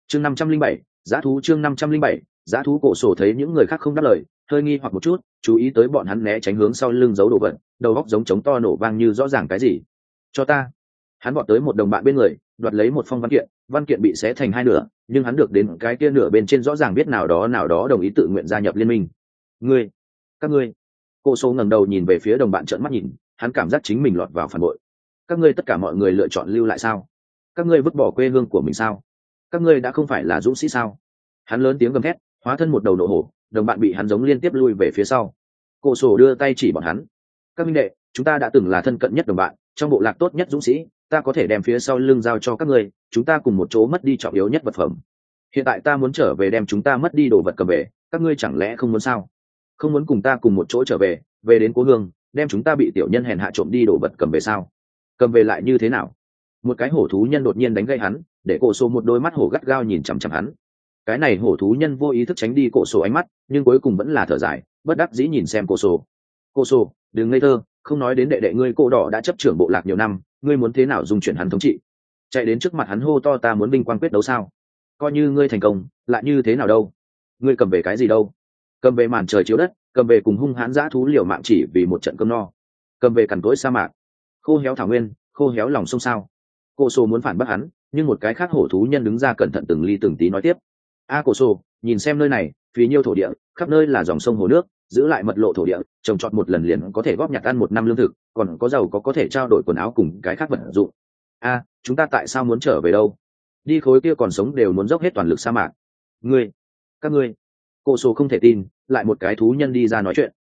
chương 507, giá thú chương 507, giá thú. Cổ sổ thấy những người khác không đáp lời, hơi nghi hoặc một chút, chú ý tới bọn hắn né tránh hướng sau lưng giấu đồ vật, đầu góc giống trống to nổ vang như rõ ràng cái gì. Cho ta. Hắn vọt tới một đồng bạn bên người, đoạt lấy một phong văn kiện bị xé thành hai nửa, nhưng hắn được đến cái kia nửa bên trên rõ ràng biết nào đó đồng ý tự nguyện gia nhập liên minh. Các ngươi. Cổ sổ ngẩng đầu nhìn về phía đồng bạn trợn mắt nhìn, hắn cảm giác chính mình lọt vào phản bội. Các ngươi tất cả mọi người lựa chọn lưu lại sao? Các ngươi vứt bỏ quê hương của mình sao? Các ngươi đã không phải là dũng sĩ sao? Hắn lớn tiếng gầm thét, hóa thân một đầu nộ hổ, đồng bạn bị hắn giống liên tiếp lui về phía sau. Cổ sổ đưa tay chỉ bọn hắn. Các minh đệ, chúng ta đã từng là thân cận nhất đồng bạn, trong bộ lạc tốt nhất dũng sĩ, ta có thể đem phía sau lưng giao cho các ngươi, chúng ta cùng một chỗ mất đi trọng yếu nhất vật phẩm. Hiện tại ta muốn trở về đem chúng ta mất đi đồ vật cầm về, các ngươi chẳng lẽ không muốn sao? Không muốn cùng ta cùng một chỗ trở về, về đến cố hương, đem chúng ta bị tiểu nhân hèn hạ trộm đi đồ vật cầm về sao? Cầm về lại như thế nào? Một cái hổ thú nhân đột nhiên đánh gây hắn, để cổ sổ một đôi mắt hổ gắt gao nhìn chằm chằm hắn. Cái này hổ thú nhân vô ý thức tránh đi cổ sổ ánh mắt, nhưng cuối cùng vẫn là thở dài, bất đắc dĩ nhìn xem cổ sổ. Cổ sổ, đừng ngây thơ, không nói đến đệ đệ ngươi cổ đỏ đã chấp trưởng bộ lạc nhiều năm, ngươi muốn thế nào dung chuyển hắn thống trị? Chạy đến trước mặt hắn hô to ta muốn binh quan quyết đấu sao? Coi như ngươi thành công, lại như thế nào đâu? Ngươi cầm về cái gì đâu? Cầm về màn trời chiếu đất, cầm về cùng hung hãn dã thú liều mạng chỉ vì một trận cơm no, cầm về cằn cỗi sa mạc, khô héo thảo nguyên, khô héo lòng sông sao? Cổ sổ muốn phản bác hắn, nhưng một cái khác hổ thú nhân đứng ra cẩn thận từng ly từng tí nói tiếp. Cổ sổ, nhìn xem nơi này, phí nhiêu thổ địa, khắp nơi là dòng sông hồ nước, giữ lại mật lộ thổ địa, trồng trọt một lần liền có thể góp nhặt ăn một năm lương thực, còn có giàu có thể trao đổi quần áo cùng cái khác vật dụng. Chúng ta tại sao muốn trở về đâu? Đi khối kia còn sống đều muốn dốc hết toàn lực sa mạc. Các ngươi. Cổ sổ không thể tin, lại một cái thú nhân đi ra nói chuyện.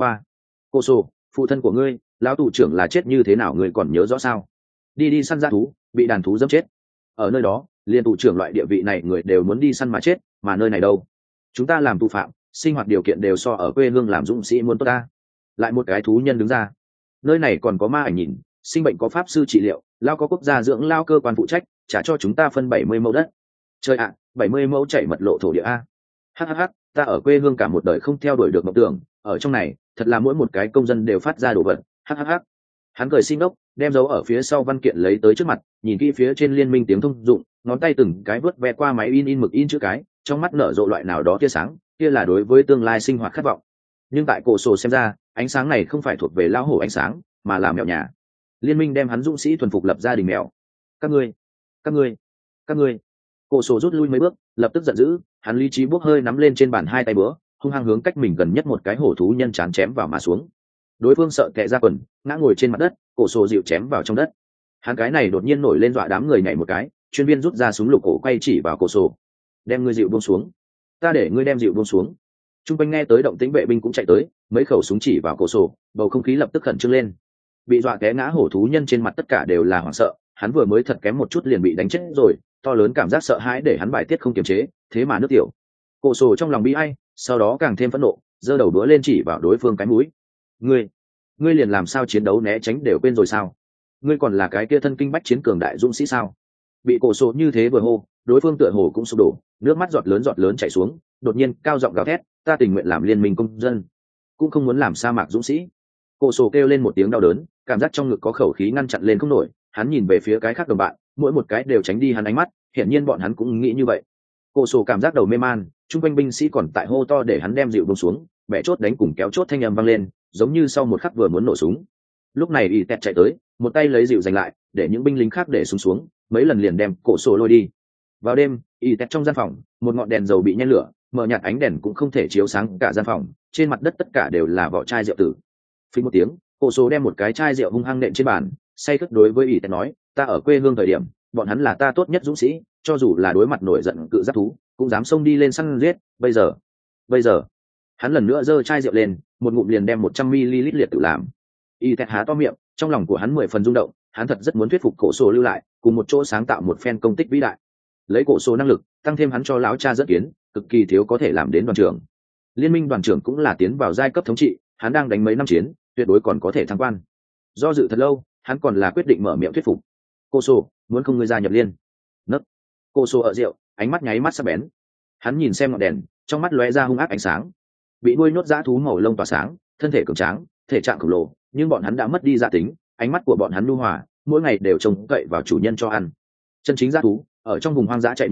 Cổ sổ, phụ thân của ngươi, lão tù trưởng là chết như thế nào ngươi còn nhớ rõ sao? Đi săn dã thú, bị đàn thú dẫm chết. Ở nơi đó, liên tù trưởng loại địa vị này người đều muốn đi săn mà chết, mà nơi này đâu? Chúng ta làm tù phạm, sinh hoạt điều kiện đều so ở quê hương làm dũng sĩ muốn tốt ta. Lại một cái thú nhân đứng ra. Nơi này còn có ma ảnh nhìn, sinh bệnh có pháp sư trị liệu, lao có quốc gia dưỡng lao cơ quan phụ trách, trả cho chúng ta phân 70 mẫu đất. Trời ạ, 70 mẫu chảy mật lộ thổ địa a. Hắc, ta ở quê hương cả một đời không theo đuổi được mộng tưởng, ở trong này, thật là mỗi một cái công dân đều phát ra đồ vật. Hắc. Hắn cười xin ốc, đem dấu ở phía sau văn kiện lấy tới trước mặt, nhìn kỹ phía trên liên minh tiếng thông dụng, ngón tay từng cái vớt ve qua máy in mực in chữ cái, trong mắt nở rộ loại nào đó tia sáng, kia là đối với tương lai sinh hoạt khát vọng. Nhưng tại cổ sổ xem ra, ánh sáng này không phải thuộc về lão hổ ánh sáng, mà là mèo nhà. Liên minh đem hắn dũng sĩ thuần phục lập gia đình mèo. Các ngươi. Cổ sổ rút lui mấy bước, lập tức giận dữ, hắn lý trí bốc hơi nắm lên trên bàn hai tay bữa, hung hăng hướng cách mình gần nhất một cái hổ thú nhân chán chém vào mà xuống. Đối phương sợ kệ ra quần, ngã ngồi trên mặt đất, cổ sổ dịu chém vào trong đất. Hắn cái này đột nhiên nổi lên dọa đám người nhảy một cái, chuyên viên rút ra súng lục cổ quay chỉ vào cổ sổ. Đem ngươi dịu buông xuống. Ta để ngươi đem dịu buông xuống. Trung quanh nghe tới động tĩnh vệ binh cũng chạy tới, mấy khẩu súng chỉ vào cổ sổ, bầu không khí lập tức khẩn trương lên. Bị dọa té ngã hổ thú nhân trên mặt tất cả đều là hoảng sợ, hắn vừa mới thật kém một chút liền bị đánh chết rồi, to lớn cảm giác sợ hãi để hắn bài tiết không kiềm chế, thế mà nước tiểu. Cổ sổ trong lòng bi ai, sau đó càng thêm phẫn nộ, giơ đầu đũa lên chỉ vào đối phương cái mũi. Ngươi liền làm sao chiến đấu né tránh đều quên rồi sao? Ngươi còn là cái kia thân kinh bách chiến cường đại dũng sĩ sao? Bị cổ sổ như thế vừa hô, đối phương tựa hồ cũng sụp đổ, nước mắt giọt lớn chảy xuống, đột nhiên cao giọng gào thét, ta tình nguyện làm liên minh công dân, cũng không muốn làm sa mạc dũng sĩ. Cổ sổ kêu lên một tiếng đau đớn, cảm giác trong ngực có khẩu khí ngăn chặn lên không nổi, hắn nhìn về phía cái khác đồng bạn, mỗi một cái đều tránh đi hắn ánh mắt, hiển nhiên bọn hắn cũng nghĩ như vậy. Cổ sổ cảm giác đầu mê man, trung quanh binh sĩ còn tại hô to để hắn đem dịu buông xuống, bẻ chốt đánh cùng kéo chốt thanh âm vang lên, giống như sau một khắc vừa muốn nổ súng. Lúc này y tẹt chạy tới, một tay lấy dịu giành lại, để những binh lính khác để súng xuống, mấy lần liền đem cổ sổ lôi đi. Vào đêm, y tẹt trong gian phòng, một ngọn đèn dầu bị nhen lửa, mở nhạt ánh đèn cũng không thể chiếu sáng cả gian phòng, trên mặt đất tất cả đều là vỏ chai rượu tử. Phí một tiếng, cổ sổ đem một cái chai rượu hung hăng nện trên bàn, say khướt đối với y tẹt nói, ta ở quê hương thời điểm, bọn hắn là ta tốt nhất dũng sĩ, cho dù là đối mặt nổi giận cự giáp thú, cũng dám xông đi lên săn giết. Bây giờ, hắn lần nữa giơ chai rượu lên, một ngụm liền đem 100 ml liệt tự làm. Y tẹt há to miệng, trong lòng của hắn 10 phần rung động, hắn thật rất muốn thuyết phục cổ sổ lưu lại, cùng một chỗ sáng tạo một phen công tích vĩ đại. Lấy cổ sổ năng lực, tăng thêm hắn cho lão cha dẫn kiến, cực kỳ thiếu có thể làm đến đoàn trưởng. Liên minh đoàn trưởng cũng là tiến vào giai cấp thống trị, hắn đang đánh mấy năm chiến, tuyệt đối còn có thể thăng quan. Do dự thật lâu, hắn còn là quyết định mở miệng thuyết phục. Cổ sổ, muốn không ngươi gia nhập liên? Nấc. Cổ sổ ở rượu, ánh mắt nháy mắt sắc bén. Hắn nhìn xem ngọn đèn, trong mắt lóe ra hung ác ánh sáng. Bị nuôi nhốt dã thú màu lông tỏa sáng, thân thể cường tráng, thể trạng khổng lồ, nhưng bọn hắn đã mất đi gia tính, ánh mắt của bọn hắn nhu hòa, mỗi ngày đều trông cậy vào chủ nhân cho ăn. Chân chính dã thú ở trong vùng hoang dã chạy nhanh,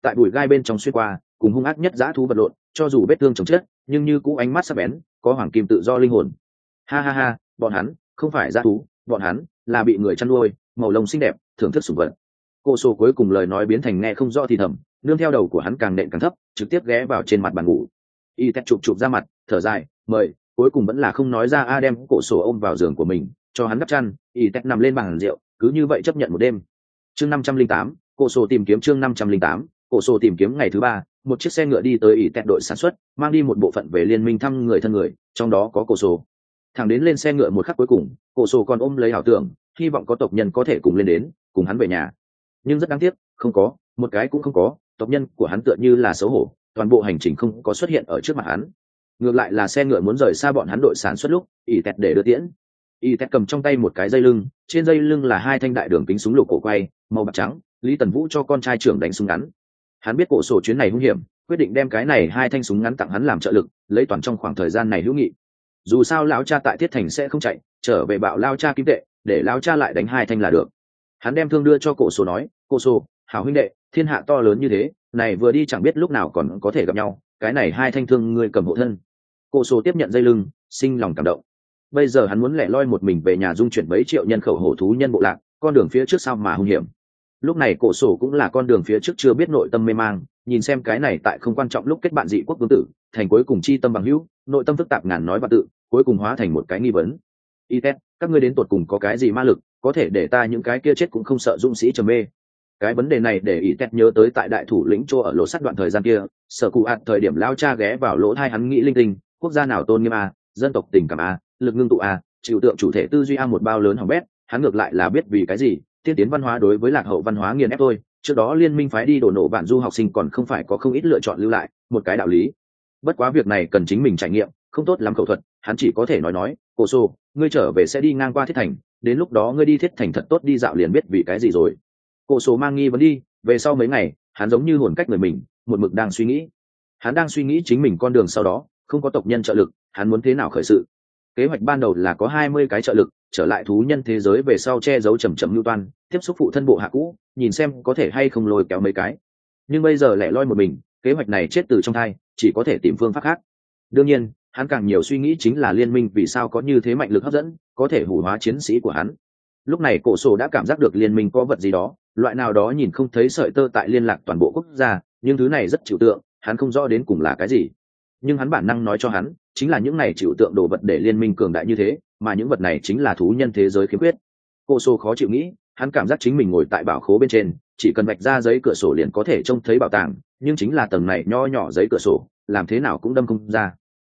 tại bụi gai bên trong xuyên qua, cùng hung ác nhất dã thú vật lộn, cho dù vết thương chồng chết, nhưng như cũ ánh mắt sắc bén, có hoàng kim tự do linh hồn. Ha ha ha, bọn hắn không phải dã thú, bọn hắn là bị người chăn nuôi, màu lông xinh đẹp, thưởng thức sủng vật. Cô sổ cuối cùng lời nói biến thành nghe không rõ thì thầm, nương theo đầu của hắn càng nện càng thấp, trực tiếp ghé vào trên mặt bàn ngủ. Y Tét chụp ra mặt, thở dài, mời, cuối cùng vẫn là không nói ra a, đem cổ sổ ôm vào giường của mình, cho hắn đắp chăn. Y Tét nằm lên bàn rượu, cứ như vậy chấp nhận một đêm. Chương 508, cổ sổ tìm kiếm. Chương 508, cổ sổ tìm kiếm. Ngày thứ ba, một chiếc xe ngựa đi tới Y Tét đội sản xuất, mang đi một bộ phận về liên minh thăm người thân người, trong đó có cổ sổ. Thằng đến lên xe ngựa một khắc cuối cùng, cổ sổ còn ôm lấy ảo tưởng, hy vọng có tộc nhân có thể cùng lên đến, cùng hắn về nhà. Nhưng rất đáng tiếc, không có, một cái cũng không có. Tộc nhân của hắn tựa như là xấu hổ, toàn bộ hành trình không có xuất hiện ở trước mặt hắn. Ngược lại là xe ngựa muốn rời xa bọn hắn đội sản xuất lúc, Y Tét để đưa tiễn. Y Tét cầm trong tay một cái dây lưng, trên dây lưng là hai thanh đại đường kính súng lục cổ quay màu bạc trắng, Lý Tần Vũ cho con trai trưởng đánh súng ngắn. Hắn biết cổ sổ chuyến này hung hiểm, quyết định đem cái này hai thanh súng ngắn tặng hắn làm trợ lực, lấy toàn trong khoảng thời gian này hữu nghị. Dù sao lão cha tại Thiết Thành sẽ không chạy, trở về bạo lao cha kim tệ, để lão cha lại đánh hai thanh là được. Hắn đem thương đưa cho cổ sổ nói, cổ sổ, hảo huynh đệ, thiên hạ to lớn như thế, này vừa đi chẳng biết lúc nào còn có thể gặp nhau, cái này hai thanh thương ngươi cầm hộ thân. Cổ sổ tiếp nhận dây lưng, sinh lòng cảm động. Bây giờ hắn muốn lẻ loi một mình về nhà dung chuyển mấy triệu nhân khẩu hổ thú nhân bộ lạc, con đường phía trước sao mà hung hiểm. Lúc này cổ sổ cũng là con đường phía trước chưa biết nội tâm mê mang, nhìn xem cái này tại không quan trọng lúc kết bạn dị quốc vương tử, thành cuối cùng chi tâm bằng hữu, nội tâm phức tạp ngàn nói và tự, cuối cùng hóa thành một cái nghi vấn. Y Tét, các ngươi đến tột cùng có cái gì ma lực, có thể để ta những cái kia chết cũng không sợ dũng sĩ trầm mê? Cái vấn đề này để Y Tét nhớ tới tại đại thủ lĩnh Chô ở lỗ sắt đoạn thời gian kia, sở cụ ạt thời điểm lao cha ghé vào lỗ thai hắn nghĩ linh tinh, quốc gia nào tôn nghiêm a, dân tộc tình cảm a, lực ngưng tụ a, chịu tượng chủ thể tư duy a, một bao lớn hỏng bét. Hắn ngược lại là biết vì cái gì tiên tiến văn hóa đối với lạc hậu văn hóa nghiền ép thôi. Trước đó liên minh phái đi đổ nổ bản du học sinh còn không phải có không ít lựa chọn lưu lại, một cái đạo lý. Bất quá việc này cần chính mình trải nghiệm, không tốt lắm khẩu thuật, hắn chỉ có thể nói, cổ sổ, ngươi trở về sẽ đi ngang qua Thiết Thành, đến lúc đó ngươi đi Thiết Thành thật tốt đi dạo liền biết vì cái gì rồi. Cổ sổ mang nghi vấn đi, về sau mấy ngày, hắn giống như hồn cách người mình, một mực đang suy nghĩ. Hắn đang suy nghĩ chính mình con đường sau đó, không có tộc nhân trợ lực, hắn muốn thế nào khởi sự. Kế hoạch ban đầu là có 20 cái trợ lực, trở lại thú nhân thế giới về sau che giấu chậm lưu toan, tiếp xúc phụ thân bộ hạ cũ, nhìn xem có thể hay không lôi kéo mấy cái. Nhưng bây giờ lẻ loi một mình, kế hoạch này chết từ trong thai, chỉ có thể tìm phương pháp khác. Đương nhiên, hắn càng nhiều suy nghĩ chính là liên minh vì sao có như thế mạnh lực hấp dẫn, có thể hủ hóa chiến sĩ của hắn. Lúc này cổ sổ đã cảm giác được liên minh có vật gì đó, loại nào đó nhìn không thấy sợi tơ tại liên lạc toàn bộ quốc gia, nhưng thứ này rất trừu tượng, hắn không rõ đến cùng là cái gì. Nhưng hắn bản năng nói cho hắn, chính là những này trừu tượng đồ vật để liên minh cường đại như thế, mà những vật này chính là thú nhân thế giới khiếm khuyết. Cổ sổ khó chịu nghĩ, hắn cảm giác chính mình ngồi tại bảo khố bên trên, chỉ cần vạch ra giấy cửa sổ liền có thể trông thấy bảo tàng, nhưng chính là tầng này nho nhỏ giấy cửa sổ, làm thế nào cũng đâm không ra.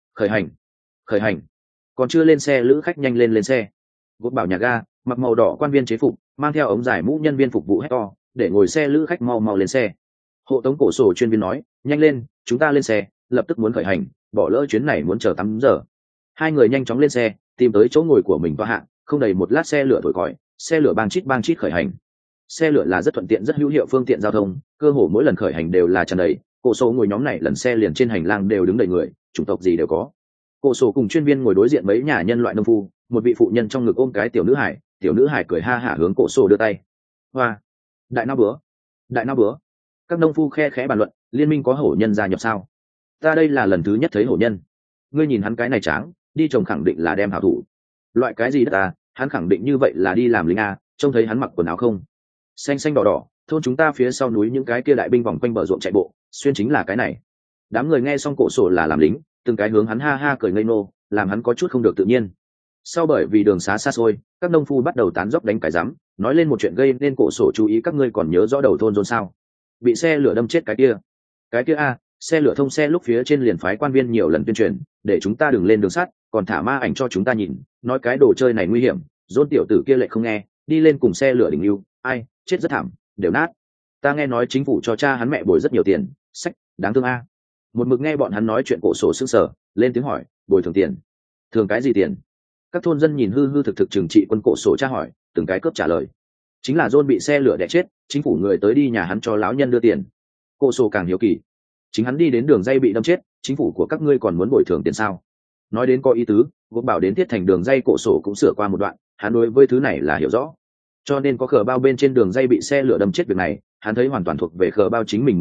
Khởi hành. Còn chưa lên xe lữ khách nhanh lên xe. Gốt bảo nhà ga, mặc màu đỏ quan viên chế phục, mang theo ống giải mũ nhân viên phục vụ hét to, để ngồi xe lữ khách mau lên xe. Hộ tống cổ sổ chuyên viên nói, nhanh lên, chúng ta lên xe, lập tức muốn khởi hành, bỏ lỡ chuyến này muốn chờ 8 giờ. Hai người nhanh chóng lên xe, tìm tới chỗ ngồi của mình toa hạng, không đầy một lát xe lửa thổi còi, xe lửa bang chít khởi hành. Xe lửa là rất thuận tiện rất hữu hiệu phương tiện giao thông, cơ hồ mỗi lần khởi hành đều là tràn đầy. Cổ sổ ngồi nhóm này lần xe liền trên hành lang đều đứng đầy người, chủng tộc gì đều có. Cổ sổ cùng chuyên viên ngồi đối diện mấy nhà nhân loại nông phu, một vị phụ nhân trong ngực ôm cái tiểu nữ hải cười ha hả hướng cổ sổ đưa tay. Hoa, đại não bữa. Các nông phu khe khẽ bàn luận, liên minh có hổ nhân gia nhập sao? Ta đây là lần thứ nhất thấy hổ nhân. Ngươi nhìn hắn cái này tráng, đi trồng khẳng định là đem hảo thủ. Loại cái gì đất ta, hắn khẳng định như vậy là đi làm lính a, trông thấy hắn mặc quần áo không? Xanh đỏ, thôn chúng ta phía sau núi những cái kia đại binh vòng quanh bờ ruộng chạy bộ, xuyên chính là cái này. Đám người nghe xong cổ sổ là làm lính, từng cái hướng hắn ha ha cười ngây ngô, làm hắn có chút không được tự nhiên. Sau bởi vì đường xá xa xôi, các nông phu bắt đầu tán dóc đánh cái rắm, nói lên một chuyện gây nên cổ sổ chú ý. Các ngươi còn nhớ rõ đầu thôn Rôn sao? Bị xe lửa đâm chết cái kia a, xe lửa thông xe lúc phía trên liền phái quan viên nhiều lần tuyên truyền, để chúng ta đừng lên đường sắt, còn thả ma ảnh cho chúng ta nhìn, nói cái đồ chơi này nguy hiểm. Rôn tiểu tử kia lại không nghe, đi lên cùng xe lửa đỉnh lưu, ai, chết rất thảm, đều nát. Ta nghe nói chính phủ cho cha hắn mẹ bồi rất nhiều tiền, sách, đáng thương a. Một mực nghe bọn hắn nói chuyện cổ sổ sững sờ, lên tiếng hỏi, bồi thường tiền? Thường cái gì tiền? Các thôn dân nhìn hư thực trừng trị quân cổ sổ tra hỏi, từng cái cướp trả lời, chính là John bị xe lửa đè chết, chính phủ người tới đi nhà hắn cho lão nhân đưa tiền. Cổ sổ càng hiếu kỳ, chính hắn đi đến đường dây bị đâm chết, chính phủ của các ngươi còn muốn bồi thường tiền sao? Nói đến có ý tứ, Gốc bảo đến Thiết Thành đường dây cổ sổ cũng sửa qua một đoạn, hắn đối với thứ này là hiểu rõ, cho nên có khờ bao bên trên đường dây bị xe lửa đâm chết việc này, hắn thấy hoàn toàn thuộc về khờ bao chính mình muốn chết,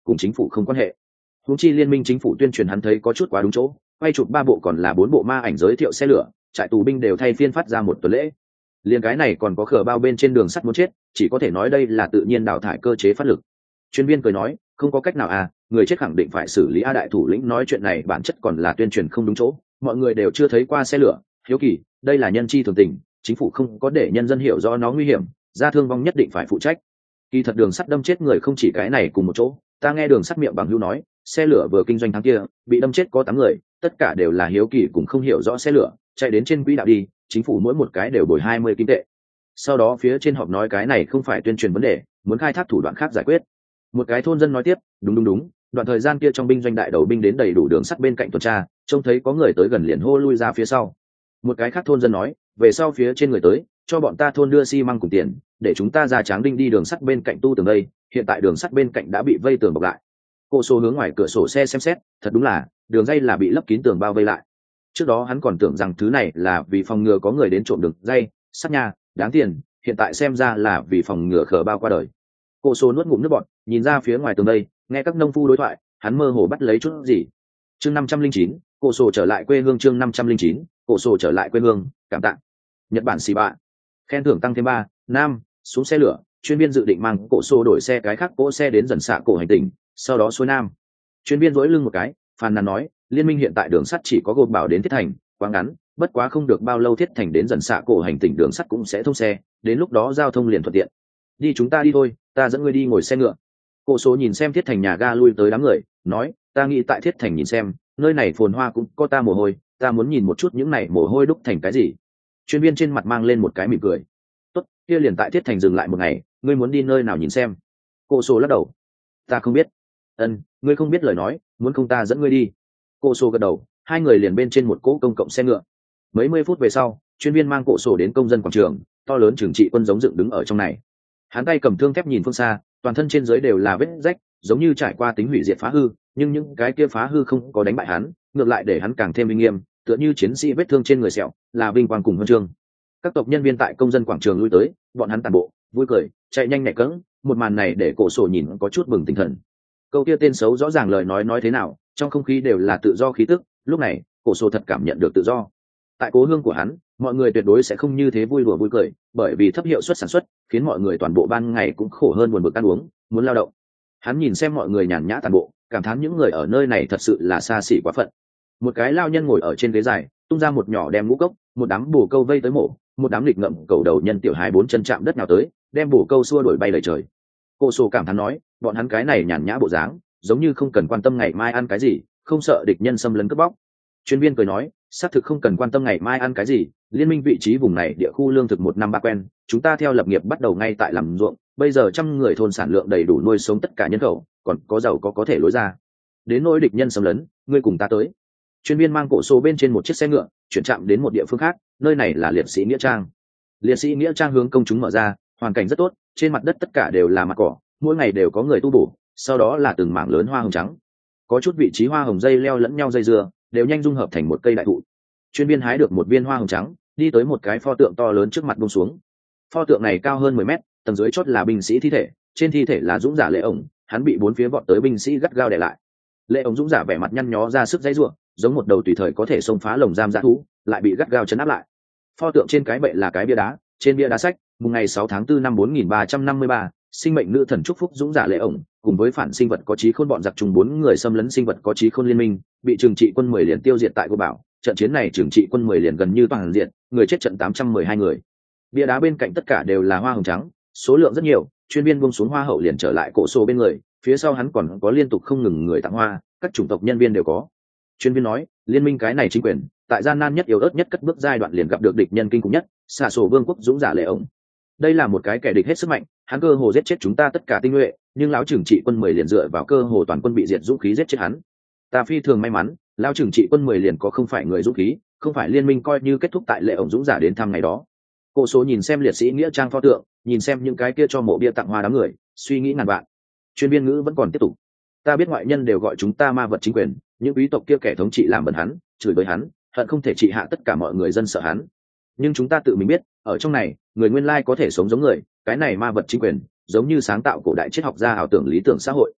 cùng chính phủ không quan hệ. Huống chi liên minh chính phủ tuyên truyền hắn thấy có chút quá đúng chỗ, quay chụp 3 bộ còn là 4 bộ ma ảnh giới thiệu xe lửa, trại tù binh đều thay phiên phát ra một tuần lễ. Liên cái này còn có khờ bao bên trên đường sắt muốn chết, chỉ có thể nói đây là tự nhiên đào thải cơ chế phát lực. Chuyên viên cười nói, không có cách nào à, người chết khẳng định phải xử lý. A đại thủ lĩnh nói chuyện này bản chất còn là tuyên truyền không đúng chỗ, mọi người đều chưa thấy qua xe lửa, hiếu kỳ, đây là nhân chi thường tình, chính phủ không có để nhân dân hiểu rõ nó nguy hiểm, ra thương vong nhất định phải phụ trách. Kỳ thật đường sắt đâm chết người không chỉ cái này cùng một chỗ, ta nghe đường sắt miệng bằng hữu nói, xe lửa vừa kinh doanh tháng kia, bị đâm chết có 8 người, tất cả đều là hiếu kỳ cũng không hiểu rõ xe lửa, chạy đến trên quỹ đạo đi, chính phủ mỗi một cái đều bồi 20 kim tệ. Sau đó phía trên họp nói cái này không phải tuyên truyền vấn đề, muốn khai thác thủ đoạn khác giải quyết. Một cái thôn dân nói tiếp, đúng, đoạn thời gian kia trong binh doanh đại đầu binh đến đầy đủ đường sắt bên cạnh tuần tra, trông thấy có người tới gần liền hô lui ra phía sau. Một cái khác thôn dân nói, về sau phía trên người tới, cho bọn ta thôn đưa xi măng cùng tiền, để chúng ta ra Tráng Đinh đi đường sắt bên cạnh tu tường đây, hiện tại đường sắt bên cạnh đã bị vây tường bọc lại. Cô số hướng ngoài cửa sổ xe xem xét, thật đúng là, đường dây là bị lấp kín tường bao vây lại. Trước đó hắn còn tưởng rằng thứ này là vì phòng ngừa có người đến trộm đường dây, sắt nha, đáng tiền, hiện tại xem ra là vì phòng ngừa khờ bao qua đời. Cô số nuốt ngụm nước bọt, nhìn ra phía ngoài tường đây, nghe các nông phu đối thoại, hắn mơ hồ bắt lấy chút gì. Chương 509, cô số trở lại quê hương. Chương 509, cô số trở lại quê hương, cảm tạ. Nhật Bản xì bạ, khen thưởng tăng thêm 3, Nam, xuống xe lửa, chuyên viên dự định mang cổ số đổi xe cái khác cỗ xe đến dần xạ cổ hành tinh, sau đó xuôi Nam. Chuyên viên dỗi lưng một cái, phàn nàn nói, liên minh hiện tại đường sắt chỉ có gộp bảo đến Thiết Thành, quá ngắn, bất quá không được bao lâu Thiết Thành đến dần xạ cổ hành tinh đường sắt cũng sẽ thông xe, đến lúc đó giao thông liền thuận tiện. Đi chúng ta đi thôi, ta dẫn ngươi đi ngồi xe ngựa. Cổ số nhìn xem Thiết Thành nhà ga lui tới đám người, nói, ta nghĩ tại Thiết Thành nhìn xem, nơi này phồn hoa cũng có ta mồ hôi, ta muốn nhìn một chút những này mồ hôi đúc thành cái gì. Chuyên viên trên mặt mang lên một cái mỉm cười. Tốt, kia liền tại Thiết Thành dừng lại một ngày, ngươi muốn đi nơi nào nhìn xem. Cổ số lắc đầu, ta không biết. Ngươi không biết lời nói, muốn không ta dẫn ngươi đi. Cổ số gật đầu, hai người liền bên trên một cỗ công cộng xe ngựa. Mấy mươi phút về sau, chuyên viên mang cổ số đến công dân quảng trường, to lớn trường trị quân giống dựng đứng ở trong này. Hắn tay cầm thương thép nhìn phương xa, toàn thân trên dưới đều là vết rách, giống như trải qua tính hủy diệt phá hư, nhưng những cái kia phá hư không có đánh bại hắn, ngược lại để hắn càng thêm uy nghiêm, tựa như chiến sĩ vết thương trên người sẹo, là vinh quang cùng huân chương. Các tộc nhân viên tại công dân quảng trường lui tới, bọn hắn tàn bộ, vui cười, chạy nhanh nhẹ cẫng, một màn này để cổ sổ nhìn có chút bừng tinh thần. Câu kia tên xấu rõ ràng lời nói thế nào, trong không khí đều là tự do khí tức, lúc này, cổ sổ thật cảm nhận được tự do. Tại cố hương của hắn, mọi người tuyệt đối sẽ không như thế vui đùa vui cười, bởi vì thấp hiệu suất sản xuất, khiến mọi người toàn bộ ban ngày cũng khổ hơn buồn bực ăn uống, muốn lao động. Hắn nhìn xem mọi người nhàn nhã toàn bộ, cảm thán những người ở nơi này thật sự là xa xỉ quá phận. Một cái lao nhân ngồi ở trên ghế dài, tung ra một nhỏ đem ngũ cốc, một đám bồ câu vây tới mổ, một đám lịch ngậm cầu đầu nhân tiểu hài 4 chân chạm đất nào tới, đem bồ câu xua đuổi bay lời trời. Cô sổ cảm thán nói, bọn hắn cái này nhàn nhã bộ dáng, giống như không cần quan tâm ngày mai ăn cái gì, không sợ địch nhân xâm lấn cướp bóc. Chuyên viên cười nói, xác thực không cần quan tâm ngày mai ăn cái gì, liên minh vị trí vùng này địa khu lương thực 1 năm 3 quen, chúng ta theo lập nghiệp bắt đầu ngay tại làm ruộng, bây giờ 100 người thôn sản lượng đầy đủ nuôi sống tất cả nhân khẩu, còn có giàu có thể lối ra. Đến nỗi địch nhân xâm lấn, ngươi cùng ta tới. Chuyên viên mang cổ số bên trên một chiếc xe ngựa, chuyển chạm đến một địa phương khác, nơi này là liệt sĩ nghĩa trang. Liệt sĩ nghĩa trang hướng công chúng mở ra, hoàn cảnh rất tốt, trên mặt đất tất cả đều là mặt cỏ, mỗi ngày đều có người tu bổ, sau đó là từng mảng lớn hoa hồng trắng. Có chút vị trí hoa hồng dây leo lẫn nhau dây dưa, đều nhanh dung hợp thành một cây đại thụ. Chuyên viên hái được một viên hoa hồng trắng, đi tới một cái pho tượng to lớn trước mặt buông xuống. Pho tượng này cao hơn 10 mét, tầng dưới chót là binh sĩ thi thể, trên thi thể là dũng giả Lệ ổng, hắn bị 4 phía vọt tới binh sĩ gắt gao đè lại. Lệ ổng dũng giả vẻ mặt nhăn nhó ra sức dãy rủa, giống một đầu tùy thời có thể xông phá lồng giam dã thú, lại bị gắt gao trấn áp lại. Pho tượng trên cái bệ là cái bia đá, trên bia đá sách, mùng ngày 6 tháng 4 năm 4353, sinh mệnh nữ thần chúc phúc dũng giả Lệ ổng, cùng với phản sinh vật có trí khôn bọn giặc trùng 4 người xâm lấn sinh vật có trí khôn liên minh, bị trừng trị quân 10 liền tiêu diệt tại Cô Bảo. Trận chiến này trừng trị quân 10 liền gần như toàn diện, người chết trận 812 người. Bia đá bên cạnh tất cả đều là hoa hồng trắng, số lượng rất nhiều. Chuyên viên buông xuống hoa hậu liền trở lại cổ sổ bên người, phía sau hắn còn có liên tục không ngừng người tặng hoa, các chủng tộc nhân viên đều có. Chuyên viên nói, liên minh cái này chính quyền, tại gian nan nhất yếu ớt nhất cất bước giai đoạn liền gặp được địch nhân kinh khủng nhất, xạ sổ vương quốc dũng giả Lệ ổng. Đây là một cái kẻ địch hết sức mạnh, hắn cơ hồ giết chết chúng ta tất cả tinh nhuệ, nhưng lão trưởng trị quân 10 liền dựa vào cơ hồ toàn quân bị diệt dũng khí giết chết hắn. Ta phi thường may mắn, lão trưởng trị quân 10 liền có không phải người dũng khí, không phải liên minh coi như kết thúc tại Lệ ổng dũng giả đến thăm ngày đó. Cô số nhìn xem liệt sĩ nghĩa trang pho tượng, nhìn xem những cái kia cho mộ bia tặng hoa đám người, suy nghĩ ngàn vạn. Chuyên viên ngữ vẫn còn tiếp tục. Ta biết ngoại nhân đều gọi chúng ta ma vật chính quyền, những quý tộc kia kẻ thống trị làm bẩn hắn, chửi bới hắn, hận không thể trị hạ tất cả mọi người dân sợ hắn. Nhưng chúng ta tự mình biết, ở trong này, người nguyên lai có thể sống giống người, cái này ma vật chính quyền, giống như sáng tạo cổ đại triết học gia ảo tưởng lý tưởng xã hội.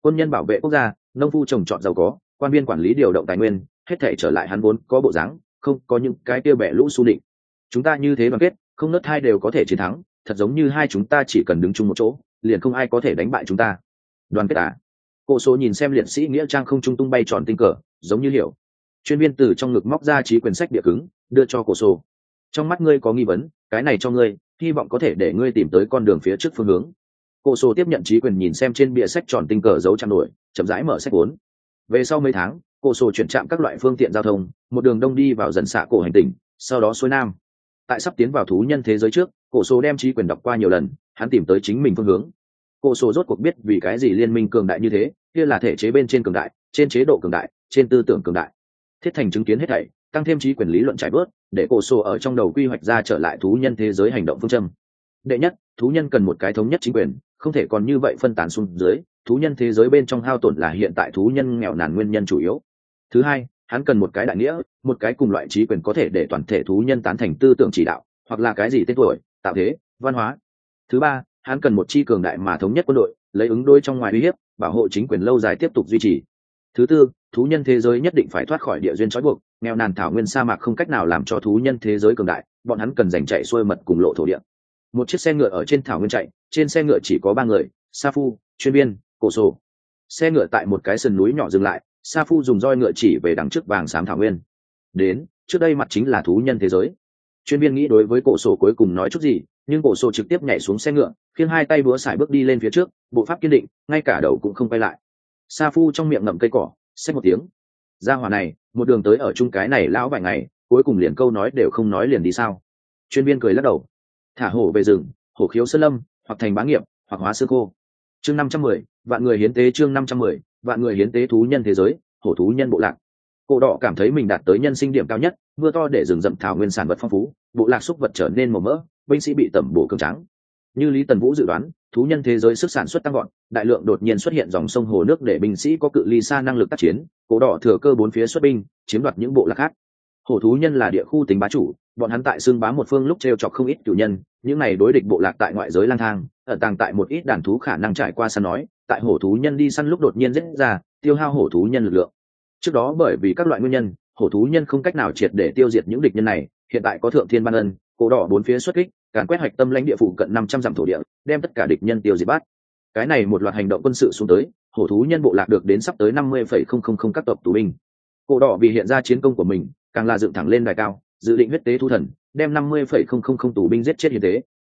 quân nhân bảo vệ quốc gia, nông phu trồng trọt giàu có, quan viên quản lý điều động tài nguyên, hết thảy trở lại hắn vốn có bộ dáng, không có những cái kia bẻ lũ xu định. Chúng ta như thế đoàn kết, không nớt hai đều có thể chiến thắng, thật giống như hai chúng ta chỉ cần đứng chung một chỗ, liền không ai có thể đánh bại chúng ta. Đoàn kết à? Cổ số nhìn xem liệt sĩ nghĩa trang không trung tung bay tròn tinh cờ, giống như hiểu. Chuyên viên từ trong ngực móc ra trí quyền sách địa cứng, đưa cho cổ số. Trong mắt ngươi có nghi vấn, cái này cho ngươi, hy vọng có thể để ngươi tìm tới con đường phía trước phương hướng. Cổ số tiếp nhận trí quyền, nhìn xem trên bìa sách tròn tinh cờ dấu trăm nổi, chậm rãi mở sách vốn. Về sau mấy tháng, cổ số chuyển trạm các loại phương tiện giao thông, một đường đông đi vào dần xạ cổ hành tinh, sau đó xuôi nam. Tại sắp tiến vào thú nhân thế giới trước, cổ số đem trí quyền đọc qua nhiều lần, hắn tìm tới chính mình phương hướng. Cổ số rốt cuộc biết vì cái gì liên minh cường đại như thế, kia là thể chế bên trên cường đại, trên chế độ cường đại, trên tư tưởng cường đại. Thiết thành chứng kiến hết thảy, tăng thêm trí quyền lý luận trải bớt, để cổ số ở trong đầu quy hoạch ra trở lại thú nhân thế giới hành động phương châm. Đệ nhất, thú nhân cần một cái thống nhất chính quyền, không thể còn như vậy phân tán xuống dưới, thú nhân thế giới bên trong hao tổn là hiện tại thú nhân nghèo nàn nguyên nhân chủ yếu. Thứ hai, hắn cần một cái đại nghĩa, một cái cùng loại trí quyền có thể để toàn thể thú nhân tán thành tư tưởng chỉ đạo, hoặc là cái gì tên tuổi, tạo thế, văn hóa. Thứ ba, hắn cần một chi cường đại mà thống nhất quân đội, lấy ứng đối trong ngoài uy hiếp, bảo hộ chính quyền lâu dài tiếp tục duy trì. Thứ tư, thú nhân thế giới nhất định phải thoát khỏi địa duyên trói buộc, nghèo nàn thảo nguyên sa mạc không cách nào làm cho thú nhân thế giới cường đại, bọn hắn cần giành chạy xuôi mật cùng lộ thổ địa. Một chiếc xe ngựa ở trên thảo nguyên chạy, trên xe ngựa chỉ có 3 người, Sa Phu, chuyên viên, cổ sổ. Xe ngựa tại một cái sườn núi nhỏ dừng lại, Sa Phu dùng roi ngựa chỉ về đằng trước vàng xám thảo nguyên. Đến, trước đây mặt chính là thú nhân thế giới. Chuyên viên nghĩ đối với cổ sổ cuối cùng nói chút gì, nhưng cổ sổ trực tiếp nhảy xuống xe ngựa, khiêng 2 tay búa sải bước đi lên phía trước, bộ pháp kiên định, ngay cả đầu cũng không quay lại. Sa Phu trong miệng ngậm cây cỏ, xách một tiếng. Gia hỏa này, một đường tới ở chung cái này lão vài ngày, cuối cùng liền câu nói đều không nói liền đi sao? Chuyên viên cười lắc đầu. Thả hổ về rừng, hổ khiếu sơn lâm, hoặc thành bá nghiệp, hoặc hóa xương khô. Chương 510, vạn người hiến tế. Chương 510, vạn người hiến tế. Thú nhân thế giới, hổ thú nhân bộ lạc. Cổ đỏ cảm thấy mình đạt tới nhân sinh điểm cao nhất, mưa to để rừng rậm thảo nguyên sản vật phong phú, bộ lạc súc vật trở nên màu mỡ, binh sĩ bị tẩm bổ cường tráng. Như Lý Tần Vũ dự đoán, thú nhân thế giới sức sản xuất tăng gọn, đại lượng đột nhiên xuất hiện dòng sông hồ nước để binh sĩ có cự ly xa năng lực tác chiến. Cổ đỏ thừa cơ bốn phía xuất binh, chiếm đoạt những bộ lạc khác. Hổ thú nhân là địa khu tính bá chủ, bọn hắn tại xương bá một phương lúc treo chọc không ít chủ nhân, những này đối địch bộ lạc tại ngoại giới lang thang, ẩn tàng tại một ít đàn thú khả năng trải qua săn nói, tại hổ thú nhân đi săn lúc đột nhiên giết ra, tiêu hao hổ thú nhân lực lượng. Trước đó bởi vì các loại nguyên nhân, hổ thú nhân không cách nào triệt để tiêu diệt những địch nhân này, hiện tại có thượng thiên ban ân, cổ đỏ bốn phía xuất kích, càn quét hoạch tâm lãnh địa phụ cận 500 dặm thổ địa, đem tất cả địch nhân tiêu diệt bát. Cái này một loạt hành động quân sự xuống tới, hổ thú nhân bộ lạc được đến sắp tới 50,000 các tộc tù binh. Cổ đỏ vì hiện ra chiến công của mình, càng là dựng thẳng lên đài cao, dự định huyết tế thu thần, đem 50,000 tù binh giết chết hiến tế.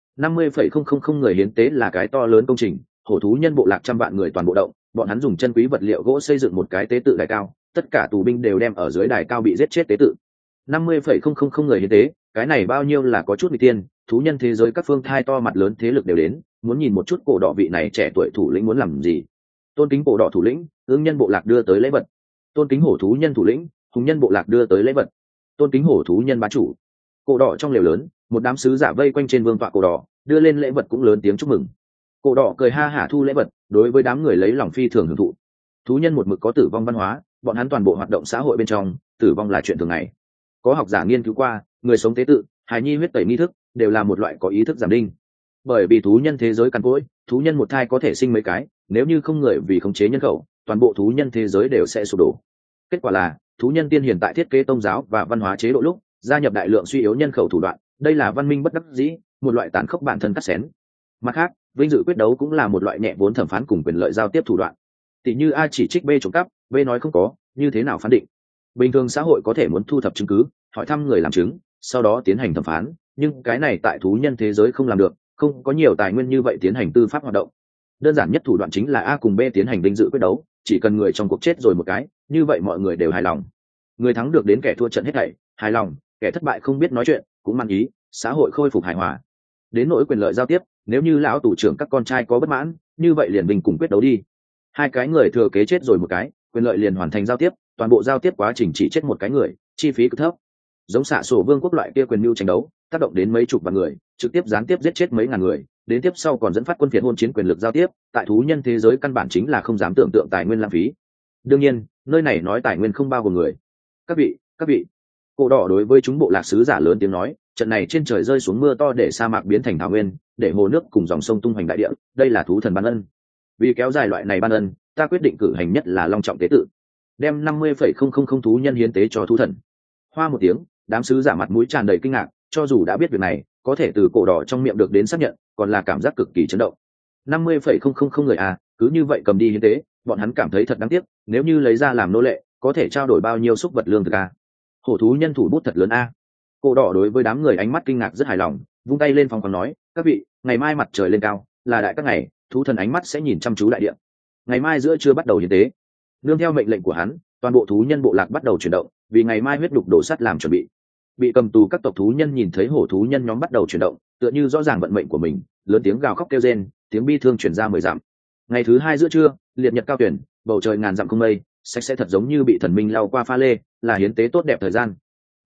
50,000 người hiến tế là cái to lớn công trình, hổ thú nhân bộ lạc trăm vạn người toàn bộ động, bọn hắn dùng chân quý vật liệu gỗ xây dựng một cái tế tự đài cao, tất cả tù binh đều đem ở dưới đài cao bị giết chết tế tự. 50,000 người hiến tế, cái này bao nhiêu là có chút nguy tiên, thú nhân thế giới các phương thai to mặt lớn thế lực đều đến, muốn nhìn một chút cổ đỏ vị này trẻ tuổi thủ lĩnh muốn làm gì. Tôn kính cổ đỏ thủ lĩnh, ương nhân bộ lạc đưa tới lễ vật. Tôn kính hổ thú nhân thủ lĩnh, hùng nhân bộ lạc đưa tới lễ vật. Tôn kính hổ thú nhân bá chủ. Cổ đỏ trong lều lớn, một đám sứ giả vây quanh trên vương tọa cổ đỏ, đưa lên lễ vật cũng lớn tiếng chúc mừng. Cổ đỏ cười ha hả thu lễ vật, đối với đám người lấy lòng phi thường hưởng thụ. Thú nhân một mực có tử vong văn hóa, bọn hắn toàn bộ hoạt động xã hội bên trong, tử vong là chuyện thường ngày. Có học giả nghiên cứu qua, người sống tế tự, hài nhi huyết tẩy nghi thức, đều là một loại có ý thức giảm đinh. Bởi vì thú nhân thế giới cằn cỗi, thú nhân một thai có thể sinh mấy cái, nếu như không người vì khống chế nhân khẩu, toàn bộ thú nhân thế giới đều sẽ sụp đổ. Kết quả là, thú nhân tiên hiền tại thiết kế tôn giáo và văn hóa chế độ lúc, gia nhập đại lượng suy yếu nhân khẩu thủ đoạn, đây là văn minh bất đắc dĩ, một loại tàn khốc bản thân cắt xén. Mặt khác, vinh dự quyết đấu cũng là một loại nhẹ vốn thẩm phán cùng quyền lợi giao tiếp thủ đoạn. Tỷ như A chỉ trích B trộm cắp, B nói không có, như thế nào phán định? Bình thường xã hội có thể muốn thu thập chứng cứ, hỏi thăm người làm chứng, sau đó tiến hành thẩm phán, nhưng cái này tại thú nhân thế giới không làm được, không có nhiều tài nguyên như vậy tiến hành tư pháp hoạt động. Đơn giản nhất thủ đoạn chính là A cùng B tiến hành vinh dự quyết đấu, chỉ cần người trong cuộc chết rồi một cái, như vậy mọi người đều hài lòng. Người thắng được đến kẻ thua trận hết thảy, hài lòng, kẻ thất bại không biết nói chuyện, cũng mang ý, xã hội khôi phục hài hòa. Đến nỗi quyền lợi giao tiếp, nếu như lão tù trưởng các con trai có bất mãn, như vậy liền bình cùng quyết đấu đi. Hai cái người thừa kế chết rồi một cái, quyền lợi liền hoàn thành giao tiếp, toàn bộ giao tiếp quá trình chỉ chết một cái người, chi phí cực thấp. Giống xạ sổ vương quốc loại kia quyền mưu tranh đấu, tác động đến mấy chục vạn người, trực tiếp gián tiếp giết chết mấy ngàn người, đến tiếp sau còn dẫn phát quân phiệt hôn chiến quyền lực giao tiếp, tại thú nhân thế giới căn bản chính là không dám tưởng tượng tài nguyên lãng phí. Đương nhiên, nơi này nói tài nguyên không bao gồm người. Các vị, cổ đỏ đối với chúng bộ lạc sứ giả lớn tiếng nói, trận này trên trời rơi xuống mưa to để sa mạc biến thành thảo nguyên, để hồ nước cùng dòng sông tung hoành đại địa, đây là thú thần ban ân. Vì kéo dài loại này ban ân, ta quyết định cử hành nhất là long trọng tế tự, đem 50,000 thú nhân hiến tế cho thú thần. Hoa một tiếng, đám sứ giả mặt mũi tràn đầy kinh ngạc, cho dù đã biết việc này, có thể từ cổ đỏ trong miệng được đến xác nhận, còn là cảm giác cực kỳ chấn động. 50,000 người à, cứ như vậy cầm đi hiến tế, bọn hắn cảm thấy thật đáng tiếc, nếu như lấy ra làm nô lệ, có thể trao đổi bao nhiêu xúc vật lương thực à. Hổ thú nhân thủ bút thật lớn a. Cổ đỏ đối với đám người ánh mắt kinh ngạc rất hài lòng, vung tay lên phòng còn nói, các vị, ngày mai mặt trời lên cao, là đại các ngày, thú thần ánh mắt sẽ nhìn chăm chú đại địa. Ngày mai giữa trưa bắt đầu hiến tế. Nương theo mệnh lệnh của hắn, toàn bộ thú nhân bộ lạc bắt đầu chuyển động, vì ngày mai huyết đục đổ sắt làm chuẩn bị. Bị cầm tù các tộc thú nhân nhìn thấy hổ thú nhân nhóm bắt đầu chuyển động, tựa như rõ ràng vận mệnh của mình, lớn tiếng gào khóc kêu rên, tiếng bi thương truyền ra 10 dặm. Ngày thứ hai giữa trưa, liệt nhật cao tuyển, bầu trời ngàn dặm không mây, sạch sẽ thật giống như bị thần minh lau qua pha lê, là hiến tế tốt đẹp thời gian.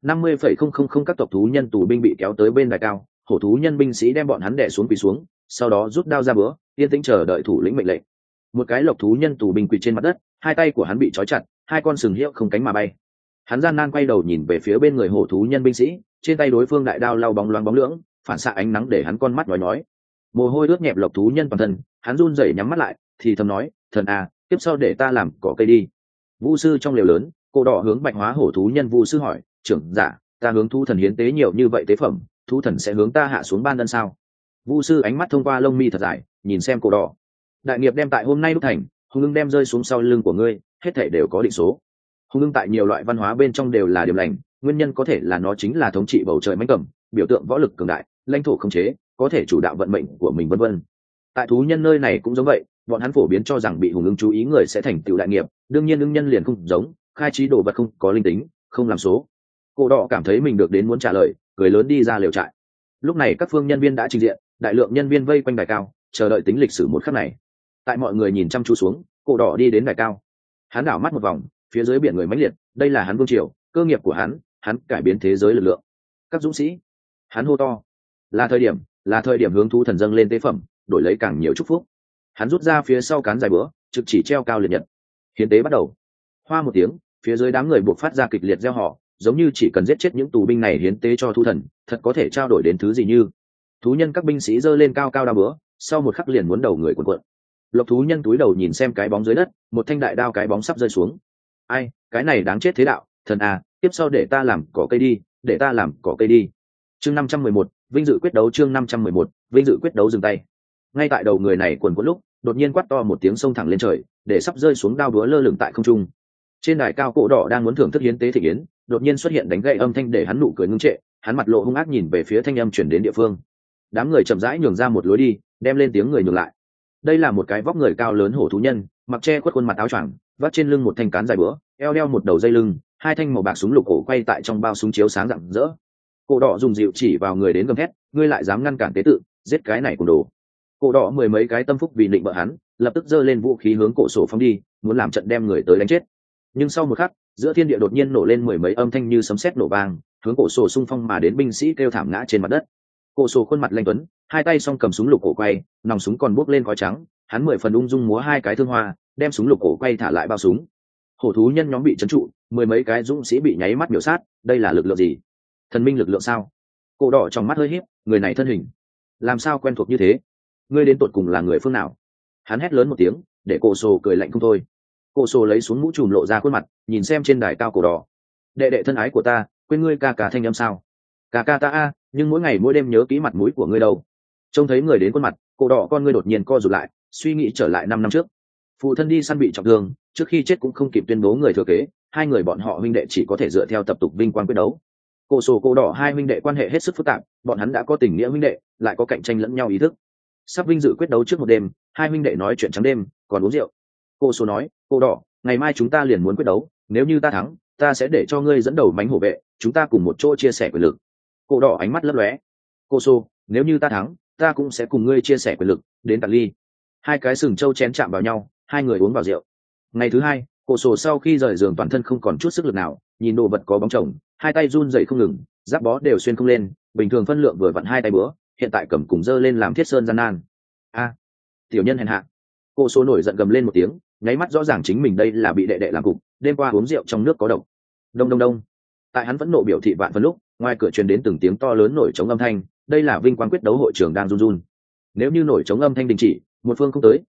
50,000 các tộc thú nhân tù binh bị kéo tới bên đài cao, hổ thú nhân binh sĩ đem bọn hắn đè xuống quỳ xuống, sau đó rút đao ra bữa, yên tĩnh chờ đợi thủ lĩnh mệnh lệnh. Một cái lộc thú nhân tù binh quỳ trên mặt đất, hai tay của hắn bị trói chặt, hai con sừng hiệu không cánh mà bay. Hắn gian nan quay đầu nhìn về phía bên người hổ thú nhân binh sĩ, trên tay đối phương đại đao lau bóng loáng bóng lưỡng, phản xạ ánh nắng để hắn con mắt nhói. Mồ hôi ướt nhẹp lộc thú nhân toàn thân, hắn run rẩy nhắm mắt lại, thì thầm nói, thần à, tiếp sau để ta làm cỏ cây đi. Vu sư trong lều lớn, cô đỏ hướng bạch hóa hổ thú nhân vu sư hỏi, trưởng giả, ta hướng thú thần hiến tế nhiều như vậy tế phẩm, thú thần sẽ hướng ta hạ xuống ban ân sao? Vu sư ánh mắt thông qua lông mi thật dài, nhìn xem cô đỏ. Đại nghiệp đem tại hôm nay đúc thành, hùng ưng đem rơi xuống sau lưng của ngươi, hết thảy đều có định số. Hùng ưng tại nhiều loại văn hóa bên trong đều là điểm lành, nguyên nhân có thể là nó chính là thống trị bầu trời mãnh cầm, biểu tượng võ lực cường đại, lãnh thổ khống chế, có thể chủ đạo vận mệnh của mình vân vân. Tại thú nhân nơi này cũng giống vậy, bọn hắn phổ biến cho rằng bị hùng ưng chú ý người sẽ thành tựu đại nghiệp, đương nhiên ưng nhân liền không giống, khai trí đồ vật không có linh tính, không làm số. Cô đỏ cảm thấy mình được đến muốn trả lời, cười lớn đi ra lều trại. Lúc này các phương nhân viên đã trình diện, đại lượng nhân viên vây quanh đài cao, chờ đợi tính lịch sử một khắc này. Tại mọi người nhìn chăm chú xuống, cô đỏ đi đến đài cao. Hắn đảo mắt một vòng, phía dưới biển người mãnh liệt, đây là hắn vương triều, cơ nghiệp của hắn cải biến thế giới lực lượng. Các dũng sĩ, hắn hô to, là thời điểm hướng thú thần dâng lên tế phẩm, đổi lấy càng nhiều chúc phúc. Hắn rút ra phía sau cán dài bữa, trực chỉ treo cao liệt nhật. Hiến tế bắt đầu. Hoa một tiếng, phía dưới đám người buộc phát ra kịch liệt reo hò, giống như chỉ cần giết chết những tù binh này hiến tế cho thú thần, thật có thể trao đổi đến thứ gì như. Thú nhân các binh sĩ giơ lên cao cao đao bữa, sau một khắc liền muốn đầu người cuộn cuộn. Lộc thú nhân túi đầu nhìn xem cái bóng dưới đất, một thanh đại đao cái bóng sắp rơi xuống. Ai, cái này đáng chết thế đạo, thần à, tiếp sau để ta làm cỏ cây đi, để ta làm cỏ cây đi. Chương 511, vinh dự quyết đấu. Chương 511, vinh dự quyết đấu dừng tay. Ngay tại đầu người này cuộn cuộn lúc, đột nhiên quát to một tiếng xông thẳng lên trời, để sắp rơi xuống đao búa lơ lửng tại không trung. Trên đài cao cổ đỏ đang muốn thưởng thức hiến tế thị yến, đột nhiên xuất hiện đánh gậy âm thanh để hắn nụ cười ngưng trệ, hắn mặt lộ hung ác nhìn về phía thanh âm chuyển đến địa phương. Đám người chậm rãi nhường ra một lối đi, đem lên tiếng người nhường lại. Đây là một cái vóc người cao lớn hổ thú nhân, mặc che khuất khuôn mặt áo choàng, vắt trên lưng một thanh cán dài búa, eo đeo một đầu dây lưng, hai thanh màu bạc súng lục cổ quay tại trong bao súng chiếu sáng rạng rỡ. Cổ đỏ dùng dịu chỉ vào người đến gầm thét, ngươi lại dám ngăn cản tế tự, giết cái này cùng đồ. Cổ đỏ mười mấy cái tâm phúc vì định bợ hắn, lập tức giơ lên vũ khí hướng cổ sổ phóng đi, muốn làm trận đem người tới đánh chết. Nhưng sau một khắc, giữa thiên địa đột nhiên nổ lên mười mấy âm thanh như sấm sét nổ vang, hướng cổ sổ xung phong mà đến binh sĩ kêu thảm ngã trên mặt đất. Cổ sổ khuôn mặt lanh tuấn, hai tay song cầm súng lục cổ quay, nòng súng còn bốc lên khói trắng, hắn mười phần ung dung múa hai cái thương hoa, đem súng lục cổ quay thả lại bao súng. Hổ thú nhân nhóm bị trấn trụ, mười mấy cái dũng sĩ bị nháy mắt miểu sát, đây là lực lượng gì? Thần minh lực lượng sao? Cổ đỏ trong mắt hơi híp, người này thân hình làm sao quen thuộc như thế? Ngươi đến tột cùng là người phương nào? Hắn hét lớn một tiếng, để cổ sổ cười lạnh không thôi. Cổ sổ lấy xuống mũ trùm lộ ra khuôn mặt, nhìn xem trên đài cao cổ đỏ. Đệ đệ thân ái của ta, quên ngươi ca ca thanh âm sao? Ca ca ta a, nhưng mỗi ngày mỗi đêm nhớ kỹ mặt mũi của ngươi đâu. Trông thấy người đến khuôn mặt, cổ đỏ con ngươi đột nhiên co rụt lại, suy nghĩ trở lại 5 năm trước. Phụ thân đi săn bị trọng thương, trước khi chết cũng không kịp tuyên bố người thừa kế, hai người bọn họ huynh đệ chỉ có thể dựa theo tập tục vinh quang quyết đấu. Cổ sổ cổ đỏ hai huynh đệ quan hệ hết sức phức tạp, bọn hắn đã có tình nghĩa huynh đệ, lại có cạnh tranh lẫn nhau ý thức. Sắp vinh dự quyết đấu trước một đêm, hai huynh đệ nói chuyện trắng đêm, còn uống rượu. Cổ sổ nói, cổ đỏ, ngày mai chúng ta liền muốn quyết đấu, nếu như ta thắng, ta sẽ để cho ngươi dẫn đầu mánh hổ vệ, chúng ta cùng một chỗ chia sẻ quyền lực. Cổ đỏ ánh mắt lấp lóe. Cổ sổ, nếu như ta thắng, ta cũng sẽ cùng ngươi chia sẻ quyền lực, đến tận ly. Hai cái sừng trâu chén chạm vào nhau, hai người uống vào rượu. Ngày thứ hai, cổ sổ sau khi rời giường toàn thân không còn chút sức lực nào, nhìn đồ vật có bóng chồng, hai tay run rẩy không ngừng, giáp bó đều xuyên không lên, bình thường phân lượng vừa vặn hai tay bữa, hiện tại cầm cùng dơ lên làm thiết sơn gian nan. A, tiểu nhân hèn hạ. Cổ sổ nổi giận gầm lên một tiếng, nháy mắt rõ ràng chính mình đây là bị đệ đệ làm cục, đêm qua uống rượu trong nước có độc. Đông đông đông. Tại hắn vẫn nộ biểu thị vạn phân lúc, ngoài cửa truyền đến từng tiếng to lớn nổi trống âm thanh, đây là vinh quang quyết đấu hội trường đang run run. Nếu như nổi trống âm thanh đình chỉ, một phương không tới,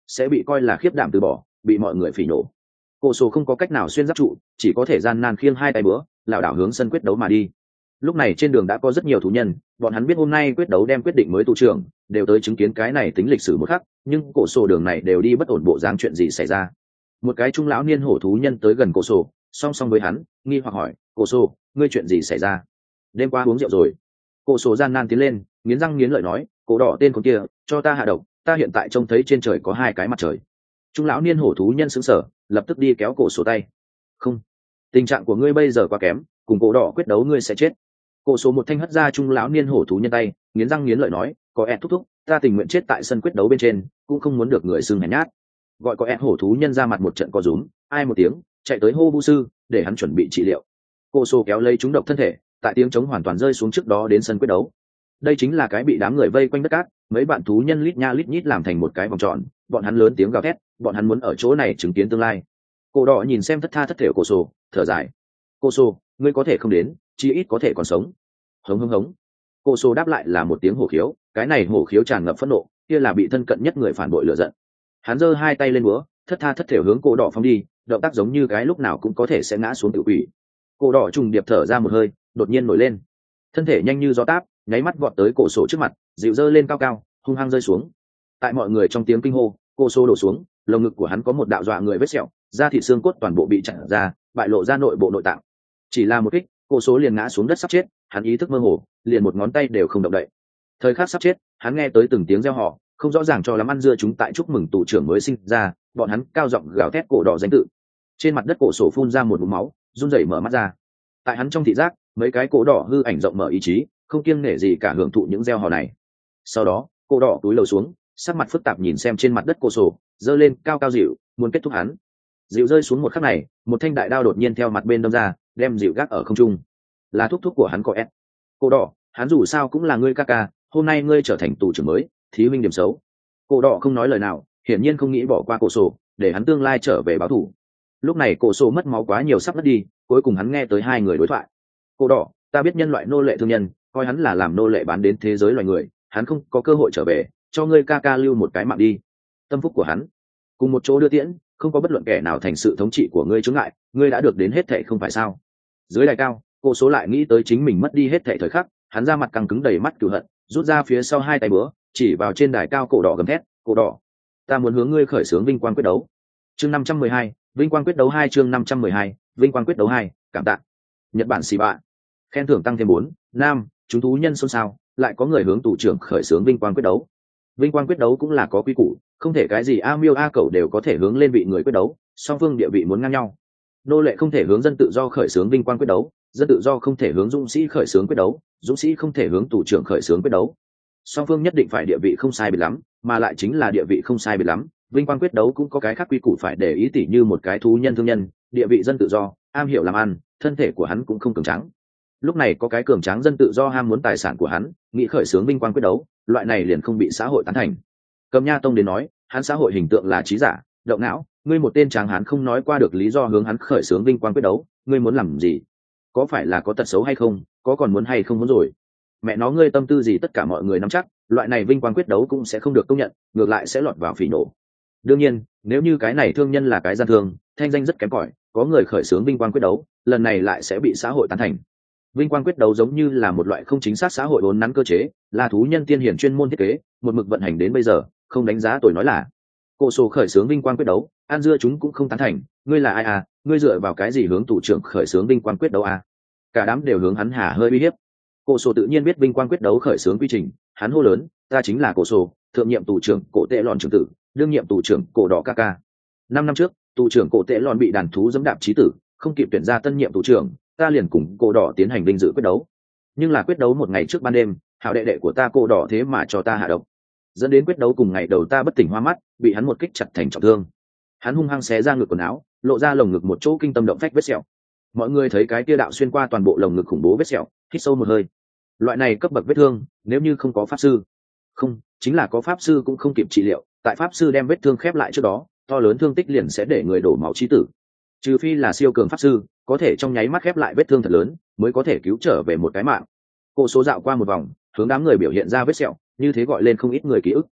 sẽ bị coi là khiếp đảm từ bỏ, bị mọi người phỉ nổ. Cổ sổ không có cách nào xuyên giáp trụ, chỉ có thể gian nan khiêng hai tay bữa lảo đảo hướng sân quyết đấu mà đi. Lúc này trên đường đã có rất nhiều thú nhân, bọn hắn biết hôm nay quyết đấu đem quyết định mới tù trưởng, đều tới chứng kiến cái này tính lịch sử một khắc, nhưng cổ sổ đường này đều đi bất ổn bộ dáng chuyện gì xảy ra. Một cái trung lão niên hổ thú nhân tới gần cổ sổ, song song với hắn, nghi hoặc hỏi, cổ sổ, ngươi chuyện gì xảy ra? Đêm qua uống rượu rồi. Cổ sổ gian nan tiến lên, nghiến răng nghiến lợi nói, cổ đỏ tên con kia, cho ta hạ độc, ta hiện tại trông thấy trên trời có hai cái mặt trời. Trung lão niên hổ thú nhân sững sờ, lập tức đi kéo cổ sổ tay. Không, tình trạng của ngươi bây giờ quá kém, cùng cổ đỏ quyết đấu ngươi sẽ chết. Cổ sổ một thanh hất ra trung lão niên hổ thú nhân tay, nghiến răng nghiến lợi nói, có ẹt thúc thúc, ta tình nguyện chết tại sân quyết đấu bên trên, cũng không muốn được người xưng hèn nhát. Gọi có ẹt hổ thú nhân ra mặt một trận co rúm, ai một tiếng, chạy tới hô vu sư, để hắn chuẩn bị trị liệu. Cổ sổ kéo lấy chúng độc thân thể, tại tiếng trống hoàn toàn rơi xuống trước đó đến sân quyết đấu. Đây chính là cái bị đám người vây quanh đất cát, mấy bạn thú nhân lít nha lít nhít làm thành một cái vòng tròn, bọn hắn lớn tiếng gào thét, bọn hắn muốn ở chỗ này chứng kiến tương lai. Cổ đỏ nhìn xem thất tha thất thể cổ sổ, thở dài. Cổ sổ, ngươi có thể không đến, chí ít có thể còn sống. Hống hống hống. Cổ sổ đáp lại là một tiếng hổ khiếu, cái này hổ khiếu tràn ngập phẫn nộ, kia là bị thân cận nhất người phản bội lửa giận. Hắn giơ hai tay lên búa, thất tha thất thể hướng cổ đỏ phóng đi, động tác giống như cái lúc nào cũng có thể sẽ ngã xuống tự quỷ. Cổ đỏ trùng điệp thở ra một hơi, đột nhiên nổi lên, thân thể nhanh như gió táp, nháy mắt vọt tới cổ sổ trước mặt, dịu dơ lên cao cao, hung hăng rơi xuống. Tại mọi người trong tiếng kinh hô, cổ sổ đổ xuống, lồng ngực của hắn có một đạo dọa người vết sẹo, da thịt xương cốt toàn bộ bị chặt ra, bại lộ ra nội bộ nội tạng. Chỉ là một kích, cổ sổ liền ngã xuống đất sắp chết, hắn ý thức mơ hồ, liền một ngón tay đều không động đậy. Thời khắc sắp chết, hắn nghe tới từng tiếng reo hò, không rõ ràng cho lắm ăn dưa chúng tại chúc mừng tù trưởng mới sinh ra, bọn hắn cao giọng gào thét cổ đỏ danh tự. Trên mặt đất cổ sổ phun ra một búng máu, run rẩy mở mắt ra. Tại hắn trong thị giác, mấy cái cổ đỏ hư ảnh rộng mở ý chí, không kiêng nể gì cả hưởng thụ những gieo hò này. Sau đó, cổ đỏ túi lầu xuống, sắc mặt phức tạp nhìn xem trên mặt đất cổ sổ, giơ lên cao cao dịu, muốn kết thúc hắn. Dịu rơi xuống một khắc này, một thanh đại đao đột nhiên theo mặt bên đâm ra, đem dịu gác ở không trung. Là thúc thúc của hắn có ép. Cổ đỏ, hắn dù sao cũng là ngươi ca ca, hôm nay ngươi trở thành tù trưởng mới, thí huynh điểm xấu. Cổ đỏ không nói lời nào, hiển nhiên không nghĩ bỏ qua cổ sổ, để hắn tương lai trở về báo thù. Lúc này cổ sổ mất máu quá nhiều sắp mất đi, cuối cùng hắn nghe tới hai người đối thoại. Cổ đỏ, ta biết nhân loại nô lệ thương nhân, coi hắn là làm nô lệ bán đến thế giới loài người, hắn không có cơ hội trở về, cho ngươi ca ca lưu một cái mạng đi. Tâm phúc của hắn, cùng một chỗ đưa tiễn, không có bất luận kẻ nào thành sự thống trị của ngươi chướng ngại, ngươi đã được đến hết thệ không phải sao? Dưới đài cao, cổ số lại nghĩ tới chính mình mất đi hết thệ thời khắc, hắn ra mặt căng cứng đầy mắt cừu hận, rút ra phía sau hai tay búa, chỉ vào trên đài cao cổ đỏ gầm thét, cổ đỏ, ta muốn hướng ngươi khởi xướng vinh quang quyết đấu. Chương 512, vinh quang quyết đấu 2 chương 512, vinh quang quyết đấu 2, cảm tạ. Nhật Bản xì bạ. Khen thưởng tăng thêm 4, nam, chúng thú nhân xôn xao, lại có người hướng tù trưởng khởi xướng vinh quang quyết đấu. Vinh quang quyết đấu cũng là có quy củ, không thể cái gì a miêu a cẩu đều có thể hướng lên vị người quyết đấu, song phương địa vị muốn ngang nhau. Nô lệ không thể hướng dân tự do khởi xướng vinh quang quyết đấu, dân tự do không thể hướng dũng sĩ khởi xướng quyết đấu, dũng sĩ không thể hướng tù trưởng khởi xướng quyết đấu. Song phương nhất định phải địa vị không sai biệt lắm, mà lại chính là địa vị không sai biệt lắm. Vinh quang quyết đấu cũng có cái khác quy củ phải để ý, tỉ như một cái thú nhân thương nhân, địa vị dân tự do, am hiểu làm ăn, thân thể của hắn cũng không cường tráng. Lúc này có cái cường tráng dân tự do ham muốn tài sản của hắn, nghĩ khởi xướng vinh quang quyết đấu, loại này liền không bị xã hội tán thành. Cầm Nha Tông đến nói, hắn xã hội hình tượng là trí giả, động não, ngươi một tên tráng hán không nói qua được lý do hướng hắn khởi xướng vinh quang quyết đấu, ngươi muốn làm gì? Có phải là có tật xấu hay không, có còn muốn hay không muốn rồi? Mẹ nó ngươi tâm tư gì tất cả mọi người nắm chắc, loại này vinh quang quyết đấu cũng sẽ không được công nhận, ngược lại sẽ lọt vào phỉ nổ. Đương nhiên, nếu như cái này thương nhân là cái gian thương, thanh danh rất kém cỏi, có người khởi xướng vinh quang quyết đấu, lần này lại sẽ bị xã hội tán thành. Vinh quang quyết đấu giống như là một loại không chính xác xã hội vốn nắn cơ chế, là thú nhân tiên hiển chuyên môn thiết kế, một mực vận hành đến bây giờ, không đánh giá tuổi nói là. Cổ sổ khởi xướng vinh quang quyết đấu, an dưa chúng cũng không tán thành, ngươi là ai à, ngươi dựa vào cái gì hướng tù trưởng khởi xướng vinh quang quyết đấu à? Cả đám đều hướng hắn hả hơi uy hiếp. Cổ sổ tự nhiên biết vinh quang quyết đấu khởi xướng quy trình, hắn hô lớn, ta chính là cổ sổ, thượng nhiệm tù trưởng cổ tệ lòn trưởng tử, đương nhiệm tù trưởng cổ đỏ ca ca. 5 năm trước, tù trưởng cổ tệ lòn bị đàn thú dẫm đạp chí tử, không kịp tuyển ra tân nhiệm tù trưởng, ta liền cùng cổ đỏ tiến hành vinh dự quyết đấu. Nhưng là quyết đấu một ngày trước ban đêm, hảo đệ đệ của ta cổ đỏ thế mà cho ta hạ độc, dẫn đến quyết đấu cùng ngày đầu ta bất tỉnh hoa mắt, bị hắn một kích chặt thành trọng thương. Hắn hung hăng xé ra ngực quần áo, lộ ra lồng ngực một chỗ kinh tâm động phách vết sẹo. Mọi người thấy cái kia đạo xuyên qua toàn bộ lồng ngực khủng bố vết sẹo, hít sâu một hơi. Loại này cấp bậc vết thương, nếu như không có pháp sư, không, chính là có pháp sư cũng không kịp trị liệu, tại pháp sư đem vết thương khép lại trước đó, to lớn thương tích liền sẽ để người đổ máu chí tử. Trừ phi là siêu cường pháp sư, có thể trong nháy mắt khép lại vết thương thật lớn, mới có thể cứu trở về một cái mạng. Cô số dạo qua một vòng, hướng đám người biểu hiện ra vết sẹo, như thế gọi lên không ít người ký ức.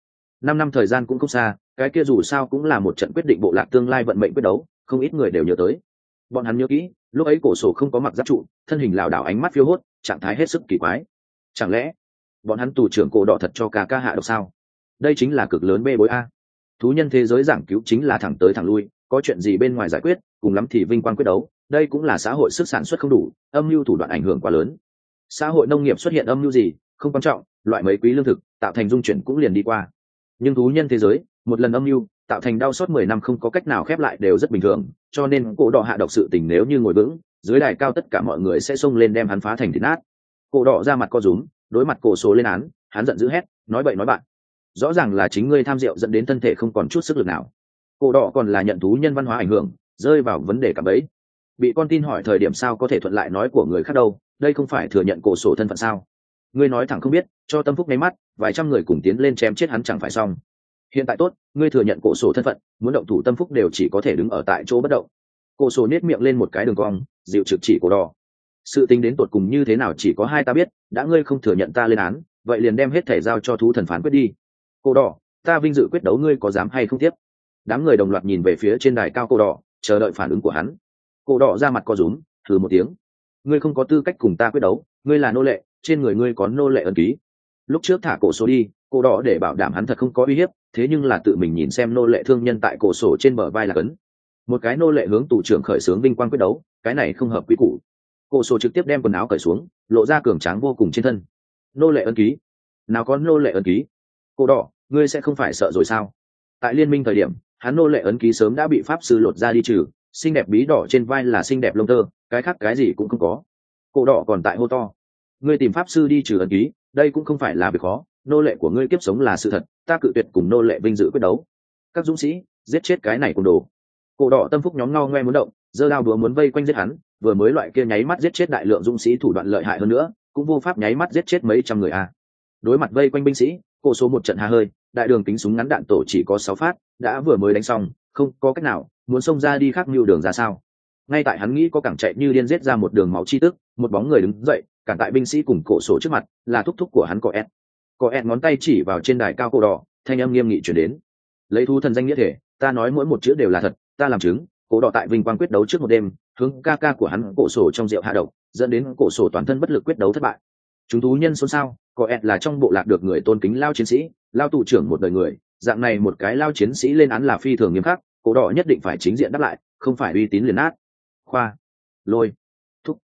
5 năm thời gian cũng không xa, cái kia dù sao cũng là một trận quyết định bộ lạc tương lai vận mệnh quyết đấu, không ít người đều nhớ tới. Bọn hắn nhớ kỹ, lúc ấy cổ sổ không có mặc giáp trụ, thân hình lảo đảo, ánh mắt phiêu hốt, trạng thái hết sức kỳ quái. Chẳng lẽ bọn hắn tù trưởng cổ đỏ thật cho ca ca hạ độc sao? Đây chính là cực lớn bê bối a. Thú nhân thế giới giảng cứu chính là thẳng tới thẳng lui, có chuyện gì bên ngoài giải quyết, cùng lắm thì vinh quang quyết đấu. Đây cũng là xã hội sức sản xuất không đủ, âm mưu thủ đoạn ảnh hưởng quá lớn. Xã hội nông nghiệp xuất hiện âm mưu gì không quan trọng, loại mấy quý lương thực tạo thành dung chuyển cũng liền đi qua. Nhưng thú nhân thế giới, một lần âm mưu tạo thành đau xót 10 năm không có cách nào khép lại đều rất bình thường, cho nên cổ đỏ hạ độc sự tình nếu như ngồi vững, dưới đài cao tất cả mọi người sẽ xông lên đem hắn phá thành thịt nát. Cổ đỏ ra mặt co rúm, đối mặt cổ số lên án, hắn giận dữ hét, nói bậy nói bạn, rõ ràng là chính ngươi tham rượu dẫn đến thân thể không còn chút sức lực nào. Cổ đỏ còn là nhận thú nhân văn hóa ảnh hưởng, rơi vào vấn đề cạm bẫy. Bị con tin hỏi thời điểm sao có thể thuận lại nói của người khác đâu, đây không phải thừa nhận cổ sổ thân phận sao? Ngươi nói thẳng không biết, cho tâm phúc nháy mắt, vài trăm người cùng tiến lên chém chết hắn chẳng phải xong. Hiện tại tốt, ngươi thừa nhận cổ sổ thân phận, muốn động thủ tâm phúc đều chỉ có thể đứng ở tại chỗ bất động. Cổ sổ nết miệng lên một cái đường cong, dịu trực chỉ cổ đỏ. Sự tính đến tột cùng như thế nào chỉ có hai ta biết, đã ngươi không thừa nhận ta lên án, vậy liền đem hết thể giao cho thú thần phán quyết đi. Cổ đỏ, ta vinh dự quyết đấu, ngươi có dám hay không tiếp? Đám người đồng loạt nhìn về phía trên đài cao cổ đỏ, chờ đợi phản ứng của hắn. Cổ đỏ ra mặt co rúm, thử một tiếng. Ngươi không có tư cách cùng ta quyết đấu, ngươi là nô lệ, trên người ngươi có nô lệ ấn ký. Lúc trước thả cổ số đi, cổ đỏ để bảo đảm hắn thật không có uy hiếp, thế nhưng là tự mình nhìn xem nô lệ thương nhân tại cổ sổ trên bờ vai là cấn. Một cái nô lệ hướng tù trưởng khởi xướng vinh quang quyết đấu, cái này không hợp quy củ. Cổ sổ trực tiếp đem quần áo cởi xuống, lộ ra cường tráng vô cùng trên thân. Nô lệ ấn ký? Nào có nô lệ ấn ký? Cổ đỏ, ngươi sẽ không phải sợ rồi sao? Tại liên minh thời điểm, hắn nô lệ ấn ký sớm đã bị pháp sư lột ra đi trừ, xinh đẹp bí đỏ trên vai là xinh đẹp lông tơ, cái khác cái gì cũng không có. Cổ đỏ còn tại hô to, ngươi tìm pháp sư đi trừ ấn ký, đây cũng không phải là việc khó, nô lệ của ngươi kiếp sống là sự thật, ta cự tuyệt cùng nô lệ vinh dự quyết đấu. Các dũng sĩ, giết chết cái này cùng đồ. Cổ đỏ tâm phúc nhóm ngao ngoe muốn động, giơ đao búa muốn vây quanh giết hắn, vừa mới loại kia nháy mắt giết chết đại lượng dũng sĩ thủ đoạn lợi hại hơn nữa, cũng vô pháp nháy mắt giết chết mấy trăm người a. Đối mặt vây quanh binh sĩ, cổ số một trận hà hơi, đại đường tính súng ngắn đạn tổ chỉ có 6 phát, đã vừa mới đánh xong, không có cách nào, muốn xông ra đi khác mưu đường ra sao. Ngay tại hắn nghĩ có cẳng chạy như điên giết ra một đường máu chi tức, một bóng người đứng dậy, cản tại binh sĩ cùng cổ sổ trước mặt, là thúc thúc của hắn có ẹt ngón tay chỉ vào trên đài cao cổ đỏ, thanh âm nghiêm nghị truyền đến. Lấy thú thần danh nghĩa thể, ta nói mỗi một chữ đều là thật, ta làm chứng. Cổ đỏ tại vinh quang quyết đấu trước một đêm, hướng ca ca của hắn cổ sổ trong rượu hạ độc, dẫn đến cổ sổ toàn thân bất lực quyết đấu thất bại. Chúng thú nhân xôn xao, có ẹt là trong bộ lạc được người tôn kính lao chiến sĩ, lao tù trưởng một đời người, dạng này một cái lao chiến sĩ lên án là phi thường nghiêm khắc, cổ đỏ nhất định phải chính diện đáp lại, không phải uy tín liền nát. Khoa, lôi, thúc,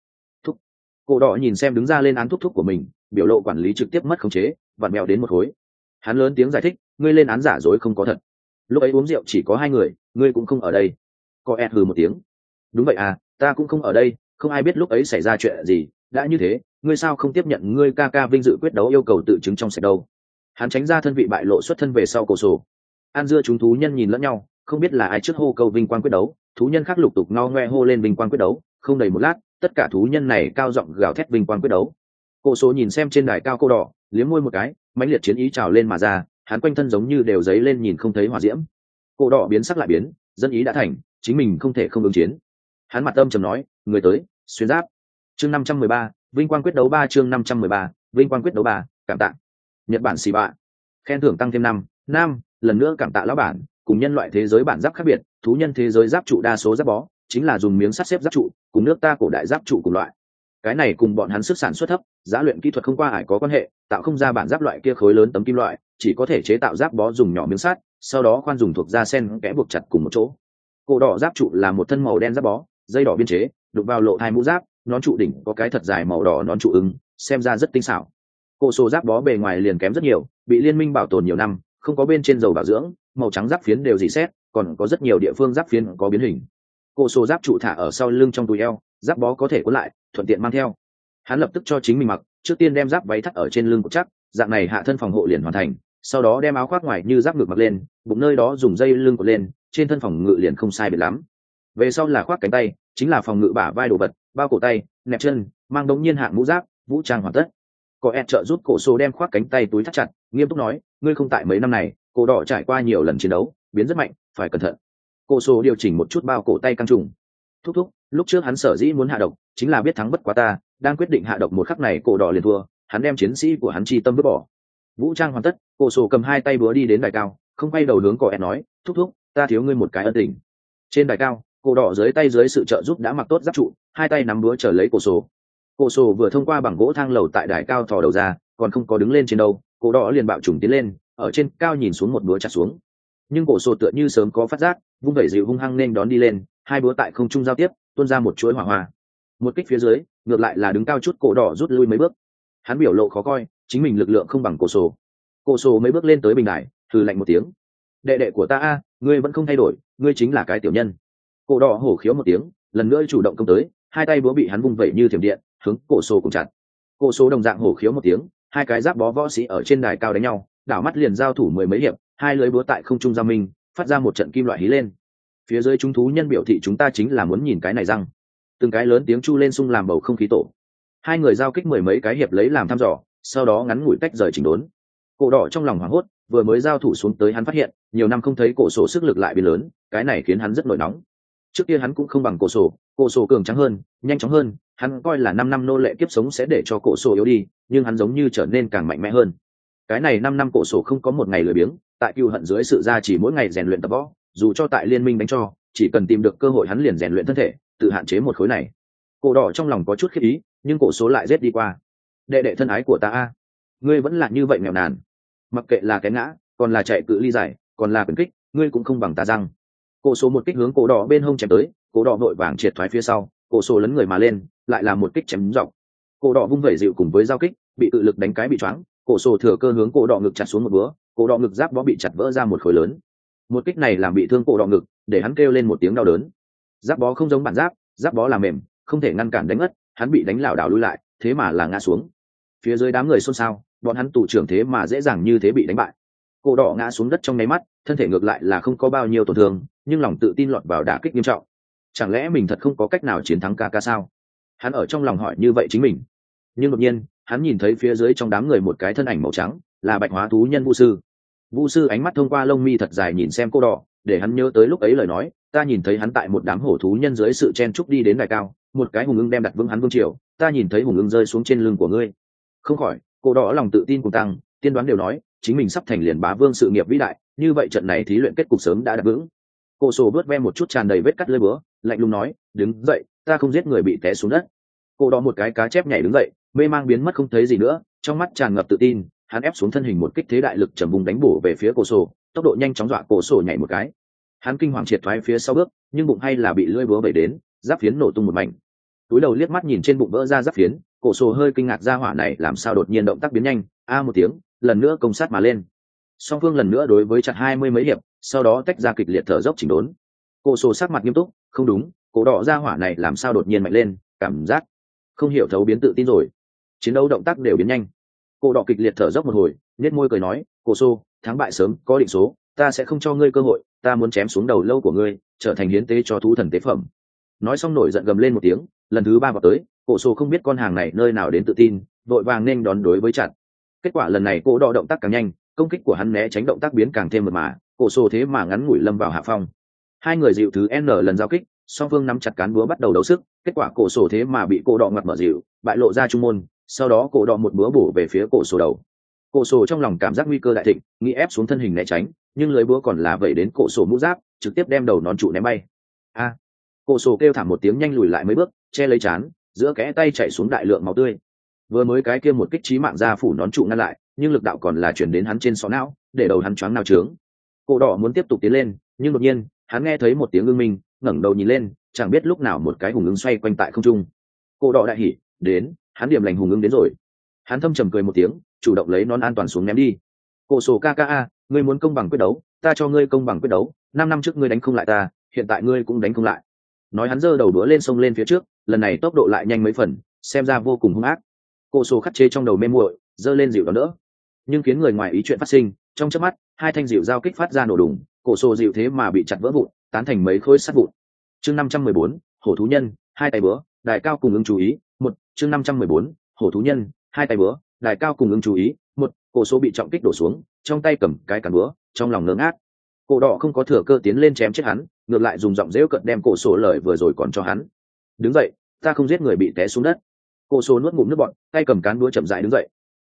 cổ đỏ nhìn xem đứng ra lên án thúc thúc của mình, biểu lộ quản lý trực tiếp mất khống chế, vặn mèo đến một khối. Hắn lớn tiếng giải thích, ngươi lên án giả dối không có thật. Lúc ấy uống rượu chỉ có 2 người, ngươi cũng không ở đây. Có ẹt hừ một tiếng. Đúng vậy à, ta cũng không ở đây, không ai biết lúc ấy xảy ra chuyện gì. Đã như thế, ngươi sao không tiếp nhận ngươi ca ca vinh dự quyết đấu yêu cầu tự chứng trong sạch đâu? Hắn tránh ra thân vị bại lộ xuất thân về sau cổ sổ. An dưa chúng thú nhân nhìn lẫn nhau, không biết là ai trước hô câu vinh quang quyết đấu, thú nhân khác lục tục ngao ngoe hô lên vinh quang quyết đấu, không đầy một lát, tất cả thú nhân này cao giọng gào thét vinh quang quyết đấu. Cổ số nhìn xem trên đài cao cô đỏ, liếm môi một cái, mãnh liệt chiến ý trào lên mà ra, hắn quanh thân giống như đều giấy lên nhìn không thấy hỏa diễm. Cô đỏ biến sắc lại biến, dân ý đã thành, chính mình không thể không ứng chiến. Hắn mặt âm trầm nói, người tới, xuyên giáp. Chương 513, vinh quang quyết đấu 3, chương 513, vinh quang quyết đấu 3, cảm tạ. Nhật Bản xì bạ. Khen thưởng tăng thêm 5, lần nữa cảm tạ lão bản, cùng nhân loại thế giới bản giáp khác biệt, thú nhân thế giới giáp trụ đa số giáp bó, chính là dùng miếng sắt xếp giáp trụ, cùng nước ta cổ đại giáp trụ cùng loại. Cái này cùng bọn hắn sức sản xuất thấp, giá luyện kỹ thuật không qua ải có quan hệ, tạo không ra bản giáp loại kia khối lớn tấm kim loại, chỉ có thể chế tạo giáp bó dùng nhỏ miếng sắt, sau đó khoan dùng thuộc da sen kẽ buộc chặt cùng một chỗ. Cổ đỏ giáp trụ là một thân màu đen giáp bó, dây đỏ biên chế, đục vào lộ hai mũ giáp, nón trụ đỉnh có cái thật dài màu đỏ nón trụ ứng, xem ra rất tinh xảo. Cổ số giáp bó bề ngoài liền kém rất nhiều, bị liên minh bảo tồn nhiều năm, không có bên trên dầu bảo dưỡng, màu trắng giáp phiến đều dỉ xét, còn có rất nhiều địa phương giáp phiến có biến hình. Cổ số giáp trụ thả ở sau lưng trong túi eo, giáp bó có thể cuốn lại, thuận tiện mang theo. Hắn lập tức cho chính mình mặc, trước tiên đem giáp váy thắt ở trên lưng cột chắc, dạng này hạ thân phòng hộ liền hoàn thành, sau đó đem áo khoác ngoài như giáp ngực mặc lên, bụng nơi đó dùng dây lưng cột lên, trên thân phòng ngự liền không sai biệt lắm. Về sau là khoác cánh tay, chính là phòng ngự bả vai đồ vật, bao cổ tay, nẹp chân, mang đống nhiên hạng mũ giáp, vũ trang hoàn tất. Có ẹt trợ giúp cổ số đem khoác cánh tay túi thắt chặt, nghiêm túc nói, ngươi không tại mấy năm này, cổ đỏ trải qua nhiều lần chiến đấu, biến rất mạnh, phải cẩn thận. Cổ số điều chỉnh một chút bao cổ tay căng trùng. Thúc thúc, lúc trước hắn sở dĩ muốn hạ độc, chính là biết thắng bất quá ta, đang quyết định hạ độc một khắc này cổ đỏ liền thua, hắn đem chiến sĩ của hắn chi tâm vứt bỏ. Vũ trang hoàn tất, cổ sổ cầm hai tay búa đi đến đài cao, không quay đầu hướng cỏ ẹt nói, thúc thúc, ta thiếu ngươi một cái ân tình. Trên đài cao, cổ đỏ dưới tay dưới sự trợ giúp đã mặc tốt giáp trụ, hai tay nắm búa chờ lấy cổ sổ. Cổ sổ vừa thông qua bằng gỗ thang lầu tại đài cao thò đầu ra, còn không có đứng lên trên đâu, cổ đỏ liền bạo trùng tiến lên, ở trên cao nhìn xuống một búa chặt xuống. Nhưng cổ sổ tựa như sớm có phát giác, vung vẩy dịu hung hăng nên đón đi lên, hai búa tại không trung giao tiếp, tuôn ra một chuỗi hỏa hoa. Một kích phía dưới, ngược lại là đứng cao chút cổ đỏ rút lui mấy bước. Hắn biểu lộ khó coi, chính mình lực lượng không bằng cổ sổ. Cổ sổ mấy bước lên tới bình đài, hừ lạnh một tiếng, đệ đệ của ta a, ngươi vẫn không thay đổi, ngươi chính là cái tiểu nhân. Cổ đỏ hổ khiếu một tiếng, lần nữa chủ động công tới, hai tay búa bị hắn vung vẩy như thiểm điện, hướng cổ sổ cùng chặt. Cổ sổ đồng dạng hổ khiếu một tiếng, hai cái giáp bó võ sĩ ở trên đài cao đánh nhau, đảo mắt liền giao thủ mười mấy hiệp, hai lưới búa tại không trung giao minh, phát ra một trận kim loại hí lên. Phía dưới chúng thú nhân biểu thị chúng ta chính là muốn nhìn cái này răng. Từng cái lớn tiếng chu lên xung làm bầu không khí tổ. Hai người giao kích mười mấy cái hiệp lấy làm thăm dò, sau đó ngắn ngủi tách rời chỉnh đốn. Cổ đỏ trong lòng hoảng hốt, vừa mới giao thủ xuống tới hắn phát hiện nhiều năm không thấy cổ sổ sức lực lại biến lớn, cái này khiến hắn rất nổi nóng. Trước kia hắn cũng không bằng cổ sổ cường trắng hơn, nhanh chóng hơn, hắn coi là 5 năm nô lệ kiếp sống sẽ để cho cổ sổ yếu đi, nhưng hắn giống như trở nên càng mạnh mẽ hơn. Cái này 5 năm cổ sổ không có một ngày lười biếng, tại cừu hận dưới sự gia trì mỗi ngày rèn luyện tập võ, dù cho tại liên minh đánh cho, chỉ cần tìm được cơ hội hắn liền rèn luyện thân thể, tự hạn chế một khối này. Cổ đỏ trong lòng có chút khiếp ý, nhưng cổ số lại giết đi qua. Đệ đệ thân ái của ta a, ngươi vẫn là như vậy nghèo nàn. Mặc kệ là cái ngã, còn là chạy cự ly dài, còn là quyền kích, ngươi cũng không bằng ta răng. Cổ số một kích hướng cổ đỏ bên hông chém tới, cổ đỏ vội vàng triệt thoái phía sau, cổ số lấn người mà lên, lại là một kích chém dọc. Cổ đỏ vung vẩy dịu cùng với giao kích, bị tự lực đánh cái bị choáng, cổ số thừa cơ hướng cổ đỏ ngực chặt xuống một búa, cổ đỏ ngực giáp bó bị chặt vỡ ra một khối lớn. Một kích này làm bị thương cổ đỏ ngực, để hắn kêu lên một tiếng đau đớn. Giáp bó không giống bản giáp, giáp bó là mềm, không thể ngăn cản đánh ngất, hắn bị đánh lảo đảo lùi lại, thế mà là ngã xuống. Phía dưới đám người xôn xao, bọn hắn tù trưởng thế mà dễ dàng như thế bị đánh bại. Cổ đỏ ngã xuống đất trong nháy mắt, thân thể ngược lại là không có bao nhiêu tổn thương, nhưng lòng tự tin lọt vào đả kích nghiêm trọng. Chẳng lẽ mình thật không có cách nào chiến thắng Kaka sao? Hắn ở trong lòng hỏi như vậy chính mình. Nhưng đột nhiên, hắn nhìn thấy phía dưới trong đám người một cái thân ảnh màu trắng, là bạch hóa thú nhân Vu sư. Vu sư ánh mắt thông qua lông mi thật dài nhìn xem cô đỏ, để hắn nhớ tới lúc ấy lời nói, ta nhìn thấy hắn tại một đám hổ thú nhân dưới sự chen trúc đi đến đài cao, một cái hùng ưng đem đặt vững hắn vương triều, ta nhìn thấy hùng ưng rơi xuống trên lưng của ngươi. Không khỏi, cô đỏ lòng tự tin cùng tăng, tiên đoán đều nói, chính mình sắp thành liền bá vương sự nghiệp vĩ đại, như vậy trận này thí luyện kết cục sớm đã đặt vững. Cô sổ vớt ve một chút tràn đầy vết cắt lưỡi búa, lạnh lùng nói, đứng dậy, ta không giết người bị té xuống đất. Cô đỏ một cái cá chép nhảy đứng dậy, mê mang biến mất không thấy gì nữa, trong mắt tràn ngập tự tin, hắn ép xuống thân hình một kích thế đại lực trầm vùng đánh bổ về phía cổ sổ, tốc độ nhanh chóng dọa cổ sổ nhảy một cái. Hắn kinh hoàng triệt thoái phía sau bước, nhưng bụng hay là bị lưỡi búa bẩy đến, giáp phiến nổ tung một mảnh. Túi đầu liếc mắt nhìn trên bụng vỡ ra giáp phiến, cổ sổ hơi kinh ngạc ra hỏa này làm sao đột nhiên động tác biến nhanh, a một tiếng, lần nữa công sát mà lên. Song phương lần nữa đối với chặt 20 mấy hiệp, sau đó tách ra kịch liệt thở dốc chỉnh đốn. Cổ sổ sắc mặt nghiêm túc, không đúng, cổ đỏ ra hỏa này làm sao đột nhiên mạnh lên, cảm giác không hiểu thấu biến tự tin rồi. Chiến đấu động tác đều biến nhanh. Cổ đỏ kịch liệt thở dốc một hồi, nhếch môi cười nói, cổ sổ, thắng bại sớm có định số, ta sẽ không cho ngươi cơ hội, ta muốn chém xuống đầu lâu của ngươi, trở thành hiến tế cho thú thần tế phẩm. Nói xong nổi giận gầm lên một tiếng, lần thứ 3 vào tới, cổ sổ không biết con hàng này nơi nào đến tự tin, vội vàng nên đón đối với chặt. Kết quả lần này cổ đỏ động tác càng nhanh, công kích của hắn né tránh động tác biến càng thêm mượt mà, cổ sổ thế mà ngắn ngủi lâm vào hạ phong. Hai người dịu thứ n lần giao kích, song phương nắm chặt cán búa bắt đầu đấu sức, kết quả cổ sổ thế mà bị cổ đỏ ngoặt mở dịu, bại lộ ra trung môn, sau đó cổ đỏ một búa bổ về phía cổ sổ đầu. Cổ sổ trong lòng cảm giác nguy cơ đại thịnh, nghĩ ép xuống thân hình né tránh, nhưng lưới búa còn là vậy đến cổ sổ mũ giáp, trực tiếp đem đầu nón trụ ném bay. A! Cổ sổ kêu thảm một tiếng nhanh lùi lại mấy bước, che lấy trán, giữa kẽ tay chảy xuống đại lượng máu tươi. Vừa mới cái kia một kích chí mạng ra phủ nón trụ ngăn lại, nhưng lực đạo còn là chuyển đến hắn trên sọ não, để đầu hắn choáng nào trướng. Cổ đỏ muốn tiếp tục tiến lên, nhưng đột nhiên hắn nghe thấy một tiếng ưng minh, ngẩng đầu nhìn lên, chẳng biết lúc nào một cái hùng ưng xoay quanh tại không trung. Cổ đỏ đại hỉ, đến, hắn điểm lành hùng ưng đến rồi. Hắn thâm trầm cười một tiếng, chủ động lấy nón an toàn xuống ném đi. Cổ sổ Kaka, ngươi muốn công bằng quyết đấu, ta cho ngươi công bằng quyết đấu. 5 năm trước ngươi đánh không lại ta, hiện tại ngươi cũng đánh không lại. Nói hắn giơ đầu đũa lên sông lên phía trước, lần này tốc độ lại nhanh mấy phần, xem ra vô cùng hung ác. Cổ sổ khắt chế trong đầu mê muội, giơ lên dịu đón đỡ, nhưng khiến người ngoài ý chuyện phát sinh. Trong chớp mắt, hai thanh dịu giao kích phát ra nổ đùng, cổ sổ dịu thế mà bị chặt vỡ vụn, tán thành mấy khối sắt vụn. Chương 514, hổ thú nhân, hai tay búa, đài cao cùng ứng chú ý. Chương 514, hổ thú nhân, hai tay búa, đài cao cùng ứng chú ý. Cổ sổ bị trọng kích đổ xuống, trong tay cầm cái cán búa, trong lòng ngơ ngác. Cổ đỏ không có thừa cơ tiến lên chém chết hắn, ngược lại dùng giọng dễu cợt đem cổ sổ lời vừa rồi còn cho hắn. Đứng dậy, ta không giết người bị té xuống đất. Cổ sổ nuốt ngụm nước bọt, tay cầm cán búa chậm rãi đứng dậy.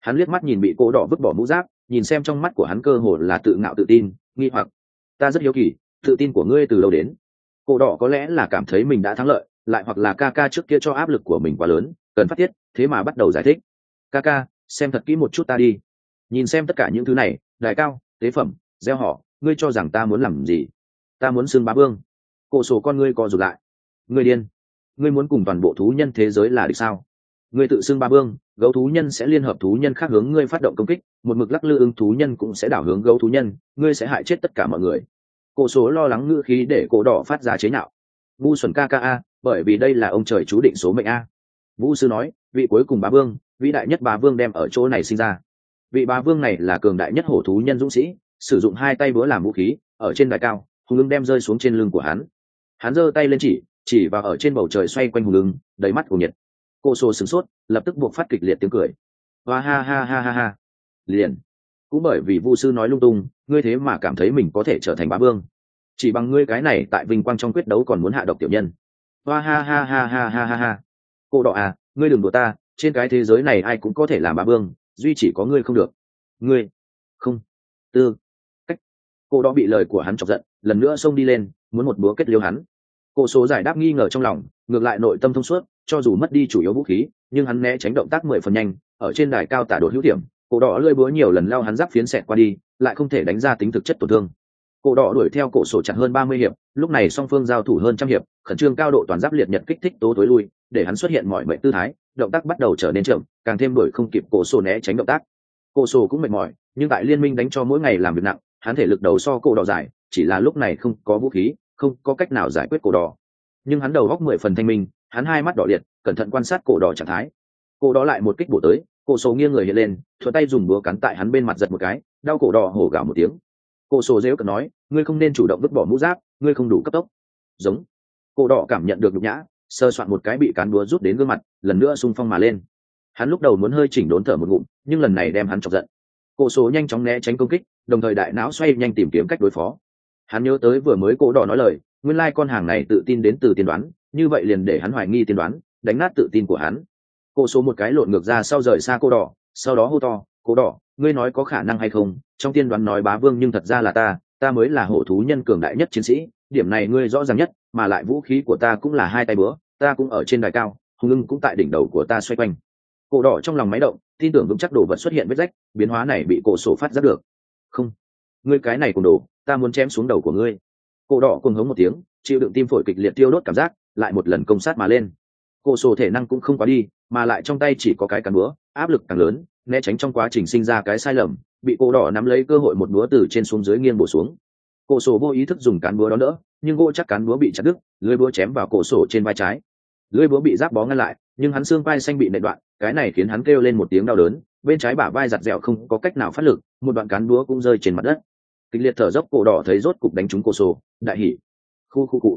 Hắn liếc mắt nhìn bị cổ đỏ vứt bỏ mũ giáp, nhìn xem trong mắt của hắn cơ hồ là tự ngạo tự tin, nghi hoặc. Ta rất hiếu kỳ, tự tin của ngươi từ đâu đến? Cổ đỏ có lẽ là cảm thấy mình đã thắng lợi, lại hoặc là ca ca trước kia cho áp lực của mình quá lớn, cần phát tiết, thế mà bắt đầu giải thích. Ca ca, xem thật kỹ một chút ta đi. Nhìn xem tất cả những thứ này, đại cao, tế phẩm, gieo họ, ngươi cho rằng ta muốn làm gì? Ta muốn xưng bá vương. Cổ sổ con ngươi co rụt lại. Ngươi điên. Ngươi muốn cùng toàn bộ thú nhân thế giới là địch sao? Ngươi tự xưng bá vương, gấu thú nhân sẽ liên hợp thú nhân khác hướng ngươi phát động công kích, một mực lắc lư ưng thú nhân cũng sẽ đảo hướng gấu thú nhân, ngươi sẽ hại chết tất cả mọi người. Cổ số lo lắng ngữ khí để cổ đỏ phát ra chế nhạo. Vu xuẩn ca ca a, bởi vì đây là ông trời chú định số mệnh a. Vũ sư nói, vị cuối cùng bá vương, vĩ đại nhất bá vương đem ở chỗ này sinh ra. Vị bá vương này là cường đại nhất hổ thú nhân dũng sĩ, sử dụng hai tay búa làm vũ khí, ở trên đài cao, hùng ưng đem rơi xuống trên lưng của hắn. Hắn giơ tay lên chỉ vào ở trên bầu trời xoay quanh hùng ưng, đầy mắt của nhiệt. Cô sô sửng sốt, lập tức buộc phát kịch liệt tiếng cười. Hoa ha ha ha ha ha. Liền. Cũng bởi vì Vu sư nói lung tung, ngươi thế mà cảm thấy mình có thể trở thành bá vương. Chỉ bằng ngươi cái này tại vinh quang trong quyết đấu còn muốn hạ độc tiểu nhân. Hoa ha ha ha ha ha ha ha. Cô đỏ à, ngươi đừng đùa ta, trên cái thế giới này ai cũng có thể làm bá vương, duy chỉ có ngươi không được. Ngươi. Không. Tư. Cách. Cô đỏ bị lời của hắn chọc giận, lần nữa xông đi lên, muốn một búa kết liêu hắn. Cô số giải đáp nghi ngờ trong lòng, ngược lại nội tâm thông suốt, cho dù mất đi chủ yếu vũ khí, nhưng hắn né tránh động tác 10 phần nhanh, ở trên đài cao tả đột hữu điểm, cổ đỏ lưỡi búa nhiều lần lao hắn giáp phiến xẹt qua đi, lại không thể đánh ra tính thực chất tổn thương. Cổ đỏ đuổi theo cổ sổ chặt hơn 30 hiệp, lúc này song phương giao thủ hơn trăm hiệp, khẩn trương cao độ toàn giáp liệt nhật kích thích tố tối lui, để hắn xuất hiện mọi mệnh tư thái, động tác bắt đầu trở nên chậm, càng thêm đuổi không kịp cổ sổ né tránh động tác. Cổ sổ cũng mệt mỏi, nhưng tại liên minh đánh cho mỗi ngày làm việc nặng, hắn thể lực đầu so cổ đỏ dài, chỉ là lúc này không có vũ khí, không có cách nào giải quyết cổ đỏ. Nhưng hắn đầu góc 10 phần thanh minh, hắn hai mắt đỏ liệt, cẩn thận quan sát cổ đỏ trạng thái. Cổ đỏ lại một kích bổ tới, cổ sổ nghiêng người hiện lên, thuận tay dùng búa cắn tại hắn bên mặt giật một cái, đau cổ đỏ hổ gào một tiếng. Cổ sổ rêu cợt nói, ngươi không nên chủ động vứt bỏ mũ giáp, ngươi không đủ cấp tốc. Giống. Cổ đỏ cảm nhận được nhục nhã, sơ soạn một cái bị cán búa rút đến gương mặt, lần nữa xung phong mà lên. Hắn lúc đầu muốn hơi chỉnh đốn thở một ngụm, nhưng lần này đem hắn chọc giận. Cổ sổ nhanh chóng né tránh công kích, đồng thời đại não xoay nhanh tìm kiếm cách đối phó. Hắn nhớ tới vừa mới cổ đỏ nói lời, nguyên lai con hàng này tự tin đến từ tiên đoán, như vậy liền để hắn hoài nghi tiên đoán, đánh nát tự tin của hắn. Cổ số một cái lộn ngược ra sau rời xa cô đỏ, sau đó hô to, cô đỏ, ngươi nói có khả năng hay không? Trong tiên đoán nói bá vương nhưng thật ra là ta mới là hổ thú nhân cường đại nhất chiến sĩ, điểm này ngươi rõ ràng nhất, mà lại vũ khí của ta cũng là hai tay búa, ta cũng ở trên đài cao, hùng ưng cũng tại đỉnh đầu của ta xoay quanh. Cổ đỏ trong lòng máy động, tin tưởng vững chắc đồ vật xuất hiện vết rách, biến hóa này bị cổ sổ phát giác được. Không, ngươi cái này cùng đồ, ta muốn chém xuống đầu của ngươi. Cổ đỏ cuồng hống một tiếng, chịu đựng tim phổi kịch liệt tiêu đốt cảm giác, lại một lần công sát mà lên. Cổ sổ thể năng cũng không quá đi, mà lại trong tay chỉ có cái cán búa, áp lực càng lớn, né tránh trong quá trình sinh ra cái sai lầm, bị cổ đỏ nắm lấy cơ hội một búa từ trên xuống dưới nghiêng bổ xuống. Cổ sổ vô ý thức dùng cán búa đó đỡ, nhưng gỗ chắc cán búa bị chặt đứt, lưỡi búa chém vào cổ sổ trên vai trái. Lưỡi búa bị giáp bó ngăn lại, nhưng hắn xương vai xanh bị nện đoạn, cái này khiến hắn kêu lên một tiếng đau đớn, bên trái bả vai giật dẻo không có cách nào phát lực, một đoạn cán búa cũng rơi trên mặt đất. Kịch liệt thở dốc, cổ đỏ thấy rốt cục đánh trúng cổ sổ, đại hỉ. Khu cụ.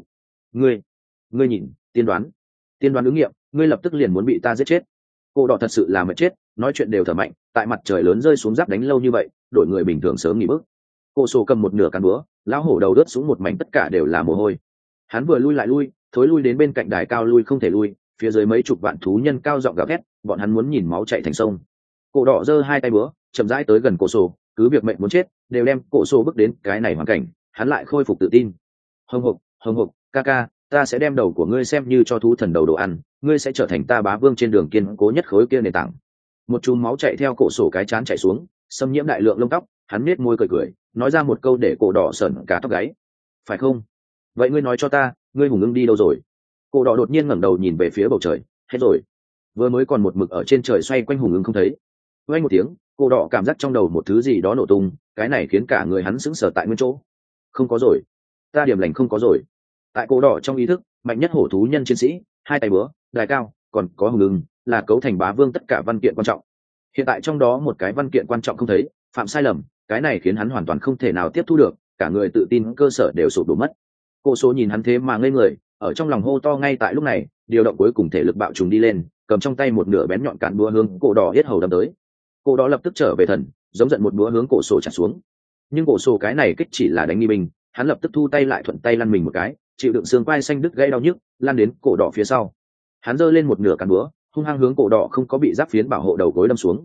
Ngươi nhìn, tiên đoán ứng nghiệm, ngươi lập tức liền muốn bị ta giết chết. Cổ đỏ thật sự là mệt chết, nói chuyện đều thở mạnh, tại mặt trời lớn rơi xuống giáp đánh lâu như vậy, đổi người bình thường sớm nghỉ bước. Cổ sổ cầm một nửa cán búa, lão hổ đầu đớt xuống một mảnh, tất cả đều là mồ hôi. Hắn vừa lui lại lui, thối lui đến bên cạnh đài cao lui không thể lui, phía dưới mấy chục vạn thú nhân cao giọng gào thét, bọn hắn muốn nhìn máu chảy thành sông. Cổ đỏ giơ hai tay búa, chậm rãi tới gần cổ sổ, cứ việc mệnh muốn chết, đều đem cổ sổ bước đến cái này hoàn cảnh, hắn lại khôi phục tự tin. Hồng hộc, ca ca, ta sẽ đem đầu của ngươi xem như cho thú thần đầu đồ ăn, ngươi sẽ trở thành ta bá vương trên đường kiên cố nhất khối kia nền tảng. Một chùm máu chạy theo cổ sổ cái chán chạy xuống, xâm nhiễm đại lượng lông tóc, hắn nết môi cười, nói ra một câu để cổ đỏ sởn cả tóc gáy. Phải không? Vậy ngươi nói cho ta, ngươi hùng ưng đi đâu rồi? Cổ đỏ đột nhiên ngẩng đầu nhìn về phía bầu trời, hết rồi. Vừa mới còn một mực ở trên trời xoay quanh hùng ưng không thấy. Vang một tiếng, cổ đỏ cảm giác trong đầu một thứ gì đó nổ tung, cái này khiến cả người hắn sững sờ tại nguyên chỗ. Không có rồi, ta điểm lành không có rồi. Tại cổ đỏ trong ý thức, mạnh nhất hổ thú nhân chiến sĩ, hai tay búa, đài cao, còn có hùng ưng, là cấu thành bá vương tất cả văn kiện quan trọng. Hiện tại trong đó một cái văn kiện quan trọng không thấy, phạm sai lầm, cái này khiến hắn hoàn toàn không thể nào tiếp thu được, cả người tự tin cơ sở đều sụp đổ mất. Cô số nhìn hắn thế mà ngây người, ở trong lòng hô to ngay tại lúc này, điều động cuối cùng thể lực bạo trùng đi lên, cầm trong tay một nửa bén nhọn cán búa hướng cổ đỏ yết hầu đâm tới. Cổ đỏ lập tức trở về thần, giống giận một búa hướng cổ sổ trả xuống. Nhưng cổ sổ cái này kích chỉ là đánh nghi binh, hắn lập tức thu tay lại, thuận tay lăn mình một cái, chịu đựng xương vai xanh đứt gãy đau nhức, lăn đến cổ đỏ phía sau. Hắn giơ lên một nửa cán búa, hung hăng hướng cổ đỏ không có bị giáp phiến bảo hộ đầu gối đâm xuống.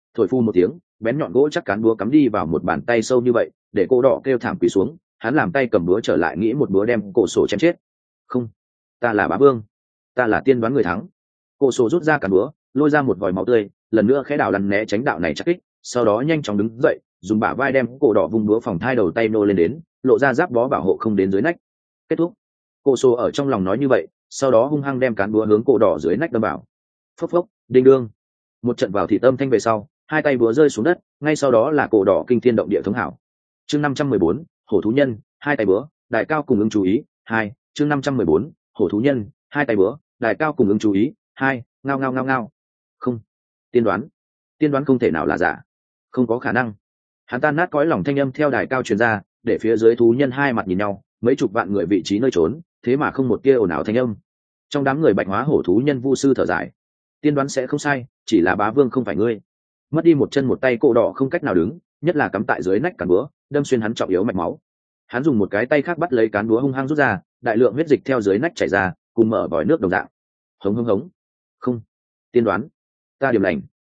Thổi phu một tiếng, bén nhọn gỗ chắc cán búa cắm đi vào một bàn tay sâu như vậy, để cô đỏ kêu thảm quỳ xuống. Hắn làm tay cầm búa trở lại, nghĩ một búa đem cổ sổ chém chết. Không, ta là bá vương, ta là tiên đoán người thắng. Cổ sổ rút ra cán búa, lôi ra một vòi máu tươi, lần nữa khẽ đảo lăn né tránh đạo này chắc kích, sau đó nhanh chóng đứng dậy, dùng bả vai đem cổ đỏ vùng búa phòng thai đầu tay nô lên đến, lộ ra giáp bó bảo hộ không đến dưới nách. Kết thúc. Cổ sổ ở trong lòng nói như vậy, sau đó hung hăng đem cán búa hướng cổ đỏ dưới nách đâm vào. Phốc phốc, đinh đương. Một trận vào thị tâm thanh về sau, hai tay búa rơi xuống đất, ngay sau đó là cổ đỏ kinh thiên động địa thống hảo. Chương 514, hổ thú nhân, hai tay búa, đại cao cùng ứng chú ý, hai. Chương 514, hổ thú nhân, hai tay búa, đại cao cùng ứng chú ý, hai. Ngao ngao ngao ngao. Không, tiên đoán không thể nào là giả, không có khả năng. Hắn tan nát cõi lòng thanh âm theo đài cao truyền ra, để phía dưới thú nhân hai mặt nhìn nhau, mấy chục vạn người vị trí nơi trốn, thế mà không một tia ồn ào thanh âm. Trong đám người bạch hóa hổ thú nhân vu sư thở dài, tiên đoán sẽ không sai, chỉ là bá vương không phải ngươi. Mất đi một chân một tay, cổ đỏ không cách nào đứng, nhất là cắm tại dưới nách cán búa, đâm xuyên hắn trọng yếu mạch máu. Hắn dùng một cái tay khác bắt lấy cán búa hung hăng rút ra, đại lượng huyết dịch theo dưới nách chảy ra, cùng mở vòi nước đồng dạng. Hống hống hống. Không, tiên đoán, ta điểm lành.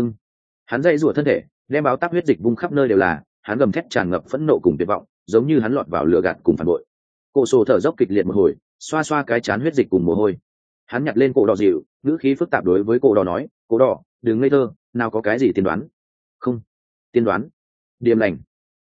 Hắn dây rủa thân thể, đem báo táp huyết dịch vung khắp nơi đều là. Hắn gầm thét tràn ngập phẫn nộ cùng tuyệt vọng, giống như hắn lọt vào lửa gạt cùng phản bội. Cổ sổ thở dốc kịch liệt một hồi, xoa xoa cái chán huyết dịch cùng mồ hôi. Hắn nhặt lên cổ đỏ dịu, ngữ khí phức tạp đối với cổ đỏ nói, cổ đỏ, đừng ngây thơ, nào có cái gì tiên đoán. Không, tiên đoán, điềm lành.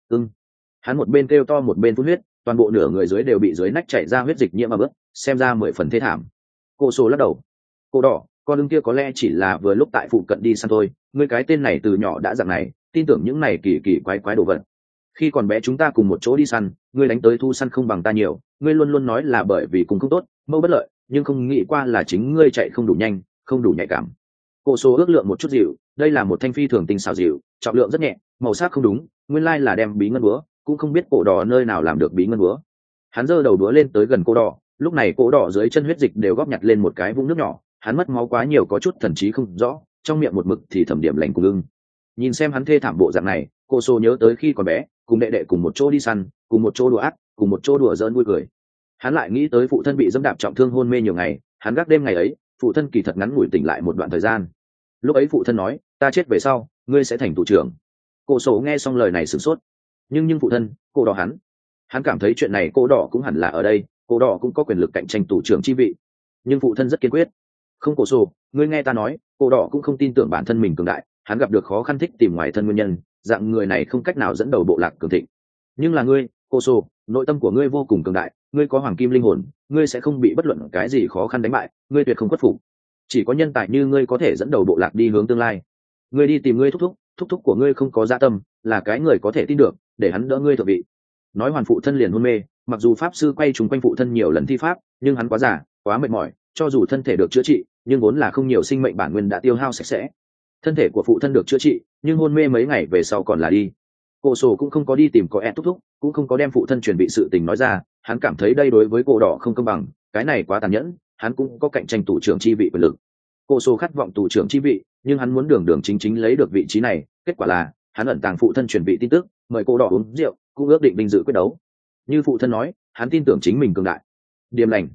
Hắn một bên kêu to một bên phun huyết, toàn bộ nửa người dưới đều bị dưới nách chảy ra huyết dịch nhiễm ẩm ướt, xem ra 10 phần thê thảm. Cổ sổ lắc đầu, cổ đỏ, con ưng kia có lẽ chỉ là vừa lúc tại phụ cận đi săn thôi, ngươi cái tên này từ nhỏ đã dạng này, tin tưởng những này kỳ kỳ quái quái đồ vật. Khi còn bé chúng ta cùng một chỗ đi săn, ngươi đánh tới thu săn không bằng ta nhiều, ngươi luôn luôn nói là bởi vì cùng không tốt, mâu bất lợi, nhưng không nghĩ qua là chính ngươi chạy không đủ nhanh, không đủ nhạy cảm. Cổ số ước lượng một chút dịu, đây là một thanh phi thường tinh xảo dịu, trọng lượng rất nhẹ, màu sắc không đúng, nguyên lai là đem bí ngân búa, cũng không biết cổ đỏ nơi nào làm được bí ngân búa. Hắn giơ đầu búa lên tới gần cổ đỏ, lúc này cổ đỏ dưới chân huyết dịch đều góp nhặt lên một cái vũng nước nhỏ, hắn mất máu quá nhiều có chút thần trí không rõ, trong miệng một mực thì thẩm điểm lành cùng ưng. Nhìn xem hắn thê thảm bộ dạng này, cô số nhớ tới khi còn bé cùng đệ đệ cùng một chỗ đi săn, cùng một chỗ đùa ác, cùng một chỗ đùa giỡn vui cười. Hắn lại nghĩ tới phụ thân bị dẫm đạp trọng thương hôn mê nhiều ngày, hắn gác đêm ngày ấy, phụ thân kỳ thật ngắn ngủi tỉnh lại một đoạn thời gian. Lúc ấy phụ thân nói, ta chết về sau ngươi sẽ thành thủ trưởng. Cô số nghe xong lời này sửng sốt, nhưng phụ thân, cô đỏ hắn cảm thấy chuyện này cô đỏ cũng hẳn là ở đây, cô đỏ cũng có quyền lực cạnh tranh thủ trưởng chi vị, nhưng phụ thân rất kiên quyết. Không, cổ sổ, ngươi nghe ta nói, cô đỏ cũng không tin tưởng bản thân mình cường đại, hắn gặp được khó khăn thích tìm ngoài thân nguyên nhân, dạng người này không cách nào dẫn đầu bộ lạc cường thịnh. Nhưng là ngươi, cô sổ, nội tâm của ngươi vô cùng cường đại, ngươi có hoàng kim linh hồn, ngươi sẽ không bị bất luận cái gì khó khăn đánh bại, ngươi tuyệt không khuất phục. Chỉ có nhân tài như ngươi có thể dẫn đầu bộ lạc đi hướng tương lai. Ngươi đi tìm ngươi thúc thúc của ngươi không có dạ tâm, là cái người có thể tin được, để hắn đỡ ngươi thượng vị. Nói hoàn phụ thân liền hôn mê, mặc dù pháp sư quay trúng quanh phụ thân nhiều lần thi pháp, nhưng hắn quá già, quá mệt mỏi, cho dù thân thể được chữa trị, nhưng vốn là không nhiều sinh mệnh bản nguyên đã tiêu hao sạch sẽ. Thân thể của phụ thân được chữa trị, nhưng hôn mê mấy ngày về sau còn là đi. Cổ sổ cũng không có đi tìm có thúc thúc, cũng không có đem phụ thân chuẩn bị sự tình nói ra, hắn cảm thấy đây đối với cổ đỏ không công bằng, cái này quá tàn nhẫn, hắn cũng có cạnh tranh tù trưởng chi vị quyền lực. Cổ sổ khát vọng tù trưởng chi vị, nhưng hắn muốn đường đường chính chính lấy được vị trí này, kết quả là hắn ẩn tàng phụ thân chuẩn bị tin tức, mời cổ đỏ uống rượu, cũng ước định binh dự quyết đấu. Như phụ thân nói, hắn tin tưởng chính mình cường đại. Điềm lành.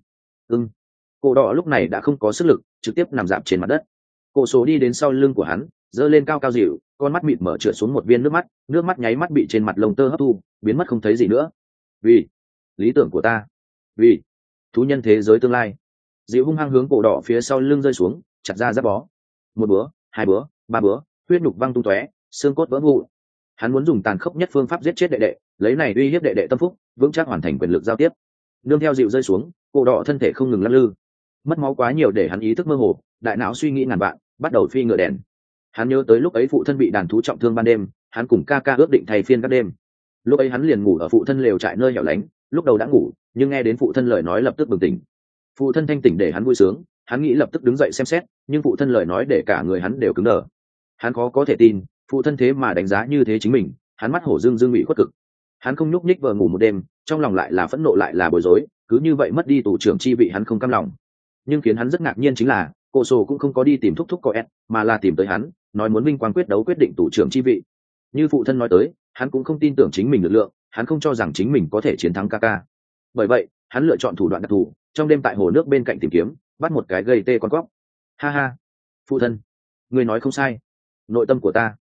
Cổ đỏ lúc này đã không có sức lực, trực tiếp nằm dạp trên mặt đất. Cổ số đi đến sau lưng của hắn, giơ lên cao cao dịu, con mắt mịt mở trượt xuống một viên nước mắt nháy mắt bị trên mặt lông tơ hấp thu, biến mất không thấy gì nữa. Vì lý tưởng của ta, vì thú nhân thế giới tương lai. Dịu hung hăng hướng cổ đỏ phía sau lưng rơi xuống, chặt ra giáp bó. Một búa, hai búa, ba búa, huyết nhục văng tung tóe, xương cốt vỡ vụn. Hắn muốn dùng tàn khốc nhất phương pháp giết chết đệ đệ, lấy này uy hiếp đệ đệ tâm phúc, vững chắc hoàn thành quyền lực giao tiếp. Nương theo dịu rơi xuống, cổ đỏ thân thể không ngừng lăn lư, mất máu quá nhiều để hắn ý thức mơ hồ, đại não suy nghĩ ngàn vạn, bắt đầu phi ngựa đèn. Hắn nhớ tới lúc ấy phụ thân bị đàn thú trọng thương ban đêm, hắn cùng ca ca ước định thay phiên các đêm. Lúc ấy hắn liền ngủ ở phụ thân lều trại nơi hẻo lánh, lúc đầu đã ngủ, nhưng nghe đến phụ thân lời nói lập tức bừng tỉnh. Phụ thân thanh tỉnh để hắn vui sướng, hắn nghĩ lập tức đứng dậy xem xét, nhưng phụ thân lời nói để cả người hắn đều cứng đờ. Hắn khó có thể tin, phụ thân thế mà đánh giá như thế chính mình, hắn mắt hổ dương bị khuất cực. Hắn không nhúc nhích vờ ngủ một đêm, trong lòng lại là phẫn nộ lại là bối rối, cứ như vậy mất đi tù trưởng chi vị hắn không cam lòng. Nhưng khiến hắn rất ngạc nhiên chính là cổ sổ cũng không có đi tìm thúc thúc có mà là tìm tới hắn, nói muốn vinh quang quyết đấu quyết định tù trưởng chi vị. Như phụ thân nói tới, hắn cũng không tin tưởng chính mình lực lượng, hắn không cho rằng chính mình có thể chiến thắng Kaka. Bởi vậy hắn lựa chọn thủ đoạn đặc thù, trong đêm tại hồ nước bên cạnh tìm kiếm, bắt một cái gây tê con cóc. Ha ha, phụ thân, người nói không sai, nội tâm của ta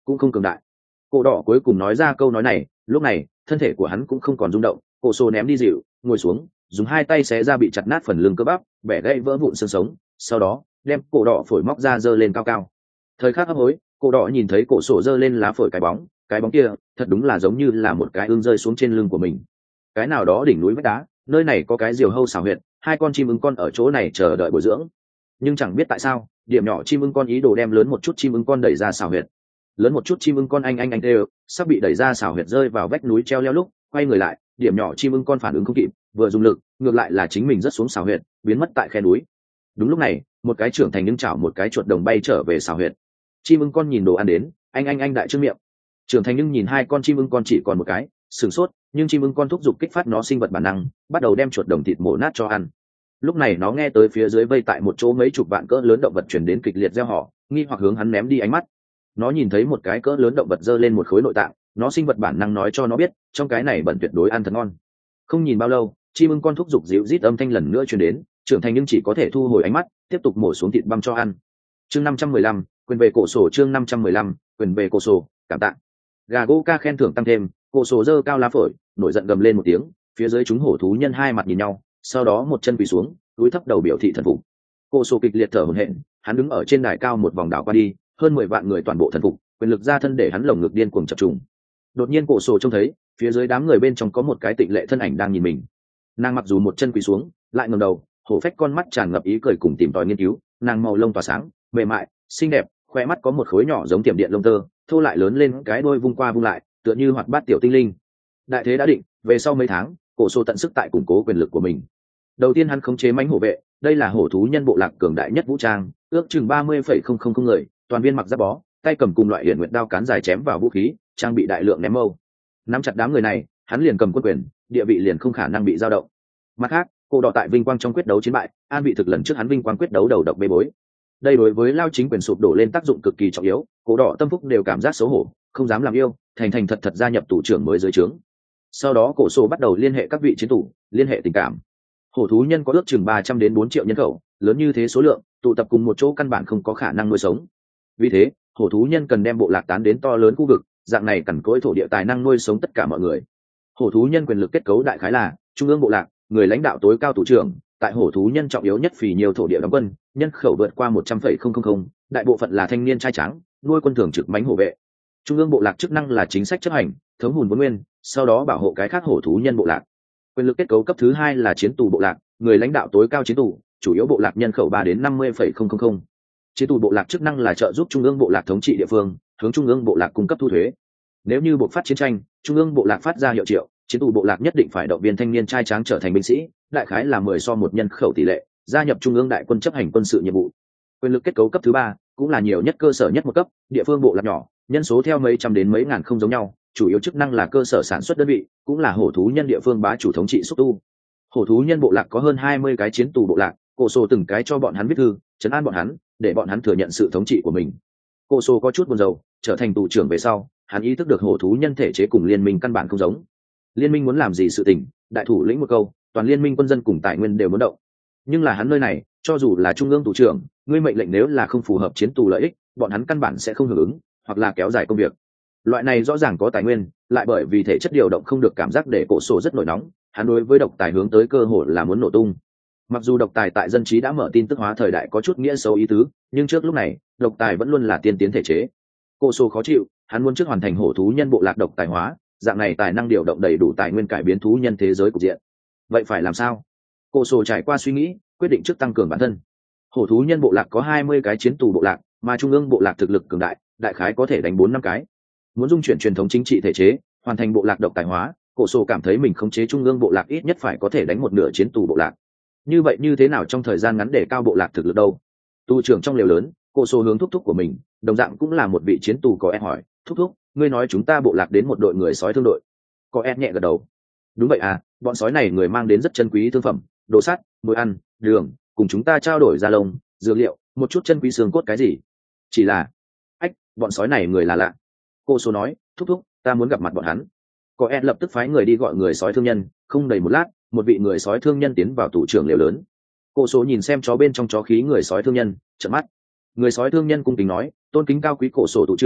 cũng không cường đại. Cổ đỏ cuối cùng nói ra câu nói này, lúc này thân thể của hắn cũng không còn rung động. Cổ sổ ném đi dịu, ngồi xuống, dùng hai tay xé ra bị chặt nát phần lưng cơ bắp, bẻ gãy vỡ vụn xương sống, sau đó đem cổ đỏ phổi móc ra giơ lên cao cao. Thời khắc hấp hối, cổ đỏ nhìn thấy cổ sổ giơ lên lá phổi cái bóng kia thật đúng là giống như là một cái ương rơi xuống trên lưng của mình. Cái nào đó đỉnh núi vách đá, nơi này có cái diều hâu xào huyệt, hai con chim ưng con ở chỗ này chờ đợi bồi dưỡng. Nhưng chẳng biết tại sao, điểm nhỏ chim ưng con ý đồ đem lớn một chút chim ưng con đẩy ra xào huyệt. Lớn một chút chim ưng con anh đều sắp bị đẩy ra xào huyệt rơi vào vách núi treo leo lúc quay người lại, điểm nhỏ chim ưng con phản ứng không kịp, vừa dùng lực, ngược lại là chính mình rớt xuống xào huyệt, biến mất tại khe núi. Đúng lúc này, một cái trưởng thành nhưng chảo một cái chuột đồng bay trở về xào huyệt. Chim ưng con nhìn đồ ăn đến, anh đại trương miệng. Trưởng thành nhưng nhìn hai con chim ưng con chỉ còn một cái, sửng sốt, nhưng chim ưng con thúc giục kích phát nó sinh vật bản năng, bắt đầu đem chuột đồng thịt mổ nát cho ăn. Lúc này nó nghe tới phía dưới vây tại một chỗ mấy chục vạn cỡ lớn động vật chuyển đến kịch liệt reo hò, nghi hoặc hướng hắn ném đi ánh mắt. Nó nhìn thấy một cái cỡ lớn động vật giơ lên một khối nội tạng, nó sinh vật bản năng nói cho nó biết trong cái này bẩn tuyệt đối ăn thật ngon. Không nhìn bao lâu, chim ưng con thúc giục dịu rít âm thanh lần nữa truyền đến, trưởng thành nhưng chỉ có thể thu hồi ánh mắt, tiếp tục mổ xuống thịt băm cho ăn. Chương 515, quyền về cổ sổ. Chương 515, quyền về cổ sổ, cảm tạ. Gà gỗ ca khen thưởng tăng thêm, cổ sổ giơ cao lá phổi, nổi giận gầm lên một tiếng, phía dưới chúng hổ thú nhân hai mặt nhìn nhau, sau đó một chân quỳ xuống, cúi thấp đầu biểu thị thần phục. Cổ sổ kịch liệt thở hổn hển, hắn đứng ở trên đài cao một vòng đảo qua đi, hơn 10 vạn người toàn bộ thần phục, quyền lực ra thân để hắn lồng ngực điên cuồng chập trùng. Đột nhiên cổ sổ trông thấy phía dưới đám người bên trong có một cái tịnh lệ thân ảnh đang nhìn mình. Nàng mặc dù một chân quỳ xuống, lại ngẩng đầu, hổ phách con mắt tràn ngập ý cười cùng tìm tòi nghiên cứu. Nàng màu lông tỏa sáng, mềm mại, xinh đẹp, khoe mắt có một khối nhỏ giống tiềm điện lông tơ, thô lại lớn lên cái đôi vung qua vung lại, tựa như hoạt bát tiểu tinh linh. Đại thế đã định, về sau mấy tháng, cổ sổ tận sức tại củng cố quyền lực của mình. Đầu tiên hắn khống chế mãnh hổ vệ, đây là hổ thú nhân bộ lạc cường đại nhất vũ trang, ước chừng 30,000 người, toàn viên mặc giáp bó, tay cầm cùng loại hiển nguyệt đao cán dài chém vào vũ khí, trang bị đại lượng ném mâu. Nắm chặt đám người này, hắn liền cầm quân quyền, địa vị liền không khả năng bị dao động. Mặt khác, cổ đỏ tại vinh quang trong quyết đấu chiến bại, an vị thực lần trước hắn vinh quang quyết đấu đầu độc bê bối. Đây đối với lao chính quyền sụp đổ lên tác dụng cực kỳ trọng yếu, cổ đỏ tâm phúc đều cảm giác xấu hổ, không dám làm yêu, thành thật gia nhập tù trưởng mới dưới trướng. Sau đó cổ sổ bắt đầu liên hệ các vị chiến tù, liên hệ tình cảm. Hổ thú nhân có ước chừng 300 đến 4 triệu nhân khẩu, lớn như thế số lượng, tụ tập cùng một chỗ căn bản không có khả năng nuôi sống. Vì thế, hổ thú nhân cần đem bộ lạc tán đến to lớn khu vực, dạng này cằn cỗi thổ địa tài năng nuôi sống tất cả mọi người. Hổ thú nhân quyền lực kết cấu đại khái là trung ương bộ lạc, người lãnh đạo tối cao thủ trưởng, tại hổ thú nhân trọng yếu nhất phì nhiều thổ địa đóng quân, nhân khẩu vượt qua 100,000, đại bộ phận là thanh niên trai tráng, nuôi quân thường trực mãnh hổ vệ. Trung ương bộ lạc chức năng là chính sách chấp hành, thống hùn vốn nguyên, sau đó bảo hộ cái khác hổ thú nhân bộ lạc. Quyền lực kết cấu cấp thứ hai là chiến tù bộ lạc, người lãnh đạo tối cao chiến tù, chủ yếu bộ lạc nhân khẩu 3 đến 50,000. Chiến tù bộ lạc chức năng là trợ giúp trung ương bộ lạc thống trị địa phương, hướng trung ương bộ lạc cung cấp thu thuế. Nếu như buộc phát chiến tranh, trung ương bộ lạc phát ra hiệu triệu, chiến tù bộ lạc nhất định phải động viên thanh niên trai tráng trở thành binh sĩ, đại khái là 10:1 nhân khẩu tỷ lệ, gia nhập trung ương đại quân chấp hành quân sự nhiệm vụ. Quyền lực kết cấu cấp thứ ba cũng là nhiều nhất cơ sở nhất một cấp, địa phương bộ lạc nhỏ, nhân số theo mấy trăm đến mấy ngàn không giống nhau, chủ yếu chức năng là cơ sở sản xuất đơn vị, cũng là hổ thú nhân địa phương bá chủ thống trị xúc tu. Hổ thú nhân bộ lạc có hơn 20 cái chiến tù bộ lạc, cổ sổ từng cái cho bọn hắn viết thư, trấn an bọn hắn, để bọn hắn thừa nhận sự thống trị của mình. Cổ sổ có chút buồn rầu, trở thành tù trưởng về sau, hắn ý thức được hổ thú nhân thể chế cùng liên minh căn bản không giống. Liên minh muốn làm gì sự tình, đại thủ lĩnh một câu, toàn liên minh quân dân cùng tài nguyên đều muốn động. Nhưng là hắn nơi này, cho dù là trung ương tù trưởng, ngươi mệnh lệnh nếu là không phù hợp chiến tù lợi ích, bọn hắn căn bản sẽ không hưởng ứng, hoặc là kéo dài công việc. Loại này rõ ràng có tài nguyên, lại bởi vì thể chất điều động không được, cảm giác để cổ sổ rất nổi nóng. Hắn đối với độc tài hướng tới cơ hội là muốn nổ tung. Mặc dù độc tài tại dân trí đã mở tin tức hóa thời đại có chút nghĩa xấu ý tứ, nhưng trước lúc này độc tài vẫn luôn là tiên tiến thể chế. Cổ sổ khó chịu, hắn muốn trước hoàn thành hổ thú nhân bộ lạc độc tài hóa, dạng này tài năng điều động đầy đủ tài nguyên cải biến thú nhân thế giới cục diện. Vậy phải làm sao? Cổ sổ trải qua suy nghĩ, quyết định trước tăng cường bản thân. Hổ thú nhân bộ lạc có 20 cái chiến tù bộ lạc, mà trung ương bộ lạc thực lực cường đại, đại khái có thể đánh 4-5 cái. Muốn dung chuyển truyền thống chính trị thể chế, hoàn thành bộ lạc độc tài hóa, cổ sổ cảm thấy mình khống chế trung ương bộ lạc ít nhất phải có thể đánh một nửa chiến tù bộ lạc. Như vậy như thế nào trong thời gian ngắn để cao bộ lạc thực lực đâu? Tu trưởng trong lều lớn, cổ sổ hướng thúc thúc của mình, đồng dạng cũng là một vị chiến tù có em hỏi, thúc thúc, ngươi nói chúng ta bộ lạc đến một đội người sói thương đội. Có em nhẹ gật đầu. Đúng vậy à, bọn sói này người mang đến rất chân quý thương phẩm, đồ sắt, muối ăn, đường, cùng chúng ta trao đổi da lông, dược liệu, một chút chân quý xương cốt cái gì. Chỉ là, bọn sói này người là lạ. Cô số nói, thúc thúc, ta muốn gặp mặt bọn hắn. Có em lập tức phái người đi gọi người sói thương nhân, không đầy một lát, một vị người sói thương nhân tiến vào tủ trưởng lều lớn. Cô số nhìn xem chó bên trong chó khí người sói thương nhân, trợn mắt. Người sói thương nhân cung kính nói, tôn kính cao quý cổ sổ tủ trưởng,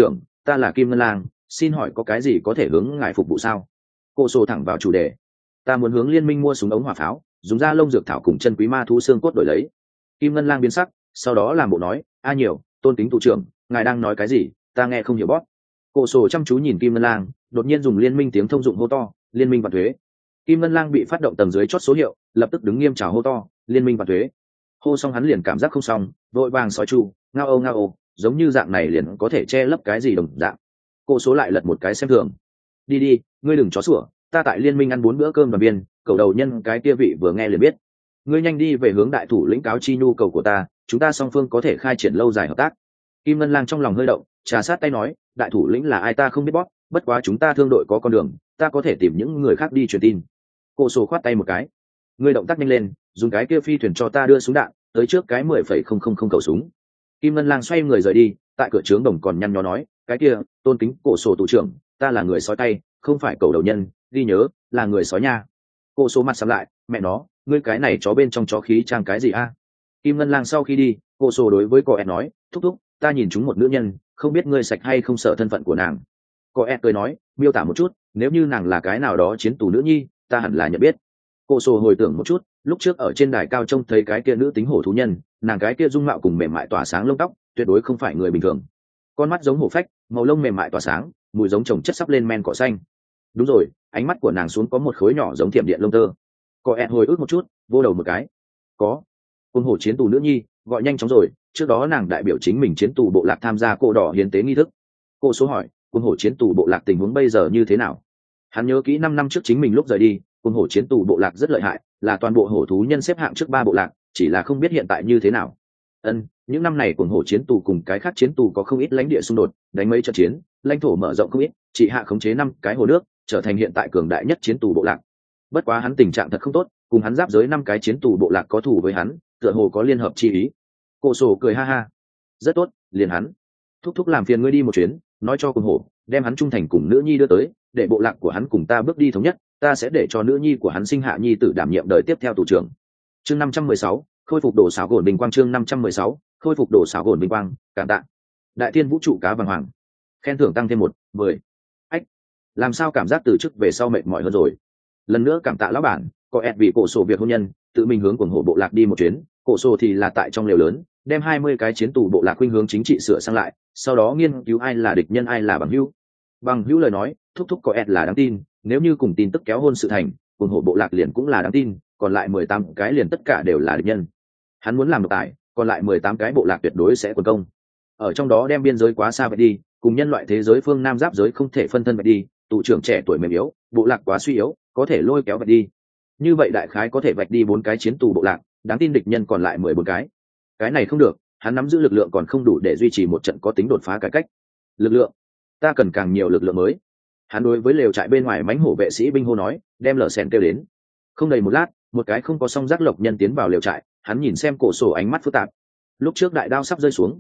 ta là Kim Ngân Lang, xin hỏi có cái gì có thể hướng ngài phục vụ sao? Cô sổ thẳng vào chủ đề. Ta muốn hướng liên minh mua súng ống hỏa pháo, dùng da lông dược thảo cùng chân quý ma thú xương cốt đổi lấy. Kim Ngân Lang biến sắc, sau đó làm bộ nói, a nhiều, tôn kính thủ trưởng, ngài đang nói cái gì, ta nghe không hiểu bót. Cô sổ chăm chú nhìn Kim Ngân Lang, đột nhiên dùng liên minh tiếng thông dụng hô to, liên minh vạn thuế. Kim Ngân Lang bị phát động tầng dưới chót số hiệu, lập tức đứng nghiêm chào hô to, liên minh vạn thuế. Hô xong hắn liền cảm giác không xong, vội vàng sói chu, ngao âu, giống như dạng này liền có thể che lấp cái gì đồng dạng. Cô số lại lật một cái xem thường. Đi, ngươi đừng chó sủa, ta tại liên minh ăn 4 bữa cơm đoàn viên, cầu đầu nhân cái kia vị vừa nghe liền biết. Ngươi nhanh đi về hướng đại thủ lĩnh cáo chi nhu cầu của ta, chúng ta song phương có thể khai triển lâu dài hợp tác. Kim Ngân Lang trong lòng hơi động, trà sát tay nói, đại thủ lĩnh là ai ta không biết bóp, bất quá chúng ta thương đội có con đường, ta có thể tìm những người khác đi truyền tin. Cô số khoát tay một cái, ngươi động tác nhanh lên, dùng cái kia phi thuyền cho ta đưa súng đạn, tới trước cái 10,000 khẩu súng. Kim Ngân Lang xoay người rời đi, tại cửa trướng đồng còn nhăn nhó nói, cái kia, tôn kính cổ sổ thủ trưởng, ta là người sói tay, không phải cầu đầu nhân, ghi nhớ, là người sói nha. Cô số mặt sắm lại, mẹ nó, ngươi cái này chó bên trong chó khí trang cái gì a? Kim Ngân Lang sau khi đi, cô sổ đối với cô nói, thúc, ta nhìn chúng một nữ nhân, không biết ngươi sạch hay không sợ thân phận của nàng. Cô cười nói, miêu tả một chút, nếu như nàng là cái nào đó chiến tù nữ nhi, ta hẳn là nhận biết. Cô sổ hồi tưởng một chút, lúc trước ở trên đài cao trông thấy cái kia nữ tính hổ thú nhân, nàng cái kia dung mạo cùng mềm mại tỏa sáng lông tóc, tuyệt đối không phải người bình thường. Con mắt giống hổ phách, màu lông mềm mại tỏa sáng, mùi giống trồng chất sắp lên men cỏ xanh. Đúng rồi, ánh mắt của nàng xuống có một khối nhỏ giống thiểm điện lông tơ. Cô hồi ức một chút, vô đầu một cái. Có. Quân hổ chiến tù nữ nhi, gọi nhanh chóng rồi, trước đó nàng đại biểu chính mình chiến tù bộ lạc tham gia cổ đỏ hiến tế nghi thức. Cô số hỏi, quân hổ chiến tù bộ lạc tình huống bây giờ như thế nào? Hắn nhớ kỹ 5 năm trước chính mình lúc rời đi, quân hổ chiến tù bộ lạc rất lợi hại, là toàn bộ hổ thú nhân xếp hạng trước 3 bộ lạc, chỉ là không biết hiện tại như thế nào. Những năm này quân hổ chiến tù cùng cái khác chiến tù có không ít lãnh địa xung đột, đánh mấy trận chiến, lãnh thổ mở rộng không ít, chỉ hạ khống chế 5 cái hồ nước, trở thành hiện tại cường đại nhất chiến tù bộ lạc. Bất quá hắn tình trạng thật không tốt, cùng hắn giáp giới 5 cái chiến tù bộ lạc có thù với hắn, tựa hồ có liên hợp chi ý. Cổ sổ cười ha ha, rất tốt, liền hắn. Thúc làm phiền ngươi đi một chuyến, nói cho quân hổ, đem hắn trung thành cùng nữ nhi đưa tới, để bộ lạc của hắn cùng ta bước đi thống nhất, ta sẽ để cho nữ nhi của hắn sinh hạ nhi tử đảm nhiệm đời tiếp theo thủ trưởng. Chương 516, khôi phục đồ xảo gồn bình quang. Chương 516, khôi phục đồ xảo gồn bình quang. Cảm tạ. Đại thiên vũ trụ cá vàng hoàng, khen thưởng tăng thêm 10. Ách, làm sao cảm giác từ trước về sau mệt mỏi hơn rồi. Lần nữa cảm tạ lão bản, có ẹt vì cổ sổ việc hôn nhân, tự mình hướng quần hổ bộ lạc đi một chuyến, cổ sổ thì là tại trong lều lớn, đem 20 cái chiến tù bộ lạc khuynh hướng chính trị sửa sang lại, sau đó nghiên cứu ai là địch nhân ai là bằng hữu. Bằng hữu lời nói, thúc có ẹt là đáng tin, nếu như cùng tin tức kéo hôn sự thành, quần hổ bộ lạc liền cũng là đáng tin, còn lại 18 cái liền tất cả đều là địch nhân. Hắn muốn làm độc tài, còn lại 18 cái bộ lạc tuyệt đối sẽ quần công. Ở trong đó đem biên giới quá xa vậy đi, cùng nhân loại thế giới phương Nam giáp giới không thể phân thân vậy đi, tụ trưởng trẻ tuổi mềm yếu, bộ lạc quá suy yếu, có thể lôi kéo vậy đi. Như vậy đại khái có thể vạch đi 4 cái chiến tù bộ lạc, đáng tin địch nhân còn lại 14 cái. Cái này không được, hắn nắm giữ lực lượng còn không đủ để duy trì một trận có tính đột phá cải cách. Lực lượng, ta cần càng nhiều lực lượng mới. Hắn đối với lều trại bên ngoài mãnh hổ vệ sĩ binh hô nói, đem lở sèn kêu đến. Không đầy một lát, một cái không có song giác lộc nhân tiến vào lều trại, hắn nhìn xem cổ sổ ánh mắt phức tạp. Lúc trước đại đao sắp rơi xuống,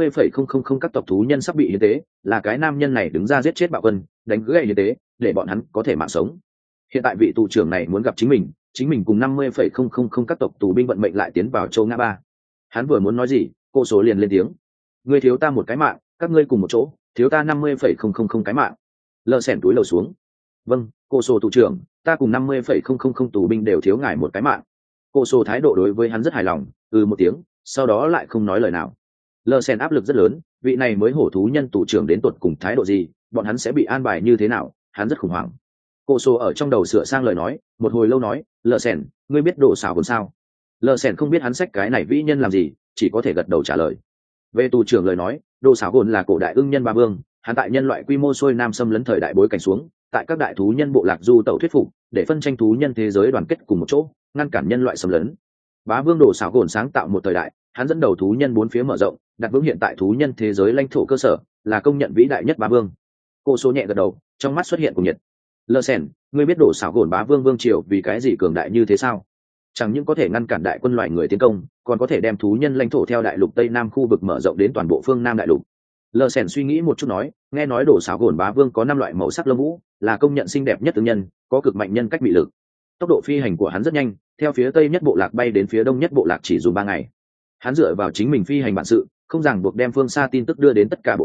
50,000 các tộc thú nhân sắp bị hiến tế, là cái nam nhân này đứng ra giết chết bạo quân, đánh gãy hiến tế, để bọn hắn có thể mạng sống. Hiện tại vị tù trưởng này muốn gặp chính mình cùng 50,000 các tộc tù binh vận mệnh lại tiến vào châu ngã ba. Hắn vừa muốn nói gì, cô số liền lên tiếng, ngươi thiếu ta một cái mạng, các ngươi cùng một chỗ thiếu ta 50,000 cái mạng. Lơ sẻn túi lầu xuống, vâng, cô số tù trưởng, ta cùng 50,000 tù binh đều thiếu ngài một cái mạng. Cô số thái độ đối với hắn rất hài lòng, một tiếng, sau đó lại không nói lời nào. Lơ sẻn áp lực rất lớn, vị này mới hổ thú nhân tù trưởng đến tột cùng thái độ gì, bọn hắn sẽ bị an bài như thế nào, hắn rất khủng hoảng. Cô số ở trong đầu sửa sang lời nói, một hồi lâu nói, Lơ sẻn, ngươi biết đồ xảo còn sao? Lơ sẻn không biết hắn xách cái này vĩ nhân làm gì, chỉ có thể gật đầu trả lời. Về tù trưởng lời nói, đồ xảo gồn là cổ đại ưng nhân ba vương, hắn tại nhân loại quy mô xuôi nam xâm lấn thời đại bối cảnh xuống, tại các đại thú nhân bộ lạc du tẩu thuyết phục, để phân tranh thú nhân thế giới đoàn kết cùng một chỗ, ngăn cản nhân loại xâm lấn. Bá vương đồ xảo gồn sáng tạo một thời đại, hắn dẫn đầu thú nhân bốn phía mở rộng, đặt vững hiện tại thú nhân thế giới lãnh thổ cơ sở, là công nhận vĩ đại nhất bá vương. Cô số nhẹ gật đầu, trong mắt xuất hiện cùng nhiệt. Lơ sẻn, ngươi biết đồ xảo gồn bá vương vương triều vì cái gì cường đại như thế sao? Chẳng những có thể ngăn cản đại quân loại người tiến công, còn có thể đem thú nhân lãnh thổ theo đại lục tây nam khu vực mở rộng đến toàn bộ phương nam đại lục. Lơ sẻn suy nghĩ một chút nói, nghe nói đồ xảo gồn bá vương có 5 loại màu sắc lông vũ, là công nhận xinh đẹp nhất tướng nhân, có cực mạnh nhân cách bị lực. Tốc độ phi hành của hắn rất nhanh, theo phía tây nhất bộ lạc bay đến phía đông nhất bộ lạc chỉ dùng 3 ngày. Hắn dựa vào chính mình phi hành bản sự, không ràng buộc đem phương xa tin tức đưa đến tất cả bộ lạc,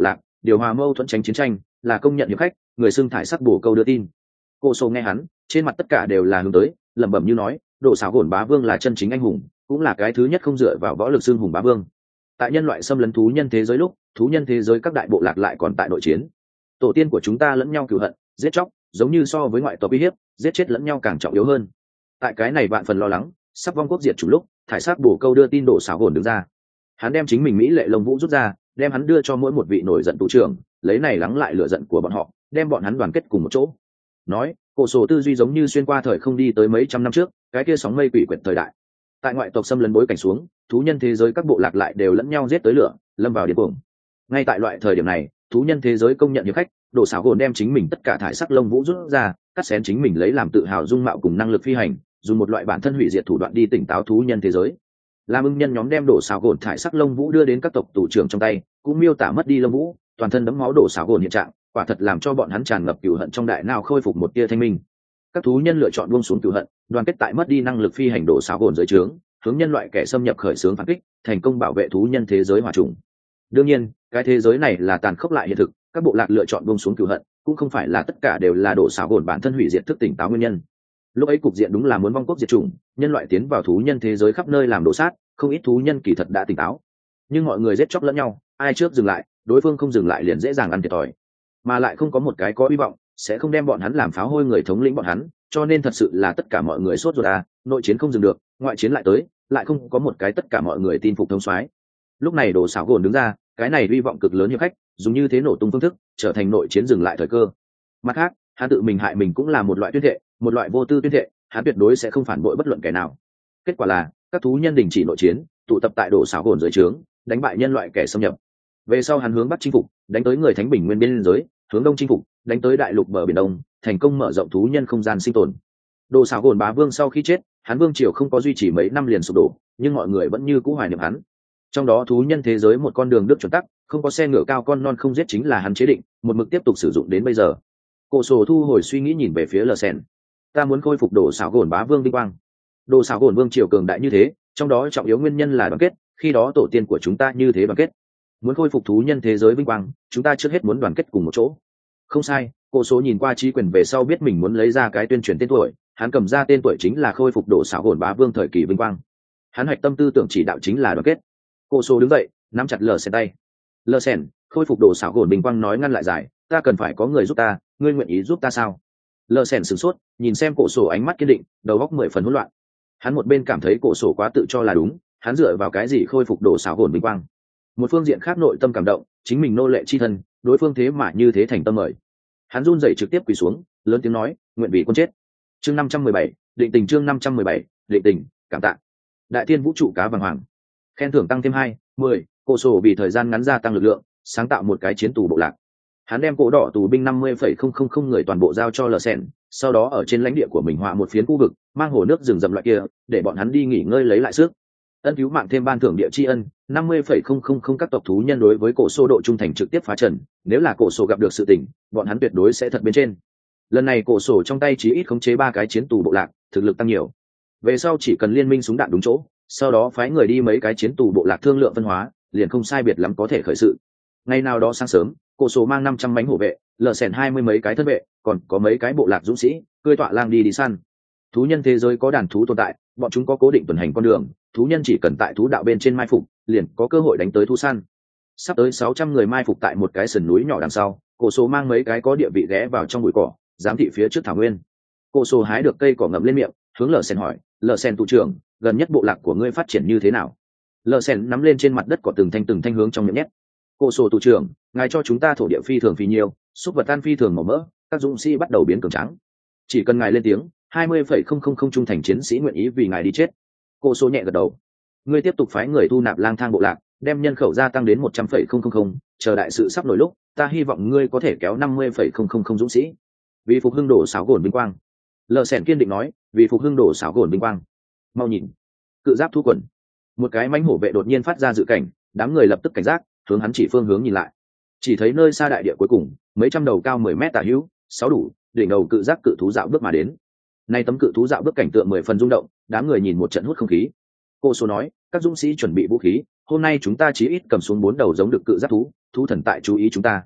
điều hòa mâu thuẫn tránh chiến tranh, là công nhận hiệp khách, người xưng thải sắc bổ câu đưa tin. Cô sô nghe hắn, trên mặt tất cả đều là hướng tới, lẩm bẩm như nói, độ xảo gồn bá vương là chân chính anh hùng, cũng là cái thứ nhất không dựa vào võ lực xưng hùng bá vương. Tại nhân loại xâm lấn thú nhân thế giới lúc, thú nhân thế giới các đại bộ lạc lại còn tại nội chiến. Tổ tiên của chúng ta lẫn nhau cừu hận, giết chóc, giống như so với ngoại tộc uy hiếp, giết chết lẫn nhau càng trọng yếu hơn. Tại cái này vạn phần lo lắng, sắp vong quốc diệt chủng lúc, thải sắc bổ câu đưa tin độ xảo gồn đứng ra. Hắn đem chính mình mỹ lệ lông vũ rút ra, đem hắn đưa cho mỗi một vị nổi giận tù trưởng, lấy này lắng lại lửa giận của bọn họ, đem bọn hắn đoàn kết cùng một chỗ. Nói, cổ sổ tư duy giống như xuyên qua thời không đi tới mấy trăm năm trước, cái kia sóng mây quỷ quyệt thời đại. Tại ngoại tộc xâm lấn bối cảnh xuống, thú nhân thế giới các bộ lạc lại đều lẫn nhau giết tới lửa, lâm vào điên cuồng. Ngay tại loại thời điểm này, thú nhân thế giới công nhận hiệp khách, độ xảo gồn đem chính mình tất cả thải sắc lông vũ rút ra, cắt xén chính mình lấy làm tự hào dung mạo cùng năng lực phi hành, dùng một loại bản thân hủy diệt thủ đoạn đi tỉnh táo thú nhân thế giới. Lam ưng nhân nhóm đem đổ xảo gồn thải sắc lông vũ đưa đến các tộc tù trưởng trong tay, cũng miêu tả mất đi lông vũ, toàn thân đẫm máu đổ xảo gồn hiện trạng, quả thật làm cho bọn hắn tràn ngập cừu hận trong đại não khôi phục một tia thanh minh. Các thú nhân lựa chọn buông xuống cừu hận, đoàn kết tại mất đi năng lực phi hành đổ xảo gồn dưới trướng, hướng nhân loại kẻ xâm nhập khởi xướng phản kích, thành công bảo vệ thú nhân thế giới hòa trùng. Đương nhiên, cái thế giới này là tàn khốc lại hiện thực, các bộ lạc lựa chọn buông xuống cừu hận, cũng không phải là tất cả đều là đổ xảo gồn bản thân hủy diệt thức tỉnh táo nguyên nhân. Lúc ấy cục diện đúng là muốn vong quốc diệt chủng, nhân loại tiến vào thú nhân thế giới khắp nơi làm đổ sát, không ít thú nhân kỳ thật đã tỉnh táo, nhưng mọi người giết chóc lẫn nhau, ai trước dừng lại, đối phương không dừng lại liền dễ dàng ăn thiệt thòi, mà lại không có một cái có hy vọng sẽ không đem bọn hắn làm pháo hôi người thống lĩnh bọn hắn, cho nên thật sự là tất cả mọi người sốt ruột à, nội chiến không dừng được, ngoại chiến lại tới, lại không có một cái tất cả mọi người tin phục thống soái. Lúc này đồ xảo gồn đứng ra, cái này hy vọng cực lớn hiệp khách, dùng như thế nổ tung phương thức, trở thành nội chiến dừng lại thời cơ. Mặt khác, hắn tự mình hại mình cũng là một loại tuyên thệ, một loại vô tư tuyên thệ, hắn tuyệt đối sẽ không phản bội bất luận kẻ nào. Kết quả là, các thú nhân đình chỉ nội chiến, tụ tập tại đồ xảo gồn dưới trướng, đánh bại nhân loại kẻ xâm nhập. Về sau hắn hướng bắc chinh phục, đánh tới người thánh bình nguyên biên giới, hướng đông chinh phục, đánh tới đại lục bờ biển đông, thành công mở rộng thú nhân không gian sinh tồn. Đồ xảo gồn bá vương sau khi chết, hắn vương triều không có duy trì mấy năm liền sụp đổ, nhưng mọi người vẫn như cũ hoài niệm hắn. Trong đó thú nhân thế giới một con đường đức chuẩn tắc, không có xe ngựa cao con non không giết chính là hắn chế định, một mực tiếp tục sử dụng đến bây giờ. Cổ sổ thu hồi suy nghĩ nhìn về phía Lờ Sen. Ta muốn khôi phục đồ xảo gồn bá vương vinh quang. Đồ xảo gồn vương triều cường đại như thế, trong đó trọng yếu nguyên nhân là đoàn kết, khi đó tổ tiên của chúng ta như thế đoàn kết. Muốn khôi phục thú nhân thế giới vinh quang, chúng ta trước hết muốn đoàn kết cùng một chỗ. Không sai, cổ số nhìn qua trí quyền về sau biết mình muốn lấy ra cái tuyên truyền tên tuổi, hắn cầm ra tên tuổi chính là khôi phục đồ xảo gồn bá vương thời kỳ vinh quang. Hắn hoạch tâm tư tưởng chỉ đạo chính là đoàn kết. Cổ số đứng dậy, nắm chặt Lờ Sen tay. Lờ Sen, khôi phục đồ xảo gồn vinh quang nói ngăn lại giải, ta cần phải có người giúp ta, ngươi nguyện ý giúp ta sao? Lờ Sen sửng sốt, nhìn xem cổ sổ ánh mắt kiên định, đầu óc 10 phần hỗn loạn. Hắn một bên cảm thấy cổ sổ quá tự cho là đúng, hắn dựa vào cái gì khôi phục đồ xảo gồn vinh quang? Một phương diện khác nội tâm cảm động, chính mình nô lệ chi thân, đối phương thế mà như thế thành tâm mời. Hắn run rẩy trực tiếp quỳ xuống, lớn tiếng nói, nguyện vì quân chết. Chương 517, định tình chương 517, định tình, cảm tạ. Đại thiên vũ trụ cá vàng hoàng. Khen thưởng tăng thêm 2, 10, cổ sổ vì thời gian ngắn gia tăng lực lượng, sáng tạo một cái chiến tù bộ lạc. Hắn đem cổ đỏ tù binh 50,000 người toàn bộ giao cho Lờ Sen, sau đó ở trên lãnh địa của mình họa một phiến khu vực, mang hồ nước rừng rậm loại kia, để bọn hắn đi nghỉ ngơi lấy lại sức. Ân cứu mạng thêm ban thưởng địa tri ân 50,000 các tộc thú nhân đối với cổ sổ độ trung thành trực tiếp phá trần, nếu là cổ sổ gặp được sự tình, bọn hắn tuyệt đối sẽ thật bên trên. Lần này cổ sổ trong tay chí ít khống chế 3 cái chiến tù bộ lạc, thực lực tăng nhiều. Về sau chỉ cần liên minh súng đạn đúng chỗ, sau đó phái người đi mấy cái chiến tù bộ lạc thương lượng phân hóa, liền không sai biệt lắm có thể khởi sự. Ngày nào đó sáng sớm, cổ sổ mang 500 bánh hổ vệ, Lờ Sen 20 mấy cái thân vệ, còn có mấy cái bộ lạc dũng sĩ, cưỡi tọa lang đi săn. Thú nhân thế giới có đàn thú tồn tại, bọn chúng có cố định tuần hành con đường, thú nhân chỉ cần tại thú đạo bên trên mai phục, liền có cơ hội đánh tới thú săn. Sắp tới 600 người mai phục tại một cái sườn núi nhỏ đằng sau, cổ sổ mang mấy cái có địa vị ghé vào trong bụi cỏ, giám thị phía trước thảo nguyên. Cổ sổ hái được cây cỏ ngậm lên miệng, hướng Lờ Sen hỏi, Lờ Sen tù trưởng, gần nhất bộ lạc của ngươi phát triển như thế nào? Lờ Sen nắm lên trên mặt đất cỏ từng thanh hướng trong miệng nhét. Cổ sổ tù trưởng, ngài cho chúng ta thổ địa phi thường phi nhiều, súc vật tan phi thường màu mỡ, các dũng sĩ bắt đầu biến cường trắng. Chỉ cần ngài lên tiếng, 20,000 trung thành chiến sĩ nguyện ý vì ngài đi chết. Cổ sổ nhẹ gật đầu. Ngươi tiếp tục phái người thu nạp lang thang bộ lạc, đem nhân khẩu gia tăng đến 100,000, chờ đại sự sắp nổi lúc, ta hy vọng ngươi có thể kéo 50,000 dũng sĩ. Vì phục hưng đổ xảo gồn vinh quang. Lờ Sen kiên định nói, vì phục hưng đổ xảo gồn vinh quang. Mau nhìn, cự giáp thu quần. Một cái mãnh hổ vệ đột nhiên phát ra dự cảnh, đám người lập tức cảnh giác, hướng hắn chỉ phương hướng nhìn lại. Chỉ thấy nơi xa đại địa cuối cùng, mấy trăm đầu cao 10 mét tả hữu, 6 đủ, đỉnh đầu cự giáp cự thú dạo bước mà đến. Nay tấm cự thú dạo bước cảnh tượng 10 phần rung động, đám người nhìn một trận hút không khí. Cô số nói, các dũng sĩ chuẩn bị vũ khí, hôm nay chúng ta chí ít cầm xuống 4 đầu giống được cự giáp thú, thú thần tại chú ý chúng ta.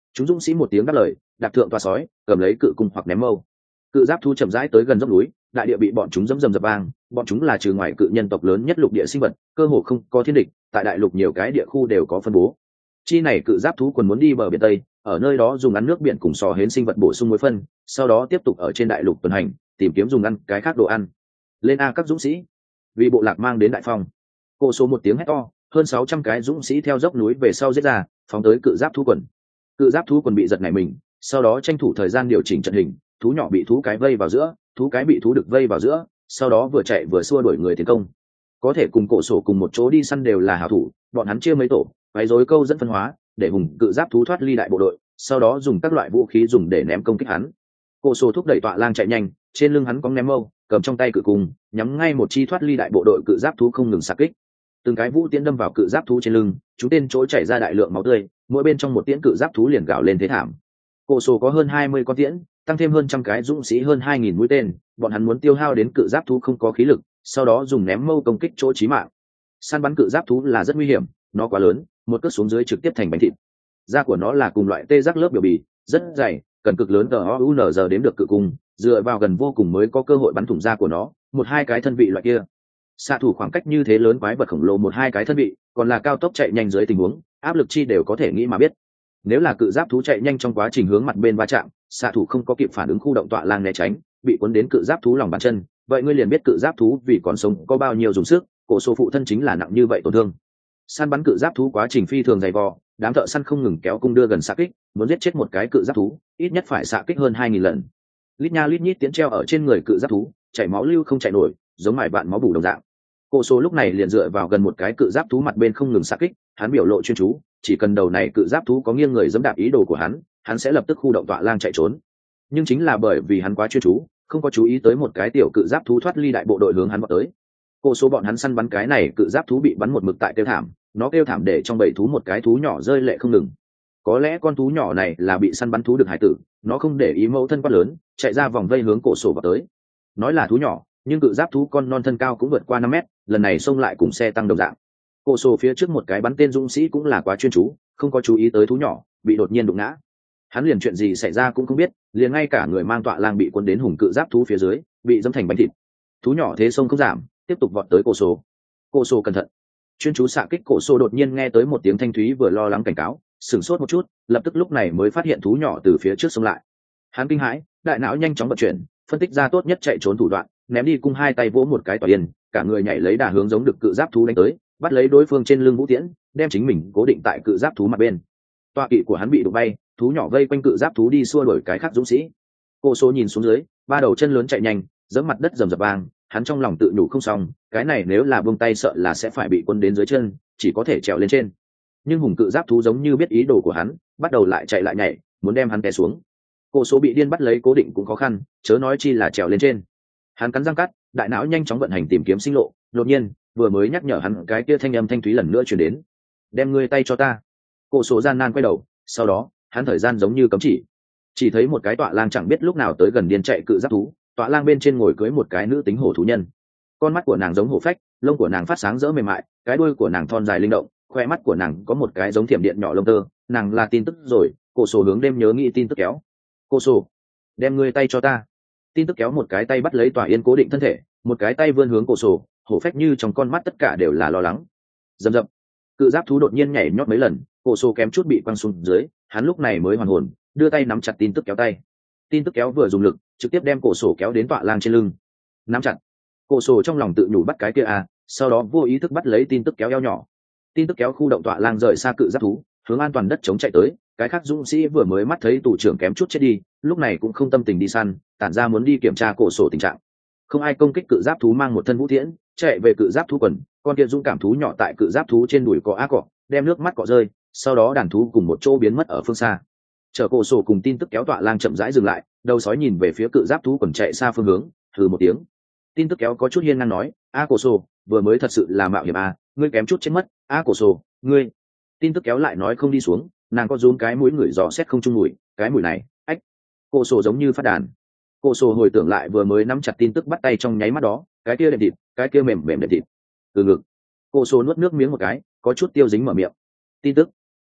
Chúng dũng sĩ một tiếng đáp lời, đạp thượng toa sói, cầm lấy cự cung hoặc ném mâu. Cự giáp thú chậm rãi tới gần dốc núi, đại địa bị bọn chúng dẫm dầm dập vang. Bọn chúng là trừ ngoài cự nhân tộc lớn nhất lục địa sinh vật, cơ hồ không có thiên địch, tại đại lục nhiều cái địa khu đều có phân bố. Chi này cự giáp thú còn muốn đi bờ biển tây, ở nơi đó dùng ăn nước biển cùng sò hến sinh vật bổ sung muối phân, sau đó tiếp tục ở trên đại lục tuần hành, tìm kiếm dùng ăn cái khác đồ ăn. Lên a các dũng sĩ, vì bộ lạc mang đến đại phong. Cô số một tiếng hét to, hơn 600 cái dũng sĩ theo dốc núi về sau giết ra, phóng tới cự giáp thú quần. Cự giáp thú quần bị giật nảy mình, sau đó tranh thủ thời gian điều chỉnh trận hình, thú nhỏ bị thú cái vây vào giữa, thú cái bị thú đực vây vào giữa, sau đó vừa chạy vừa xua đuổi người tiến công. Có thể cùng cổ sổ cùng một chỗ đi săn đều là hảo thủ, bọn hắn chia mấy tổ, quấy rối câu dẫn phân hóa, để hùng cự giáp thú thoát ly đại bộ đội, sau đó dùng các loại vũ khí dùng để ném công kích hắn. Cổ sổ thúc đẩy tọa lang chạy nhanh, trên lưng hắn có ném mâu, cầm trong tay cự cung, nhắm ngay một chi thoát ly đại bộ đội cự giáp thú không ngừng xạ kích. Từng cái vũ tiễn đâm vào cự giáp thú trên lưng, chúng tên chỗ chảy ra đại lượng máu tươi, mỗi bên trong một tiễn cự giáp thú liền gào lên thế thảm. Cổ sổ có hơn 20 con tiễn, tăng thêm hơn trăm cái dũng sĩ hơn 2000 mũi tên, bọn hắn muốn tiêu hao đến cự giáp thú không có khí lực, sau đó dùng ném mâu công kích chỗ chí mạng. Săn bắn cự giáp thú là rất nguy hiểm, nó quá lớn, một cước xuống dưới trực tiếp thành bánh thịt. Da của nó là cùng loại tê giác lớp biểu bì, rất dày, cần cực lớn GOUNZ đếm được cự cung, dựa vào gần vô cùng mới có cơ hội bắn thủng da của nó, một hai cái thân vị loại kia. Xạ thủ khoảng cách như thế lớn quái vật khổng lồ một hai cái thân vị, còn là cao tốc chạy nhanh dưới tình huống, áp lực chi đều có thể nghĩ mà biết. Nếu là cự giáp thú chạy nhanh trong quá trình hướng mặt bên va chạm, xạ thủ không có kịp phản ứng khu động tọa lang né tránh, bị cuốn đến cự giáp thú lòng bàn chân, vậy ngươi liền biết cự giáp thú vì còn sống có bao nhiêu dùng sức, cổ số phụ thân chính là nặng như vậy tổn thương. Săn bắn cự giáp thú quá trình phi thường dày vò, đám thợ săn không ngừng kéo cung đưa gần xạ kích, muốn giết chết một cái cự giáp thú, ít nhất phải xạ kích hơn 2000 lần. Lít nha lít nhít tiến treo ở trên người cự giáp thú, chảy máu lưu không chảy nổi, giống mải bạn máu bù đồng dạng. Cổ số lúc này liền dựa vào gần một cái cự giáp thú mặt bên không ngừng xạ kích, hắn biểu lộ chuyên chú, chỉ cần đầu này cự giáp thú có nghiêng người giẫm đạp ý đồ của hắn sẽ lập tức khu động tọa lang chạy trốn. Nhưng chính là bởi vì hắn quá chuyên chú, không có chú ý tới một cái tiểu cự giáp thú thoát ly đại bộ đội hướng hắn vọt tới. Cổ số bọn hắn săn bắn cái này cự giáp thú bị bắn một mực tại kêu thảm, nó kêu thảm để trong bầy thú một cái thú nhỏ rơi lệ không ngừng. Có lẽ con thú nhỏ này là bị săn bắn thú được hải tử, nó không để ý mẫu thân quát lớn, chạy ra vòng vây hướng cổ sổ vào tới. Nói là thú nhỏ, nhưng cự giáp thú con non thân cao cũng vượt qua 5 mét, lần này xông lại cùng xe tăng đồng dạng. Cổ sổ phía trước một cái bắn tên dũng sĩ cũng là quá chuyên chú, không có chú ý tới thú nhỏ, bị đột nhiên đụng ngã. Hắn liền chuyện gì xảy ra cũng không biết, liền ngay cả người mang tọa lang bị cuốn đến hùng cự giáp thú phía dưới, bị dẫm thành bánh thịt. Thú nhỏ thế sông không giảm, tiếp tục vọt tới cổ sổ. Cổ sổ cẩn thận, chuyên chú xạ kích. Cổ sổ đột nhiên nghe tới một tiếng thanh thúy vừa lo lắng cảnh cáo, sửng sốt một chút, lập tức lúc này mới phát hiện thú nhỏ từ phía trước xông lại. Hắn kinh hãi, đại não nhanh chóng vận chuyển, phân tích ra tốt nhất chạy trốn thủ đoạn, ném đi cung hai tay vỗ một cái tỏa yên, cả người nhảy lấy đà hướng giống được cự giáp thú đánh tới, bắt lấy đối phương trên lưng vũ tiễn, đem chính mình cố định tại cự giáp thú mặt bên. Toa kỵ của hắn bị đụng bay, thú nhỏ vây quanh cự giáp thú đi xua đuổi cái khác dũng sĩ. Cổ số nhìn xuống dưới, ba đầu chân lớn chạy nhanh, giẫm mặt đất rầm rập vang, hắn trong lòng tự nhủ không xong, cái này nếu là buông tay sợ là sẽ phải bị quân đến dưới chân, chỉ có thể trèo lên trên. Nhưng hùng cự giáp thú giống như biết ý đồ của hắn, bắt đầu lại chạy lại nhảy, muốn đem hắn té xuống. Cổ số bị điên bắt lấy cố định cũng khó khăn, chớ nói chi là trèo lên trên. Hắn cắn răng cắt, đại não nhanh chóng vận hành tìm kiếm sinh lộ, đột nhiên vừa mới nhắc nhở hắn, cái kia thanh âm thanh thúy lần nữa truyền đến: đem ngươi tay cho ta. Cổ số gian nan quay đầu, sau đó hắn thời gian giống như cấm chỉ thấy một cái tọa lang chẳng biết lúc nào tới gần điên chạy cự giáp thú. Tọa lang bên trên ngồi cưới một cái nữ tính hổ thú nhân, con mắt của nàng giống hổ phách, lông của nàng phát sáng rỡ mềm mại, cái đuôi của nàng thon dài linh động, khoe mắt của nàng có một cái giống thiểm điện nhỏ lông tơ. Nàng là tin tức rồi. Cổ sổ hướng đêm nhớ nghĩ tin tức kéo. Cổ sổ, đem ngươi tay cho ta. Tin tức kéo một cái tay bắt lấy tòa yên cố định thân thể, một cái tay vươn hướng cổ sổ, hổ phách như trong con mắt tất cả đều là lo lắng. Dầm dập, cự giáp thú đột nhiên nhảy nhót mấy lần, cổ sổ kém chút bị quăng xuống dưới, hắn lúc này mới hoàn hồn, đưa tay nắm chặt tin tức kéo tay. Tin tức kéo vừa dùng lực, trực tiếp đem cổ sổ kéo đến tọa lang trên lưng. Nắm chặt. Cổ sổ trong lòng tự nhủ bắt cái kia à, sau đó vô ý thức bắt lấy tin tức kéo eo nhỏ. Tin tức kéo khu động tọa lang rời xa cự giáp thú, hướng an toàn đất chống chạy tới. Cái khác dũng sĩ vừa mới mắt thấy tù trưởng kém chút chết đi, lúc này cũng không tâm tình đi săn, tản ra muốn đi kiểm tra cổ sổ tình trạng. Không ai công kích cự giáp thú mang một thân vũ tiễn, chạy về cự giáp thú quần. Con kia dũng cảm thú nhỏ tại cự giáp thú trên đùi cọ á cọ, đem nước mắt cọ rơi, sau đó đàn thú cùng một chỗ biến mất ở phương xa. Chở cổ sổ cùng tin tức kéo tọa lang chậm rãi dừng lại, đầu sói nhìn về phía cự giáp thú quần chạy xa phương hướng, hừ một tiếng. Tin tức kéo có chút hiên ngang nói: a cổ sổ, vừa mới thật sự là mạo hiểm à, ngươi kém chút chết mất. A cổ sổ, ngươi. Tin tức kéo lại nói không đi xuống, nàng có rúm cái mũi ngửi dò xét không chung mùi, cái mùi này, ách. Cổ sổ giống như phát đàn. Cổ sổ hồi tưởng lại vừa mới nắm chặt tin tức bắt tay trong nháy mắt đó, cái kia đệm thịt, cái kia mềm mềm đệm thịt. Từ ngực. Cổ sổ nuốt nước miếng một cái, có chút tiêu dính mở miệng. Tin tức.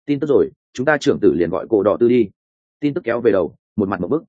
tin tức rồi, chúng ta trưởng tử liền gọi cổ đỏ tư đi. Tin tức kéo về đầu, một mặt một bức.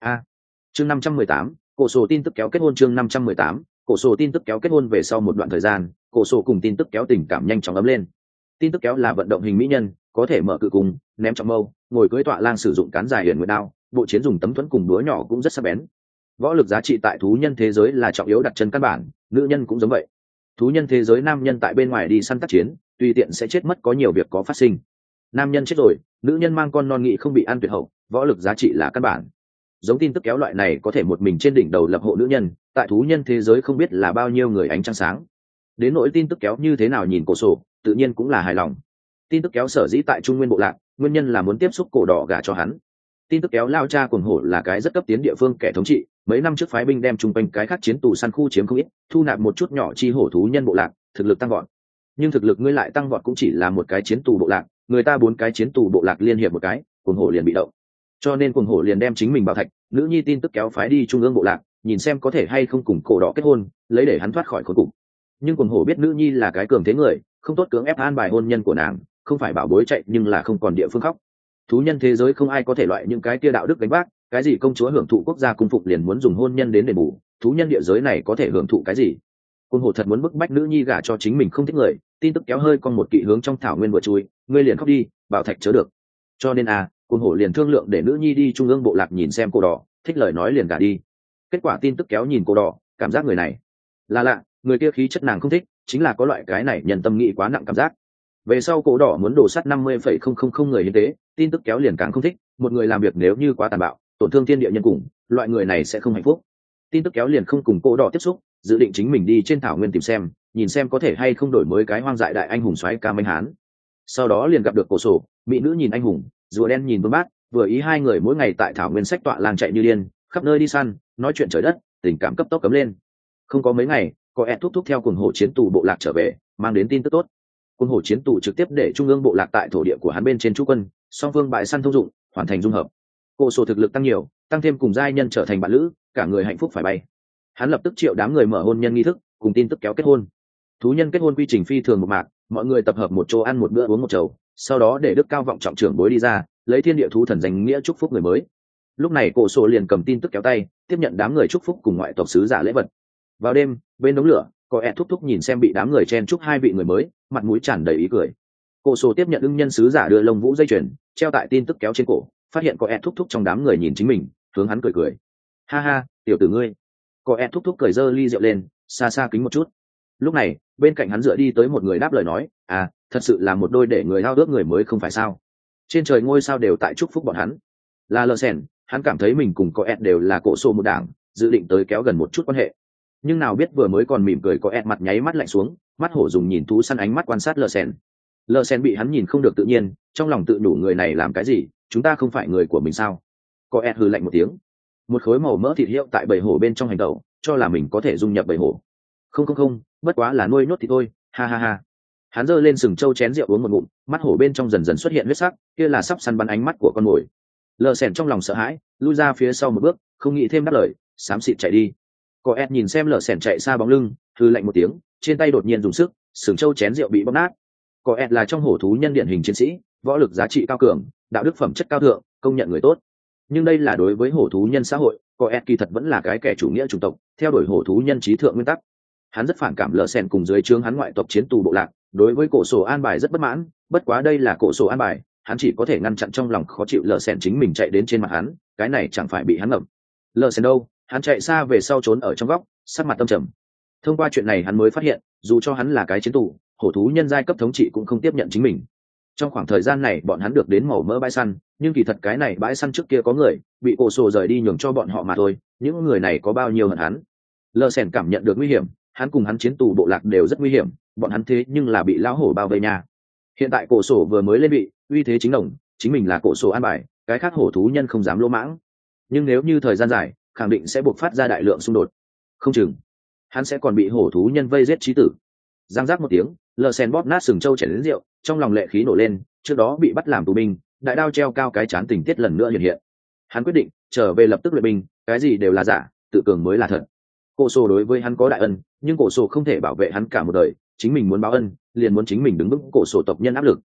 Chương 518, cổ sổ tin tức kéo kết hôn. Chương 518, cổ sổ tin tức kéo kết hôn. Về sau một đoạn thời gian, cổ sổ cùng tin tức kéo tình cảm nhanh chóng ấm lên. Tin tức kéo là vận động hình mỹ nhân, có thể mở cự cung, ném trọng mâu, ngồi cưỡi tọa lang sử dụng cán dài hiển nguyệt đao, bộ chiến dùng tấm thuẫn cùng đũa nhỏ cũng rất sắc bén. Võ lực giá trị tại thú nhân thế giới là trọng yếu đặt chân căn bản, nữ nhân cũng giống vậy. Thú nhân thế giới nam nhân tại bên ngoài đi săn tác chiến, tùy tiện sẽ chết mất, có nhiều việc có phát sinh. Nam nhân chết rồi, nữ nhân mang con non nghị không bị ăn tuyệt hậu, võ lực giá trị là căn bản. Giống tin tức kéo loại này có thể một mình trên đỉnh đầu lập hộ nữ nhân, tại thú nhân thế giới không biết là bao nhiêu người ánh trăng sáng. Đến nỗi tin tức kéo như thế nào nhìn cổ sổ, tự nhiên cũng là hài lòng. Tin tức kéo sở dĩ tại Trung Nguyên bộ lạc, nguyên nhân là muốn tiếp xúc cổ đỏ gả cho hắn. Tin tức kéo lao cha cuồng hổ là cái rất cấp tiến địa phương kẻ thống trị, mấy năm trước phái binh đem chung quanh cái khác chiến tù săn khu chiếm không ít, thu nạp một chút nhỏ chi hổ thú nhân bộ lạc, thực lực tăng vọt. Nhưng thực lực ngươi lại tăng vọt cũng chỉ là một cái chiến tù bộ lạc, người ta 4 cái chiến tù bộ lạc liên hiệp một cái, cuồng hổ liền bị động. Cho nên cuồng hổ liền đem chính mình bảo thạch, nữ nhi tin tức kéo phái đi trung ương bộ lạc, nhìn xem có thể hay không cùng cổ đỏ kết hôn, lấy để hắn thoát khỏi khốn cục. Nhưng cuồng hổ biết nữ nhi là cái cường thế người, không tốt cưỡng ép an bài hôn nhân của nàng, không phải bảo bối chạy nhưng là không còn địa phương khóc. Thú nhân thế giới không ai có thể loại những cái kia đạo đức đánh bác, cái gì công chúa hưởng thụ quốc gia cung phục liền muốn dùng hôn nhân đến đền bù, thú nhân địa giới này có thể hưởng thụ cái gì? Cuồng hổ thật muốn bức bách nữ nhi gả cho chính mình không thích người, tin tức kéo hơi con một kỵ hướng trong thảo nguyên vừa chui, ngươi liền khóc đi, bảo thạch chớ được. Cho nên cuồng hổ liền thương lượng để nữ nhi đi trung ương bộ lạc nhìn xem cô đỏ, thích lời nói liền gả đi. Kết quả tin tức kéo nhìn cô đỏ, cảm giác người này là lạ, người kia khí chất nàng không thích, chính là có loại cái này nhân tâm nghĩ quá nặng cảm giác. Về sau cổ đỏ muốn đổ sắt 50,000 người hiến tế, tin tức kéo liền càng không thích, một người làm việc nếu như quá tàn bạo, tổn thương thiên địa nhân cùng, loại người này sẽ không hạnh phúc. Tin tức kéo liền không cùng cổ đỏ tiếp xúc, dự định chính mình đi trên thảo nguyên tìm xem, nhìn xem có thể hay không đổi mới cái hoang dại đại anh hùng soái ca Minh Hán. Sau đó liền gặp được cổ sổ, mỹ nữ nhìn anh hùng, rùa đen nhìn Vương Bát, vừa ý hai người mỗi ngày tại thảo nguyên sách tọa làng chạy như điên, khắp nơi đi săn, nói chuyện trời đất, tình cảm cấp tốc cấm lên. Không có mấy ngày, có ẹt thúc theo cuồng hổ chiến tù bộ lạc trở về, mang đến tin tức tốt. Cuồng hổ chiến tù trực tiếp để trung ương bộ lạc tại thổ địa của hắn bên trên trú quân, song phương bại săn thông dụng, hoàn thành dung hợp. Cổ sổ thực lực tăng nhiều, tăng thêm cùng giai nhân trở thành bạn lữ, cả người hạnh phúc phải bay. Hắn lập tức triệu đám người mở hôn nhân nghi thức, cùng tin tức kéo kết hôn. Thú nhân kết hôn quy trình phi thường một mạc, mọi người tập hợp một chỗ ăn một bữa uống một chầu, sau đó để đức cao vọng trọng trưởng bối đi ra, lấy thiên địa thú thần danh nghĩa chúc phúc người mới. Lúc này cổ sổ liền cầm tin tức kéo tay, tiếp nhận đám người chúc phúc cùng ngoại tộc sứ giả lễ vật. Vào đêm, bên đống lửa, có ẹt thúc nhìn xem bị đám người chen chúc hai vị người mới, mặt mũi tràn đầy ý cười. Cổ sổ tiếp nhận ưng nhân sứ giả đưa lông vũ dây chuyền treo tại tin tức kéo trên cổ, phát hiện có ẹt thúc trong đám người nhìn chính mình, hướng hắn cười cười. Ha ha, tiểu tử ngươi. Có ẹt thúc cười giơ ly rượu lên, xa xa kính một chút. Lúc này, bên cạnh hắn dựa đi tới một người đáp lời nói, thật sự là một đôi để người hao ước người mới không phải sao? Trên trời ngôi sao đều tại chúc phúc bọn hắn. Là lờ sèn, hắn cảm thấy mình cùng có ẹt đều là cổ sổ một đảng, dự định tới kéo gần một chút quan hệ. Nhưng nào biết vừa mới còn mỉm cười có ẹt mặt nháy mắt lạnh xuống, mắt hổ dùng nhìn thú săn ánh mắt quan sát lờ sèn. Lờ sèn bị hắn nhìn không được tự nhiên, trong lòng tự đủ người này làm cái gì, chúng ta không phải người của mình sao? Có ẹt hừ lạnh một tiếng. Một khối màu mỡ thịt hiệu tại bầy hổ bên trong hành tẩu, cho là mình có thể dung nhập bầy hổ. Không, bất quá là nuôi nhốt thì thôi, ha ha ha. Hắn giơ lên sừng trâu chén rượu uống một ngụm, mắt hổ bên trong dần dần xuất hiện huyết sắc, kia là sắp săn bắn ánh mắt của con mồi. Lờ sèn trong lòng sợ hãi, lui ra phía sau một bước, không nghĩ thêm đáp lời, xám xịt chạy đi. Có ẹt nhìn xem lờ sèn chạy xa bóng lưng, hừ lạnh một tiếng, trên tay đột nhiên dùng sức, sừng trâu chén rượu bị bóp nát. Có ẹt là trong hổ thú nhân điển hình chiến sĩ, võ lực giá trị cao cường, đạo đức phẩm chất cao thượng, công nhận người tốt. Nhưng đây là đối với hổ thú nhân xã hội, có ẹt kỳ thật vẫn là cái kẻ chủ nghĩa chủng tộc, theo đuổi hổ thú nhân trí thượng nguyên tắc. Hắn rất phản cảm lờ sèn cùng dưới trướng hắn ngoại tộc chiến tù bộ lạc, đối với cổ sổ an bài rất bất mãn, bất quá đây là cổ sổ an bài, hắn chỉ có thể ngăn chặn trong lòng khó chịu lờ sèn chính mình chạy đến trên mặt hắn, cái này chẳng phải bị hắn ngậm. Lờ sèn đâu, hắn chạy xa về sau trốn ở trong góc, sắc mặt tâm trầm. Thông qua chuyện này hắn mới phát hiện, dù cho hắn là cái chiến tù, hổ thú nhân giai cấp thống trị cũng không tiếp nhận chính mình. Trong khoảng thời gian này bọn hắn được đến màu mỡ bãi săn, nhưng kỳ thật cái này bãi săn trước kia có người bị cổ sổ rời đi nhường cho bọn họ mà thôi, những người này có bao nhiêu hận hắn. Lờ sèn cảm nhận được nguy hiểm, hắn cùng hắn chiến tù bộ lạc đều rất nguy hiểm, bọn hắn thế nhưng là bị lão hổ bao vây nhà. Hiện tại cổ sổ vừa mới lên vị, uy thế chính đồng, chính mình là cổ sổ an bài, cái khác hổ thú nhân không dám lỗ mãng. Nhưng nếu như thời gian dài, khẳng định sẽ buộc phát ra đại lượng xung đột. Không chừng, hắn sẽ còn bị hổ thú nhân vây giết chí tử. Giang giác một tiếng, lờ sen bóp nát sừng trâu chảy đến rượu, trong lòng lệ khí nổ lên, trước đó bị bắt làm tù binh, đại đao treo cao cái chán tình tiết lần nữa hiện hiện. Hắn quyết định trở về lập tức luyện binh, cái gì đều là giả, tự cường mới là thật. Cổ sổ đối với hắn có đại ân, nhưng cổ sổ không thể bảo vệ hắn cả một đời, chính mình muốn báo ân, liền muốn chính mình đứng vững cổ sổ tộc nhân áp lực.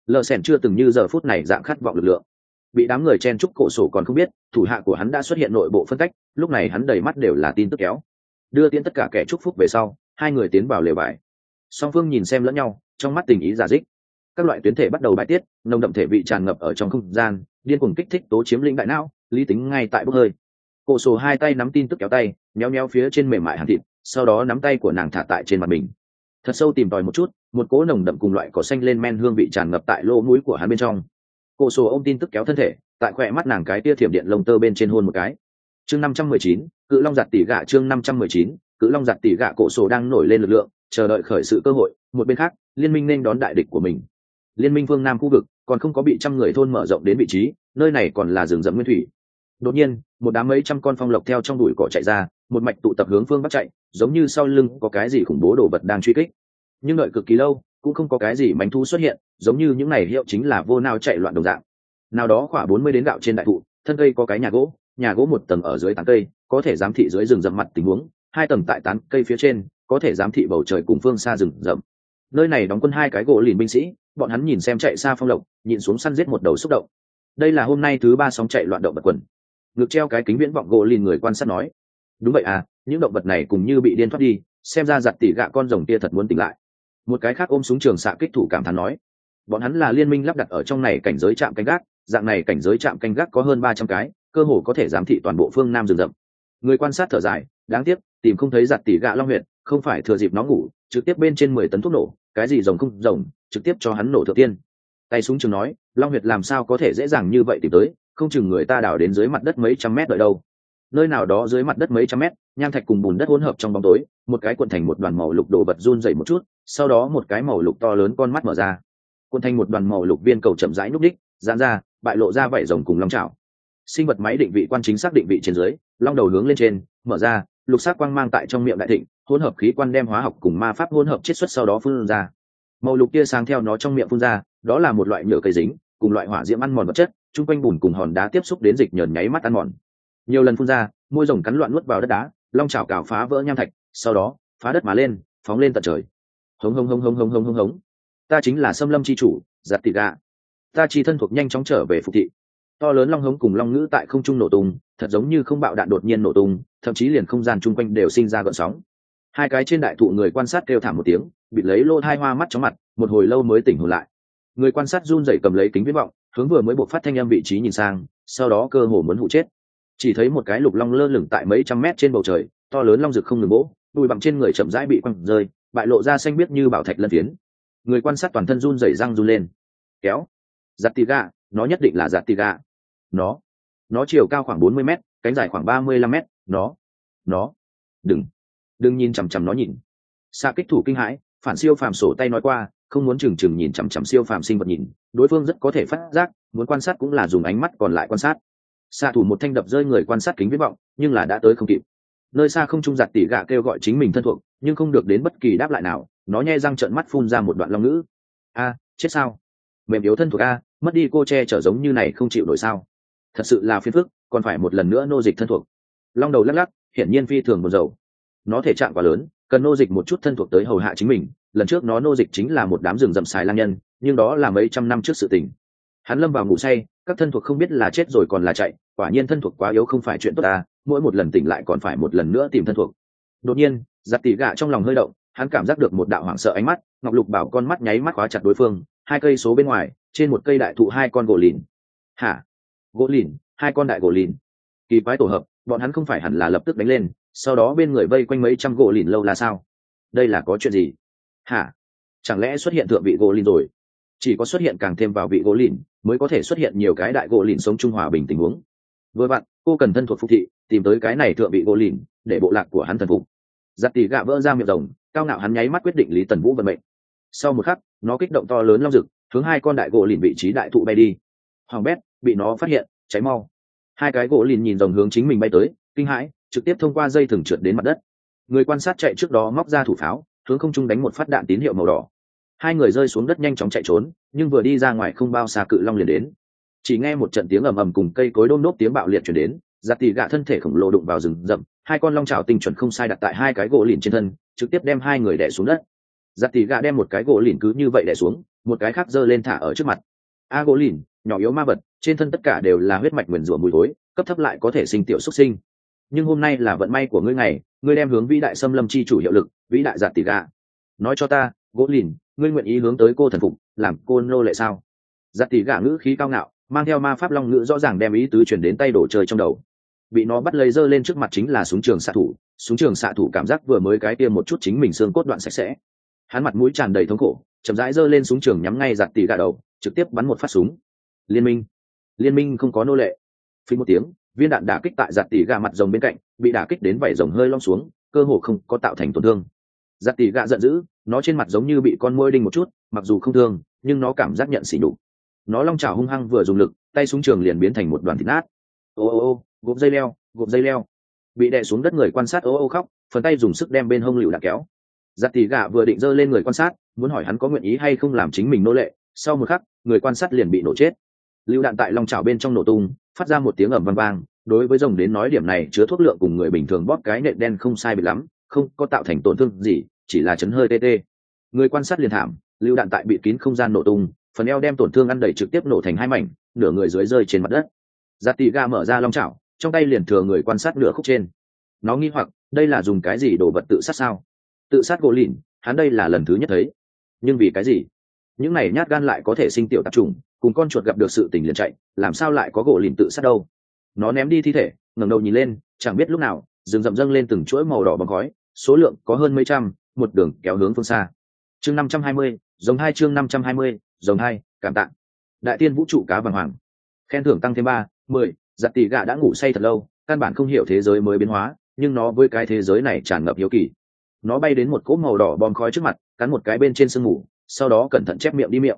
Lờ Sèn chưa từng như giờ phút này dạng khát vọng lực lượng. Bị đám người chen chúc cổ sổ còn không biết, thủ hạ của hắn đã xuất hiện nội bộ phân cách, lúc này hắn đầy mắt đều là tin tức kéo. Đưa tiễn tất cả kẻ chúc phúc về sau, hai người tiến vào lều bài. Song phương nhìn xem lẫn nhau, trong mắt tình ý giả dích. Các loại tuyến thể bắt đầu bài tiết, nồng đậm thể vị tràn ngập ở trong không gian, điên cuồng kích thích tố chiếm lĩnh đại não, lý tính ngay tại bốc hơi. Cổ sổ hai tay nắm tin tức kéo tay, nhéo nhéo phía trên mềm mại hàn thịt, sau đó nắm tay của nàng thả tại trên mặt mình. Thật sâu tìm tòi một chút, một cỗ nồng đậm cùng loại cỏ xanh lên men hương vị tràn ngập tại lỗ mũi của hắn bên trong. Cổ sổ ôm tin tức kéo thân thể, tại khỏe mắt nàng cái tia thiểm điện lông tơ bên trên hôn một cái. Chương 519, cự long giặt tỉ gạ. Chương 519, cự long giặt tỉ gạ. Cổ sổ đang nổi lên lực lượng, chờ đợi khởi sự cơ hội. Một bên khác, liên minh nên đón đại địch của mình. Liên minh phương nam khu vực còn không có bị trăm người thôn mở rộng đến vị trí, nơi này còn là rừng rậm nguyên thủy. Đột nhiên, một đám mấy trăm con phong lộc theo trong bụi cỏ chạy ra, một mạch tụ tập hướng phương bắc chạy, giống như sau lưng có cái gì khủng bố đồ vật đang truy kích. Nhưng đợi cực kỳ lâu, cũng không có cái gì mánh thú xuất hiện, giống như những này hiệu chính là vô nao chạy loạn đồng dạng. Nào đó khoảng 40 đến gạo trên đại thụ, thân cây có cái nhà gỗ một tầng ở dưới tán cây, có thể giám thị dưới rừng rậm mặt tình huống, hai tầng tại tán cây phía trên, có thể giám thị bầu trời cùng phương xa rừng rậm. Nơi này đóng quân hai cái gỗ lìn binh sĩ, bọn hắn nhìn xem chạy xa phong lộc, nhìn xuống săn giết một đầu xúc động. Đây là hôm nay thứ 3 sóng chạy loạn động vật quần. Ngực treo cái kính viễn vọng gỗ lìn người quan sát nói, đúng vậy à, những động vật này cùng như bị điên thoát đi, xem ra giặt tỉ gạ con rồng kia thật muốn tỉnh lại. Một cái khác ôm súng trường xạ kích thủ cảm thán nói, bọn hắn là liên minh lắp đặt ở trong này cảnh giới trạm canh gác, dạng này cảnh giới trạm canh gác có hơn 300 cái, cơ hồ có thể giám thị toàn bộ phương nam rừng rậm. Người quan sát thở dài, đáng tiếc tìm không thấy giặt tỉ gạ long huyệt, không phải thừa dịp nó ngủ trực tiếp bên trên 10 tấn thuốc nổ, cái gì rồng không rồng, trực tiếp cho hắn nổ thượng tiên. Tay súng trường nói, long huyệt làm sao có thể dễ dàng như vậy tìm tới, không chừng người ta đào đến dưới mặt đất mấy trăm mét đợi đâu. Nơi nào đó dưới mặt đất mấy trăm mét, nham thạch cùng bùn đất hỗn hợp trong bóng tối, một cái cuộn thành một đoàn màu lục đồ vật run rẩy một chút, sau đó một cái màu lục to lớn con mắt mở ra, cuộn thành một đoàn màu lục viên cầu chậm rãi núp đích, giãn ra, bại lộ ra vảy rồng cùng long chảo. Sinh vật máy định vị quan chính xác định vị trên dưới, long đầu hướng lên trên, mở ra, lục sắc quang mang tại trong miệng đại thịnh, hỗn hợp khí quan đem hóa học cùng ma pháp hỗn hợp chiết xuất sau đó phun ra. Màu lục tia sáng theo nó trong miệng phun ra, đó là một loại nhựa cây dính, cùng loại hỏa diễm ăn mòn vật chất, chung quanh bùn cùng hòn đá tiếp xúc đến dịch nhờn nháy mắt ăn mòn. Nhiều lần phun ra, môi rồng cắn loạn nuốt vào đất đá, long chảo cào phá vỡ nham thạch, sau đó phá đất mà lên, phóng lên tận trời. Hống hống hống hống hống hống hống hống. Ta chính là Xâm Lâm chi chủ, giặt tỉ gạ. Ta chi thân thuộc nhanh chóng trở về phục thị. To lớn long hống cùng long ngữ tại không trung nổ tung, thật giống như không bạo đạn đột nhiên nổ tung, thậm chí liền không gian chung quanh đều sinh ra gợn sóng. Hai cái trên đại thụ người quan sát kêu thảm một tiếng, bịt lấy lô hai hoa mắt chóng mặt, một hồi lâu mới tỉnh hồn lại. Người quan sát run rẩy cầm lấy kính viễn vọng, hướng vừa mới bộc phát thanh âm vị trí nhìn sang, sau đó cơ hồ muốn hụ chết. Chỉ thấy một cái lục long lơ lửng tại mấy trăm mét trên bầu trời, to lớn long rực không ngừng vỗ, đùi bằng trên người chậm rãi bị quăng rơi, bại lộ ra xanh biếc như bảo thạch lân phiến. Người quan sát toàn thân run rẩy răng run lên. Kéo, giặt tỉ gạ, nó nhất định là giặt tỉ gạ. Nó chiều cao khoảng 40 mét, cánh dài khoảng 35 mét, nó, đừng nhìn chằm chằm nó nhìn. Xạ kích thủ kinh hãi, phản siêu phàm sổ tay nói qua, không muốn chừng chừng nhìn chằm chằm siêu phàm sinh vật nhìn, đối phương rất có thể phát giác, muốn quan sát cũng là dùng ánh mắt còn lại quan sát. Xạ thủ một thanh đập rơi người quan sát kính viễn vọng, nhưng là đã tới không kịp. Nơi xa không trung giặt tỉ gạ kêu gọi chính mình thân thuộc, nhưng không được đến bất kỳ đáp lại nào, nó nhe răng trợn mắt phun ra một đoạn long ngữ. A, chết sao? Mềm yếu thân thuộc a, mất đi cô che chở giống như này không chịu nổi sao? Thật sự là phiền phức, còn phải một lần nữa nô dịch thân thuộc. Long đầu lắc lắc, hiển nhiên phi thường buồn rầu. Nó thể trạng quá lớn, cần nô dịch một chút thân thuộc tới hầu hạ chính mình. Lần trước nó nô dịch chính là một đám rừng rậm xài lang nhân, nhưng đó là mấy trăm năm trước sự tình. Hắn lâm vào ngủ say, các thân thuộc không biết là chết rồi còn là chạy, quả nhiên thân thuộc quá yếu không phải chuyện tốt à, mỗi một lần tỉnh lại còn phải một lần nữa tìm thân thuộc. Đột nhiên, giặt tỉ gạ trong lòng hơi động, hắn cảm giác được một đạo hoảng sợ ánh mắt, ngọc lục bảo con mắt nháy mắt khóa chặt đối phương. 2 cây số bên ngoài, trên một cây đại thụ 2 con gỗ lìn. Hả? Gỗ lìn, 2 con đại gỗ lìn. Kỳ quái tổ hợp, bọn hắn không phải hẳn là lập tức đánh lên, sau đó bên người vây quanh mấy trăm gỗ lìn lâu là sao? Đây là có chuyện gì? Hả? Chẳng lẽ xuất hiện thượng vị gỗ lìn rồi? Chỉ có xuất hiện càng thêm vào vị gỗ lìn mới có thể xuất hiện nhiều cái đại gỗ lìn sống chung hòa bình tình huống. Vừa vặn, cô cần thân thuộc phục thị, tìm tới cái này thượng vị gỗ lìn để bộ lạc của hắn thần phục. Giặt tỉ gạ vỡ ra miệng rồng, cao ngạo hắn nháy mắt quyết định Lý Tần Vũ vận mệnh. Sau một khắc, nó kích động to lớn long rực, hướng 2 con đại gỗ lìn vị trí đại thụ bay đi. Hoàng bét, bị nó phát hiện, cháy mau. 2 cái gỗ lìn nhìn rồng hướng chính mình bay tới, kinh hãi, trực tiếp thông qua dây thừng trượt đến mặt đất. Người quan sát chạy trước đó móc ra thủ pháo, hướng không trung đánh một phát đạn tín hiệu màu đỏ. 2 người rơi xuống đất nhanh chóng chạy trốn, nhưng vừa đi ra ngoài không bao xa cự long liền đến. Chỉ nghe một trận tiếng ầm ầm cùng cây cối đôm đốp tiếng bạo liệt truyền đến, giặt tỉ gạ thân thể khổng lồ đụng vào rừng rậm, 2 con long chảo tinh chuẩn không sai đặt tại 2 cái gỗ lìn trên thân, trực tiếp đem 2 người đè xuống đất. Giặt tỉ gạ đem một cái gỗ lìn cứ như vậy đè xuống, một cái khác giơ lên thả ở trước mặt. A gỗ lìn, nhỏ yếu ma vật, trên thân tất cả đều là huyết mạch nguyền rủa mùi thối, cấp thấp lại có thể sinh tiểu xuất sinh. Nhưng hôm nay là vận may của ngươi ngày, ngươi đem hướng vĩ đại xâm lâm chi chủ hiệu lực, vĩ đại giạt tỷ gạ. Nói cho ta, gỗ lìn, ngươi nguyện ý hướng tới cô thần phục, làm cô nô lệ sao? Giạt tỷ gạ ngữ khí cao ngạo, mang theo ma pháp long ngữ rõ ràng đem ý tứ truyền đến tay đổ trời trong đầu. Bị nó bắt lấy giơ lên trước mặt chính là súng trường xạ thủ, súng trường xạ thủ cảm giác vừa mới cái tiêm một chút chính mình xương cốt đoạn sạch sẽ. Hắn mặt mũi tràn đầy thống khổ, chậm rãi giơ lên súng trường nhắm ngay giạt tỷ gạ đầu, trực tiếp bắn một phát súng. Liên minh không có nô lệ. Phí một tiếng, viên đạn đả kích tại giạt tỷ gạ mặt rồng bên cạnh, bị đả kích đến vảy rồng hơi lom xuống, cơ hồ không có tạo thành tổn thương. Giạt tỷ gạ giận dữ, nó trên mặt giống như bị con muỗi đinh một chút, mặc dù không thương, nhưng nó cảm giác nhận sỉ nhục. Nó long chảo hung hăng vừa dùng lực, tay súng trường liền biến thành một đoàn thịt nát. Ô, gộp dây leo. Bị đè xuống đất người quan sát ô khóc, phần tay dùng sức đem bên hông lựu đạn kéo. Giặt tỷ gạ vừa định giơ lên người quan sát, muốn hỏi hắn có nguyện ý hay không làm chính mình nô lệ, sau một khắc, người quan sát liền bị nổ chết. Lựu đạn tại long chảo bên trong nổ tung, phát ra một tiếng ầm vang vang. Đối với rồng đến nói điểm này chứa thuốc lượng cùng người bình thường bóp cái nện đen không sai biệt lắm, không có tạo thành tổn thương gì, chỉ là chấn hơi tê tê. Người quan sát liền thảm, lựu đạn tại bị kín không gian nổ tung, phần eo đem tổn thương ăn đầy trực tiếp nổ thành hai mảnh, nửa người dưới rơi trên mặt đất. Giặt tỷ gạ mở ra long chảo, trong tay liền thừa người quan sát nửa khúc trên. Nó nghi hoặc, đây là dùng cái gì đồ vật tự sát sao? Tự sát gỗ lìn, hắn đây là lần thứ nhất thấy. Nhưng vì cái gì? Những này nhát gan lại có thể sinh tiểu tạp trùng, cùng con chuột gặp được sự tình liền chạy, làm sao lại có gỗ lìn tự sát đâu? Nó ném đi thi thể, ngẩng đầu nhìn lên, chẳng biết lúc nào, rừng rậm dâng lên từng chuỗi màu đỏ bóng khói, số lượng có hơn mấy trăm, một đường kéo hướng phương xa. Chương 520, giống 2 chương 520, giống 2, cảm tạ. Đại tiên vũ trụ cá vàng hoàng. Khen thưởng tăng thêm 3, 10, giặt tỷ gạ đã ngủ say thật lâu, căn bản không hiểu thế giới mới biến hóa, nhưng nó với cái thế giới này tràn ngập hiếu kỳ. Nó bay đến một cỗ màu đỏ bom khói trước mặt, cắn một cái bên trên sương mù, sau đó cẩn thận chép miệng đi miệng.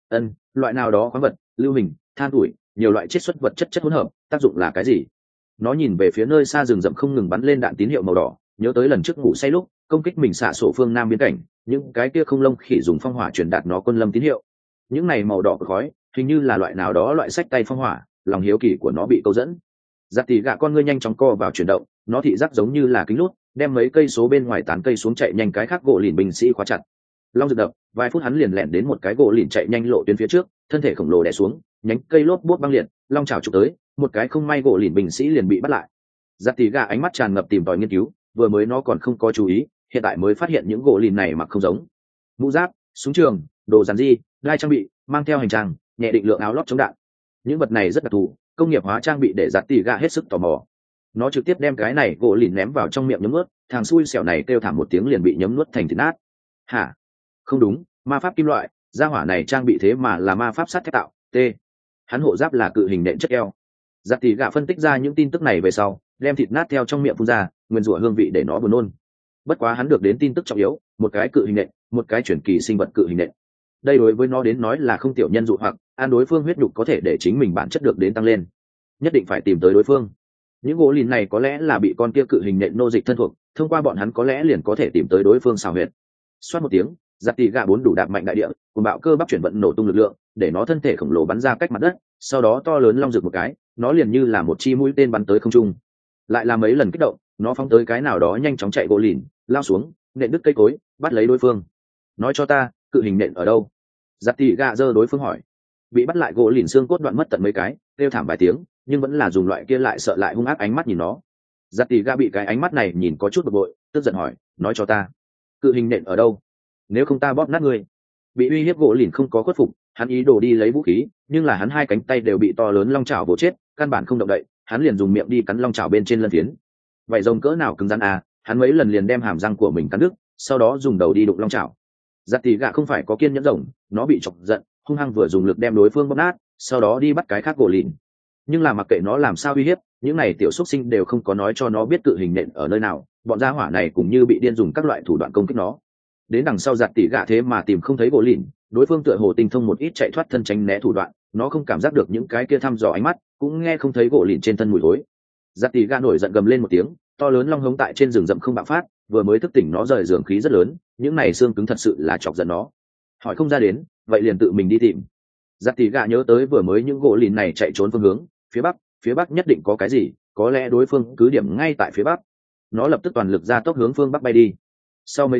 Loại nào đó khoáng vật, lưu hình, than tuổi, nhiều loại chiết xuất vật chất hỗn hợp, tác dụng là cái gì? Nó nhìn về phía nơi xa rừng rậm không ngừng bắn lên đạn tín hiệu màu đỏ, nhớ tới lần trước ngủ say lúc công kích mình xạ sổ phương nam biên cảnh, những cái kia không lông khỉ dùng phong hỏa truyền đạt nó quân lâm tín hiệu. Những này màu đỏ của khói, hình như là loại nào đó loại sách tay phong hỏa, lòng hiếu kỳ của nó bị câu dẫn. Giặt tỷ gạ con ngươi nhanh chóng co vào chuyển động, nó thị giác giống như là kính lút, đem mấy cây số bên ngoài tán cây xuống chạy nhanh cái khác gỗ lìn binh sĩ khóa chặt. Long rực đập, vài phút hắn liền lẹn đến một cái gỗ lìn chạy nhanh lộ tuyến phía trước, thân thể khổng lồ đè xuống, nhánh cây lốp buốt băng liệt, long chảo chụp tới, một cái không may gỗ lìn binh sĩ liền bị bắt lại. Giặt tỷ gạ ánh mắt tràn ngập tìm tòi nghiên cứu, vừa mới nó còn không có chú ý, hiện tại mới phát hiện những gỗ lìn này mặc không giống. Mũ giáp, súng trường, đồ giản di, đai trang bị, mang theo hành trang, nhẹ định lượng áo lót chống đạn. Những vật này rất đặc thù, công nghiệp hóa trang bị để giặt tỷ gạ hết sức tò mò. Nó trực tiếp đem cái này gỗ lìn ném vào trong miệng nhấm nuốt, thằng xui xẻo này kêu thảm một tiếng liền bị nhấm nuốt thành thịt nát. Hả? Không đúng, ma pháp kim loại, gia hỏa này trang bị thế mà là ma pháp sắt thép tạo. Hắn hộ giáp là cự hình nện chất eo. Giặt tỷ gạ phân tích ra những tin tức này về sau, đem thịt nát theo trong miệng phun ra, nguyên rủa hương vị để nó buồn nôn. Bất quá hắn được đến tin tức trọng yếu, một cái cự hình nện, một cái chuyển kỳ sinh vật cự hình nện. Đây đối với nó đến nói là không tiểu nhân dụ hoặc, ăn đối phương huyết nhục có thể để chính mình bản chất được đến tăng lên. Nhất định phải tìm tới đối phương. Những gỗ lìn này có lẽ là bị con kia cự hình nện nô dịch thân thuộc, thông qua bọn hắn có lẽ liền có thể tìm tới đối phương xào huyệt. Xoát một tiếng, giặt tỷ gạ bốn đủ đạp mạnh đại địa, cùng bạo cơ bắp chuyển vận nổ tung lực lượng, để nó thân thể khổng lồ bắn ra cách mặt đất, sau đó to lớn long rực một cái, nó liền như là một chi mũi tên bắn tới không trung. Lại là mấy lần kích động, nó phóng tới cái nào đó nhanh chóng chạy gỗ lìn, lao xuống, nện đứt cây cối, bắt lấy đối phương. Nói cho ta, cự hình nện ở đâu? Giặt tỷ gạ giơ đối phương hỏi. Bị bắt lại gỗ lìn xương cốt đoạn mất tận mấy cái, kêu thảm vài tiếng, nhưng vẫn là dùng loại kia lại sợ lại hung ác ánh mắt nhìn nó. Giặt tỷ gạ bị cái ánh mắt này nhìn có chút bực bội, tức giận hỏi, nói cho ta, cự hình nện ở đâu? Nếu không ta bóp nát ngươi. Bị uy hiếp gỗ lìn không có khuất phục, hắn ý đồ đi lấy vũ khí, nhưng là hắn hai cánh tay đều bị to lớn long chảo vỗ chết, căn bản không động đậy, hắn liền dùng miệng đi cắn long chảo bên trên lân phiến. Vậy rồng cỡ nào cứng rắn à, hắn mấy lần liền đem hàm răng của mình cắn đứt, sau đó dùng đầu đi đụng long chảo. Giặt tỷ gạ không phải có kiên nhẫn rồng, nó bị chọc giận, hung hăng vừa dùng lực đem đối phương bóp nát, sau đó đi bắt cái khác gỗ lìn. Nhưng là mặc kệ nó làm sao uy hiếp, những này tiểu xúc sinh đều không có nói cho nó biết cự hình nện ở nơi nào, bọn gia hỏa này cũng như bị điên dùng các loại thủ đoạn công kích nó. Đến đằng sau giặt tỷ gạ thế mà tìm không thấy gỗ lìn, đối phương tựa hồ tinh thông một ít chạy thoát thân tránh né thủ đoạn, nó không cảm giác được những cái kia thăm dò ánh mắt, cũng nghe không thấy gỗ lìn trên thân mùi thối. Giặt tỷ gạ nổi giận gầm lên một tiếng, to lớn long hống tại trên rừng rậm không bạo phát, vừa mới thức tỉnh nó rời giường khí rất lớn, những này xương cứng thật sự là chọc giận nó. Hỏi không ra đến, vậy liền tự mình đi tìm. Giặt tỷ gạ nhớ tới vừa mới những gỗ lìn này chạy trốn phương hướng, phía bắc nhất định có cái gì, có lẽ đối phương cứ điểm ngay tại phía bắc. Nó lập tức toàn lực ra tốc hướng phương bắc bay đi. Sau mấy tiếng,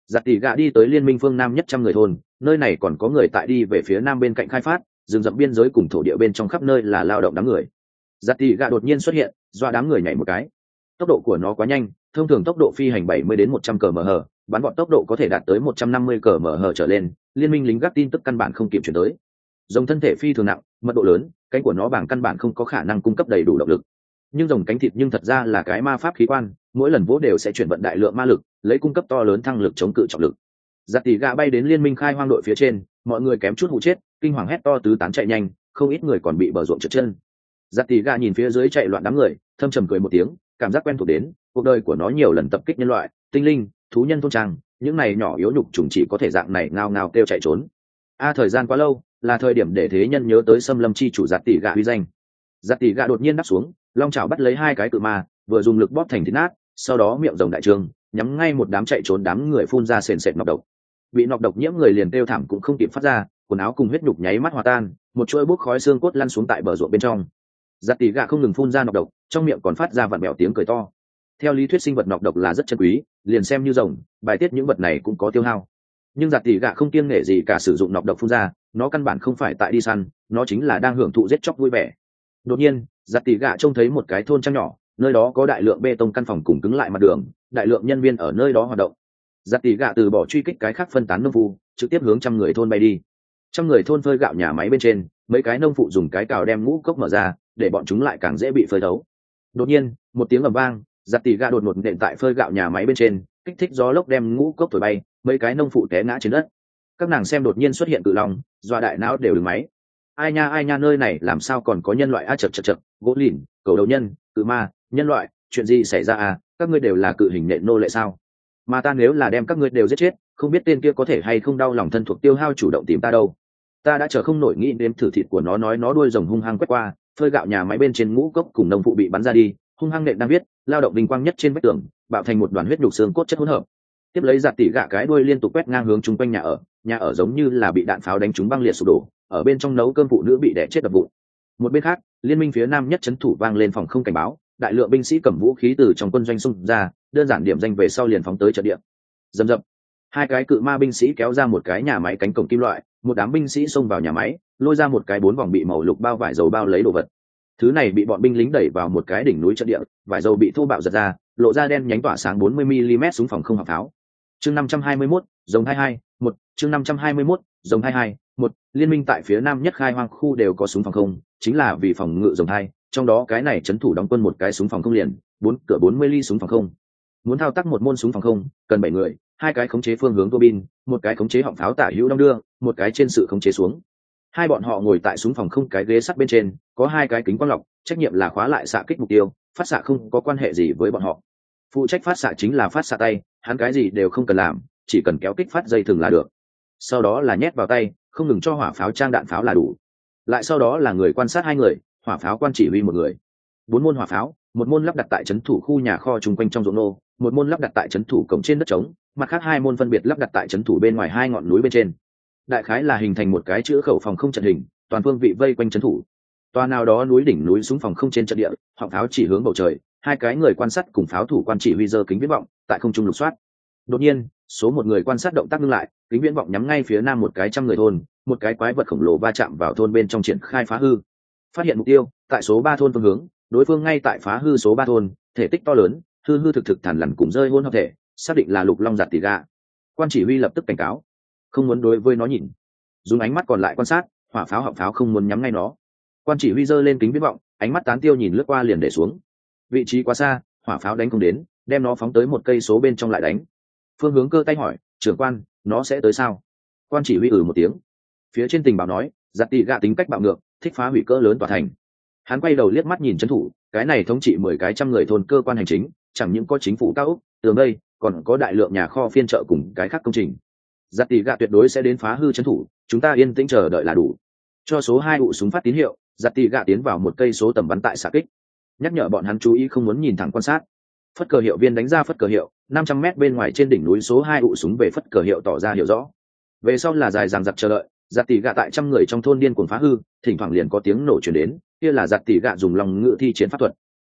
Giặt tỷ gạ đi tới liên minh phương nam nhất trăm người thôn, nơi này còn có người tại đi về phía nam bên cạnh khai phát, rừng rậm biên giới cùng thổ địa bên trong khắp nơi là lao động đám người. Giặt tỷ gạ đột nhiên xuất hiện, dọa đám người nhảy một cái. Tốc độ của nó quá nhanh, thông thường tốc độ phi hành 70 đến 100 km/h, bắn vọt tốc độ có thể đạt tới 150 km/h trở lên, liên minh lính gác tin tức căn bản không kịp chuyển tới. Rồng thân thể phi thường nặng, mật độ lớn, cánh của nó bằng căn bản không có khả năng cung cấp đầy đủ động lực. Nhưng rồng cánh thịt nhưng thật ra là cái ma pháp khí quan, mỗi lần vỗ đều sẽ chuyển vận đại lượng ma lực, lấy cung cấp to lớn thăng lực chống cự trọng lực. Giặt tỷ gạ bay đến liên minh khai hoang đội phía trên, mọi người kém chút hụ chết, kinh hoàng hét to tứ tán chạy nhanh, không ít người còn bị bờ ruộng trượt chân. Giặt tỷ gạ nhìn phía dưới chạy loạn đám người, thâm trầm cười một tiếng, cảm giác quen thuộc đến, cuộc đời của nó nhiều lần tập kích nhân loại, tinh linh, thú nhân thôn trang, những này nhỏ yếu nhục trùng chỉ có thể dạng này ngao ngao kêu chạy trốn. Thời gian quá lâu, là thời điểm để thế nhân nhớ tới xâm lâm chi chủ giặt tỷ gạ uy danh. Giặt tỷ gạ đột nhiên đáp xuống, long chảo bắt lấy hai cái cự ma, vừa dùng lực bóp thành thịt nát, sau đó miệng rồng đại trương, nhắm ngay một đám chạy trốn đám người phun ra sền sệt nọc độc. Bị nọc độc nhiễm người liền kêu thảm cũng không kịp phát ra, quần áo cùng huyết nhục nháy mắt hòa tan, một chuỗi bốc khói xương cốt lăn xuống tại bờ ruộng bên trong. Giặt tỷ gạ không ngừng phun ra nọc độc, trong miệng còn phát ra vặn bẹo tiếng cười to. Theo lý thuyết sinh vật nọc độc là rất chân quý, liền xem như rồng, bài tiết những vật này cũng có tiêu hao. Nhưng giặt tỷ gạ không kiêng nể gì cả sử dụng nọc độc phun ra, nó căn bản không phải tại đi săn, nó chính là đang hưởng thụ giết chóc vui vẻ. Đột nhiên, giặt tỷ gạ trông thấy một cái thôn trang nhỏ, nơi đó có đại lượng bê tông căn phòng cùng cứng lại mặt đường, đại lượng nhân viên ở nơi đó hoạt động. Giặt tỷ gạ từ bỏ truy kích cái khác phân tán nông phu, trực tiếp hướng trăm người thôn bay đi. Trăm người thôn phơi gạo nhà máy bên trên, mấy cái nông phụ dùng cái cào đem ngũ cốc mở ra, để bọn chúng lại càng dễ bị phơi thấu. Đột nhiên, một tiếng ầm vang, giặt tỷ gạ đột ngột nện tại phơi gạo nhà máy bên trên, kích thích gió lốc đem ngũ cốc thổi bay, mấy cái nông phụ té ngã trên đất. Các nàng xem đột nhiên xuất hiện cự long, doa đại não đều đứng máy. Ai nha, nơi này làm sao còn có nhân loại chật, gỗ lìn, cầu đầu nhân, cự ma, nhân loại, chuyện gì xảy ra à, các ngươi đều là cự hình nện nô lệ sao? Mà ta nếu là đem các ngươi đều giết chết, không biết tên kia có thể hay không đau lòng thân thuộc tiêu hao chủ động tìm ta đâu. Ta đã chờ không nổi nghĩ đếm thử thịt của nó, nói nó đuôi rồng hung hăng quét qua, phơi gạo nhà máy bên trên ngũ cốc cùng nông phụ bị bắn ra đi, hung hăng nện đang viết, lao động vinh quang nhất trên vách tường, bạo thành một đoàn huyết nhục xương cốt chất hỗn hợp. Tiếp lấy giặt tỷ gạ cái đuôi liên tục quét ngang hướng chung quanh nhà ở giống như là bị đạn pháo đánh trúng băng liệt sụp đổ, ở bên trong nấu cơm phụ nữ bị đẻ chết đập vụn. Một bên khác, liên minh phía nam nhất trấn thủ vang lên phòng không cảnh báo, đại lượng binh sĩ cầm vũ khí từ trong quân doanh xung ra, đơn giản điểm danh về sau liền phóng tới trận địa. Dầm dập, hai cái cự ma binh sĩ kéo ra một cái nhà máy cánh cổng kim loại, một đám binh sĩ xông vào nhà máy, lôi ra một cái 4 vòng bị màu lục bao vải dầu bao lấy đồ vật. Thứ này bị bọn binh lính đẩy vào một cái đỉnh núi trận địa, vải dầu bị thô bạo giật ra, lộ ra đen nhánh tỏa sáng 40 mm súng phòng không hỏa pháo. Chương 521, rồng 22, 1, chương 521, rồng 22, 1, liên minh tại phía nam nhất khai hoang khu đều có súng phòng không, chính là vì phòng ngự rồng 2, trong đó cái này trấn thủ đóng quân một cái súng phòng không liền, 4 cửa 40 ly súng phòng không. Muốn thao tác một môn súng phòng không, cần 7 người, 2 cái khống chế phương hướng tua bin, một cái khống chế họng pháo tả hữu đong đưa, một cái trên sự khống chế xuống. Hai bọn họ ngồi tại súng phòng không cái ghế sắt bên trên, có 2 cái kính quang lọc, trách nhiệm là khóa lại xạ kích mục tiêu, phát xạ không có quan hệ gì với bọn họ. Phụ trách phát xạ chính là phát xạ tay, hắn cái gì đều không cần làm, chỉ cần kéo kích phát dây thừng là được. Sau đó là nhét vào tay, không ngừng cho hỏa pháo trang đạn pháo là đủ. Lại sau đó là người quan sát 2 người, hỏa pháo quan chỉ huy 1 người. 4 môn hỏa pháo, một môn lắp đặt tại trấn thủ khu nhà kho chung quanh trong ruộng nô, một môn lắp đặt tại trấn thủ cổng trên đất trống, mặt khác 2 môn phân biệt lắp đặt tại trấn thủ bên ngoài 2 ngọn núi bên trên. Đại khái là hình thành một cái chữ khẩu phòng không trận hình, toàn phương vị vây quanh trấn thủ. Tòa nào đó núi đỉnh núi súng phòng không trên trận địa, họng pháo chỉ hướng bầu trời, 2 cái người quan sát cùng pháo thủ quan chỉ huy giơ kính viễn vọng, tại không trung lục soát. Đột nhiên, số 1 người quan sát động tác ngưng lại, kính viễn vọng nhắm ngay phía nam một cái trăm người thôn, một cái quái vật khổng lồ va chạm vào thôn bên trong triển khai phá hư. Phát hiện mục tiêu, tại số 3 thôn phương hướng, đối phương ngay tại phá hư số 3 thôn, thể tích to lớn, hư thực thản lằn cùng rơi hôn hợp thể, xác định là lục long giặt tỷ gạ. Quan chỉ huy lập tức cảnh cáo, không muốn đối với nó nhìn, dùng ánh mắt còn lại quan sát, hỏa pháo họng pháo không muốn nhắm ngay nó. Quan chỉ huy giơ lên kính viễn vọng, ánh mắt tán tiêu nhìn lướt qua liền để xuống. Vị trí quá xa, hỏa pháo đánh không đến, đem nó phóng tới 1 cây số bên trong lại đánh. Phương hướng cơ tay hỏi, trưởng quan, nó sẽ tới sao? Quan chỉ huy một tiếng. Phía trên tình báo nói, giặt tỷ gạ tính cách bạo ngược, thích phá hủy cỡ lớn tòa thành. Hắn quay đầu liếc mắt nhìn trấn thủ, cái này thống trị 10 cái trăm người thôn cơ quan hành chính, chẳng những có chính phủ cao ốc, tường đây, còn có đại lượng nhà kho phiên chợ cùng cái khác công trình. Giặt tỷ gạ tuyệt đối sẽ đến phá hư trấn thủ, chúng ta yên tĩnh chờ đợi là đủ. Cho số 2 ụ súng phát tín hiệu, giặt tỷ gạ tiến vào 1 cây số tầm bắn tại xạ kích, nhắc nhở bọn hắn chú ý không muốn nhìn thẳng quan sát. Phất cờ hiệu viên đánh ra phất cờ hiệu, 500 mét bên ngoài trên đỉnh núi số 2 ụ súng về phất cờ hiệu tỏ ra hiểu rõ. Về sau là dài dằng dặc chờ đợi, giặt tỷ gạ tại trăm người trong thôn điên cuồng phá hư, thỉnh thoảng liền có tiếng nổ truyền đến, kia là giặt tỷ gạ dùng lòng ngự thi chiến pháp thuật.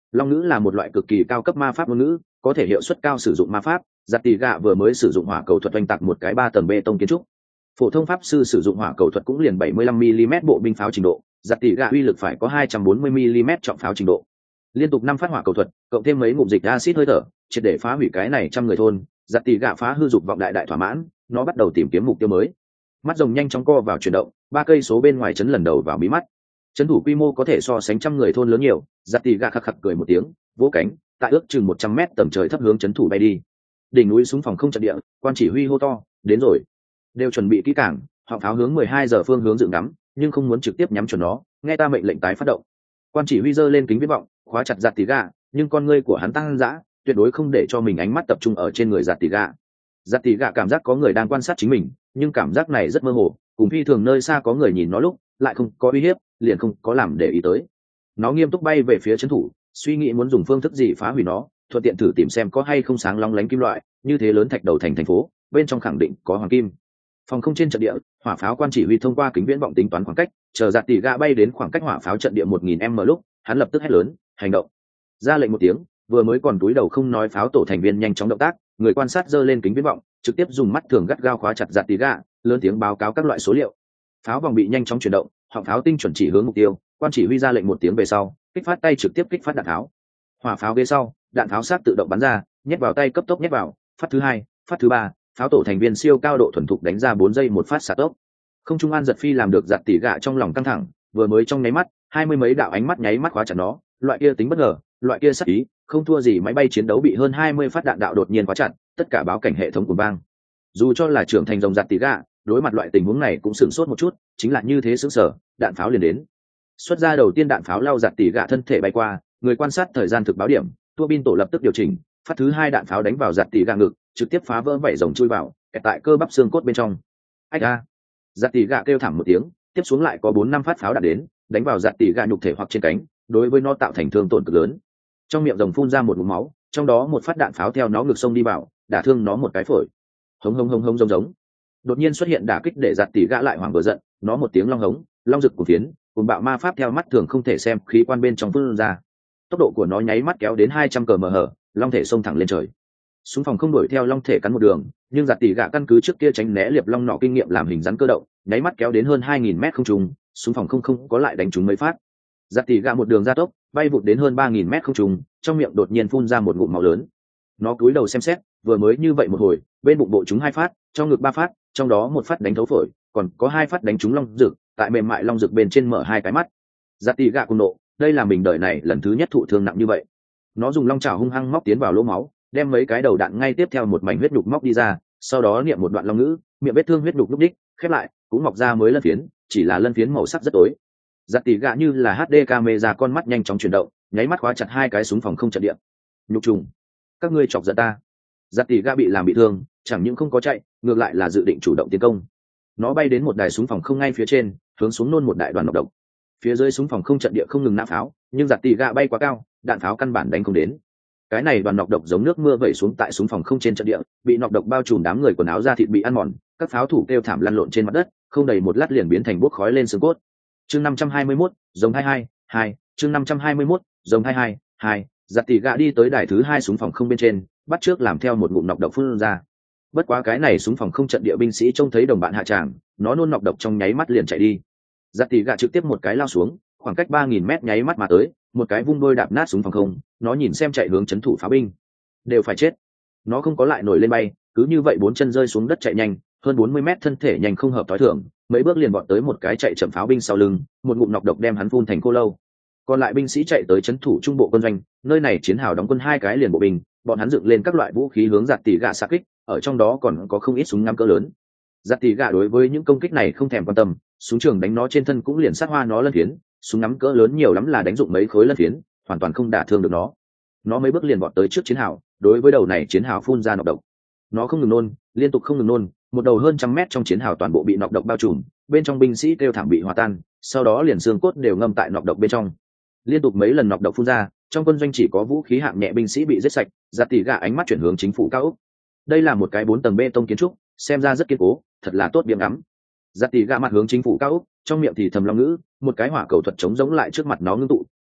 Long ngữ là một loại cực kỳ cao cấp ma pháp ngôn ngữ, có thể hiệu suất cao sử dụng ma pháp. Giặt tỷ gạ vừa mới sử dụng hỏa cầu thuật oanh tạc một cái 3 tầng bê tông kiến trúc. Phổ thông pháp sư sử dụng hỏa cầu thuật cũng liền 75 mm bộ binh pháo trình độ, giặt tỷ gạ uy lực phải có 240 mm trọng pháo trình độ. Liên tục 5 phát hỏa cầu thuật, cộng thêm mấy ngụm dịch acid hơi thở, triệt để phá hủy cái này trăm người thôn. Giặt tỷ gạ phá hư dục vọng đại thỏa mãn, nó bắt đầu tìm kiếm mục tiêu mới. Mắt rồng nhanh chóng co vào chuyển động, 3 cây số bên ngoài chấn lần đầu vào mí mắt. Chấn thủ quy mô có thể so sánh trăm người thôn lớn nhiều. Giặt tỷ gạ khắc khắc cười một tiếng, vỗ cánh, tại ước chừng 100 m tầm trời thấp hướng chấn thủ bay đi. Đỉnh núi súng phòng không trận địa, quan chỉ huy hô to, đến rồi. Đều chuẩn bị kỹ càng, họng pháo hướng 12 giờ phương hướng dựng ngắm, nhưng không muốn trực tiếp nhắm chuẩn nó, nghe ta mệnh lệnh tái phát động. Quan chỉ huy giơ lên kính viễn vọng, khóa chặt giặt tỷ gạ, nhưng con ngươi của hắn tăng dã, tuyệt đối không để cho mình ánh mắt tập trung ở trên người giặt tỷ gạ. Giặt tỷ gạ cảm giác có người đang quan sát chính mình, nhưng cảm giác này rất mơ hồ, cùng phi thường nơi xa có người nhìn nó lúc lại không có uy hiếp, liền không có làm để ý tới. Nó nghiêm túc bay về phía trấn thủ, suy nghĩ muốn dùng phương thức gì phá hủy nó, thuận tiện thử tìm xem có hay không sáng long lánh kim loại, như thế lớn thạch đầu thành phố, bên trong khẳng định có hoàng kim. Phòng không trên trận địa, hỏa pháo quan chỉ huy thông qua kính viễn vọng tính toán khoảng cách, chờ giặt tỷ gạ bay đến khoảng cách hỏa pháo trận địa 1000 m lúc, hắn lập tức hét lớn, hành động. Ra lệnh một tiếng, vừa mới còn túi đầu không nói pháo tổ thành viên nhanh chóng động tác, người quan sát giơ lên kính viễn vọng, trực tiếp dùng mắt thường gắt gao khóa chặt giặt tỷ gạ, lớn tiếng báo cáo các loại số liệu. Pháo vòng bị nhanh chóng chuyển động, họng pháo tinh chuẩn chỉ hướng mục tiêu, quan chỉ huy ra lệnh một tiếng về sau, kích phát tay trực tiếp kích phát đạn tháo. Hỏa pháo ghế sau, đạn tháo sát tự động bắn ra, nhét vào tay cấp tốc nhét vào, phát thứ 2, phát thứ 3, pháo tổ thành viên siêu cao độ thuần thục đánh ra 4 giây một phát xạ tốc. Không trung an giật phi làm được giặt tỷ gạ trong lòng căng thẳng, vừa mới trong nháy mắt, 20 mấy đạo ánh mắt nháy mắt khóa chặt nó, loại kia tính bất ngờ, loại kia sắc ý, không thua gì máy bay chiến đấu bị hơn 20 phát đạn đạo đột nhiên khóa chặt, tất cả báo cảnh hệ thống cuồng vang. Dù cho là trưởng thành rồng giặt tỷ gạ, đối mặt loại tình huống này cũng sửng sốt một chút, chính là như thế sững sờ, đạn pháo liền đến. Xuất ra đầu tiên đạn pháo lao giặt tỷ gạ thân thể bay qua, người quan sát thời gian thực báo điểm, tua bin tổ lập tức điều chỉnh, phát thứ 2 đạn pháo đánh vào giặt tỷ gạ ngực, trực tiếp phá vỡ vảy rồng chui vào, kẹt tại cơ bắp xương cốt bên trong. Ách a! Giặt tỷ gạ kêu thảm một tiếng, tiếp xuống lại có 4-5 phát pháo đạn đến, đánh vào giặt tỷ gạ nhục thể hoặc trên cánh, đối với nó tạo thành thương tổn cực lớn. Trong miệng rồng phun ra một ngụm máu, trong đó một phát đạn pháo theo nó ngực sông đi vào, đả thương nó một cái phổi. Hống hống hống hống giống. Đột nhiên xuất hiện đả kích để giặt tỷ gạ lại hoảng vừa giận, nó một tiếng long hống, long rực của phiến, cùng bạo ma pháp theo mắt thường không thể xem khí quan bên trong phun ra. Tốc độ của nó nháy mắt kéo đến 200 km/h, long thể xông thẳng lên trời. Súng phòng không đuổi theo long thể cắn một đường, nhưng giặt tỷ gạ căn cứ trước kia tránh né liệp long nọ kinh nghiệm làm hình rắn cơ động, nháy mắt kéo đến hơn 2000 mét không trung, súng phòng không có lại đánh trúng mấy phát. Giặt tỷ gạ một đường gia tốc, bay vụt đến hơn 3000 mét không trung, trong miệng đột nhiên phun ra một ngụm máu lớn. Nó cúi đầu xem xét, vừa mới như vậy một hồi, bên bụng bộ trúng 2 phát, trong ngực 3 phát, trong đó một phát đánh thấu phổi, còn có 2 phát đánh trúng long rực, tại mềm mại long rực bên trên mở 2 cái mắt. Giặt tỷ gạ cùng nộ, đây là mình đời này lần thứ nhất thụ thương nặng như vậy. Nó dùng long chảo hung hăng móc tiến vào lỗ máu, đem mấy cái đầu đạn ngay tiếp theo một mảnh huyết nhục móc đi ra, sau đó niệm một đoạn long ngữ, miệng vết thương huyết nhục lúc đích khép lại, cũng mọc ra mới lân phiến, chỉ là lân phiến màu sắc rất tối. Giặt tỷ gạ như là HD camera, con mắt nhanh chóng chuyển động, nháy mắt khóa chặt 2 cái súng phòng không trận địa. Nhục trùng, các ngươi chọc giận ta. Giặt tỷ gạ bị làm bị thương, chẳng những không có chạy, ngược lại là dự định chủ động tiến công. Nó bay đến một đài súng phòng không ngay phía trên, hướng xuống nôn một đại đoàn nọc độc. Phía dưới súng phòng không trận địa không ngừng nã pháo, nhưng giặt tỷ gạ bay quá cao, đạn pháo căn bản đánh không đến. Cái này đoàn nọc độc giống nước mưa vẩy xuống tại súng phòng không trên trận địa, bị nọc độc bao trùm, đám người quần áo da thịt bị ăn mòn, các pháo thủ kêu thảm lăn lộn trên mặt đất, không đầy một lát liền biến thành bốc khói lên xương cốt. Chương 521, rồng 22, chương 521, rồng 22, giặt tỷ gạ đi tới đài thứ 2 súng phòng không bên trên, bắt trước làm theo một ngụm nọc độc phun ra. Bất quá cái này súng phòng không trận địa binh sĩ trông thấy đồng bạn hạ tràng, nó nôn nọc độc trong nháy mắt liền chạy đi. Giặt tỷ gạ trực tiếp một cái lao xuống, khoảng cách 3000 mét nháy mắt mà tới, một cái vung đôi đạp nát súng phòng không, nó nhìn xem chạy hướng trấn thủ pháo binh, đều phải chết. Nó không có lại nổi lên bay, cứ như vậy 4 chân rơi xuống đất chạy nhanh, hơn 40 mét thân thể nhanh không hợp tối thường, mấy bước liền vọt tới một cái chạy chậm pháo binh sau lưng, một ngụm nọc độc đem hắn phun thành cô lâu. Còn lại binh sĩ chạy tới trấn thủ trung bộ quân doanh, nơi này chiến hào đóng quân 2 cái liền bộ binh, bọn hắn dựng lên các loại vũ khí hướng giặt tỷ gạ xạ kích, ở trong đó còn có không ít súng ngắm cỡ lớn. Giặt tỷ gạ đối với những công kích này không thèm quan tâm, súng trường đánh nó trên thân cũng liền sát hoa nó lân phiến, súng ngắm cỡ lớn nhiều lắm là đánh dụng mấy khối lân phiến, hoàn toàn không đả thương được nó. Nó mấy bước liền vọt tới trước chiến hào, đối với đầu này chiến hào phun ra nọc độc. Nó không ngừng nôn, liên tục không ngừng nôn, một đầu hơn 100 mét trong chiến hào toàn bộ bị nọc độc bao trùm, bên trong binh sĩ kêu thảm bị hòa tan, sau đó liền xương cốt đều ngâm tại nọc độc bên trong. Liên tục mấy lần nọc độc phun ra, trong quân doanh chỉ có vũ khí hạng nhẹ binh sĩ bị giết sạch. Giặt tỷ gạ ánh mắt chuyển hướng chính phủ cao ốc. Đây là một cái 4 tầng bê tông kiến trúc, xem ra rất kiên cố, thật là tốt biếng ngắm. Giặt tỷ gạ mặt hướng chính phủ cao ốc, trong miệng thì thầm long ngữ, một cái hỏa cầu thuật chống giống lại trước mặt nó ngưng tụ,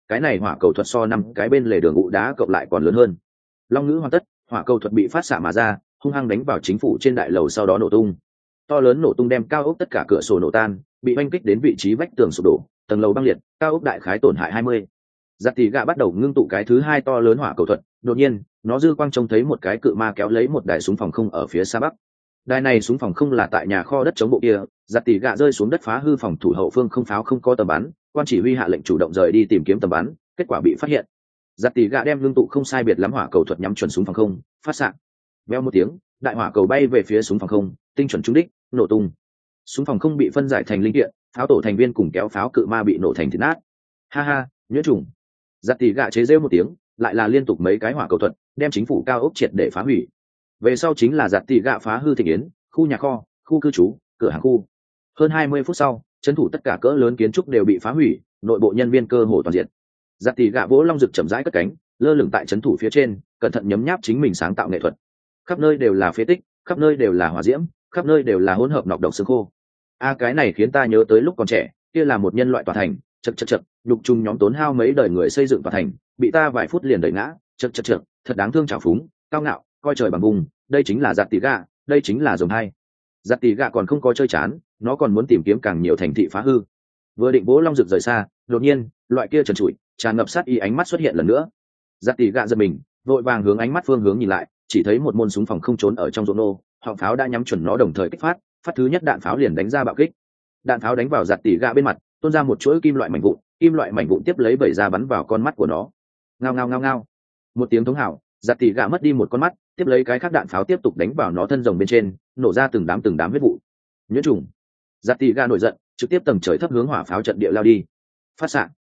cái này hỏa cầu thuật so 5 cái bên lề đường ụ đá cộng lại còn lớn hơn. Long ngữ hoàn tất, hỏa cầu thuật bị phát xạ mà ra, hung hăng đánh vào chính phủ trên đại lầu, sau đó nổ tung. To lớn nổ tung đem cao ốc tất cả cửa sổ nổ tan, bị oanh kích đến vị trí vách tường sụp đổ, tầng lầu băng liệt, cao ốc đại khái tổn hại 20. Giặt tỷ gạ bắt đầu ngưng tụ cái thứ hai to lớn hỏa cầu thuật, đột nhiên nó dư quang trông thấy một cái cự ma kéo lấy một đài súng phòng không ở phía xa bắc. Đài này súng phòng không là tại nhà kho đất chống bộ kia. Giặt tỷ gạ rơi xuống đất phá hư phòng thủ hậu phương không pháo không có tầm bắn, quan chỉ huy hạ lệnh chủ động rời đi tìm kiếm tầm bắn, kết quả bị phát hiện. Giặt tỷ gạ đem ngưng tụ không sai biệt lắm hỏa cầu thuật nhắm chuẩn súng phòng không, phát xạ. Veo một tiếng, đại hỏa cầu bay về phía súng phòng không, tinh chuẩn trúng đích, nổ tung. Súng phòng không bị phân giải thành linh kiện, pháo tổ thành viên cùng kéo pháo cự ma bị nổ thành thịt nát. Ha ha, nhuyễn trùng. Giặt tỷ gạ chế rêu một tiếng, lại là liên tục mấy cái hỏa cầu thuật, đem chính phủ cao ốc triệt để phá hủy. Về sau chính là giặt tỷ gạ phá hư thịnh yến, khu nhà kho, khu cư trú, cửa hàng khu. Hơn 20 phút sau, trấn thủ tất cả cỡ lớn kiến trúc đều bị phá hủy, nội bộ nhân viên cơ hồ toàn diện. Giặt tỷ gạ vỗ long rực chậm rãi cất cánh, lơ lửng tại trấn thủ phía trên, cẩn thận nhấm nháp chính mình sáng tạo nghệ thuật. Khắp nơi đều là phế tích, khắp nơi đều là hỏa diễm, khắp nơi đều là hỗn hợp nọc độc xương khô. Cái này khiến ta nhớ tới lúc còn trẻ, kia là một nhân loại tòa thành, chật, nhục trùng nhóm tốn hao mấy đời người xây dựng tòa thành, bị ta vài phút liền đẩy ngã, chật, thật đáng thương trào phúng, cao ngạo, coi trời bằng vùng, đây chính là giặt tỷ gạ, đây chính là dòng hai. Giặt tỷ gạ còn không có chơi chán, nó còn muốn tìm kiếm càng nhiều thành thị phá hư. Vừa định vỗ long rực rời xa, đột nhiên, loại kia trần trụi, tràn ngập sát ý ánh mắt xuất hiện lần nữa. Giặt tỷ gạ giật mình, vội vàng hướng ánh mắt phương hướng nhìn lại, chỉ thấy một môn súng phòng không trốn ở trong ruộng nô, họng pháo đã nhắm chuẩn nó đồng thời kích phát thứ nhất đạn pháo liền đánh ra bạo kích. Đạn pháo đánh vào giặt tỷ gạ bên mặt, tuôn ra một chuỗi kim loại mảnh vụn tiếp lấy vẩy ra bắn vào con mắt của nó. Ngao. Một tiếng thống hào, giặt tỷ gạ mất đi một con mắt, tiếp lấy cái khác đạn pháo tiếp tục đánh vào nó thân rồng bên trên, nổ ra từng đám huyết vụ. Nhuyễn trùng. Giặt tỷ gạ nổi giận, trực tiếp tầng trời thấp hướng hỏa pháo trận địa lao đi. Phát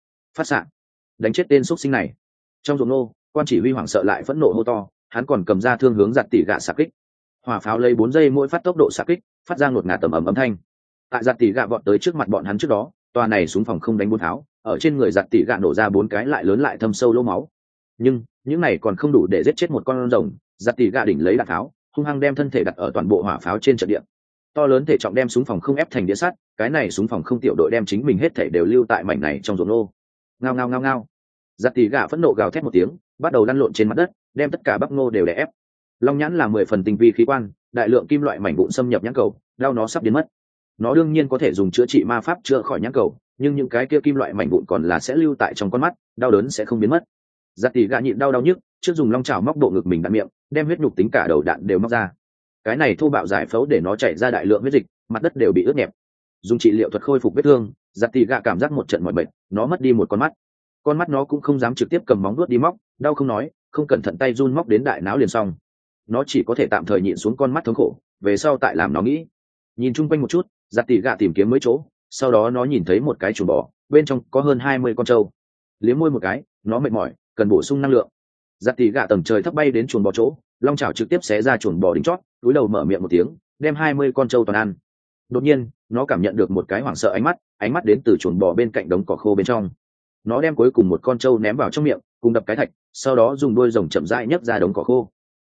xạ, đánh chết tên xúc sinh này. Trong ruộng nô, quan chỉ huy hoảng sợ lại phẫn nộ hô to, hắn còn cầm ra thương hướng giặt tỷ gạ xạ kích. Hỏa pháo lấy 4 giây mỗi phát tốc độ xạ kích, phát ra ngột ngạt tầm ầm âm thanh. Tại giặt tỷ gạ vọt tới trước mặt bọn hắn trước đó, tòa này súng phòng không đánh 4 pháo, ở trên người giặt tỷ gạ nổ ra 4 cái lại lớn lại thâm sâu lỗ máu. Nhưng những này còn không đủ để giết chết một con rồng. Giặt tỷ gạ đỉnh lấy đạn pháo, hung hăng đem thân thể đặt ở toàn bộ hỏa pháo trên trận địa. To lớn thể trọng đem súng phòng không ép thành đĩa sắt, cái này súng phòng không tiểu đội đem chính mình hết thể đều lưu tại mảnh này trong ruộng nô. Ngao. Giặt tỷ gạ phẫn nộ gào thét một tiếng, bắt đầu lăn lộn trên mặt đất, đem tất cả bắp ngô đều đè ép. Long nhãn là 10 phần tinh vi khí quan, đại lượng kim loại mảnh vụn xâm nhập nhãn cầu, đau nó sắp biến mất. Nó đương nhiên có thể dùng chữa trị ma pháp chữa khỏi nhãn cầu, nhưng những cái kia kim loại mảnh vụn còn là sẽ lưu tại trong con mắt, đau đớn sẽ không biến mất. Giặt tỷ gạ nhịn đau nhức, trước dùng long chảo móc bộ ngực mình đạn miệng, đem huyết nhục tính cả đầu đạn đều móc ra. Cái này thô bạo giải phẫu để nó chảy ra đại lượng huyết dịch, mặt đất đều bị ướt nhẹp. Dùng trị liệu thuật khôi phục vết thương, giặt tỷ gạ cảm giác một trận mỏi mệt, nó mất đi một con mắt nó cũng không dám trực tiếp cầm móng vuốt đi móc, đau không nói, không cẩn thận tay run móc đến đại não liền xong. Nó chỉ có thể tạm thời nhịn xuống con mắt thống khổ, về sau tại làm nó nghĩ. Nhìn chung quanh một chút, giặt tỷ gạ tìm kiếm mấy chỗ, sau đó nó nhìn thấy một cái chuồng bò, bên trong có hơn 20 con trâu. Liếm môi một cái, nó mệt mỏi, cần bổ sung năng lượng. Giặt tỷ gạ tầng trời thấp bay đến chuồng bò chỗ, long chảo trực tiếp xé ra chuồng bò đỉnh chót, cúi đầu mở miệng một tiếng, đem 20 con trâu toàn ăn. Đột nhiên, nó cảm nhận được một cái hoảng sợ ánh mắt đến từ chuồng bò bên cạnh đống cỏ khô bên trong. Nó đem cuối cùng một con trâu ném vào trong miệng, cùng đập cái thạch, sau đó dùng đuôi rồng chậm rãi nhấc ra đống cỏ khô.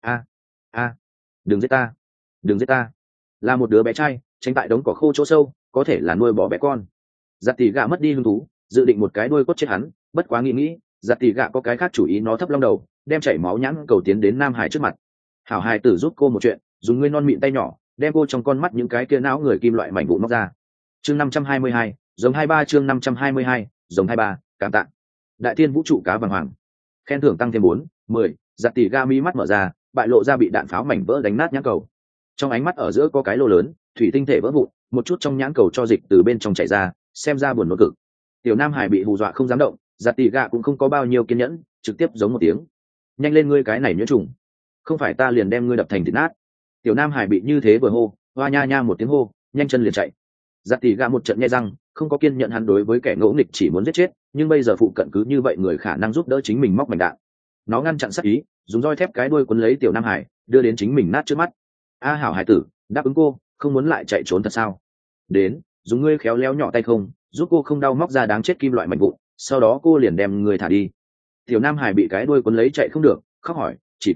A, đừng giết ta. Là một đứa bé trai, tránh tại đống cỏ khô chỗ sâu, có thể là nuôi bò bé con. Giặt tỷ gạ mất đi hứng thú, dự định một cái đuôi cốt chết hắn, bất quá nghĩ, giặt tỷ gạ có cái khác chủ ý, nó thấp long đầu, đem chảy máu nhãn cầu tiến đến Nam Hải trước mặt. Hảo Hải tử giúp cô một chuyện, dùng ngươi non mịn tay nhỏ, đem cô trong con mắt những cái kia não người kim loại mảnh vụn móc ra. Chương 522, giống 23 chương 522, giống 23, cảm tạ. Đại thiên vũ trụ cá vàng hoàng. Khen thưởng tăng thêm 4, 10, giặt tỷ gạ mi mắt mở ra, bại lộ ra bị đạn pháo mảnh vỡ đánh nát nhãn cầu. Trong ánh mắt ở giữa có cái lô lớn, thủy tinh thể vỡ vụn, một chút trong nhãn cầu cho dịch từ bên trong chảy ra, xem ra buồn nôn cực. Tiểu Nam Hải bị hù dọa không dám động, giặt tỷ gạ cũng không có bao nhiêu kiên nhẫn, trực tiếp giống một tiếng. Nhanh lên ngươi cái này nhuyễn trùng, không phải ta liền đem ngươi đập thành thịt nát. Tiểu Nam Hải bị như thế vừa hô, hoa nha một tiếng hô, nhanh chân liền chạy. Giặt tỷ gạ một trận nhe răng, không có kiên nhẫn hắn đối với kẻ ngỗ nghịch chỉ muốn giết chết, nhưng bây giờ phụ cận cứ như vậy người khả năng giúp đỡ chính mình móc mảnh đạn. Nó ngăn chặn sát ý, dùng roi thép cái đuôi quấn lấy Tiểu Nam Hải, đưa đến chính mình nát trước mắt. Hảo hải tử, đáp ứng cô, không muốn lại chạy trốn thật sao? Đến, dùng ngươi khéo léo nhỏ tay không, giúp cô không đau móc ra đáng chết kim loại mảnh vụn, sau đó cô liền đem người thả đi. Tiểu Nam Hải bị cái đuôi quấn lấy chạy không được, khóc hỏi,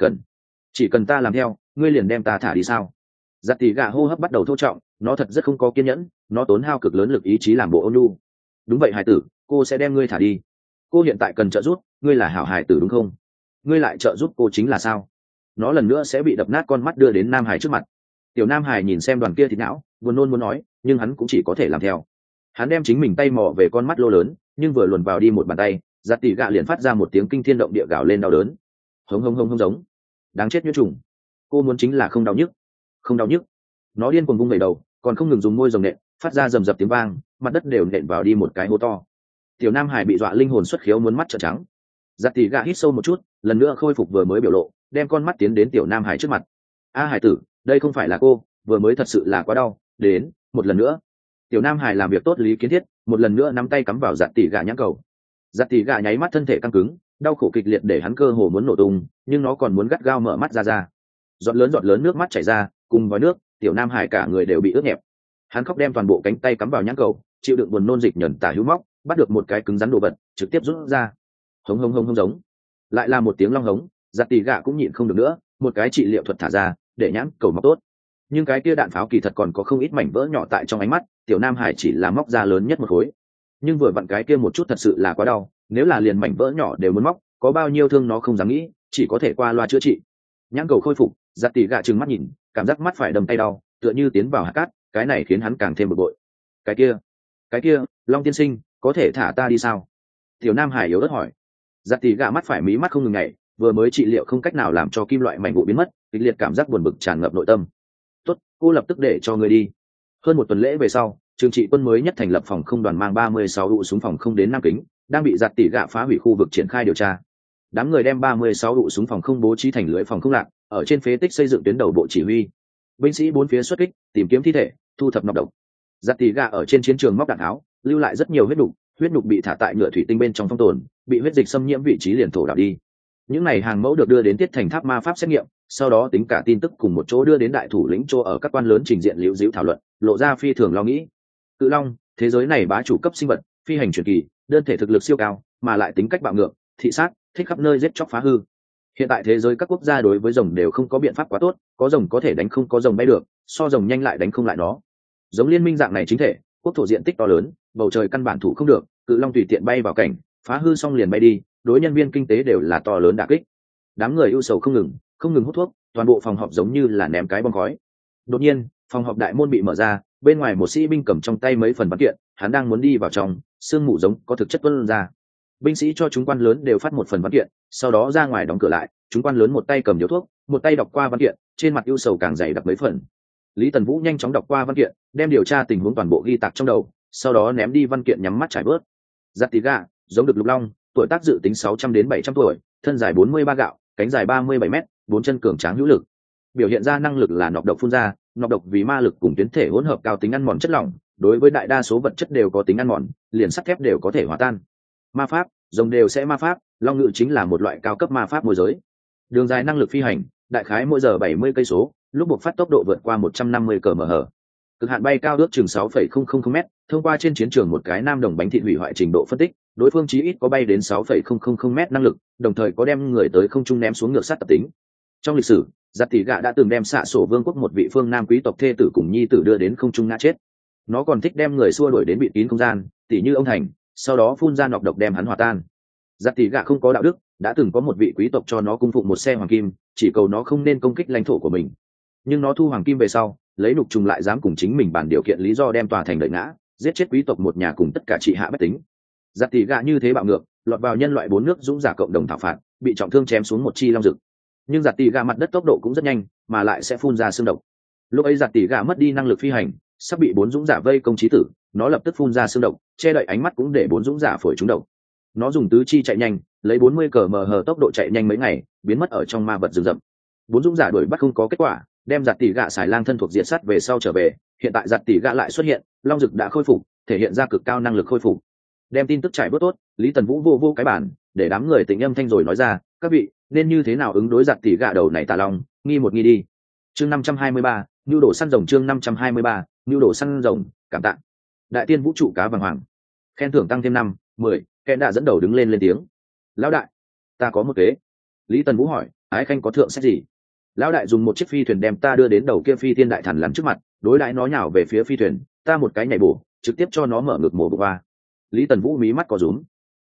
chỉ cần ta làm theo, ngươi liền đem ta thả đi sao? Giặt tỷ gạ hô hấp bắt đầu thô trọng, nó thật rất không có kiên nhẫn, nó tốn hao cực lớn lực ý chí làm bộ ôn nhu. Đúng vậy hải tử, cô sẽ đem ngươi thả đi. cô hiện tại cần trợ giúp, ngươi là hảo hải tử đúng không? Ngươi lại trợ giúp cô chính là sao? Nó lần nữa sẽ bị đập nát con mắt đưa đến Nam Hải trước mặt. Tiểu Nam Hải nhìn xem đoàn kia thịt não, buồn nôn muốn nói, nhưng hắn cũng chỉ có thể làm theo. Hắn đem chính mình tay mò về con mắt lô lớn, nhưng vừa luồn vào đi một bàn tay, giặt tỉ gạ liền phát ra một tiếng kinh thiên động địa gào lên đau đớn. Hống hống hống hống giống. Đáng chết nhuyễn trùng. Cô muốn chính là không đau nhức, không đau nhức. Nó điên cuồng vung vẩy đầu, còn không ngừng dùng môi rồng nện, phát ra rầm rập tiếng vang, mặt đất đều nện vào đi một cái hố to. Tiểu Nam Hải bị dọa linh hồn xuất khiếu, muốn mắt trợn trắng. Giặt tỉ gạ hít sâu một chút, lần nữa khôi phục vừa mới biểu lộ, đem con mắt tiến đến Tiểu Nam Hải trước mặt. A Hải tử, đây không phải là cô, vừa mới thật sự là quá đau, đến một lần nữa. Tiểu Nam Hải làm việc tốt lý kiến thiết, một lần nữa nắm tay cắm vào giặt tỉ gạ nhãn cầu. Giặt tỉ gạ nháy mắt thân thể căng cứng, đau khổ kịch liệt để hắn cơ hồ muốn nổ tung, nhưng nó còn muốn gắt gao mở mắt ra. Giọt lớn nước mắt chảy ra, cùng với nước, Tiểu Nam Hải cả người đều bị ướt nhẹp. Hắn khóc đem toàn bộ cánh tay cắm vào nhãn cầu, chịu đựng buồn nôn dịch nhẫn tả hữu móc, bắt được một cái cứng rắn đồ vật, trực tiếp rút ra. Hống hống hống hống giống. Lại là một tiếng long hống, giặt tỉ gạ cũng nhịn không được nữa, một cái trị liệu thuật thả ra, để nhãn cầu mọc tốt. Nhưng cái kia đạn pháo kỳ thật còn có không ít mảnh vỡ nhỏ tại trong ánh mắt, Tiểu Nam Hải chỉ là móc ra lớn nhất một khối. Nhưng vừa vặn cái kia một chút thật sự là quá đau, nếu là liền mảnh vỡ nhỏ đều muốn móc, có bao nhiêu thương nó không dám nghĩ, chỉ có thể qua loa chữa trị. Nhãn cầu khôi phục, giặt tỉ gạ trừng mắt nhìn, cảm giác mắt phải đầm tay đau, tựa như tiến vào hạt cát, cái này khiến hắn càng thêm bực bội. Cái kia, Long tiên sinh, có thể thả ta đi sao? Tiểu Nam Hải yếu ớt hỏi. Giặt tỉ gạ mắt phải mí mắt không ngừng nhảy, vừa mới trị liệu không cách nào làm cho kim loại mảnh vụ biến mất, kịch liệt cảm giác buồn bực tràn ngập nội tâm. Tốt, cô lập tức để cho người đi. Hơn một tuần lễ về sau, trường trị quân mới nhất thành lập phòng không đoàn mang 36 ụ súng phòng không đến Nam Kính, đang bị giặt tỉ gạ phá hủy khu vực triển khai điều tra. Đám người đem 36 ụ súng phòng không bố trí thành lưới phòng không lạc, ở trên phế tích xây dựng tuyến đầu bộ chỉ huy. Binh sĩ bốn phía xuất kích, tìm kiếm thi thể, thu thập nọc độc. Giặt tỉ gạ ở trên chiến trường móc đạn tháo, lưu lại rất nhiều huyết nhục bị thả tại nhựa thủy tinh bên trong phong tồn, bị huyết dịch xâm nhiễm vị trí liền thổ đảo đi. Những này hàng mẫu được đưa đến Tiết Thành Tháp ma pháp xét nghiệm, sau đó tính cả tin tức cùng một chỗ đưa đến đại thủ lĩnh chỗ ở các quan lớn trình diện liễu díu thảo luận, lộ ra phi thường lo nghĩ. Cự long, thế giới này bá chủ cấp sinh vật, phi hành truyền kỳ, đơn thể thực lực siêu cao, mà lại tính cách bạo ngược, thị sát, thích khắp nơi giết chóc phá hư. Hiện tại thế giới các quốc gia đối với rồng đều không có biện pháp quá tốt, có rồng có thể đánh không có rồng bay được, so rồng nhanh lại đánh không lại nó. Giống liên minh dạng này chính thể, quốc thổ diện tích to lớn, bầu trời căn bản thủ không được, cự long tùy tiện bay vào cảnh, phá hư xong liền bay đi, đối nhân viên kinh tế đều là to lớn đả kích. Đám người ưu sầu không ngừng hút thuốc, toàn bộ phòng họp giống như là ném cái bom khói. Đột nhiên, phòng họp đại môn bị mở ra, bên ngoài một sĩ binh cầm trong tay mấy phần văn kiện, hắn đang muốn đi vào trong, sương mù giống có thực chất tuôn ra. Binh sĩ cho chúng quan lớn đều phát một phần văn kiện, sau đó ra ngoài đóng cửa lại, chúng quan lớn một tay cầm điếu thuốc, một tay đọc qua văn kiện, trên mặt ưu sầu càng dày đặc mấy phần. Lý Tần Vũ nhanh chóng đọc qua văn kiện, đem điều tra tình huống toàn bộ ghi tạc trong đầu, sau đó ném đi văn kiện, nhắm mắt trải bớt. Giặt tỉ gạ, giống được lục long, tuổi tác dự tính 600 đến 700 tuổi, thân dài 43 gạo, cánh dài 37 mét, bốn chân cường tráng hữu lực. Biểu hiện ra năng lực là nọc độc phun ra, nọc độc vì ma lực cùng tuyến thể hỗn hợp cao tính ăn mòn chất lỏng, đối với đại đa số vật chất đều có tính ăn mòn, liền sắt thép đều có thể hòa tan. Ma pháp, rồng đều sẽ ma pháp, long ngự chính là một loại cao cấp ma pháp môi giới. Đường dài năng lực phi hành, đại khái mỗi giờ 70 cây số, lúc buộc phát tốc độ vượt qua 150 km/h. Cực hạn bay cao ước chừng 6,000 m, thông qua trên chiến trường một cái nam đồng bánh thịt hủy hoại trình độ phân tích, đối phương chí ít có bay đến 6,000 m năng lực, đồng thời có đem người tới không trung ném xuống ngược sát tập tính. Trong lịch sử, giặt tỉ gạ đã từng đem xạ sổ vương quốc một vị phương nam quý tộc thê tử cùng nhi tử đưa đến không trung ngã chết. Nó còn thích đem người xua đuổi đến bịt kín không gian, tỉ như ông thành, sau đó phun ra nọc độc đem hắn hòa tan. Giặt tỉ gạ không có đạo đức, đã từng có một vị quý tộc cho nó cung phụng một xe hoàng kim, chỉ cầu nó không nên công kích lãnh thổ của mình. Nhưng nó thu hoàng kim về sau, lấy nục trùng lại dám cùng chính mình bàn điều kiện lý do đem tòa thành đợi ngã, giết chết quý tộc một nhà cùng tất cả trị hạ bách tính. Giặt tỉ gạ như thế bạo ngược, lọt vào nhân loại 4 nước dũng giả cộng đồng thảo phạt, bị trọng thương chém xuống một chi long rực. Nhưng giặt tỉ gạ mặt đất tốc độ cũng rất nhanh, mà lại sẽ phun ra xương độc. Lúc ấy giặt tỉ gạ mất đi năng lực phi hành, sắp bị 4 dũng giả vây công chí tử, nó lập tức phun ra xương độc, che đậy ánh mắt cũng để 4 dũng giả phổi trúng độc. Nó dùng tứ chi chạy nhanh, lấy 40 km/h tốc độ chạy nhanh mấy ngày, biến mất ở trong ma vật rừng rậm. 4 dũng giả đuổi bắt không có kết quả, đem giặt tỉ gạ xài lang thân thuộc diệt sát về sau trở về. Hiện tại giặt tỉ gạ lại xuất hiện, long rực đã khôi phục, thể hiện ra cực cao năng lực khôi phục. Đem tin tức trải bớt tốt, Lý Tần Vũ vô cái bản, để đám người tĩnh âm thanh rồi nói ra, các vị nên như thế nào ứng đối giặt tỉ gạ đầu này tà long, nghi một nghi đi. Chương 523, nhu đồ săn rồng. Chương 523, nhu đồ săn rồng. Cảm tạ đại tiên vũ trụ cá vàng hoàng, khen thưởng tăng thêm 5, 10. Kẻ đã dẫn đầu đứng lên tiếng. Lão đại, ta có một kế. Lý Tần Vũ hỏi, ái khanh có thượng sách gì? Lão đại dùng một chiếc phi thuyền đem ta đưa đến đầu kia phi thiên đại thần lằn trước mặt, đối đãi nó nhào về phía phi thuyền, ta một cái nhảy bổ, trực tiếp cho nó mở ngực mổ bụng qua. Lý Tần Vũ mí mắt có rúm.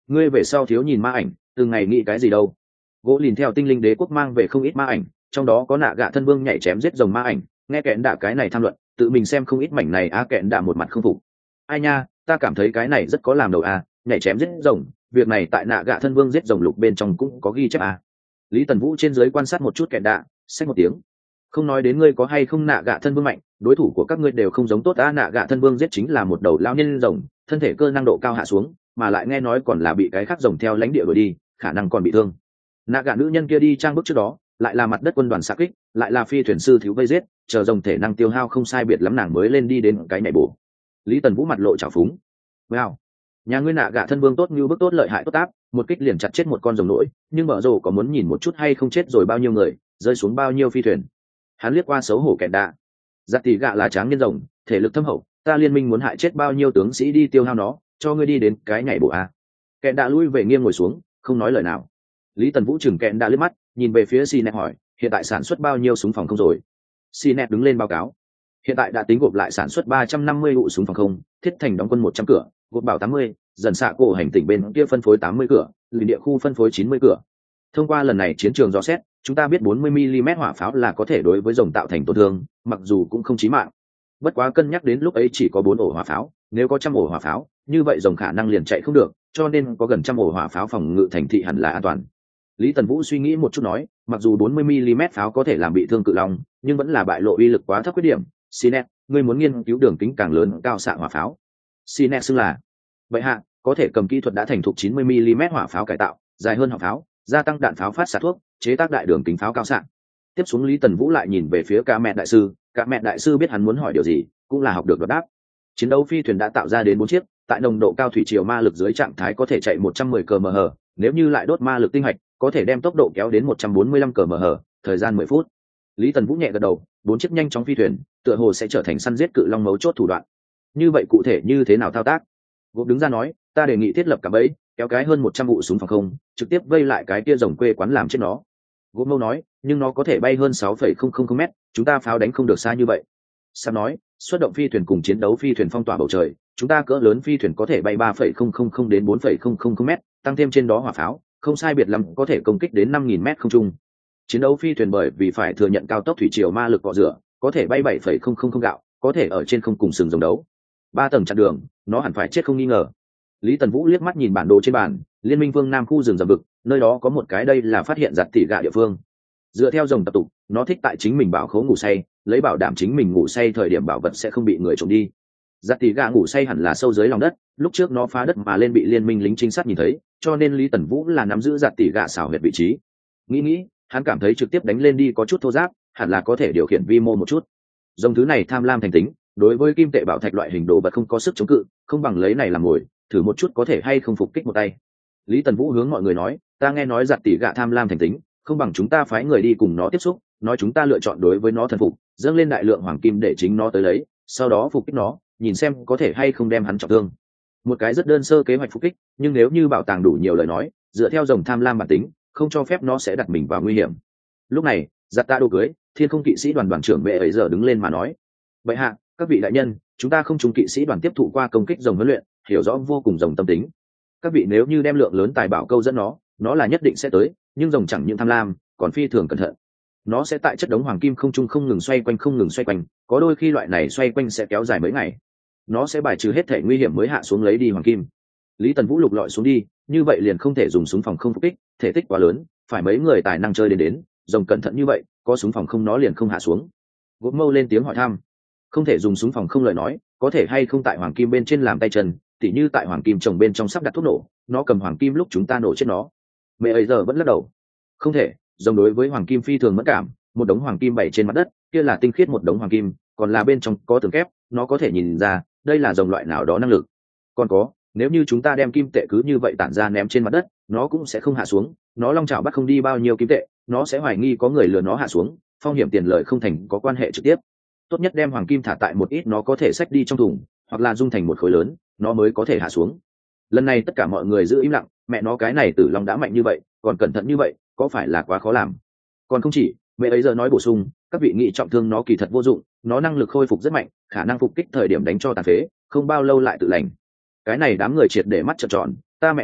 ngươi về sau thiếu nhìn ma ảnh, từng ngày nghĩ cái gì đâu. Gỗ lìn theo tinh linh đế quốc mang về không ít ma ảnh, trong đó có nạ gạ thân vương nhảy chém giết rồng ma ảnh. Nghe kẹn đạ cái này tham luận, tự mình xem không ít mảnh này kẹn đạ một mặt không phục. Ai nha, ta cảm thấy cái này rất có làm đầu nhảy chém giết rồng, việc này tại nạ gạ thân vương giết rồng lục bên trong cũng có ghi chép Lý Tần Vũ trên dưới quan sát một chút kẹn đạ, xách một tiếng. Không nói đến ngươi có hay không nạ gạ thân vương mạnh, đối thủ của các ngươi đều không giống tốt. Nạ gạ thân vương giết chính là một đầu lao nhân rồng, thân thể cơ năng độ cao hạ xuống, mà lại nghe nói còn là bị cái khác rồng theo lãnh địa đuổi đi, khả năng còn bị thương. Nạ gạ nữ nhân kia đi trang bức trước đó, lại là mặt đất quân đoàn xạ kích, lại là phi thuyền sư thiếu vây giết, chờ rồng thể năng tiêu hao không sai biệt lắm nàng mới lên đi đến cái nhảy bổ. Lý Tần Vũ mặt lộ trào phúng. Wow, nhà ngươi nạ gạ thân vương tốt như bức tốt lợi hại tốt áp, một kích liền chặt chết một con rồng nỗi, nhưng mở rồ có muốn nhìn một chút hay không chết rồi bao nhiêu người, rơi xuống bao nhiêu phi thuyền. Hắn liếc qua xấu hổ kẹn đạ. Giặt tỷ gạ là tráng nhân rồng, thể lực thâm hậu, ta liên minh muốn hại chết bao nhiêu tướng sĩ đi tiêu hao nó, cho ngươi đi đến cái nhảy bộ Kẹn đạ lui về nghiêng ngồi xuống, không nói lời nào. Lý Tần Vũ chừng kẹn đạ liếc mắt, nhìn về phía Sinet hỏi, hiện tại sản xuất bao nhiêu súng phòng không rồi? Sinet đứng lên báo cáo, hiện tại đã tính gộp lại sản xuất 350 ụ súng phòng không, thiết thành đóng quân 100 cửa, gộp bảo 80, dần xạ cổ hành tỉnh bên kia phân phối 80 cửa, lì địa khu phân phối 90 cửa. Thông qua lần này chiến trường dò xét, chúng ta biết 40 mm hỏa pháo là có thể đối với rồng tạo thành tổn thương, mặc dù cũng không chí mạng. Bất quá cân nhắc đến lúc ấy chỉ có 4 ổ hỏa pháo, nếu có 100 ổ hỏa pháo, như vậy rồng khả năng liền chạy không được, cho nên có gần 100 ổ hỏa pháo phòng ngự thành thị hẳn là an toàn. Lý Tần Vũ suy nghĩ một chút nói, mặc dù 40 mm pháo có thể làm bị thương cự long, nhưng vẫn là bại lộ uy lực quá thấp khuyết điểm. Sinet, ngươi muốn nghiên cứu đường kính càng lớn cao xạ hỏa pháo. Sinet xưng là vậy hạ, có thể cầm kỹ thuật đã thành thục 90 mm hỏa pháo cải tạo, dài hơn hỏa pháo, gia tăng đạn pháo phát xạ thuốc, chế tác đại đường kính pháo cao xạ. Tiếp xuống Lý Tần Vũ lại nhìn về phía cả mẹ đại sư, cả mẹ đại sư biết hắn muốn hỏi điều gì, cũng là học được đáp. Chiến đấu phi thuyền đã tạo ra đến 4 chiếc, tại nồng độ cao thủy triều ma lực dưới trạng thái có thể chạy 110 km/h, nếu như lại đốt ma lực tinh hạch, có thể đem tốc độ kéo đến 145 km/h, thời gian 10 phút. Lý Tần Vũ nhẹ gật đầu, 4 chiếc nhanh chóng phi thuyền, tựa hồ sẽ trở thành săn giết cự long mấu chốt thủ đoạn. Như vậy cụ thể như thế nào thao tác? Gộp đứng ra nói, ta đề nghị thiết lập cả bẫy, kéo cái hơn 100 vụ súng phòng không, trực tiếp vây lại cái kia rồng quê quán làm chết nó. Gộp mâu nói, nhưng nó có thể bay hơn 6,000 m, chúng ta pháo đánh không được xa như vậy. Sam nói, xuất động phi thuyền cùng chiến đấu phi thuyền phong tỏa bầu trời, chúng ta cỡ lớn phi thuyền có thể bay 3,000 đến 4,000 m, tăng thêm trên đó hỏa pháo, không sai biệt lắm có thể công kích đến 5.000 m không trung. Chiến đấu phi thuyền bởi vì phải thừa nhận cao tốc thủy triều ma lực cọ rửa, có thể bay 7,000 gạo, có thể ở trên không cùng sừng rồng đấu. 3 tầng chặn đường, nó hẳn phải chết không nghi ngờ. Lý Tần Vũ liếc mắt nhìn bản đồ trên bàn, Liên minh Vương Nam khu rừng rậm vực, nơi đó có một cái đây là phát hiện giặt tỉ gạ địa phương. Dựa theo rồng tập tục, nó thích tại chính mình bảo khố ngủ say, lấy bảo đảm chính mình ngủ say thời điểm bảo vật sẽ không bị người trộm đi. Giặt tỉ gạ ngủ say hẳn là sâu dưới lòng đất, lúc trước nó phá đất mà lên bị liên minh lính trinh sát nhìn thấy, cho nên Lý Tần Vũ là nắm giữ giặt tỉ gạ xảo huyệt vị trí. Nghĩ, hắn cảm thấy trực tiếp đánh lên đi có chút thô ráp, hẳn là có thể điều khiển vi mô một chút. Rồng thứ này tham lam thành tính, đối với kim tệ bảo thạch loại hình đồ vật không có sức chống cự, không bằng lấy này làm mồi, thử một chút có thể hay không phục kích một tay. Lý Tần Vũ hướng mọi người nói, ta nghe nói giặt tỉ gạ tham lam thành tính, không bằng chúng ta phái người đi cùng nó tiếp xúc, nói chúng ta lựa chọn đối với nó thần phục, dâng lên đại lượng hoàng kim để chính nó tới lấy, sau đó phục kích nó, nhìn xem có thể hay không đem hắn trọng thương. Một cái rất đơn sơ kế hoạch phục kích, nhưng nếu như bảo tàng đủ nhiều lời nói, dựa theo rồng tham lam bản tính, không cho phép nó sẽ đặt mình vào nguy hiểm. Lúc này, giặt ta đồ cưới, Thiên Không kỵ sĩ đoàn đoàn trưởng bệ ấy giờ đứng lên mà nói, vậy hạ, các vị đại nhân, chúng ta không trùng kỵ sĩ đoàn tiếp thụ qua công kích rồng huấn luyện, hiểu rõ vô cùng rồng tâm tính. Các vị nếu như đem lượng lớn tài bảo câu dẫn nó là nhất định sẽ tới, nhưng rồng chẳng những tham lam, còn phi thường cẩn thận. Nó sẽ tại chất đống hoàng kim không trung không ngừng xoay quanh, có đôi khi loại này xoay quanh sẽ kéo dài mấy ngày. Nó sẽ bài trừ hết thể nguy hiểm mới hạ xuống lấy đi hoàng kim. Lý Tần Vũ lục lọi xuống đi, như vậy liền không thể dùng súng phòng không phục kích, thể tích quá lớn, phải mấy người tài năng chơi đến, rồng cẩn thận như vậy, có súng phòng không nó liền không hạ xuống. Gỗ Mâu lên tiếng hỏi thăm, không thể dùng súng phòng không lời nói, có thể hay không tại hoàng kim bên trên làm tay chân, tỉ như tại hoàng kim trồng bên trong sắp đặt thuốc nổ, nó cầm hoàng kim lúc chúng ta nổ chết nó. Mẹ ấy giờ vẫn lắc đầu, không thể, rồng đối với hoàng kim phi thường mẫn cảm, một đống hoàng kim bày trên mặt đất, kia là tinh khiết một đống hoàng kim, còn là bên trong có tường kép, nó có thể nhìn ra, đây là rồng loại nào đó năng lực. Còn có, nếu như chúng ta đem kim tệ cứ như vậy tản ra ném trên mặt đất, nó cũng sẽ không hạ xuống, nó long chảo bắt không đi bao nhiêu kim tệ, nó sẽ hoài nghi có người lừa nó hạ xuống, phong hiểm tiền lợi không thành có quan hệ trực tiếp. Tốt nhất đem hoàng kim thả tại một ít nó có thể xách đi trong thùng, hoặc là dung thành một khối lớn, nó mới có thể hạ xuống. Lần này tất cả mọi người giữ im lặng, mẹ nó cái này tử long đã mạnh như vậy, còn cẩn thận như vậy, có phải là quá khó làm? Còn không chỉ, mẹ ấy giờ nói bổ sung, các vị nghĩ trọng thương nó kỳ thật vô dụng, nó năng lực khôi phục rất mạnh, khả năng phục kích thời điểm đánh cho tàn phế, không bao lâu lại tự lành. Cái này đám người triệt để mắt trợn tròn, ta mẹ nó,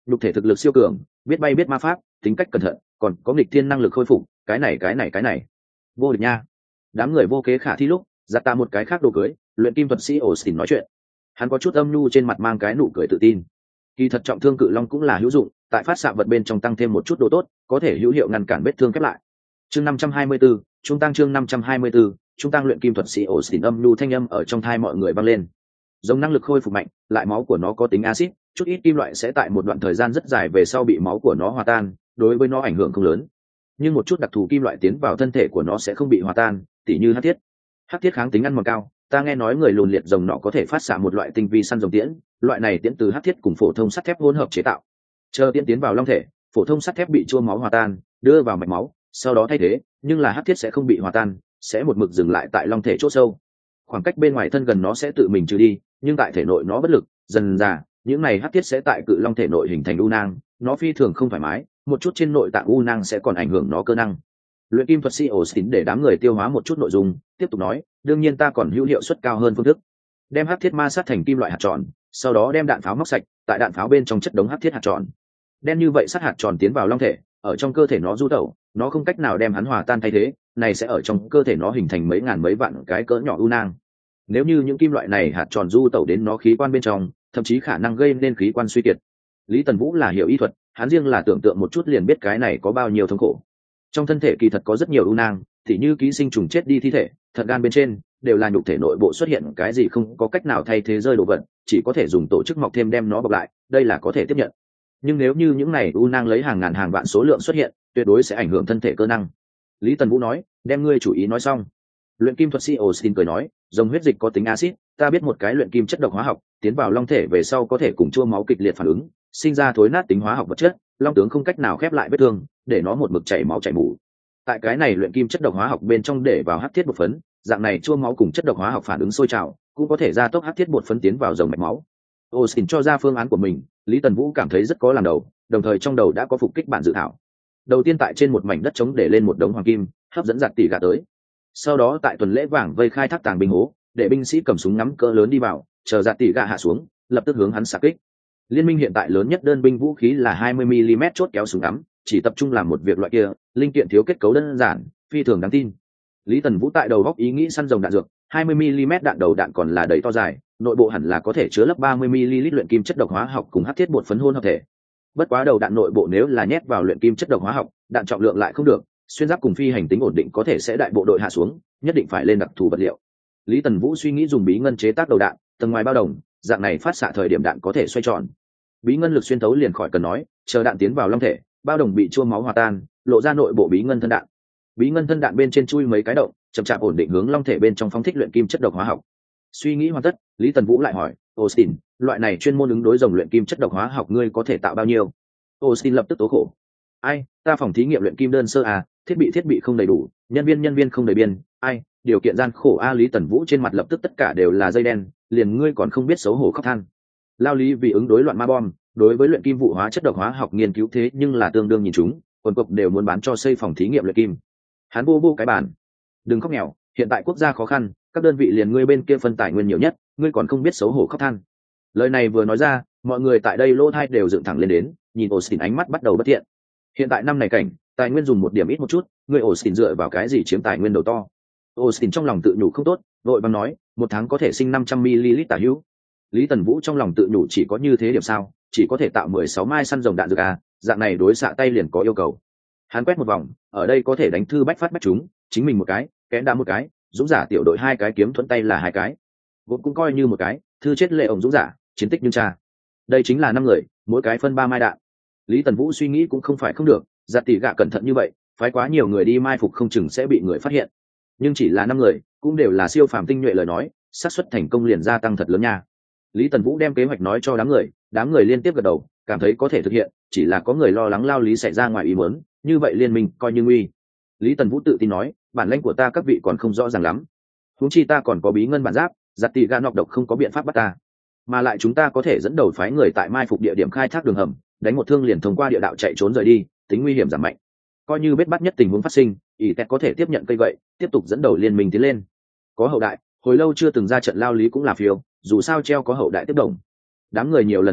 nhục thể thực lực siêu cường, biết bay biết ma pháp, tính cách cẩn thận, còn có nghịch thiên năng lực khôi phục, cái này vô địch nha. Đám người vô kế khả thi lúc giặt ta một cái khác đồ cưới, luyện kim thuật sĩ Austin nói chuyện. Hắn có chút âm nhu trên mặt mang cái nụ cười tự tin. Kỳ thật trọng thương cự long cũng là hữu dụng, tại phát xạ vật bên trong tăng thêm một chút độ tốt, có thể hữu hiệu ngăn cản vết thương khép lại. Chương 524, trung tăng chương 524, trung tăng luyện kim thuật sĩ Austin âm nhu thanh âm ở trong thai mọi người vang lên. Giống năng lực khôi phục mạnh, lại máu của nó có tính axit, chút ít kim loại sẽ tại một đoạn thời gian rất dài về sau bị máu của nó hòa tan, đối với nó ảnh hưởng không lớn. Nhưng một chút đặc thù kim loại tiến vào thân thể của nó sẽ không bị hòa tan, tỉ như hắc thiết. Hắc thiết kháng tính ăn mòn cao, ta nghe nói người lùn liệt rồng nọ có thể phát xạ một loại tinh vi săn rồng tiễn, loại này tiễn từ hắc thiết cùng phổ thông sắt thép hỗn hợp chế tạo. Chờ tiễn tiến vào long thể, phổ thông sắt thép bị chua máu hòa tan, đưa vào mạch máu, sau đó thay thế, nhưng là hắc thiết sẽ không bị hòa tan, sẽ một mực dừng lại tại long thể chỗ sâu. Khoảng cách bên ngoài thân gần nó sẽ tự mình trừ đi, nhưng tại thể nội nó bất lực, dần dà, những này hắc thiết sẽ tại cự long thể nội hình thành u nang, nó phi thường không thoải mái, một chút trên nội tạng u nang sẽ còn ảnh hưởng nó cơ năng. Luyện kim thuật sĩ Austin để đám người tiêu hóa một chút nội dung, tiếp tục nói, đương nhiên ta còn hữu hiệu suất cao hơn phương thức. Đem hắc thiết ma sát thành kim loại hạt tròn, sau đó đem đạn pháo móc sạch, tại đạn pháo bên trong chất đống hắc thiết hạt tròn. Đen như vậy sát hạt tròn tiến vào long thể, ở trong cơ thể nó du tẩu, nó không cách nào đem hắn hòa tan thay thế, này sẽ ở trong cơ thể nó hình thành mấy ngàn mấy vạn cái cỡ nhỏ u nang. Nếu như những kim loại này hạt tròn du tẩu đến nó khí quan bên trong, thậm chí khả năng gây nên khí quan suy kiệt. Lý Tần Vũ là hiểu y thuật, hắn riêng là tưởng tượng một chút liền biết cái này có bao nhiêu thống khổ. Trong thân thể kỳ thật có rất nhiều u nang, thì như ký sinh trùng chết đi thi thể, thận gan bên trên đều là nhục thể nội bộ xuất hiện cái gì không có cách nào thay thế rơi đồ vật, chỉ có thể dùng tổ chức mọc thêm đem nó bọc lại, đây là có thể tiếp nhận. Nhưng nếu như những này u nang lấy hàng ngàn hàng vạn số lượng xuất hiện, tuyệt đối sẽ ảnh hưởng thân thể cơ năng. Lý Tần Vũ nói, đem ngươi chủ ý nói xong. Luyện kim thuật sĩ Austin cười nói, dòng huyết dịch có tính axit, ta biết một cái luyện kim chất độc hóa học, tiến vào long thể về sau có thể cùng chua máu kịch liệt phản ứng, sinh ra thối nát tính hóa học vật chất, long tướng không cách nào khép lại vết thương, để nó một mực chảy máu chảy mủ. Tại cái này luyện kim chất độc hóa học bên trong để vào hắc thiết bột phấn, dạng này chua máu cùng chất độc hóa học phản ứng sôi trào, cũng có thể gia tốc hắc thiết bột phấn tiến vào dòng mạch máu. Austin cho ra phương án của mình, Lý Tần Vũ cảm thấy rất có làm đầu, đồng thời trong đầu đã có phục kích bản dự thảo. Đầu tiên tại trên một mảnh đất trống để lên một đống hoàng kim, hấp dẫn giặt tỷ gà tới. Sau đó tại tuần lễ vàng vây khai thác tàng binh hố, để binh sĩ cầm súng ngắm cỡ lớn đi vào, chờ giặt tỷ gà hạ xuống, lập tức hướng hắn xạ kích. Liên minh hiện tại lớn nhất đơn binh vũ khí là 20 mm chốt kéo súng ngắm, chỉ tập trung làm một việc loại kia, linh kiện thiếu kết cấu đơn giản, phi thường đáng tin. Lý Tần Vũ tại đầu góc ý nghĩ săn rồng đạn dược, 20 mm đạn đầu đạn còn là đầy to dài, nội bộ hẳn là có thể chứa lấp 30 ml luyện kim chất độc hóa học cùng hắc thiết bột phấn hỗn hợp thể. Bất quá đầu đạn nội bộ nếu là nhét vào luyện kim chất độc hóa học, đạn trọng lượng lại không được, xuyên giáp cùng phi hành tính ổn định có thể sẽ đại bộ đội hạ xuống, nhất định phải lên đặc thù vật liệu. Lý Tần Vũ suy nghĩ dùng bí ngân chế tác đầu đạn, tầng ngoài bao đồng, dạng này phát xạ thời điểm đạn có thể xoay tròn. Bí ngân lực xuyên thấu liền khỏi cần nói, chờ đạn tiến vào long thể, bao đồng bị chua máu hòa tan, lộ ra nội bộ bí ngân thân đạn. Bí ngân thân đạn bên trên chui mấy cái động, chậm chạp ổn định hướng long thể bên trong phóng thích luyện kim chất độc hóa học. Suy nghĩ hoàn tất, Lý Tần Vũ lại hỏi, Austin, loại này chuyên môn ứng đối dòng luyện kim chất độc hóa học ngươi có thể tạo bao nhiêu? Austin lập tức tố khổ. Ai, ta phòng thí nghiệm luyện kim đơn sơ à, thiết bị không đầy đủ, nhân viên không đầy biên, ai, điều kiện gian khổ a. Lý Tần Vũ trên mặt lập tức tất cả đều là dây đen, liền ngươi còn không biết xấu hổ khóc than. Lao lý vì ứng đối loạn ma bom, đối với luyện kim vụ hóa chất độc hóa học nghiên cứu thế nhưng là tương đương nhìn chúng, quần cục đều muốn bán cho xây phòng thí nghiệm luyện kim. Hắn vô cái bàn. Đừng khóc nghèo, hiện tại quốc gia khó khăn, các đơn vị liền ngươi bên kia phân tài nguyên nhiều nhất, ngươi còn không biết xấu hổ khóc than. Lời này vừa nói ra, mọi người tại đây lỗ tai đều dựng thẳng lên đến, nhìn Austin ánh mắt bắt đầu bất thiện. Hiện tại năm này cảnh, tài nguyên dùng một điểm ít một chút, ngươi Austin dựa vào cái gì chiếm tài nguyên đầu to? Austin trong lòng tự nhủ không tốt, vội vàng nói, một tháng có thể sinh 500 ml tả hữu. Lý Tần Vũ trong lòng tự nhủ chỉ có như thế điểm sao, chỉ có thể tạo 16 mai săn rồng đạn dược à, dạng này đối xạ tay liền có yêu cầu. Hắn quét một vòng, ở đây có thể đánh thư bách phát bách chúng, chính mình một cái, kén đá một cái, dũng giả tiểu đội 2 cái, kiếm thuẫn tay là 2 cái, gộp cũng coi như một cái, thư chết lệ ổng dũng giả, chiến tích nhưng cha. Đây chính là 5 người, mỗi cái phân 3 mai đạn. Lý Tần Vũ suy nghĩ cũng không phải không được, giặt tỷ gạ cẩn thận như vậy, phái quá nhiều người đi mai phục không chừng sẽ bị người phát hiện. Nhưng chỉ là 5 người, cũng đều là siêu phàm tinh nhuệ lời nói, xác suất thành công liền gia tăng thật lớn nha. Lý Tần Vũ đem kế hoạch nói cho đám người liên tiếp gật đầu, cảm thấy có thể thực hiện, chỉ là có người lo lắng Lao Lý xảy ra ngoài ý muốn, như vậy liên minh coi như nguy. Lý Tần Vũ tự tin nói, bản lĩnh của ta các vị còn không rõ ràng lắm. Huống chi ta còn có bí ngân bản giáp, giặt tỷ gạ nọc độc không có biện pháp bắt ta. Mà lại chúng ta có thể dẫn đầu phái người tại mai phục địa điểm khai thác đường hầm, đánh một thương liền thông qua địa đạo chạy trốn rời đi, tính nguy hiểm giảm mạnh. Coi như bết bắt nhất tình huống phát sinh, ỷ tẹt có thể tiếp nhận cây gậy, tiếp tục dẫn đầu liên minh tiến lên. Có hậu đại, hồi lâu chưa từng ra trận Lao Lý cũng là phiêu, dù sao treo có hậu đại tiếp đồng. Đám người nhiều lần thuyết phục,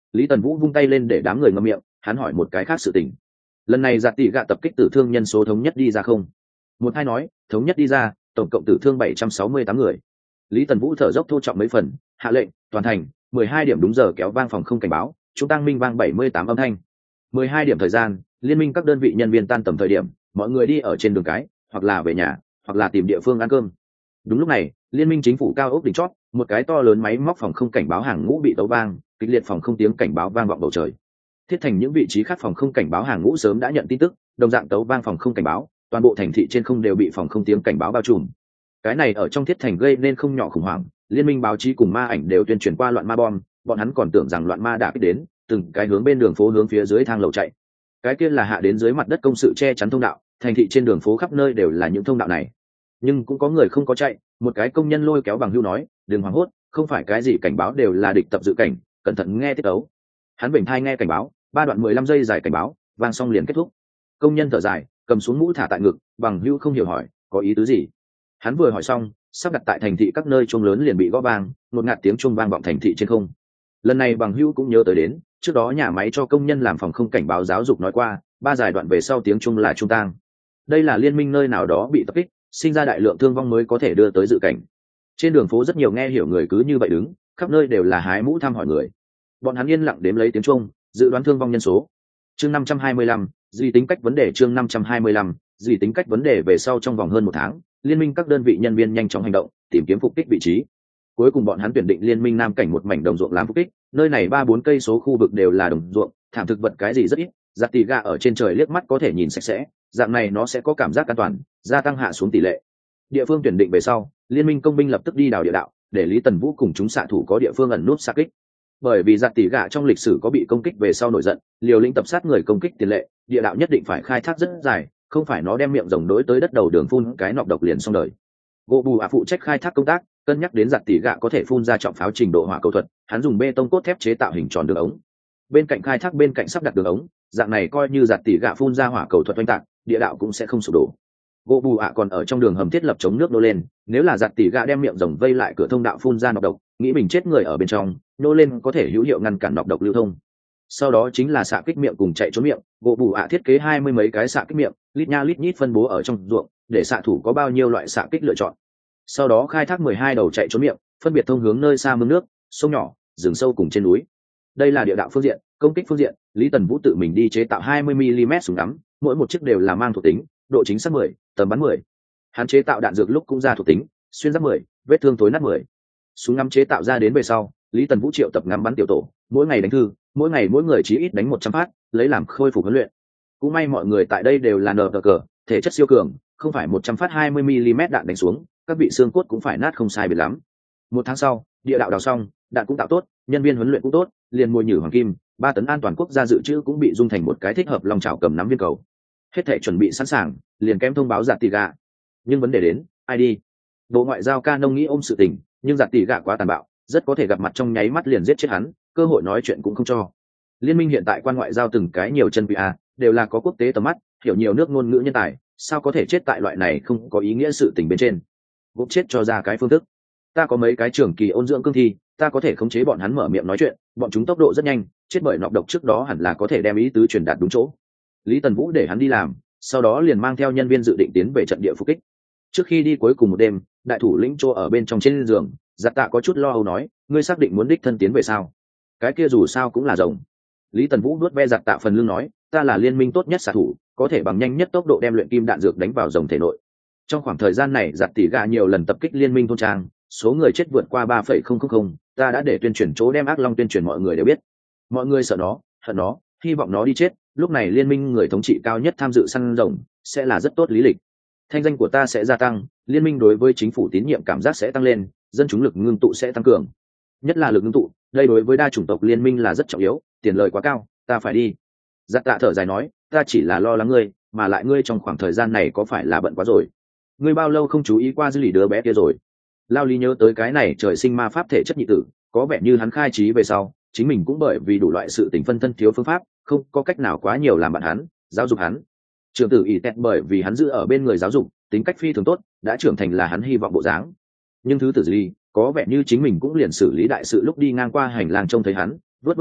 Lý Tần Vũ vung tay lên để đám người ngậm miệng, hắn hỏi một cái khác sự tình. Lần này giặt tỷ gạ tập kích tử thương nhân số thống nhất đi ra không? Một hai nói thống nhất đi ra, tổng cộng tử thương 768 người. Lý Tần Vũ thở dốc thô trọng mấy phần, hạ lệnh toàn thành 12 điểm đúng giờ kéo vang phòng không cảnh báo, chúng tăng minh vang 78 âm thanh. 12 điểm thời gian, liên minh các đơn vị nhân viên tan tầm thời điểm, mọi người đi ở trên đường cái, hoặc là về nhà, hoặc là tìm địa phương ăn cơm. Đúng lúc này, liên minh chính phủ cao ốc đỉnh chót, một cái to lớn máy móc phòng không cảnh báo hàng ngũ bị tấu vang, kịch liệt phòng không tiếng cảnh báo vang vọng bầu trời. Thiết thành những vị trí khác phòng không cảnh báo hàng ngũ sớm đã nhận tin tức, đồng dạng tấu vang phòng không cảnh báo, toàn bộ thành thị trên không đều bị phòng không tiếng cảnh báo bao trùm. Cái này ở trong thiết thành gây nên không nhỏ khủng hoảng, liên minh báo chí cùng ma ảnh đều tuyên truyền qua loạn ma bom, bọn hắn còn tưởng rằng loạn ma đã kích đến, từng cái hướng bên đường phố hướng phía dưới thang lầu chạy. Cái kia là hạ đến dưới mặt đất công sự che chắn thông đạo, thành thị trên đường phố khắp nơi đều là những thông đạo này. Nhưng cũng có người không có chạy, một cái công nhân lôi kéo bằng hưu nói, đừng hoảng hốt, không phải cái gì cảnh báo đều là địch tập dự cảnh, cẩn thận nghe tiết tấu. Hắn bình thai nghe cảnh báo, 3 đoạn 15 giây dài cảnh báo, vang xong liền kết thúc. Công nhân thở dài, cầm xuống mũ thả tại ngực, bằng hưu không hiểu hỏi, có ý tứ gì? Hắn vừa hỏi xong, sắp đặt tại thành thị các nơi chuông lớn liền bị gõ vang, ngột ngạt tiếng chuông vang vọng thành thị trên không. Lần này bằng hưu cũng nhớ tới đến, trước đó nhà máy cho công nhân làm phòng không cảnh báo giáo dục nói qua, 3 dài đoạn về sau tiếng chuông là chuông tang. Đây là liên minh nơi nào đó bị tập kích, sinh ra đại lượng thương vong mới có thể đưa tới dự cảnh. Trên đường phố rất nhiều nghe hiểu người cứ như vậy đứng, khắp nơi đều là hái mũ thăm hỏi người. Bọn hắn yên lặng đếm lấy tiếng chuông, dự đoán thương vong nhân số. Chương 525, duy tính cách vấn đề. Chương 525, duy tính cách vấn đề. Về sau trong vòng hơn 1 tháng, liên minh các đơn vị nhân viên nhanh chóng hành động, tìm kiếm phục kích vị trí. Cuối cùng bọn hắn tuyển định liên minh nam cảnh một mảnh đồng ruộng làm phục kích, nơi này 3-4 cây số khu vực đều là đồng ruộng, thảm thực vật cái gì rất ít, giặt tỉ gà ở trên trời liếc mắt có thể nhìn sạch sẽ, dạng này nó sẽ có cảm giác an toàn, gia tăng hạ xuống tỷ lệ. Địa phương tuyển định về sau, liên minh công binh lập tức đi đào địa đạo, để Lý Tần Vũ cùng chúng xạ thủ có địa phương ẩn nút xạ kích. Bởi vì giặt tỉ gà trong lịch sử có bị công kích về sau nổi giận, liều lĩnh tập sát người công kích tiền lệ, địa đạo nhất định phải khai thác rất dài, không phải nó đem miệng rồng đối tới đất đầu đường phun cái nọc độc liền xong đời. Gỗ bù phụ trách khai thác công tác, cân nhắc đến giặt tỉ gạ có thể phun ra trọng pháo trình độ hỏa cầu thuật, hắn dùng bê tông cốt thép chế tạo hình tròn đường ống, bên cạnh khai thác bên cạnh sắp đặt đường ống, dạng này coi như giặt tỉ gạ phun ra hỏa cầu thuật oanh tạc, địa đạo cũng sẽ không sụp đổ. Gỗ bù còn ở trong đường hầm thiết lập chống nước nô lên, nếu là giặt tỉ gạ đem miệng rồng vây lại cửa thông đạo phun ra nọc độc, nghĩ mình chết người ở bên trong, nô lên có thể hữu hiệu ngăn cản nọc độc lưu thông. Sau đó chính là xạ kích miệng cùng chạy trốn miệng, gỗ bù thiết kế 20 mấy cái xạ kích miệng, lít nha lít nhít phân bố ở trong ruộng, để xạ thủ có bao nhiêu loại xạ kích lựa chọn. Sau đó khai thác 12 đầu chạy trốn miệng, phân biệt thông hướng nơi xa mương nước, sông nhỏ, rừng sâu cùng trên núi. Đây là địa đạo phương diện, công kích phương diện, Lý Tần Vũ tự mình đi chế tạo 20 mm súng ngắm, mỗi một chiếc đều là mang thuộc tính, độ chính xác 10, tầm bắn 10. Hắn chế tạo đạn dược lúc cũng ra thuộc tính, xuyên giáp 10, vết thương tối nát 10. Súng ngắm chế tạo ra đến về sau, Lý Tần Vũ triệu tập ngắm bắn tiểu tổ, mỗi ngày đánh thư, mỗi ngày mỗi người chí ít đánh 100 phát, lấy làm khôi phục huấn luyện. Cũng may mọi người tại đây đều là nở cờ, thể chất siêu cường, không phải 100 phát 20 mm đạn đánh xuống, các vị xương cốt cũng phải nát không sai biệt lắm. 1 tháng sau, địa đạo đào xong, đạn cũng tạo tốt, nhân viên huấn luyện cũng tốt, liền mua nhử hoàng kim, 3 tấn an toàn quốc gia dự trữ cũng bị dung thành một cái thích hợp long chảo cầm nắm viên cầu. Hết thể chuẩn bị sẵn sàng, liền kém thông báo giặt tỉ gạ. Nhưng vấn đề đến, ai đi? Bộ ngoại giao Canon nghĩ ôm sự tình, nhưng giặt tỉ gạ quá tàn bạo, rất có thể gặp mặt trong nháy mắt liền giết chết hắn, cơ hội nói chuyện cũng không cho. Liên minh hiện tại quan ngoại giao từng cái nhiều chân PA, đều là có quốc tế tầm mắt, hiểu nhiều nước ngôn ngữ nhân tài, sao có thể chết tại loại này không có ý nghĩa sự tình bên trên. Gục chết cho ra cái phương thức. Ta có mấy cái trưởng kỳ ôn dưỡng cương thi, ta có thể khống chế bọn hắn mở miệng nói chuyện, bọn chúng tốc độ rất nhanh, chết bởi nọc độc trước đó hẳn là có thể đem ý tứ truyền đạt đúng chỗ. Lý Tần Vũ để hắn đi làm, sau đó liền mang theo nhân viên dự định tiến về trận địa phục kích. Trước khi đi cuối cùng một đêm, đại thủ lĩnh Trô ở bên trong trên giường, giặt tạ có chút lo âu nói, ngươi xác định muốn đích thân tiến về sao? Cái kia dù sao cũng là rồng. Lý Tần Vũ nuốt ve giặt tạ phần lưng nói, ta là liên minh tốt nhất xạ thủ, có thể bằng nhanh nhất tốc độ đem luyện kim đạn dược đánh vào rồng thể nội. Trong khoảng thời gian này giặt tỉ gà nhiều lần tập kích liên minh thôn trang, số người chết vượt qua 3,000, ta đã để tuyên truyền chỗ đem ác long tuyên truyền mọi người đều biết. Mọi người sợ nó, hận nó, hy vọng nó đi chết, lúc này liên minh người thống trị cao nhất tham dự săn rồng, sẽ là rất tốt lý lịch. Thanh danh của ta sẽ gia tăng, liên minh đối với chính phủ tín nhiệm cảm giác sẽ tăng lên, dân chúng lực ngưng tụ sẽ tăng cường. Nhất là lực ngưng tụ, đây đối với đa chủng tộc liên minh là rất trọng yếu, tiền lời quá cao, ta phải đi. Giặt tạ thở dài nói, ta chỉ là lo lắng ngươi, mà lại ngươi trong khoảng thời gian này có phải là bận quá rồi? Ngươi bao lâu không chú ý qua dư lý đứa bé kia rồi? Lao Lý nhớ tới cái này trời sinh ma pháp thể chất nhị tử, có vẻ như hắn khai trí về sau, chính mình cũng bởi vì đủ loại sự tình phân thân thiếu phương pháp, không có cách nào quá nhiều làm bạn hắn, giáo dục hắn. Trường tử ỷ tẹt bởi vì hắn giữ ở bên người giáo dục, tính cách phi thường tốt, đã trưởng thành là hắn hy vọng bộ dáng. Nhưng thứ tử Lý, có vẻ như chính mình cũng liền xử lý đại sự lúc đi ngang qua hành lang trông thấy hắn, vuốt vuốt đầu,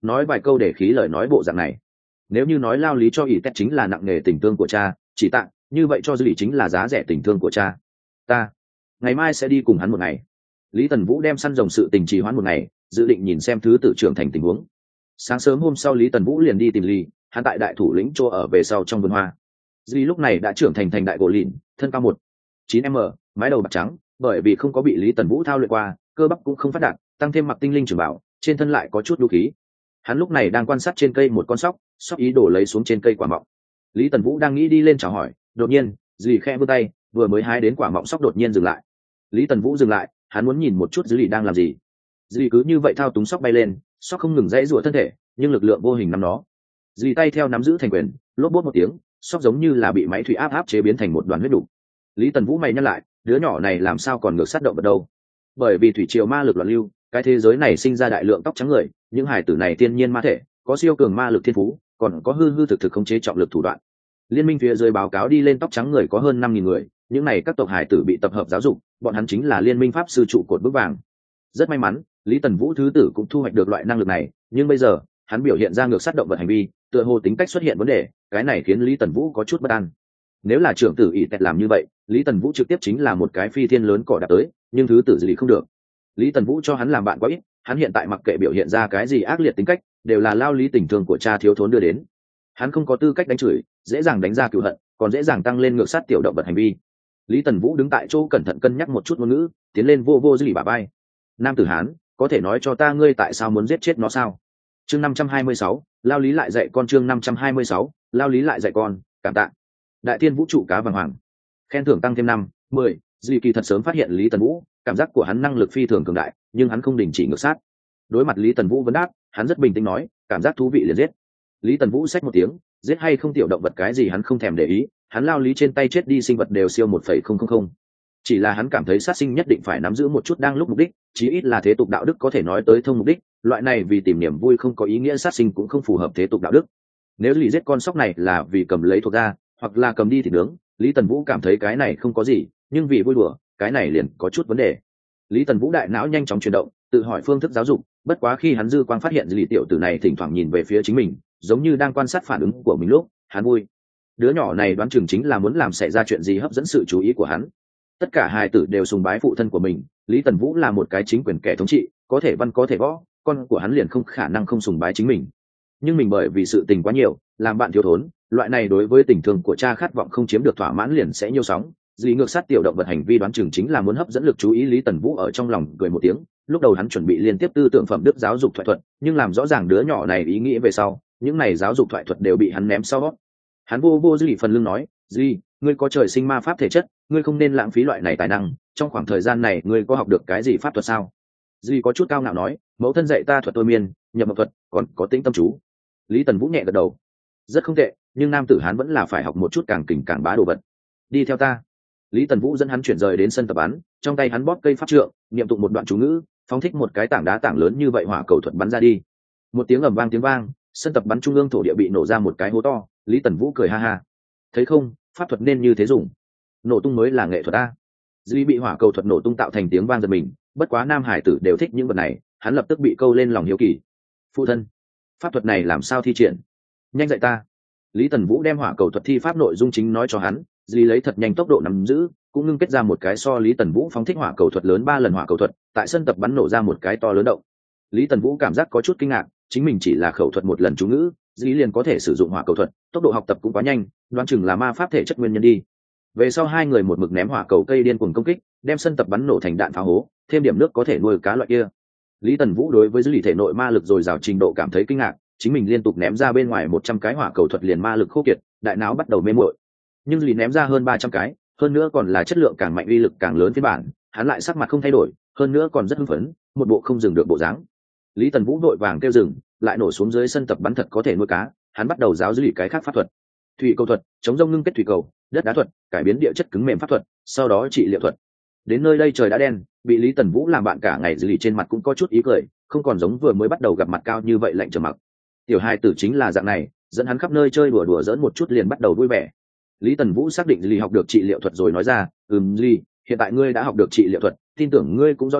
nói vài câu để khí lời nói bộ dạng này. Nếu như nói lao lý cho ỷ tét chính là nặng nghề tình thương của cha, chỉ tặng như vậy cho dư lý chính là giá rẻ tình thương của cha. Ta ngày mai sẽ đi cùng hắn một ngày. Lý Tần Vũ đem săn rồng sự tình trì hoãn một ngày, dự định nhìn xem thứ tự trưởng thành tình huống. Sáng sớm hôm sau Lý Tần Vũ liền đi tìm Lý, hắn tại đại thủ lĩnh chỗ ở về sau trong vườn hoa. Lý lúc này đã trưởng thành đại gỗ lìn, thân cao 1,9 m, mái đầu bạc trắng, bởi vì không có bị Lý Tần Vũ thao luyện qua, cơ bắp cũng không phát đạt, tăng thêm mặc tinh linh trường bảo, trên thân lại có chút nhu khí. Hắn lúc này đang quan sát trên cây một con sóc ý đồ lấy xuống trên cây quả mọng. Lý Tần Vũ đang nghĩ đi lên chào hỏi, đột nhiên Lý khẽ vươn tay, vừa mới hái đến quả mọng sóc đột nhiên dừng lại. Lý Tần Vũ dừng lại, hắn muốn nhìn một chút Lý đang làm gì. Lý cứ như vậy thao túng sóc bay lên, sóc không ngừng dãy rủa thân thể, nhưng lực lượng vô hình nắm nó. Lý tay theo nắm giữ thành quyền, lốp bốp một tiếng, sóc giống như là bị máy thủy áp chế biến thành một đoàn huyết đủ. Lý Tần Vũ mày nhăn lại, đứa nhỏ này làm sao còn ngược sát động vật đâu? Bởi vì thủy triều ma lực loạn lưu, cái thế giới này sinh ra đại lượng tóc trắng người, những hải tử này thiên nhiên ma thể, có siêu cường ma lực thiên phú, còn có hư thực khống chế trọng lực thủ đoạn. Liên minh phía dưới báo cáo đi lên tóc trắng người có hơn 5.000 người, những này các tộc hải tử bị tập hợp giáo dục, bọn hắn chính là liên minh pháp sư trụ cột bước vàng. Rất may mắn, Lý Tần Vũ thứ tử cũng thu hoạch được loại năng lực này, nhưng bây giờ hắn biểu hiện ra ngược sát động vật hành vi, tựa hồ tính cách xuất hiện vấn đề, cái này khiến Lý Tần Vũ có chút bất an. Nếu là trưởng tử ỷ tẹt làm như vậy, Lý Tần Vũ trực tiếp chính là một cái phi thiên lớn cỏ đạp tới, nhưng thứ tử gì không được. Lý Tần Vũ cho hắn làm bạn quá ít, hắn hiện tại mặc kệ biểu hiện ra cái gì ác liệt tính cách, đều là lao lý tình thương của cha thiếu thốn đưa đến. Hắn không có tư cách đánh chửi, dễ dàng đánh ra cựu hận, còn dễ dàng tăng lên ngược sát tiểu động vật hành vi. Lý Tần Vũ đứng tại chỗ cẩn thận cân nhắc một chút ngôn ngữ, tiến lên vô dư lì bà bay. Nam tử Hán, có thể nói cho ta ngươi tại sao muốn giết chết nó sao? Chương 526, lao lý lại dạy con. Chương 526, lao lý lại dạy con, cảm tạ. Đại thiên vũ trụ cá vàng hoàng, khen thưởng tăng thêm 5, 10. Dì kỳ thật sớm phát hiện Lý Tần Vũ, cảm giác của hắn năng lực phi thường cường đại, nhưng hắn không đình chỉ ngược sát. Đối mặt Lý Tần Vũ vấn đáp, hắn rất bình tĩnh nói, cảm giác thú vị liền giết. Lý Tần Vũ xách một tiếng, giết hay không tiểu động vật cái gì hắn không thèm để ý, hắn lao lý trên tay chết đi sinh vật đều siêu 1,000. Chỉ là hắn cảm thấy sát sinh nhất định phải nắm giữ một chút đang lúc mục đích, chí ít là thế tục đạo đức có thể nói tới thông mục đích, loại này vì tìm niềm vui không có ý nghĩa sát sinh cũng không phù hợp thế tục đạo đức. Nếu Lý giết con sóc này là vì cầm lấy thuộc ra, hoặc là cầm đi thịt nướng, Lý Tần Vũ cảm thấy cái này không có gì, nhưng vì vui đùa, cái này liền có chút vấn đề. Lý Tần Vũ đại não nhanh chóng chuyển động, tự hỏi phương thức giáo dục, bất quá khi hắn dư quang phát hiện Lý tiểu tử này thỉnh thoảng nhìn về phía chính mình, giống như đang quan sát phản ứng của mình lúc, hắn vui. Đứa nhỏ này đoán chừng chính là muốn làm xảy ra chuyện gì hấp dẫn sự chú ý của hắn. Tất cả hài tử đều sùng bái phụ thân của mình, Lý Tần Vũ là một cái chính quyền kẻ thống trị, có thể văn có thể võ, con của hắn liền không khả năng không sùng bái chính mình. Nhưng mình bởi vì sự tình quá nhiều, làm bạn thiếu thốn, loại này đối với tình thương của cha khát vọng không chiếm được thỏa mãn liền sẽ nhiêu sóng. Dì ngược sát tiểu động vật hành vi đoán chừng chính là muốn hấp dẫn lực chú ý. Lý Tần Vũ ở trong lòng cười một tiếng, lúc đầu hắn chuẩn bị liên tiếp tư tưởng phẩm đức giáo dục thoại thuật, nhưng làm rõ ràng đứa nhỏ này ý nghĩ về sau, những này giáo dục thoại thuật đều bị hắn ném sau. Hắn vô dư phần lưng nói, dì, ngươi có trời sinh ma pháp thể chất, ngươi không nên lãng phí loại này tài năng, trong khoảng thời gian này ngươi có học được cái gì pháp thuật sao? Dì có chút cao ngạo nói, mẫu thân dạy ta thuật thôi miên, nhập mộc thuật, còn có tĩnh tâm chú. Lý Tần Vũ nhẹ gật đầu, rất không tệ, nhưng nam tử Hán vẫn là phải học một chút càng kình càng bá đồ vật. Đi theo ta. Lý Tần Vũ dẫn hắn chuyển rời đến sân tập bắn, trong tay hắn bóp cây pháp trượng, niệm tụng một đoạn chú ngữ, phóng thích một cái tảng đá tảng lớn như vậy hỏa cầu thuật bắn ra đi. Một tiếng ầm vang tiếng vang, sân tập bắn trung ương thổ địa bị nổ ra một cái hố to. Lý Tần Vũ cười ha ha, thấy không, pháp thuật nên như thế dùng, nổ tung mới là nghệ thuật ta. Dĩ bị hỏa cầu thuật nổ tung tạo thành tiếng vang giật mình, bất quá nam hải tử đều thích những vật này, hắn lập tức bị câu lên lòng hiếu kỳ. Phụ thân, pháp thuật này làm sao thi triển? Nhanh dạy ta. Lý Tần Vũ đem hỏa cầu thuật thi pháp nội dung chính nói cho hắn, Dĩ lấy thật nhanh tốc độ nắm giữ, cũng ngưng kết ra một cái so Lý Tần Vũ phóng thích hỏa cầu thuật lớn 3 lần hỏa cầu thuật, tại sân tập bắn nổ ra một cái to lớn động. Lý Tần Vũ cảm giác có chút kinh ngạc, chính mình chỉ là khẩu thuật một lần chú ngữ, Dĩ liền có thể sử dụng hỏa cầu thuật, tốc độ học tập cũng quá nhanh, đoán chừng là ma pháp thể chất nguyên nhân đi. Về sau hai người một mực ném hỏa cầu cây điên cuồng công kích, đem sân tập bắn nổ thành đạn pháo hố, thêm điểm nước có thể nuôi cá loại kia. Lý Tần Vũ đối với dữ lý thể nội ma lực dồi dào trình độ cảm thấy kinh ngạc, chính mình liên tục ném ra bên ngoài 100 cái hỏa cầu thuật liền ma lực khô kiệt, đại não bắt đầu mê muội. Nhưng Lý ném ra hơn 300 cái, hơn nữa còn là chất lượng càng mạnh uy lực càng lớn phiên bản, hắn lại sắc mặt không thay đổi, hơn nữa còn rất hưng phấn, một bộ không dừng được bộ dáng. Lý Tần Vũ vội vàng kêu dừng, lại nổ xuống dưới sân tập bắn thật có thể nuôi cá, hắn bắt đầu giáo dữ lý cái khác pháp thuật. Thủy cầu thuật, chống rông ngưng kết thủy cầu, đất đá thuật, cải biến địa chất cứng mềm pháp thuật, sau đó trị liệu thuật. Đến nơi đây trời đã đen, bị Lý Tần Vũ làm bạn cả ngày dữ lý trên mặt cũng có chút ý cười, không còn giống vừa mới bắt đầu gặp mặt cao như vậy lạnh trầm mặc. Tiểu hài tử chính là dạng này, dẫn hắn khắp nơi chơi đùa giỡn một chút liền bắt đầu vui vẻ. Lý Tần Vũ xác định Lý học được trị liệu thuật rồi nói ra, Lý, hiện tại ngươi đã học được trị liệu thuật, tin tưởng ngươi cũng rõ ràng,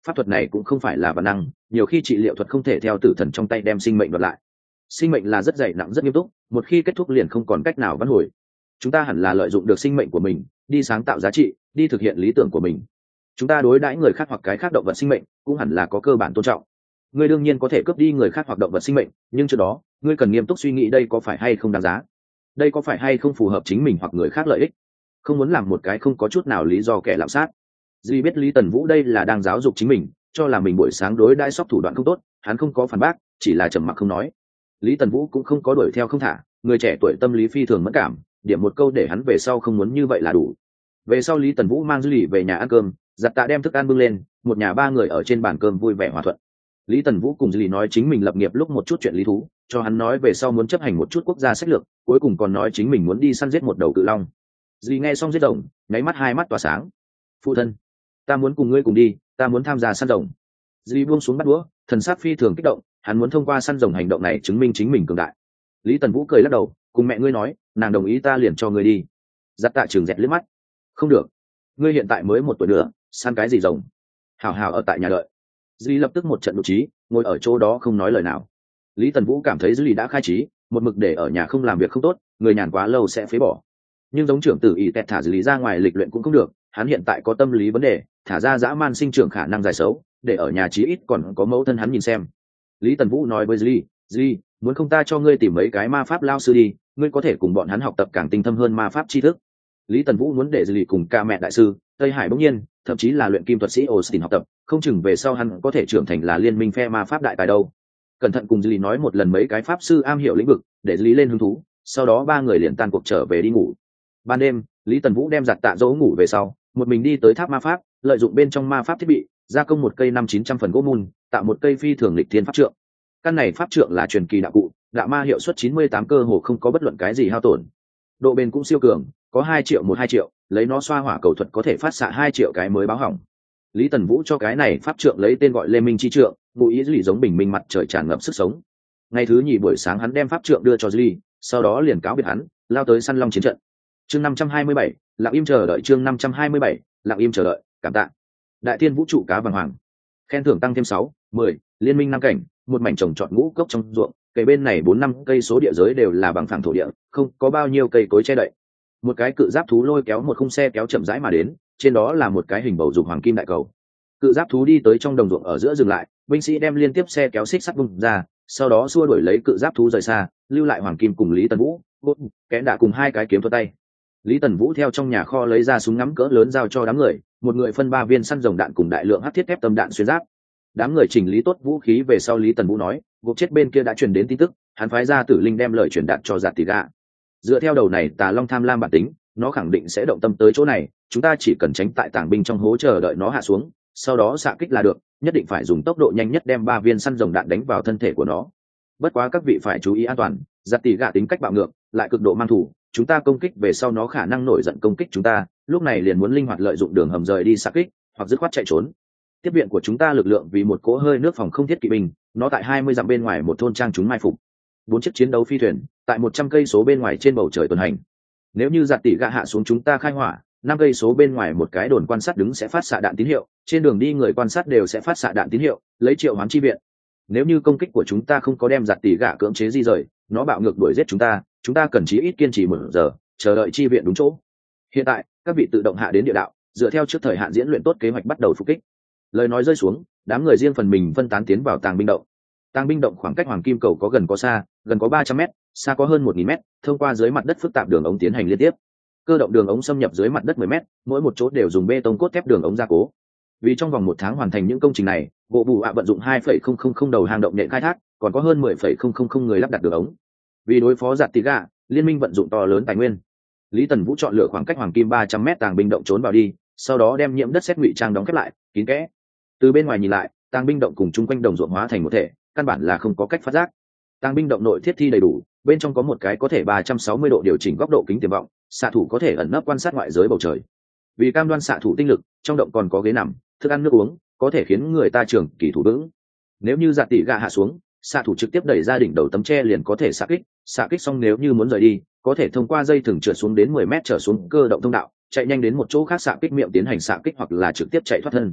pháp thuật này cũng không phải là bản năng, nhiều khi trị liệu thuật không thể theo tử thần trong tay đem sinh mệnh đoạt lại. Sinh mệnh là rất dày nặng rất nghiêm túc, một khi kết thúc liền không còn cách nào vãn hồi. Chúng ta hẳn là lợi dụng được sinh mệnh của mình đi sáng tạo giá trị, đi thực hiện lý tưởng của mình. Chúng ta đối đãi người khác hoặc cái khác động vật sinh mệnh cũng hẳn là có cơ bản tôn trọng. Ngươi đương nhiên có thể cướp đi người khác hoặc động vật sinh mệnh, nhưng trước đó ngươi cần nghiêm túc suy nghĩ đây có phải hay không đáng giá, đây có phải hay không phù hợp chính mình hoặc người khác lợi ích, không muốn làm một cái không có chút nào lý do kẻ lạm sát. Duy biết Lý Tần Vũ đây là đang giáo dục chính mình, cho là mình buổi sáng đối đãi sóc thủ đoạn không tốt, hắn không có phản bác, chỉ là trầm mặc không nói. Lý Tần Vũ cũng không có đuổi theo không thả, người trẻ tuổi tâm lý phi thường mẫn cảm, điểm một câu để hắn về sau không muốn như vậy là đủ. Về sau Lý Tần Vũ mang Duy về nhà ăn cơm, giặt tạ đem thức ăn bưng lên, một nhà ba người ở trên bàn cơm vui vẻ hòa thuận. Lý Tần Vũ cùng Duy nói chính mình lập nghiệp lúc một chút chuyện lý thú, cho hắn nói về sau muốn chấp hành một chút quốc gia sách lược, cuối cùng còn nói chính mình muốn đi săn giết một đầu cự long. Duy nghe xong giết rồng, nháy mắt hai mắt tỏa sáng. Phụ thân, ta muốn cùng ngươi cùng đi, ta muốn tham gia săn rồng. Duy buông xuống bắt đũa, thần sắc phi thường kích động, hắn muốn thông qua săn rồng hành động này chứng minh chính mình cường đại. Lý Tần Vũ cười lắc đầu, cùng mẹ ngươi nói, nàng đồng ý ta liền cho ngươi đi. Giặt tạ trường dẹt liếc mắt, không được, ngươi hiện tại mới 1 tuổi nữa, săn cái gì rồng? Hảo hảo ở tại nhà đợi. Duy lập tức một trận đột trí, ngồi ở chỗ đó không nói lời nào. Lý Tần Vũ cảm thấy Duy đã khai trí, một mực để ở nhà không làm việc không tốt, người nhàn quá lâu sẽ phế bỏ. Nhưng giống trưởng tử ý tẹt thả Duy ra ngoài lịch luyện cũng không được, hắn hiện tại có tâm lý vấn đề, thả ra dã man sinh trưởng khả năng dài xấu, để ở nhà chí ít còn có mẫu thân hắn nhìn xem. Lý Tần Vũ nói với Duy, muốn không ta cho ngươi tìm mấy cái ma pháp lao sư đi, ngươi có thể cùng bọn hắn học tập càng tinh thâm hơn ma pháp tri thức. Lý Tần Vũ muốn để Duy cùng ca mẹ đại sư Tây Hải bỗng nhiên, thậm chí là luyện kim thuật sĩ Austin học tập, không chừng về sau hắn có thể trưởng thành là liên minh phe ma pháp đại tài đâu. Cẩn thận cùng Duy nói một lần mấy cái pháp sư am hiểu lĩnh vực, để Duy lên hứng thú, sau đó ba người liền tan cuộc trở về đi ngủ. Ban đêm, Lý Tần Vũ đem giặt tạ dỗ ngủ về sau, một mình đi tới tháp ma pháp, lợi dụng bên trong ma pháp thiết bị, gia công một cây 500-900 phần gỗ mùn, tạo một cây phi thường lịch thiên pháp trượng. Căn này pháp trượng là truyền kỳ đạo cụ, đạo ma hiệu suất 98 cơ hồ không có bất luận cái gì hao tổn. Độ bền cũng siêu cường, có 2 triệu 2 triệu, lấy nó xoa hỏa cầu thuật có thể phát xạ 2 triệu cái mới báo hỏng. Lý Tần Vũ cho cái này pháp trượng lấy tên gọi Lê Minh chi trượng, ngụ ý Duy giống bình minh mặt trời tràn ngập sức sống. Ngày thứ nhì buổi sáng hắn đem pháp trượng đưa cho Duy, sau đó liền cáo biệt hắn, lao tới săn long chiến trận. Chương 527, lặng im chờ đợi. Chương 527, lặng im chờ đợi. Cảm tạ. Đại Thiên Vũ trụ cá vàng hoàng. Khen thưởng tăng thêm 6, 10, liên minh 5 cảnh, một mảnh trồng trọt ngũ cốc trong ruộng, cây bên này 4-5 cây số địa giới đều là bằng phẳng thổ địa, không có bao nhiêu cây cối che đậy. Một cái cự giáp thú lôi kéo một khung xe kéo chậm rãi mà đến, trên đó là một cái hình bầu dục hoàng kim đại cầu. Cự giáp thú đi tới trong đồng ruộng ở giữa dừng lại, binh sĩ đem liên tiếp xe kéo xích sắt bung ra, sau đó xua đuổi lấy cự giáp thú rời xa, lưu lại hoàng kim cùng Lý Tần Vũ, kẽ đã cùng 2 cái kiếm thuật tay. Lý Tần Vũ theo trong nhà kho lấy ra súng ngắm cỡ lớn giao cho đám người, một người phân 3 viên săn rồng đạn cùng đại lượng hắc thiết thép tâm đạn xuyên giáp. Đám người chỉnh lý tốt vũ khí về sau, Lý Tần Vũ nói, gục chết bên kia đã truyền đến tin tức, hắn phái ra Tử Linh đem lời truyền đạt cho Giạt Tỷ Gạ. Dựa theo đầu này Tà Long tham lam bản tính, nó khẳng định sẽ động tâm tới chỗ này, chúng ta chỉ cần tránh tại tảng binh trong hố chờ đợi nó hạ xuống, sau đó xạ kích là được, nhất định phải dùng tốc độ nhanh nhất đem 3 viên săn rồng đạn đánh vào thân thể của nó. Bất quá các vị phải chú ý an toàn, Giạt Tỷ Gạ tính cách bạo ngược, lại cực độ mang thủ, chúng ta công kích về sau nó khả năng nổi giận công kích chúng ta, lúc này liền muốn linh hoạt lợi dụng đường hầm rời đi xạ kích, hoặc dứt khoát chạy trốn. Tiếp viện của chúng ta lực lượng vì một cỗ hơi nước phòng không thiết kỵ binh, nó tại 20 dặm bên ngoài một thôn trang chúng mai phục. 4 chiếc chiến đấu phi thuyền tại 100 cây số bên ngoài trên bầu trời tuần hành. Nếu như Giạt Tỷ Gạ hạ xuống chúng ta khai hỏa, 5 cây số bên ngoài một cái đồn quan sát đứng sẽ phát xạ đạn tín hiệu, trên đường đi người quan sát đều sẽ phát xạ đạn tín hiệu, lấy triệu hoán chi viện. Nếu như công kích của chúng ta không có đem Giạt Tỷ Gạ cưỡng chế di rời, nó bạo ngược đuổi giết chúng ta cần chí ít kiên trì 1 giờ, chờ đợi chi viện đúng chỗ. Hiện tại, các vị tự động hạ đến địa đạo, dựa theo trước thời hạn diễn luyện tốt kế hoạch bắt đầu phục kích. Lời nói rơi xuống, đám người riêng phần mình phân tán tiến vào tàng binh động. Tàng binh động khoảng cách Hoàng Kim Cầu có gần có xa, gần có 300 m, xa có hơn 1000 m, thông qua dưới mặt đất phức tạp đường ống tiến hành liên tiếp. Cơ động đường ống xâm nhập dưới mặt đất 10 m, mỗi một chỗ đều dùng bê tông cốt thép đường ống gia cố. Vì trong vòng 1 tháng hoàn thành những công trình này, bộ vụ vận dụng 2,000 đầu hang động nhện khai thác, còn có hơn 10,000 người lắp đặt đường ống. Vì đối phó Giạt Tỷ Gạ, liên minh vận dụng to lớn tài nguyên. Lý Tần Vũ chọn lựa khoảng cách Hoàng Kim 300 m tàng binh động trốn vào đi, sau đó đem nhiễm đất sét ngụy trang đóng khép lại, kín kẽ. Từ bên ngoài nhìn lại, tàng binh động cùng chung quanh đồng ruộng hóa thành một thể, căn bản là không có cách phát giác. Tàng binh động nội thiết thi đầy đủ, bên trong có một cái có thể 360 độ điều chỉnh góc độ kính tiềm vọng, xạ thủ có thể ẩn nấp quan sát ngoại giới bầu trời. Vì cam đoan xạ thủ tinh lực, trong động còn có ghế nằm, thức ăn nước uống, có thể khiến người ta trường kỳ thủ vững. Nếu như Giạt Tỷ Gạ hạ xuống, xạ thủ trực tiếp đẩy ra đỉnh đầu tấm tre liền có thể xạ kích xong nếu như muốn rời đi, có thể thông qua dây thừng trượt xuống đến 10 mét trở xuống cơ động thông đạo, chạy nhanh đến một chỗ khác xạ kích miệng tiến hành xạ kích hoặc là trực tiếp chạy thoát thân.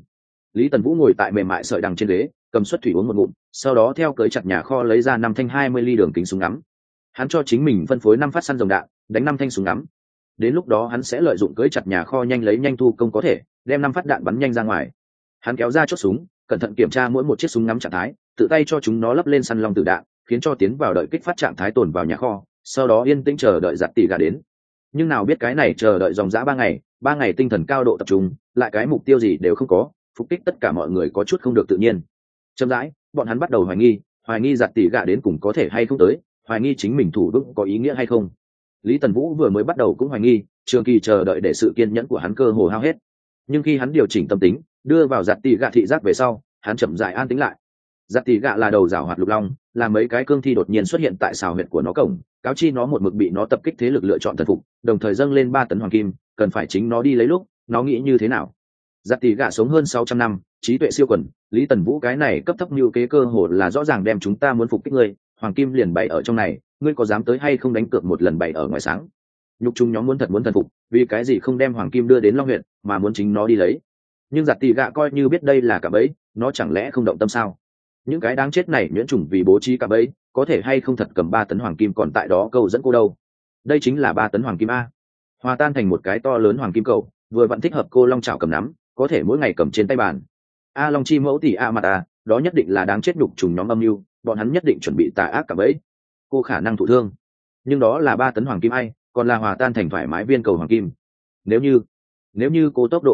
Lý Tần Vũ ngồi tại mềm mại sợi đằng trên ghế, cầm suất thủy uống một ngụm, sau đó theo cưới chặt nhà kho lấy ra 5 thanh 20 ly đường kính súng ngắm. Hắn cho chính mình phân phối 5 phát săn rồng đạn, đánh 5 thanh súng ngắm. Đến lúc đó hắn sẽ lợi dụng cưới chặt nhà kho nhanh lấy nhanh thu công có thể, đem 5 phát đạn bắn nhanh ra ngoài. Hắn kéo ra chốt súng, cẩn thận kiểm tra mỗi một chiếc súng ngắm trạng thái, tự tay cho chúng nó lắp lên săn long tử đạn, khiến cho tiến vào đợi kích phát trạng thái tồn vào nhà kho, sau đó yên tĩnh chờ đợi giặt tỉ gà đến. Nhưng nào biết cái này chờ đợi dòng dã 3 ngày tinh thần cao độ tập trung, lại cái mục tiêu gì đều không có, phục kích tất cả mọi người có chút không được tự nhiên. Chậm rãi, bọn hắn bắt đầu hoài nghi giặt tỉ gà đến cùng có thể hay không tới, hoài nghi chính mình thủ vững có ý nghĩa hay không. Lý Tần Vũ vừa mới bắt đầu cũng hoài nghi, trường kỳ chờ đợi để sự kiên nhẫn của hắn cơ hồ hao hết. Nhưng khi hắn điều chỉnh tâm tính, đưa vào giặt tỉ gà thị giác về sau, hắn chậm rãi an tĩnh lại. Giặt tỉ gà là đầu rào hoạt lục long, là mấy cái cương thi đột nhiên xuất hiện tại xào huyệt của nó cổng, cáo chi nó một mực bị nó tập kích thế lực lựa chọn thần phục, đồng thời dâng lên 3 tấn hoàng kim, cần phải chính nó đi lấy lúc, nó nghĩ như thế nào. Giặt tỉ gà sống hơn 600 năm, trí tuệ siêu quần, Lý Tần Vũ cái này cấp thấp như kế cơ hồ là rõ ràng đem chúng ta muốn phục kích ngươi, hoàng kim liền bày ở trong này, ngươi có dám tới hay không đánh cược một lần bày ở ngoài sáng. Nhục chúng nhóm muốn thần phục, vì cái gì không đem hoàng kim đưa đến Long huyện, mà muốn chính nó đi lấy. Nhưng giặt tỉ gà coi như biết đây là cả bẫy, nó chẳng lẽ không động tâm sao? Những cái đáng chết này nhuyễn chủng vì bố trí cả bẫy, có thể hay không thật cầm 3 tấn hoàng kim còn tại đó câu dẫn cô đâu. Đây chính là 3 tấn hoàng kim a, hòa tan thành một cái to lớn hoàng kim cầu, vừa vẫn thích hợp cô long chảo cầm nắm, có thể mỗi ngày cầm trên tay bàn. A long chi mẫu tỷ a mặt a, đó nhất định là đáng chết nhục trùng nhóm âm mưu, bọn hắn nhất định chuẩn bị tà ác cả bẫy. Cô khả năng thụ thương, nhưng đó là 3 tấn hoàng kim ai, còn là hòa tan thành thoải mái viên cầu hoàng kim. Nếu như cô tốc độ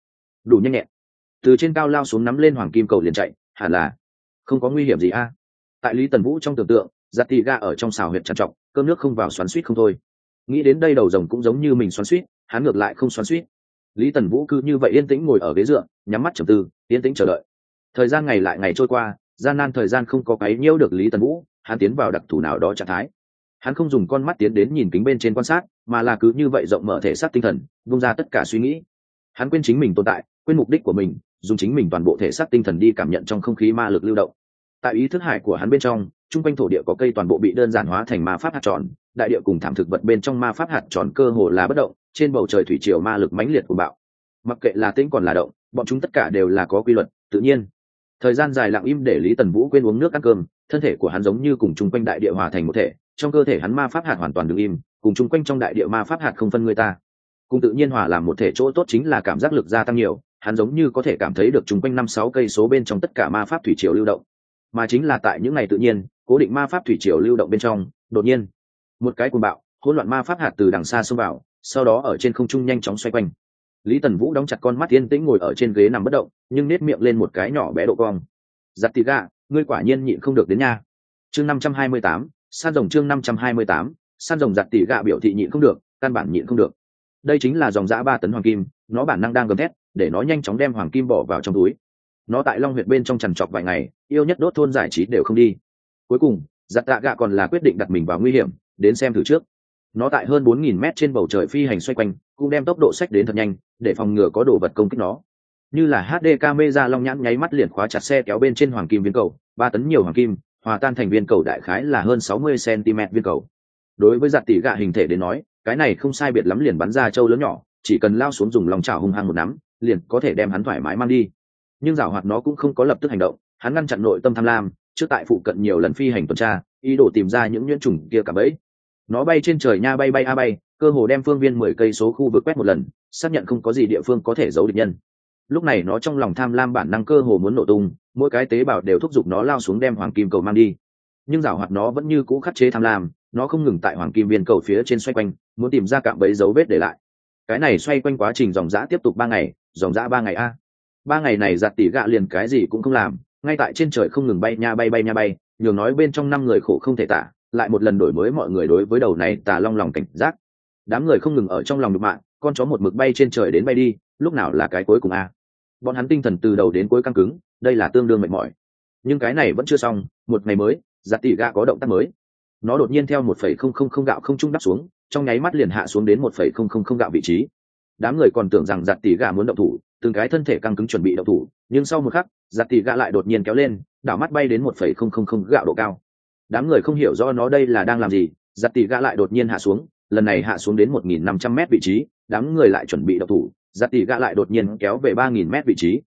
đủ nhanh nhẹn, từ trên cao lao xuống nắm lên hoàng kim cầu liền chạy, hẳn là không có nguy hiểm gì a. Tại Lý Tần Vũ trong tưởng tượng, giặt tỉ gà ở trong xào huyệt trằn trọc, cơm nước không vào xoắn xuýt không thôi. Nghĩ đến đây đầu rồng cũng giống như mình xoắn xuýt, hắn ngược lại không xoắn xuýt. Lý Tần Vũ cứ như vậy yên tĩnh ngồi ở ghế dựa, nhắm mắt trầm tư, yên tĩnh chờ đợi. Thời gian ngày lại ngày trôi qua, gian nan thời gian không có cái nhiễu được Lý Tần Vũ, hắn tiến vào đặc thù nào đó trạng thái. Hắn không dùng con mắt tiến đến nhìn kính bên trên quan sát, mà là cứ như vậy rộng mở thể xác tinh thần, vung ra tất cả suy nghĩ. Hắn quên chính mình tồn tại, quên mục đích của mình, dùng chính mình toàn bộ thể xác tinh thần đi cảm nhận trong không khí ma lực lưu động. Tại ý thức hải của hắn bên trong, trung quanh thổ địa có cây toàn bộ bị đơn giản hóa thành ma pháp hạt tròn, đại địa cùng thảm thực vật bên trong ma pháp hạt tròn cơ hồ là bất động, trên bầu trời thủy triều ma lực mãnh liệt của bạo. Mặc kệ là tĩnh còn là động, bọn chúng tất cả đều là có quy luật, tự nhiên. Thời gian dài lặng im để Lý Tần Vũ quên uống nước ăn cơm, thân thể của hắn giống như cùng trung quanh đại địa hòa thành một thể, trong cơ thể hắn ma pháp hạt hoàn toàn đứng im, cùng trung quanh trong đại địa ma pháp hạt không phân người ta. Cùng tự nhiên hòa làm một thể chỗ tốt chính là cảm giác lực gia tăng nhiều, hắn giống như có thể cảm thấy được trung quanh 5-6 cây số bên trong tất cả ma pháp thủy triều lưu động. Mà chính là tại những ngày tự nhiên cố định ma pháp thủy triều lưu động bên trong, đột nhiên một cái cuồng bạo hỗn loạn ma pháp hạt từ đằng xa xông vào, sau đó ở trên không trung nhanh chóng xoay quanh. Lý Tần Vũ đóng chặt con mắt yên tĩnh ngồi ở trên ghế nằm bất động, nhưng nết miệng lên một cái nhỏ bé độ cong. Giặt tỉ gà, ngươi quả nhiên nhịn không được đến nha. Chương 528, san rồng. Chương 528, san rồng. Giặt tỉ gà biểu thị nhịn không được, căn bản nhịn không được. Đây chính là dòng dã 3 tấn hoàng kim, nó bản năng đang gầm thét để nó nhanh chóng đem hoàng kim bỏ vào trong túi. Nó tại Long huyệt bên trong trằn trọc vài ngày, yêu nhất đốt thôn giải trí đều không đi. Cuối cùng giặt tạ gạ còn là quyết định đặt mình vào nguy hiểm, đến xem thử trước. Nó tại hơn 4.000 mét trên bầu trời phi hành xoay quanh, cũng đem tốc độ sách đến thật nhanh để phòng ngừa có đồ vật công kích nó. Như là HD camera long nhãn nháy mắt liền khóa chặt xe kéo bên trên hoàng kim viên cầu, 3 tấn nhiều hoàng kim hòa tan thành viên cầu đại khái là hơn 60 cm viên cầu. Đối với giặt tỉ gạ hình thể đến nói, cái này không sai biệt lắm liền bắn ra châu lớn nhỏ, chỉ cần lao xuống dùng lòng chảo hung hăng một nắm, liền có thể đem hắn thoải mái mang đi. Nhưng giảo hoạt nó cũng không có lập tức hành động, hắn ngăn chặn nội tâm tham lam, trước tại phụ cận nhiều lần phi hành tuần tra, ý đồ tìm ra những nhuyễn trùng kia cả bẫy. Nó bay trên trời nha, bay a bay, cơ hồ đem phương viên 10 cây số khu vực quét một lần, xác nhận không có gì địa phương có thể giấu địch nhân. Lúc này nó trong lòng tham lam bản năng cơ hồ muốn nổ tung, mỗi cái tế bào đều thúc giục nó lao xuống đem hoàng kim cầu mang đi. Nhưng giảo hoạt nó vẫn như cũ khắc chế tham lam, nó không ngừng tại hoàng kim viên cầu phía trên xoay quanh, muốn tìm ra cạm bẫy dấu vết để lại. Cái này xoay quanh quá trình dòng dã tiếp tục 3 ngày, dòng dã 3 ngày a. 3 ngày này giặt tỉ gạ liền cái gì cũng không làm, ngay tại trên trời không ngừng bay nha bay, nhường nói bên trong 5 người khổ không thể tả, lại một lần đổi mới mọi người đối với đầu này tà long lòng cảnh giác. Đám người không ngừng ở trong lòng đục mạng, con chó một mực bay trên trời đến bay đi, lúc nào là cái cuối cùng a. Bọn hắn tinh thần từ đầu đến cuối căng cứng, đây là tương đương mệt mỏi. Nhưng cái này vẫn chưa xong, một ngày mới, giặt tỉ gạ có động tác mới. Nó đột nhiên theo 1,000 gạo không trung đáp xuống, trong nháy mắt liền hạ xuống đến 1,000 gạo vị trí. Đám người còn tưởng rằng giặt tỉ gạ muốn động thủ, từng cái thân thể căng cứng chuẩn bị động thủ, nhưng sau một khắc giặt tỉ gạ lại đột nhiên kéo lên, đảo mắt bay đến 1,000 gạo độ cao. Đám người không hiểu rõ nó đây là đang làm gì, giặt tỉ gạ lại đột nhiên hạ xuống, lần này hạ xuống đến 1.500 mét vị trí. Đám người lại chuẩn bị động thủ, giặt tỉ gạ lại đột nhiên kéo về 3.000 mét vị trí.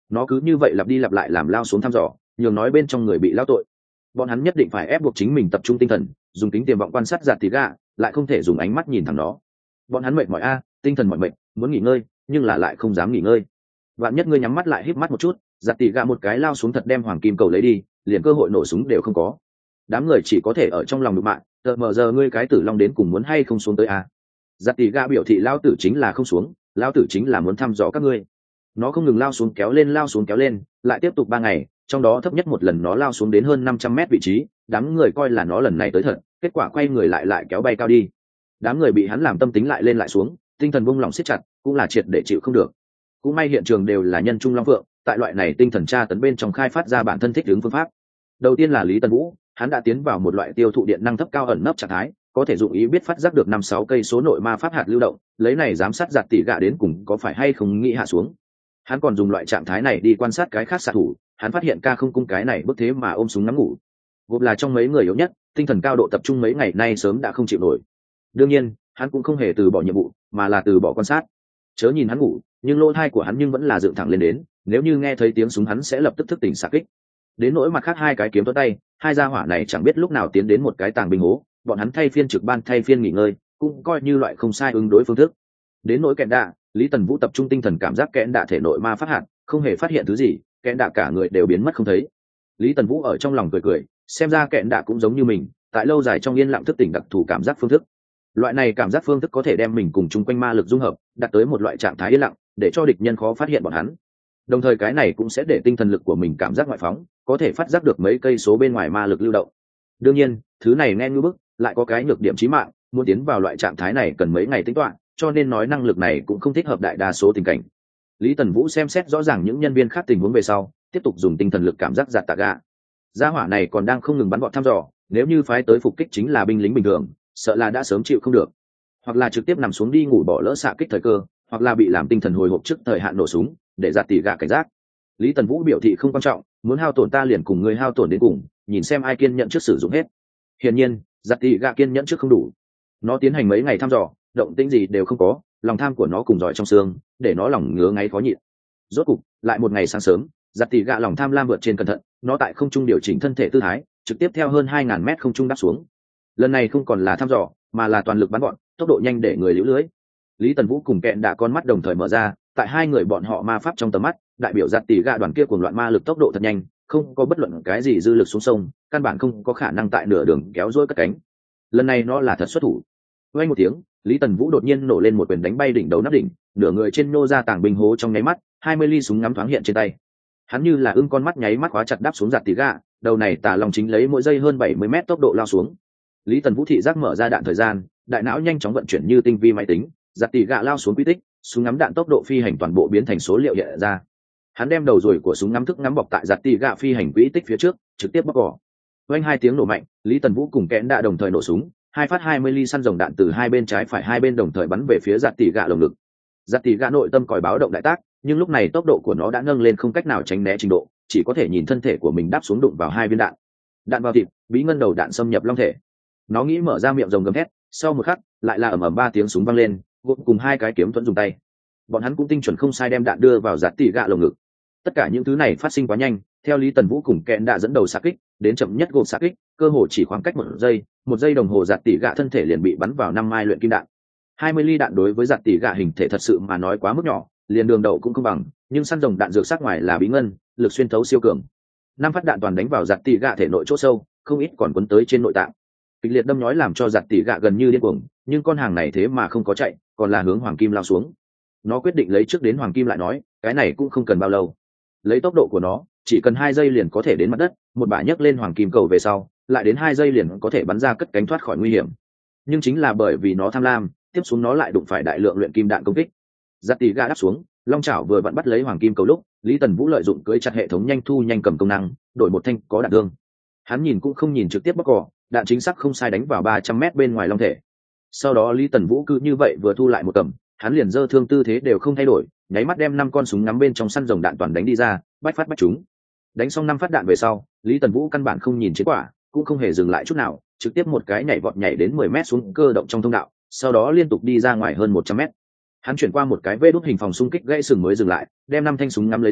Nó cứ như vậy lặp đi lặp lại làm lao xuống thăm dò, nhường nói bên trong người bị lao tội. Bọn hắn nhất định phải ép buộc chính mình tập trung tinh thần, dùng kính tiềm vọng quan sát giặt tỷ gạ, lại không thể dùng ánh mắt nhìn thẳng nó. Bọn hắn mệt mỏi tinh thần mỏi mệt, muốn nghỉ ngơi nhưng là lại không dám nghỉ ngơi. Vạn nhất ngươi nhắm mắt lại híp mắt một chút, giặt tỷ gạ một cái lao xuống thật đem hoàng kim cầu lấy đi, liền cơ hội nổ súng đều không có. Đám người chỉ có thể ở trong lòng đục mạng, tờ mờ giờ ngươi cái tử long đến cùng muốn hay không xuống tới giặt tỷ gạ biểu thị lao tử chính là không xuống, lao tử chính là muốn thăm dò các ngươi. Nó không ngừng lao xuống kéo lên, lại tiếp tục 3 ngày, trong đó thấp nhất một lần nó lao xuống đến hơn 500 mét vị trí, đám người coi là nó lần này tới thật, kết quả quay người lại kéo bay cao đi. Đám người bị hắn làm tâm tính lại lên lại xuống, tinh thần buông lỏng siết chặt, cũng là triệt để chịu không được. Cũng may hiện trường đều là nhân trung long phượng, tại loại này tinh thần tra tấn bên trong khai phát ra bản thân thích ứng phương pháp. Đầu tiên là Lý Tần Vũ, hắn đã tiến vào một loại tiêu thụ điện năng thấp cao ẩn nấp trạng thái, có thể dụng ý biết phát giác được 5-6 cây số nội ma pháp hạt lưu động, lấy này giám sát giặt tỷ gạ đến cùng có phải hay không nghĩ hạ xuống. Hắn còn dùng loại trạng thái này đi quan sát cái khác xạ thủ, hắn phát hiện ca không cung cái này bức thế mà ôm súng ngắm ngủ, gộp là trong mấy người yếu nhất, tinh thần cao độ tập trung mấy ngày nay sớm đã không chịu nổi. Đương nhiên hắn cũng không hề từ bỏ nhiệm vụ, mà là từ bỏ quan sát. Chớ nhìn hắn ngủ, nhưng lỗ tai của hắn nhưng vẫn là dựng thẳng lên đến, nếu như nghe thấy tiếng súng hắn sẽ lập tức thức tỉnh xạ kích. Đến nỗi mặt khác hai cái kiếm tuốt tay, hai gia hỏa này chẳng biết lúc nào tiến đến một cái tàng binh hố, bọn hắn thay phiên trực ban thay phiên nghỉ ngơi, cũng coi như loại không sai ứng đối phương thức. Đến nỗi kẹn đạ, Lý Tần Vũ tập trung tinh thần cảm giác kẹn đạ thể nội ma phát hạt, không hề phát hiện thứ gì, kẹn đạ cả người đều biến mất không thấy. Lý Tần Vũ ở trong lòng cười cười, xem ra kẹn đạ cũng giống như mình, tại lâu dài trong yên lặng thức tỉnh đặc thù cảm giác phương thức. Loại này cảm giác phương thức có thể đem mình cùng chung quanh ma lực dung hợp, đạt tới một loại trạng thái yên lặng, để cho địch nhân khó phát hiện bọn hắn. Đồng thời cái này cũng sẽ để tinh thần lực của mình cảm giác ngoại phóng, có thể phát giác được mấy cây số bên ngoài ma lực lưu động. Đương nhiên, thứ này nghe như bức, lại có cái nhược điểm chí mạng, muốn tiến vào loại trạng thái này cần mấy ngày tính toán, cho nên nói năng lực này cũng không thích hợp đại đa số tình cảnh. Lý Tần Vũ xem xét rõ ràng những nhân viên khác tình huống về sau, tiếp tục dùng tinh thần lực cảm giác giặt tạ gạ. Gia hỏa này còn đang không ngừng bắn bọn thăm dò, nếu như phái tới phục kích chính là binh lính bình thường, sợ là đã sớm chịu không được, hoặc là trực tiếp nằm xuống đi ngủ bỏ lỡ xạ kích thời cơ, hoặc là bị làm tinh thần hồi hộp trước thời hạn nổ súng, để giặt tỷ gạ cảnh giác. Lý Tần Vũ biểu thị không quan trọng, muốn hao tổn ta liền cùng người hao tổn đến cùng, nhìn xem ai kiên nhẫn trước sử dụng hết. Hiển nhiên, giặt tỷ gạ kiên nhẫn trước không đủ. Nó tiến hành mấy ngày thăm dò, động tĩnh gì đều không có, lòng tham của nó cùng giỏi trong xương, để nó lòng ngứa ngáy khó nhịn. Rốt cục, lại một ngày sáng sớm, giặt tỷ gạ lòng tham lam vượt trên cẩn thận, nó tại không trung điều chỉnh thân thể tư thái, trực tiếp theo hơn 2000 mét không trung đáp xuống. Lần này không còn là thăm dò, mà là toàn lực bắn gọn, tốc độ nhanh để người liễu lưới. Lý Tần Vũ cùng kẹn đạ con mắt đồng thời mở ra, tại hai người bọn họ ma pháp trong tầm mắt, đại biểu giặt tỷ gạ đoàn kia cuồng loạn ma lực tốc độ thật nhanh, không có bất luận cái gì dư lực xuống sông, căn bản không có khả năng tại nửa đường kéo dỗi cất cánh. Lần này nó là thật xuất thủ. Vang một tiếng, Lý Tần Vũ đột nhiên nổ lên một quyền đánh bay đỉnh đầu nắp đỉnh, nửa người trên nô ra tàng binh hố trong nháy mắt, 20 ly súng ngắm thoáng hiện trên tay. Hắn như là ưng con mắt nháy mắt khóa chặt đáp xuống giặt tỷ gạ, đầu này tà lòng chính lấy mỗi giây hơn 70 mét tốc độ lao xuống. Lý Tần Vũ thị giác mở ra đạn thời gian, đại não nhanh chóng vận chuyển như tinh vi máy tính, giặt tỷ gạ lao xuống quy tích, súng ngắm đạn tốc độ phi hành toàn bộ biến thành số liệu hiện ra. Hắn đem đầu rồi của súng ngắm thức ngắm bọc tại giặt tỷ gạ phi hành quỹ tích phía trước, trực tiếp bóc cỏ. Vang hai tiếng nổ mạnh, Lý Tần Vũ cùng kẽn đạ đồng thời nổ súng, hai phát 20 ly săn rồng đạn từ hai bên trái phải hai bên đồng thời bắn về phía giặt tỷ gạ lồng ngực. Giặt tỷ gạ nội tâm còi báo động đại tác, nhưng lúc này tốc độ của nó đã nâng lên không cách nào tránh né trình độ, chỉ có thể nhìn thân thể của mình đáp xuống đụng vào hai viên đạn. Đạn vào thịt, bí ngân đầu đạn xâm nhập long thể. Nó nghĩ mở ra miệng rồng gầm thét, sau một khắc, lại là ầm ầm 3 tiếng súng vang lên, gồm cùng hai cái kiếm thuẫn dùng tay. Bọn hắn cũng tinh chuẩn không sai đem đạn đưa vào giặt tỷ gạ lồng ngực. Tất cả những thứ này phát sinh quá nhanh, theo Lý Tần Vũ cùng kẽn đạ dẫn đầu xạ kích, đến chậm nhất gồm xạ kích, cơ hồ chỉ khoảng cách một giây đồng hồ giặt tỷ gạ thân thể liền bị bắn vào 5 mai luyện kim đạn. 20 ly đạn đối với giặt tỷ gạ hình thể thật sự mà nói quá mức nhỏ, liền đường đầu cũng không bằng, nhưng săn rồng đạn dược sắc ngoài là bí ngân, lực xuyên thấu siêu cường. 5 phát đạn toàn đánh vào giặt tỷ gạ thể nội chỗ sâu, không ít còn quấn tới trên nội tạng. Kịch liệt đâm nhói làm cho giặt tỷ gạ gần như điên cuồng, nhưng con hàng này thế mà không có chạy, còn là hướng hoàng kim lao xuống. Nó quyết định lấy trước đến hoàng kim lại nói, cái này cũng không cần bao lâu. Lấy tốc độ của nó, chỉ cần 2 giây liền có thể đến mặt đất, một bả nhấc lên hoàng kim cầu về sau, lại đến 2 giây liền có thể bắn ra cất cánh thoát khỏi nguy hiểm. Nhưng chính là bởi vì nó tham lam, tiếp xuống nó lại đụng phải đại lượng luyện kim đạn công kích. Giặt tỷ gạ đáp xuống, long chảo vừa vặn bắt lấy hoàng kim cầu lúc, Lý Tần Vũ lợi dụng cưỡi chặt hệ thống nhanh thu nhanh cầm công năng, đổi một thanh có đạn thương. Hắn nhìn cũng không nhìn trực tiếp bóc cỏ, đạn chính xác không sai đánh vào 300 mét bên ngoài long thể. Sau đó Lý Tần Vũ cứ như vậy vừa thu lại một cầm, hắn liền giơ thương tư thế đều không thay đổi, nháy mắt đem 5 con súng ngắm bên trong săn rồng đạn toàn đánh đi ra, bách phát bách trúng. Đánh xong 5 phát đạn về sau, Lý Tần Vũ căn bản không nhìn chiến quả, cũng không hề dừng lại chút nào, trực tiếp một cái nhảy vọt nhảy đến 10 mét xuống cơ động trong thông đạo, sau đó liên tục đi ra ngoài hơn 100 mét. Hắn chuyển qua một cái vê đút hình phòng xung kích gãy sừng mới dừng lại, đem 5 thanh súng ngắm lấy ra,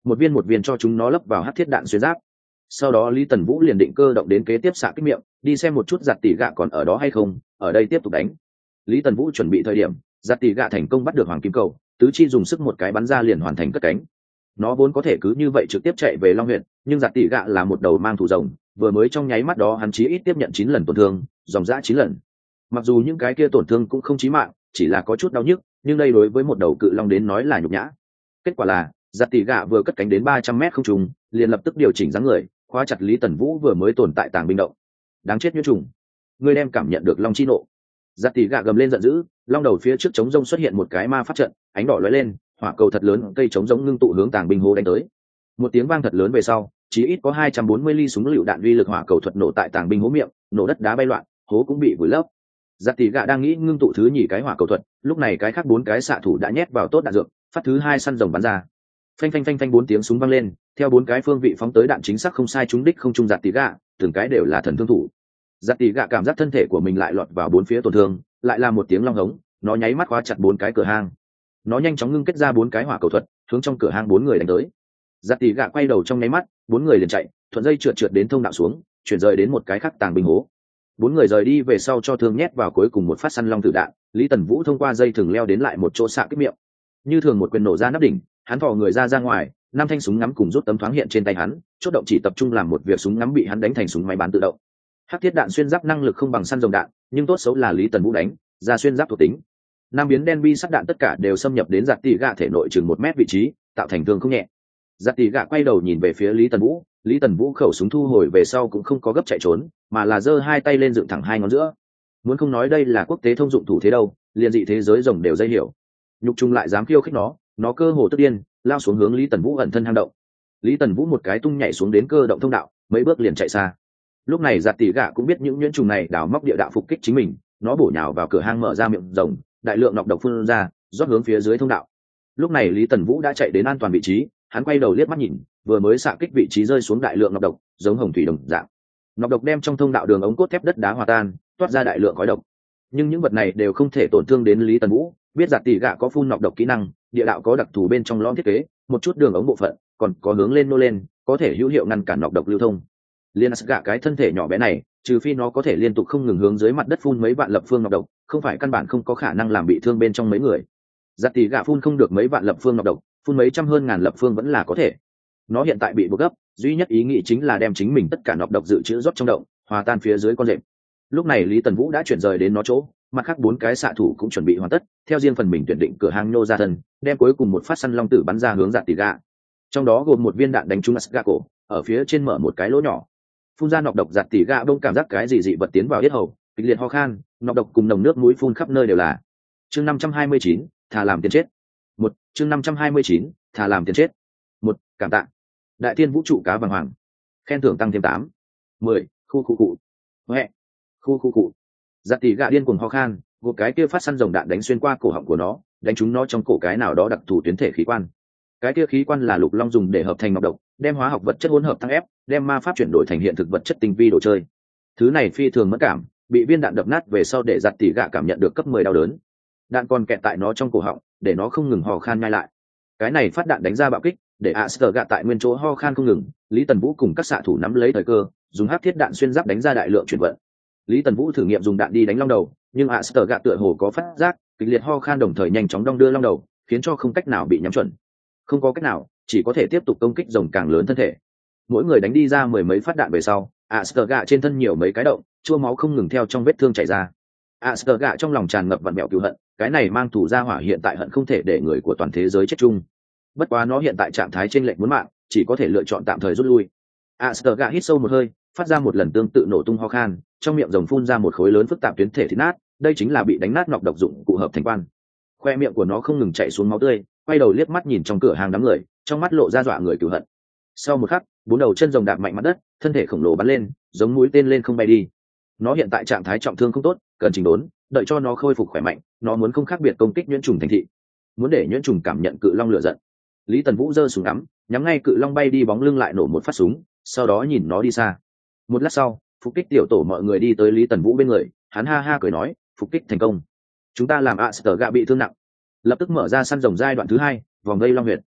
một viên cho chúng nó lấp vào hắc thiết đạn xuyên giáp. Sau đó Lý Tần Vũ liền định cơ động đến kế tiếp xạ kích miệng, đi xem một chút giặt tỉ gạ còn ở đó hay không, ở đây tiếp tục đánh. Lý Tần Vũ chuẩn bị thời điểm, giặt tỉ gạ thành công bắt được hoàng kim cầu, tứ chi dùng sức một cái bắn ra liền hoàn thành cất cánh. Nó vốn có thể cứ như vậy trực tiếp chạy về Long huyện, nhưng giặt tỉ gạ là một đầu mang thủ rồng, vừa mới trong nháy mắt đó hắn chí ít tiếp nhận 9 lần tổn thương, dòng dã 9 lần. Mặc dù những cái kia tổn thương cũng không chí mạng, chỉ là có chút đau nhức, nhưng đây đối với một đầu cự long đến nói là nhục nhã. Kết quả là giặt tỉ gạ vừa cất cánh đến 300 mét không trung, liền lập tức điều chỉnh dáng người, khóa chặt Lý Tần Vũ vừa mới tồn tại tàng binh động. Đáng chết nhuyễn trùng, ngươi đem cảm nhận được long chi nộ. Giặt tỉ gạ gầm lên giận dữ, long đầu phía trước trống rông xuất hiện một cái ma pháp trận, ánh đỏ lóe lên, hỏa cầu thật lớn cây trống rỗng ngưng tụ hướng tàng binh hố đánh tới. Một tiếng vang thật lớn về sau, chỉ ít có 240 ly súng lựu đạn uy lực hỏa cầu thuật nổ tại tàng binh hố miệng, nổ đất đá bay loạn, hố cũng bị vùi lấp. Giặt tỉ gạ đang nghĩ ngưng tụ thứ nhì cái hỏa cầu thuật, lúc này cái khác 4 cái xạ thủ đã nhét vào tốt đạn dược, phát thứ 2 săn rồng bắn ra. Phanh phanh phanh phanh 4 tiếng súng vang lên, theo 4 cái phương vị phóng tới đạn chính xác không sai trúng đích không trung giặt tỉ gạ, từng cái đều là thần thương thủ. Giặt tỉ gạ cảm giác thân thể của mình lại lọt vào 4 phía tổn thương, lại là một tiếng long hống, nó nháy mắt khóa chặt 4 cái cửa hang. Nó nhanh chóng ngưng kết ra 4 cái hỏa cầu thuật, hướng trong cửa hang 4 người đánh tới. Giặt tỉ gạ quay đầu trong nháy mắt, 4 người liền chạy, thuận dây trượt đến thông đạo xuống, chuyển rời đến một cái khác tàng binh hố. 4 người rời đi về sau cho thương nhét vào cuối cùng một phát săn long tử đạn, Lý Tần Vũ thông qua dây thừng leo đến lại một chỗ xạ kích miệng. Như thường một quyền nổ ra nắp đỉnh, hắn thò người ra ngoài, 5 thanh súng ngắm cùng rút tấm thoáng hiện trên tay hắn, chốt động chỉ tập trung làm một việc súng ngắm bị hắn đánh thành súng máy bán tự động. Hắc thiết đạn xuyên giáp năng lực không bằng săn rồng đạn, nhưng tốt xấu là Lý Tần Vũ đánh ra xuyên giáp thuộc tính. Nam biến đen bi sắc đạn tất cả đều xâm nhập đến giặt tỉ gạ thể nội chừng 1 mét vị trí, tạo thành thương không nhẹ. Giặt tỉ gạ quay đầu nhìn về phía Lý Tần Vũ khẩu súng thu hồi về sau cũng không có gấp chạy trốn, mà là giơ 2 tay lên dựng thẳng 2 ngón giữa. Muốn không nói đây là quốc tế thông dụng thủ thế đâu, liền dị thế giới rồng đều dây hiểu. Nhục trung lại dám khiêu khích nó cơ hồ tức điên, lao xuống hướng Lý Tần Vũ ẩn thân hang động. Lý Tần Vũ một cái tung nhảy xuống đến cơ động thông đạo, mấy bước liền chạy xa. Lúc này giặt tỉ gạ cũng biết những nhuyễn trùng này đào móc địa đạo phục kích chính mình, nó bổ nhào vào cửa hang mở ra miệng rồng, đại lượng nọc độc phun ra, rót hướng phía dưới thông đạo. Lúc này Lý Tần Vũ đã chạy đến an toàn vị trí, hắn quay đầu liếc mắt nhìn, vừa mới xạ kích vị trí rơi xuống đại lượng nọc độc, giống hồng thủy đồng dạng. Nọc độc đem trong thông đạo đường ống cốt thép đất đá hòa tan, toát ra đại lượng khói độc. Nhưng những vật này đều không thể tổn thương đến Lý Tần Vũ, biết giặt tỉ gạ có phun nọc độc kỹ năng, địa đạo có đặc thù bên trong lõm thiết kế, một chút đường ống bộ phận, còn có hướng lên nô lên, có thể hữu hiệu ngăn cản nọc độc lưu thông. Liên gạ cái thân thể nhỏ bé này, trừ phi nó có thể liên tục không ngừng hướng dưới mặt đất phun mấy vạn lập phương nọc độc, không phải căn bản không có khả năng làm bị thương bên trong mấy người. Giặt tỉ gạ phun không được mấy vạn lập phương nọc độc, phun mấy trăm hơn ngàn lập phương vẫn là có thể. Nó hiện tại bị buộc gấp, duy nhất ý nghĩ chính là đem chính mình tất cả nọc độc dự trữ rót trong động, hòa tan phía dưới con rệp. Lúc này Lý Tần Vũ đã chuyển rời đến nó chỗ, mặt khác 4 cái xạ thủ cũng chuẩn bị hoàn tất, theo riêng phần mình tuyển định cửa hang nô ra thân, đem cuối cùng một phát săn long tử bắn ra hướng giặt tỉ gạ. Trong đó gồm một viên đạn đánh trúng gạ cổ, ở phía trên mở một cái lỗ nhỏ. Phun ra nọc độc giặt tỉ gạ bỗng cảm giác cái gì dị vật tiến vào yết hầu, kịch liệt ho khan, nọc độc cùng nồng nước mũi phun khắp nơi đều là. Chương 529, thà làm tiền chết. Chương 529, thà làm tiền chết. Cảm tạ. Đại Thiên vũ trụ cá vàng hoàng. Khen thưởng tăng thêm 8. 10. Khu khu cụ. Huệ. Khu khu cụ. Giặt tỉ gạ điên cuồng ho khan, một cái kia phát săn rồng đạn đánh xuyên qua cổ họng của nó, đánh trúng nó trong cổ cái nào đó đặc thù tuyến thể khí quan. Cái kia khí quan là lục long dùng để hợp thành nọc độc, đem hóa học vật chất hỗn hợp tăng ép, đem ma pháp chuyển đổi thành hiện thực vật chất tinh vi đồ chơi. Thứ này phi thường mẫn cảm, bị viên đạn đập nát về sau để giặt tỉ gạ cảm nhận được cấp 10 đau đớn. Đạn còn kẹt tại nó trong cổ họng, để nó không ngừng ho khan ngay lại. Cái này phát đạn đánh ra bạo kích, để Aster gạ tại nguyên chỗ ho khan không ngừng. Lý Tần Vũ cùng các xạ thủ nắm lấy thời cơ, dùng hắc thiết đạn xuyên giáp đánh ra đại lượng chuyển vận. Lý Tần Vũ thử nghiệm dùng đạn đi đánh long đầu, nhưng Aster gạ tựa hồ có phát giác, kịch liệt ho khan đồng thời nhanh chóng đong đưa long đầu, khiến cho không cách nào bị nhắm chuẩn. Không có cách nào, chỉ có thể tiếp tục công kích rồng càng lớn thân thể. Mỗi người đánh đi ra 10 mấy phát đạn về sau, Aster gạ trên thân nhiều mấy cái động, chua máu không ngừng theo trong vết thương chảy ra. Aster gạ trong lòng tràn ngập vặn vẹo cừu hận, cái này mang thủ ra hỏa hiện tại hận không thể để người của toàn thế giới chết chung. Bất quá nó hiện tại trạng thái trên lệnh muốn mạng, chỉ có thể lựa chọn tạm thời rút lui. Aster gạ hít sâu một hơi, phát ra một lần tương tự nổ tung ho khan, trong miệng rồng phun ra một khối lớn phức tạp tuyến thể thít nát, đây chính là bị đánh nát nọc độc dụng cụ hợp thành quan. Khoe miệng của nó không ngừng chảy xuống máu tươi, quay đầu liếc mắt nhìn trong cửa hàng đám người, trong mắt lộ ra dọa người cừu hận. Sau một khắc, 4 đầu chân rồng đạp mạnh mặt đất, thân thể khổng lồ bắn lên, giống mũi tên lên không bay đi. Nó hiện tại trạng thái trọng thương không tốt, cần chỉnh đốn, đợi cho nó khôi phục khỏe mạnh, nó muốn không khác biệt công kích nhuyễn trùng thành thị, muốn để nhuyễn trùng cảm nhận cự long lửa giận. Lý Tần Vũ giơ súng ngắm, nhắm ngay cự long bay đi bóng lưng lại nổ một phát súng, sau đó nhìn nó đi xa. Một lát sau, phục kích tiểu tổ mọi người đi tới Lý Tần Vũ bên người, hắn ha ha cười nói, phục kích thành công. Chúng ta làm Aster gạ bị thương nặng, lập tức mở ra săn rồng giai đoạn thứ 2, vòng vây long huyệt.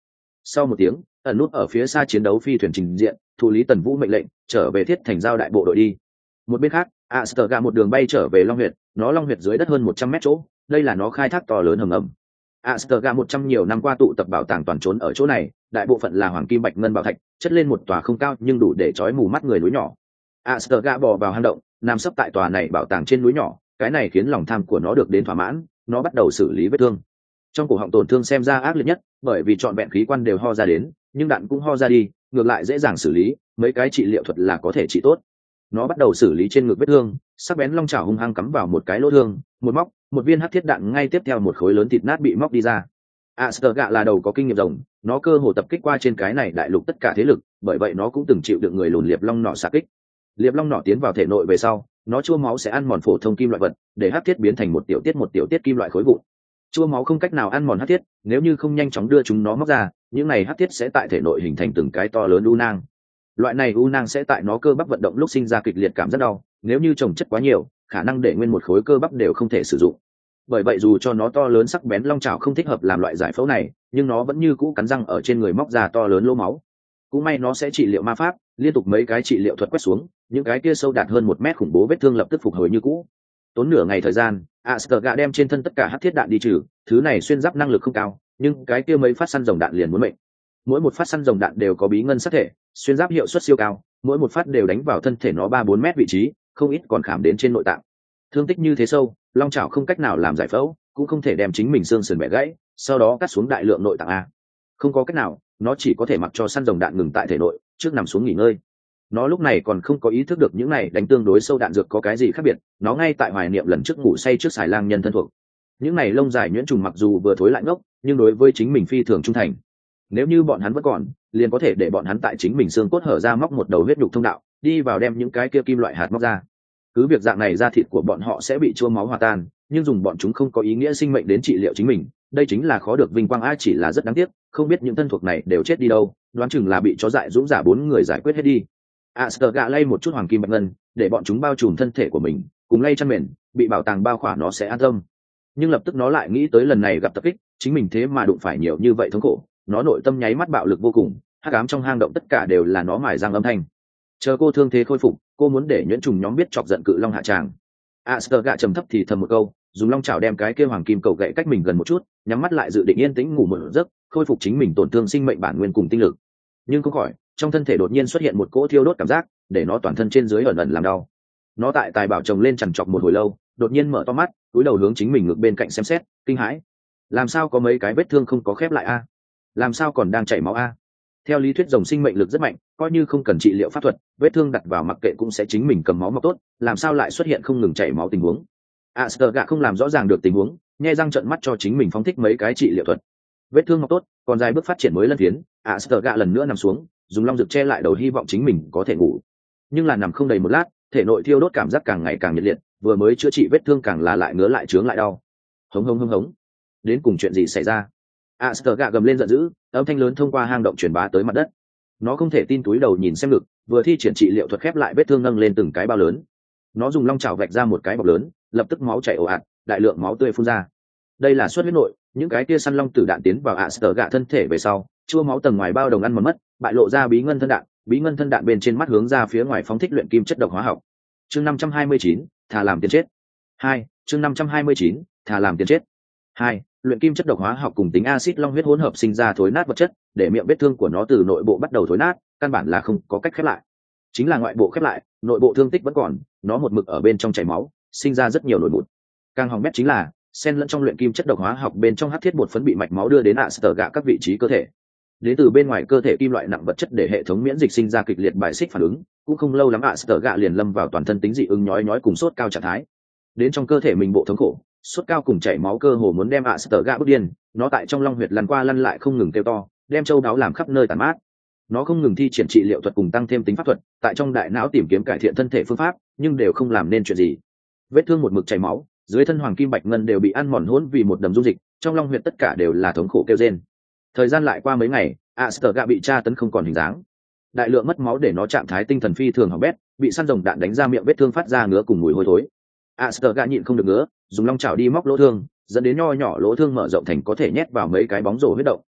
Sau một tiếng, ẩn nút ở phía xa chiến đấu phi thuyền trình diện, thụ lý Tần Vũ mệnh lệnh trở về thiết thành giao đại bộ đội đi. Một bên khác, Asterga một đường bay trở về Long Huyệt, nó Long Huyệt dưới đất hơn 100 mét chỗ, đây là nó khai thác to lớn hầm ngầm. Asterga 100 nhiều năm qua tụ tập bảo tàng toàn trốn ở chỗ này, đại bộ phận là hoàng kim bạch ngân bảo thạch, chất lên một tòa không cao nhưng đủ để chói mù mắt người núi nhỏ. Asterga bò vào hang động, nằm sấp tại tòa này bảo tàng trên núi nhỏ, cái này khiến lòng tham của nó được đến thỏa mãn, nó bắt đầu xử lý vết thương. Trong cổ họng tổn thương xem ra ác liệt nhất, bởi vì trọn vẹn khí quan đều ho ra đến, nhưng đạn cũng ho ra đi, ngược lại dễ dàng xử lý, mấy cái trị liệu thuật là có thể trị tốt. Nó bắt đầu xử lý trên ngực vết thương, sắc bén long chảo hung hăng cắm vào một cái lỗ thương, một viên hắc thiết đạn ngay tiếp theo một khối lớn thịt nát bị móc đi ra. Asterga là đầu có kinh nghiệm rồng, nó cơ hồ tập kích qua trên cái này đại lục tất cả thế lực, bởi vậy nó cũng từng chịu được người lùn liệp long nỏ xạ kích. Liệp long nỏ tiến vào thể nội về sau, nó chua máu sẽ ăn mòn phổ thông kim loại vật, để hắc thiết biến thành một tiểu tiết kim loại khối vụn. Chua máu không cách nào ăn mòn hắc thiết, nếu như không nhanh chóng đưa chúng nó móc ra, những này hắc thiết sẽ tại thể nội hình thành từng cái to lớn u nang. Loại này u nang sẽ tại nó cơ bắp vận động lúc sinh ra kịch liệt cảm rất đau, nếu như chồng chất quá nhiều, khả năng để nguyên một khối cơ bắp đều không thể sử dụng. Bởi vậy dù cho nó to lớn sắc bén long chảo không thích hợp làm loại giải phẫu này, nhưng nó vẫn như cũ cắn răng ở trên người móc ra to lớn lỗ máu. Cũng may nó sẽ trị liệu ma pháp, liên tục mấy cái trị liệu thuật quét xuống, những cái kia sâu đạt hơn 1 mét khủng bố vết thương lập tức phục hồi như cũ. Tốn nửa ngày thời gian, Asterga đem trên thân tất cả hắc thiết đạn đi trừ, thứ này xuyên giáp năng lực không cao, nhưng cái kia mấy phát săn rồng đạn liền muốn mệnh. Mỗi một phát săn rồng đạn đều có bí ngân sát thể, xuyên giáp hiệu suất siêu cao, mỗi một phát đều đánh vào thân thể nó 3-4 mét vị trí, không ít còn khảm đến trên nội tạng. Thương tích như thế sâu, long chảo không cách nào làm giải phẫu, cũng không thể đem chính mình xương sườn bẻ gãy, sau đó cắt xuống đại lượng nội tạng a. Không có cách nào, nó chỉ có thể mặc cho săn rồng đạn ngừng tại thể nội, trước nằm xuống nghỉ ngơi. Nó lúc này còn không có ý thức được những này đánh tương đối sâu đạn dược có cái gì khác biệt, nó ngay tại hoài niệm lần trước ngủ say trước xài lang nhân thân thuộc. Những này lông dài nhuyễn trùng mặc dù vừa thối lại ngốc, nhưng đối với chính mình phi thường trung thành. Nếu như bọn hắn vẫn còn, liền có thể để bọn hắn tại chính mình xương cốt hở ra móc một đầu huyết nhục thông đạo, đi vào đem những cái kia kim loại hạt móc ra. Cứ việc dạng này da thịt của bọn họ sẽ bị chua máu hòa tan, nhưng dùng bọn chúng không có ý nghĩa sinh mệnh đến trị liệu chính mình, đây chính là khó được vinh quang a, chỉ là rất đáng tiếc, không biết những thân thuộc này đều chết đi đâu, đoán chừng là bị chó dại dũng giả 4 người giải quyết hết đi. Asterga lay một chút hoàng kim bạch ngân, để bọn chúng bao trùm thân thể của mình, cùng lay chăn mền, bị bảo tàng bao khỏa nó sẽ an tâm. Nhưng lập tức nó lại nghĩ tới lần này gặp tập kích, chính mình thế mà đụng phải nhiều như vậy thống khổ, nó nội tâm nháy mắt bạo lực vô cùng, hắc ám trong hang động tất cả đều là nó mài răng âm thanh. Chờ cô thương thế khôi phục, cô muốn để nhuyễn trùng nhóm biết chọc giận cự long hạ tràng. Asterga trầm thấp thì thầm một câu, dùng long chảo đem cái kia hoàng kim cầu gậy cách mình gần một chút, nhắm mắt lại dự định yên tĩnh ngủ một giấc, khôi phục chính mình tổn thương sinh mệnh bản nguyên cùng tinh lực. Nhưng không khỏi, trong thân thể đột nhiên xuất hiện một cỗ thiêu đốt cảm giác, để nó toàn thân trên dưới ẩn ẩn làm đau. Nó tại tài bảo chồng lên chằn chọc một hồi lâu, đột nhiên mở to mắt, cúi đầu hướng chính mình ngược bên cạnh xem xét, kinh hãi. Làm sao có mấy cái vết thương không có khép lại a? Làm sao còn đang chảy máu a? Theo lý thuyết rồng sinh mệnh lực rất mạnh, coi như không cần trị liệu pháp thuật, vết thương đặt vào mặc kệ cũng sẽ chính mình cầm máu mọc tốt, làm sao lại xuất hiện không ngừng chảy máu tình huống? Asterga không làm rõ ràng được tình huống, nhe răng trợn mắt cho chính mình phóng thích mấy cái trị liệu thuật. Vết thương mọc tốt, còn dài bước phát triển mới lân phiến, Asterga lần nữa nằm xuống, dùng long rực che lại đầu hy vọng chính mình có thể ngủ. Nhưng là nằm không đầy một lát, thể nội thiêu đốt cảm giác càng ngày càng nhiệt liệt, vừa mới chữa trị vết thương càng là lại ngứa lại trướng lại đau. Hống. Đến cùng chuyện gì xảy ra? Asterga gầm lên giận dữ, âm thanh lớn thông qua hang động truyền bá tới mặt đất. Nó không thể tin, túi đầu nhìn xem ngực, vừa thi triển trị liệu thuật khép lại vết thương nâng lên từng cái bao lớn. Nó dùng long chảo vạch ra một cái bọc lớn, lập tức máu chảy ồ ạt, đại lượng máu tươi phun ra. Đây là xuất huyết nội, những cái kia săn long tử đạn tiến vào Asterga thân thể về sau, chua máu tầng ngoài bao đồng ăn mòn mất, bại lộ ra bí ngân thân đạn bên trên mắt hướng ra phía ngoài phóng thích luyện kim chất độc hóa học. Chương 529, thà làm tiền chết. 2, chương 529, thà làm tiền chết. 2, luyện kim chất độc hóa học cùng tính axit long huyết hỗn hợp sinh ra thối nát vật chất, để miệng vết thương của nó từ nội bộ bắt đầu thối nát, căn bản là không có cách khép lại. Chính là ngoại bộ khép lại, nội bộ thương tích vẫn còn, nó một mực ở bên trong chảy máu, sinh ra rất nhiều nổi mụn. Càng hỏng bét chính là, xen lẫn trong luyện kim chất độc hóa học bên trong hắc thiết bột phấn bị mạch máu đưa đến Asterga các vị trí cơ thể. Đến từ bên ngoài cơ thể kim loại nặng vật chất để hệ thống miễn dịch sinh ra kịch liệt bài xích phản ứng, cũng không lâu lắm Asterga liền lâm vào toàn thân tính dị ứng nhói cùng sốt cao trạng thái. Đến trong cơ thể mình bộ thống khổ, sốt cao cùng chảy máu cơ hồ muốn đem Asterga bức điên, nó tại trong long huyệt lăn qua lăn lại không ngừng kêu to, đem châu đáo làm khắp nơi tàn mát. Nó không ngừng thi triển trị liệu thuật cùng tăng thêm tính pháp thuật, tại trong đại não tìm kiếm cải thiện thân thể phương pháp, nhưng đều không làm nên chuyện gì. Vết thương một mực chảy máu, dưới thân hoàng kim bạch ngân đều bị ăn mòn hỗn vì một đầm dung dịch, trong long huyệt tất cả đều là thống khổ kêu rên. Thời gian lại qua mấy ngày, Asterga bị tra tấn không còn hình dáng. Đại lượng mất máu để nó trạng thái tinh thần phi thường hỏng bét, bị săn rồng đạn đánh ra miệng vết thương phát ra ngứa cùng mùi hôi thối. Asterga nhịn không được ngứa, dùng long chảo đi móc lỗ thương, dẫn đến nho nhỏ lỗ thương mở rộng thành có thể nhét vào mấy cái bóng rổ huyết động.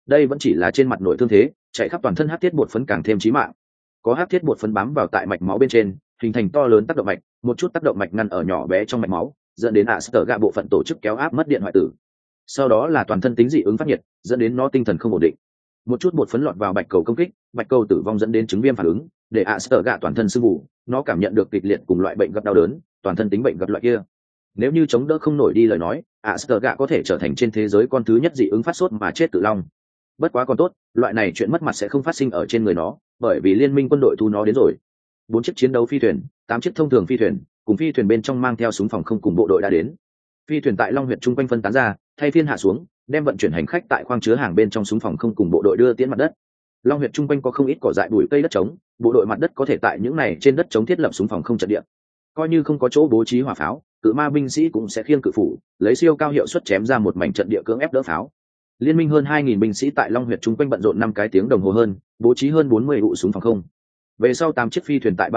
đây vẫn chỉ là trên mặt nội thương thế, chạy khắp toàn thân hắc thiết bột phấn càng thêm chí mạng. Có hắc thiết bột phấn bám vào tại mạch máu bên trên, hình thành to lớn tác động mạch, một chút tác động mạch ngăn ở nhỏ bé trong mạch máu, dẫn đến Aster gạ bộ phận tổ chức kéo áp mất điện hoại tử. Sau đó là toàn thân tính dị ứng phát nhiệt, dẫn đến nó tinh thần không ổn định. Một chút bột phấn lọt vào bạch cầu công kích, bạch cầu tử vong dẫn đến chứng viêm phản ứng, để Aster gạ toàn thân sưng mù, nó cảm nhận được kịch liệt cùng loại bệnh gặp đau đớn, toàn thân tính bệnh gặp loại kia. Nếu như chống đỡ không nổi đi lời nói, Aster gạ có thể trở thành trên thế giới con thứ nhất dị ứng phát sốt mà chết tự long. Bất quá còn tốt, loại này chuyện mất mặt sẽ không phát sinh ở trên người nó, bởi vì liên minh quân đội thu nó đến rồi. 4 chiếc chiến đấu phi thuyền, 8 chiếc thông thường phi thuyền, cùng phi thuyền bên trong mang theo súng phòng không cùng bộ đội đã đến. Phi thuyền tại Long Huyệt chung quanh phân tán ra, thay phiên hạ xuống, đem vận chuyển hành khách tại khoang chứa hàng bên trong súng phòng không cùng bộ đội đưa tiến mặt đất. Long Huyệt chung quanh có không ít cỏ dại bụi cây đất trống, bộ đội mặt đất có thể tại những này trên đất trống thiết lập súng phòng không trận địa. Coi như không có chỗ bố trí hỏa pháo, cự ma binh sĩ cũng sẽ khiêng cự phủ, lấy siêu cao hiệu suất chém ra một mảnh trận địa cưỡng ép đỡ pháo. Liên minh hơn 2000 binh sĩ tại Long Huyệt chung quanh bận rộn 5 cái tiếng đồng hồ hơn, bố trí hơn 40 vụ súng phòng không. Về sau 8 chiếc phi thuyền tại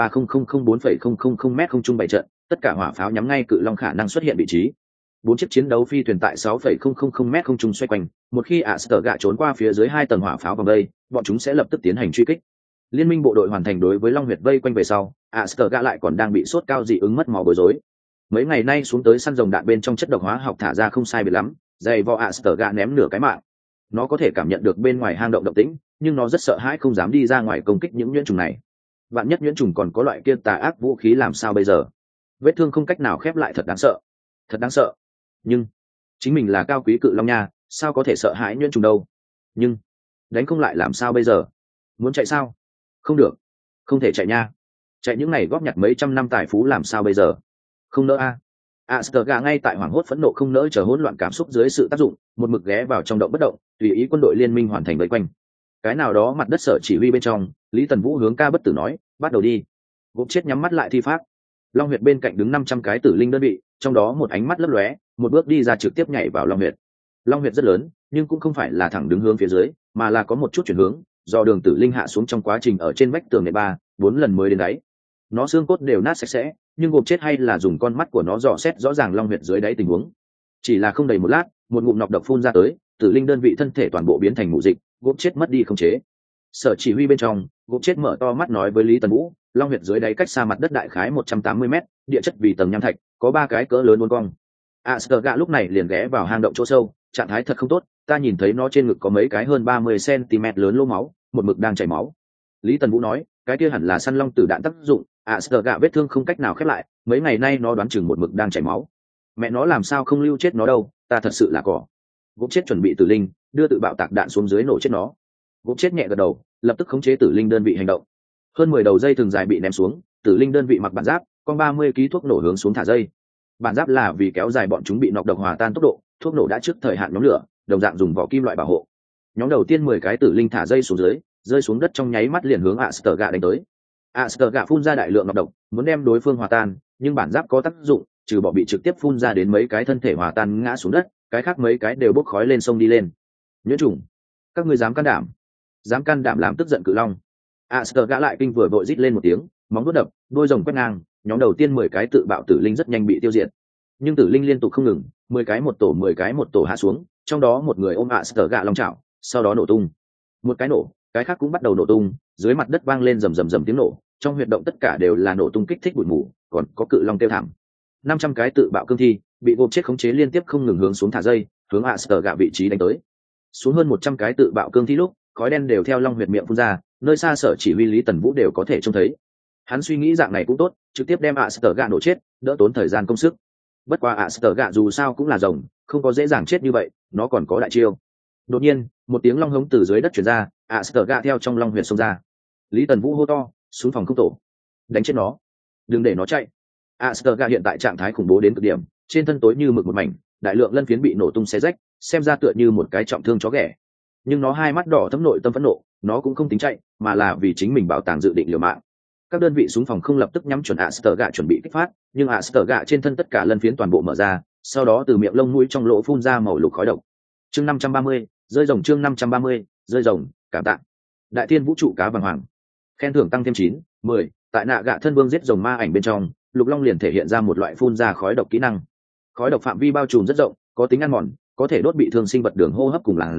3004,000 m không trung bày trận, tất cả hỏa pháo nhắm ngay cự long khả năng xuất hiện vị trí. 4 chiếc chiến đấu phi thuyền tại 6,000 m không trung xoay quanh, một khi Aster gạ trốn qua phía dưới 2 tầng hỏa pháo vòng đây, bọn chúng sẽ lập tức tiến hành truy kích. Liên minh bộ đội hoàn thành đối với Long Huyệt vây quanh về sau, Aster gạ lại còn đang bị sốt cao dị ứng mất máu bối rối. Mấy ngày nay xuống tới săn rồng đạn bên trong chất độc hóa học thả ra không sai biệt lắm, dày vò Aster gạ ném nửa cái mạng. Nó có thể cảm nhận được bên ngoài hang động động tĩnh, nhưng nó rất sợ hãi không dám đi ra ngoài công kích những nhuyễn trùng này. Vạn nhất nhuyễn trùng còn có loại kia tà ác vũ khí làm sao bây giờ? Vết thương không cách nào khép lại, thật đáng sợ, thật đáng sợ. Nhưng chính mình là cao quý cự long nha, sao có thể sợ hãi nhuyễn trùng đâu? Nhưng đánh không lại làm sao bây giờ? Muốn chạy sao? Không được, không thể chạy nha. Chạy những này góp nhặt mấy trăm năm tài phú làm sao bây giờ? Không nỡ a. Aster gạ ngay tại hoảng hốt phẫn nộ không nỡ chờ hỗn loạn cảm xúc dưới sự tác dụng, một mực ghé vào trong động bất động, tùy ý quân đội liên minh hoàn thành vây quanh. Cái nào đó mặt đất sở chỉ huy bên trong, Lý Tần Vũ hướng Ca Bất Tử nói, bắt đầu đi. Gục chết nhắm mắt lại thi pháp. Long huyệt bên cạnh đứng 500 cái tử linh đơn vị, trong đó một ánh mắt lấp lóe, một bước đi ra trực tiếp nhảy vào long huyệt. Long huyệt rất lớn, nhưng cũng không phải là thẳng đứng hướng phía dưới, mà là có một chút chuyển hướng, do đường tử linh hạ xuống trong quá trình ở trên vách tường này 3-4 lần mới đến đáy. Nó xương cốt đều nát sạch sẽ, nhưng gục chết hay là dùng con mắt của nó dò xét rõ ràng long huyệt dưới đáy tình huống. Chỉ là không đầy một lát, một ngụm nọc độc phun ra tới, tử linh đơn vị thân thể toàn bộ biến thành mù dịch, gục chết mất đi không chế. Sở chỉ huy bên trong, gục chết mở to mắt nói với Lý Tần Vũ, long huyệt dưới đáy cách xa mặt đất đại khái 180 m, địa chất vì tầng nham thạch, có 3 cái cỡ lớn uốn cong. Aster gạ lúc này liền ghé vào hang động chỗ sâu, trạng thái thật không tốt, ta nhìn thấy nó trên ngực có mấy cái hơn 30 cm lớn lỗ máu, một mực đang chảy máu. Lý Tần Vũ nói, cái kia hẳn là săn long tử đạn tác dụng, Aster gạ vết thương không cách nào khép lại, mấy ngày nay nó đoán chừng một mực đang chảy máu. Mẹ nó làm sao không lưu chết nó đâu, ta thật sự là cỏ. Gục chết chuẩn bị tử linh, đưa tự bạo tạc đạn xuống dưới nổ chết nó. Gục chết nhẹ gật đầu, lập tức khống chế tử linh đơn vị hành động. Hơn 10 đầu dây thừng dài bị ném xuống, tử linh đơn vị mặc bản giáp, con 30 kg thuốc nổ hướng xuống thả dây. Bản giáp là vì kéo dài bọn chúng bị nọc độc hòa tan tốc độ, thuốc nổ đã trước thời hạn nhóm lửa, đồng dạng dùng vỏ kim loại bảo hộ. Nhóm đầu tiên 10 cái tử linh thả dây xuống dưới, rơi xuống đất trong nháy mắt liền hướng Aster gạ đánh tới. Aster gạ phun ra đại lượng nọc độc, muốn đem đối phương hòa tan, nhưng bản giáp có tác dụng, trừ bỏ bị trực tiếp phun ra đến mấy cái thân thể hòa tan ngã xuống đất, cái khác mấy cái đều bốc khói lên sông đi lên. Nhuyễn trùng, các ngươi dám can đảm? Dám can đảm làm tức giận cự long. Aster gã lại kinh vừa vội rít lên một tiếng, móng vuốt đập, đôi rồng quét ngang, nhóm đầu tiên 10 cái tự bạo tử linh rất nhanh bị tiêu diệt. Nhưng tử linh liên tục không ngừng, 10 cái một tổ hạ xuống, trong đó một người ôm Aster gã long chảo, sau đó nổ tung. Một cái nổ, cái khác cũng bắt đầu nổ tung, dưới mặt đất vang lên rầm rầm rầm tiếng nổ, trong huyệt động tất cả đều là nổ tung kích thích bụi mù, còn có cự long kêu thảm. 500 cái tự bạo cương thi bị gộp chết khống chế liên tiếp không ngừng hướng xuống thả dây, hướng Aster gã vị trí đánh tới. Xuống hơn 100 cái tự bạo cương thi lúc, khói đen đều theo long huyệt miệng phun ra, nơi xa sở chỉ huy Lý Tần Vũ đều có thể trông thấy. Hắn suy nghĩ dạng này cũng tốt, trực tiếp đem Aster gạ nổ chết, đỡ tốn thời gian công sức. Bất quá Aster gạ dù sao cũng là rồng, không có dễ dàng chết như vậy, nó còn có đại chiêu. Đột nhiên, một tiếng long hống từ dưới đất truyền ra, Aster gạ theo trong long huyệt xông ra. Lý Tần Vũ hô to, xuống phòng không tổ, đánh chết nó, đừng để nó chạy. Aster gạ hiện tại trạng thái khủng bố đến cực điểm, trên thân tối như mực một mảnh, đại lượng lân phiến bị nổ tung xé rách, xem ra tựa như một cái trọng thương chó ghẻ. Nhưng nó hai mắt đỏ thấm nội tâm phẫn nộ, nó cũng không tính chạy, mà là vì chính mình bảo tàng dự định liều mạng. Các đơn vị súng phòng không lập tức nhắm chuẩn Aster gạ chuẩn bị kích phát, nhưng Aster gạ trên thân tất cả lân phiến toàn bộ mở ra, sau đó từ miệng lông mũi trong lỗ phun ra màu lục khói độc. Chương 530, rơi rồng chương 530, rơi rồng, cảm tạ. Đại thiên vũ trụ cá vàng hoàng. Khen thưởng tăng thêm 9, 10, tại nạ gạ thân vương giết rồng ma ảnh bên trong, Lục Long liền thể hiện ra một loại phun ra khói độc kỹ năng. Khói độc phạm vi bao trùm rất rộng, có tính ăn mòn, có thể đốt bị thương sinh vật đường hô hấp cùng làn da,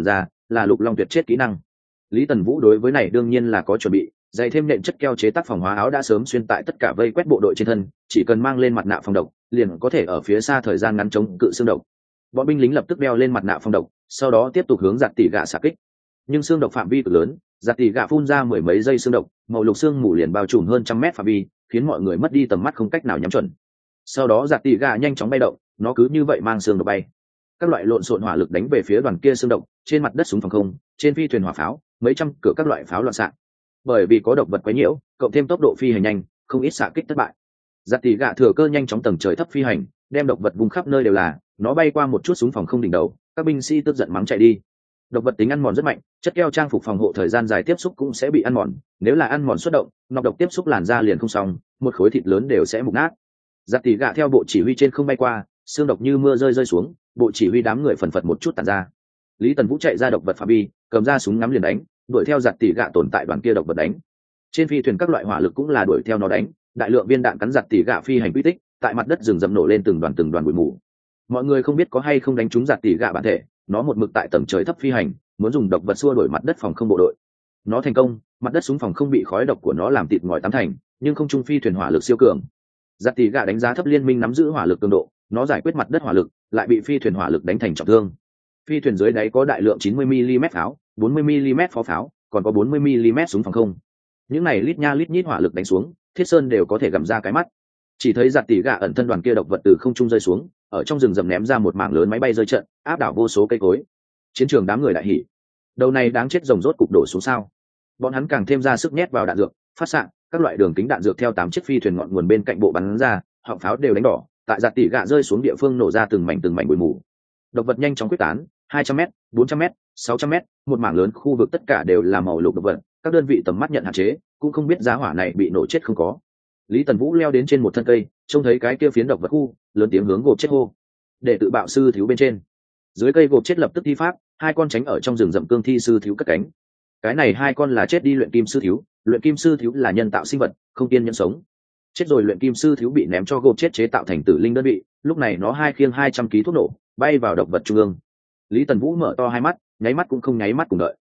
là lục long tuyệt chết kỹ năng. Lý Tần Vũ đối với này đương nhiên là có chuẩn bị, dày thêm nện chất keo chế tác phòng hóa áo đã sớm xuyên tại tất cả vây quét bộ đội trên thân, chỉ cần mang lên mặt nạ phòng độc liền có thể ở phía xa thời gian ngắn chống cự xương độc. Bọn binh lính lập tức đeo lên mặt nạ phòng độc, sau đó tiếp tục hướng giạt tỉ gạ xạ kích. Nhưng xương độc phạm vi cực lớn, giạt tỉ gạ phun ra mười mấy giây xương độc, màu lục xương mù liền bao trùm hơn trăm mét phạm vi, khiến mọi người mất đi tầm mắt không cách nào nhắm chuẩn. Sau đó giạt tỉ gạ nhanh chóng bay động, nó cứ như vậy mang xương độc bay. Các loại lộn xộn hỏa lực đánh về phía đoàn kia xương độc, trên mặt đất súng phòng không, trên phi thuyền hỏa pháo, mấy trăm cửa các loại pháo loạn xạ. Bởi vì có độc vật quấy nhiễu, cộng thêm tốc độ phi hành nhanh, không ít xạ kích thất bại. Giặt tỉ gạ thừa cơ nhanh chóng tầng trời thấp phi hành, đem độc vật vùng khắp nơi đều là, nó bay qua một chút súng phòng không đỉnh đầu, các binh sĩ tức giận mắng chạy đi. Độc vật tính ăn mòn rất mạnh, chất keo trang phục phòng hộ thời gian dài tiếp xúc cũng sẽ bị ăn mòn, nếu là ăn mòn xuất động, nọc độc tiếp xúc làn da liền không xong, một khối thịt lớn đều sẽ mục nát. Giặt tỉ gạ theo bộ chỉ huy trên không bay qua, xương độc như mưa rơi xuống, bộ chỉ huy đám người phần phật một chút tàn ra. Lý Tần Vũ chạy ra độc vật phạm vi, cầm ra súng ngắm liền đánh, đuổi theo giặt tỉ gạ tồn tại đoàn kia độc vật đánh. Trên phi thuyền các loại hỏa lực cũng là đuổi theo nó đánh, đại lượng viên đạn cắn giặt tỉ gạ phi hành quy tích, tại mặt đất rừng rậm nổ lên từng đoàn bụi mù. Mọi người không biết có hay không đánh trúng giặt tỉ gạ bản thể, nó một mực tại tầng trời thấp phi hành, muốn dùng độc vật xua đuổi mặt đất phòng không bộ đội. Nó thành công, mặt đất súng phòng không bị khói độc của nó làm thịt ngòi tám thành, nhưng không trung phi thuyền hỏa lực siêu cường. Giặt tỉ gạ đánh giá thấp liên minh nắm giữ hỏa lực cường độ, nó giải quyết mặt đất hỏa lực, lại bị phi thuyền hỏa lực đánh thành trọng thương. Phi thuyền dưới đáy có đại lượng 90 mm pháo, 40 mm pháo pháo, còn có 40 mm súng phòng không. Những này lít nha lít nhít hỏa lực đánh xuống, Thiết Sơn đều có thể gặm ra cái mắt. Chỉ thấy giặt tỉ gạ ẩn thân đoàn kia độc vật từ không trung rơi xuống, ở trong rừng rậm ném ra một mảng lớn máy bay rơi trận, áp đảo vô số cây cối. Chiến trường đám người đại hỉ. Đầu này đáng chết rồng rốt cục đổ xuống sao? Bọn hắn càng thêm ra sức nhét vào đạn dược, phát xạ, các loại đường kính đạn dược theo 8 chiếc phi thuyền ngọn nguồn bên cạnh bộ bắn ra, họng pháo đều đánh đỏ, tại giặt tỉ gạ rơi xuống địa phương nổ ra từng mảnh bụi mù. Độc vật nhanh chóng quyết tán, 200m, 400m, 600m, một mảng lớn khu vực tất cả đều là màu lục độc vật, các đơn vị tầm mắt nhận hạn chế, cũng không biết giá hỏa này bị nổ chết không có. Lý Tần Vũ leo đến trên một thân cây, trông thấy cái kia phiến độc vật khu, lớn tiếng hướng gộp chết hô. Để tự bạo sư thiếu bên trên. Dưới cây gộp chết lập tức thi pháp, hai con tránh ở trong rừng rậm cương thi sư thiếu cất cánh. Cái này hai con là chết đi luyện kim sư thiếu, luyện kim sư thiếu là nhân tạo sinh vật, không tiên nhân sống. Chết rồi luyện kim sư thiếu bị ném cho gộp chết chế tạo thành tử linh đơn vị, lúc này nó hai khiêng 200 kg thuốc nổ, bay vào độc vật trung ương. Lý Tần Vũ mở to hai mắt, nháy mắt cũng không nháy mắt cùng đợi.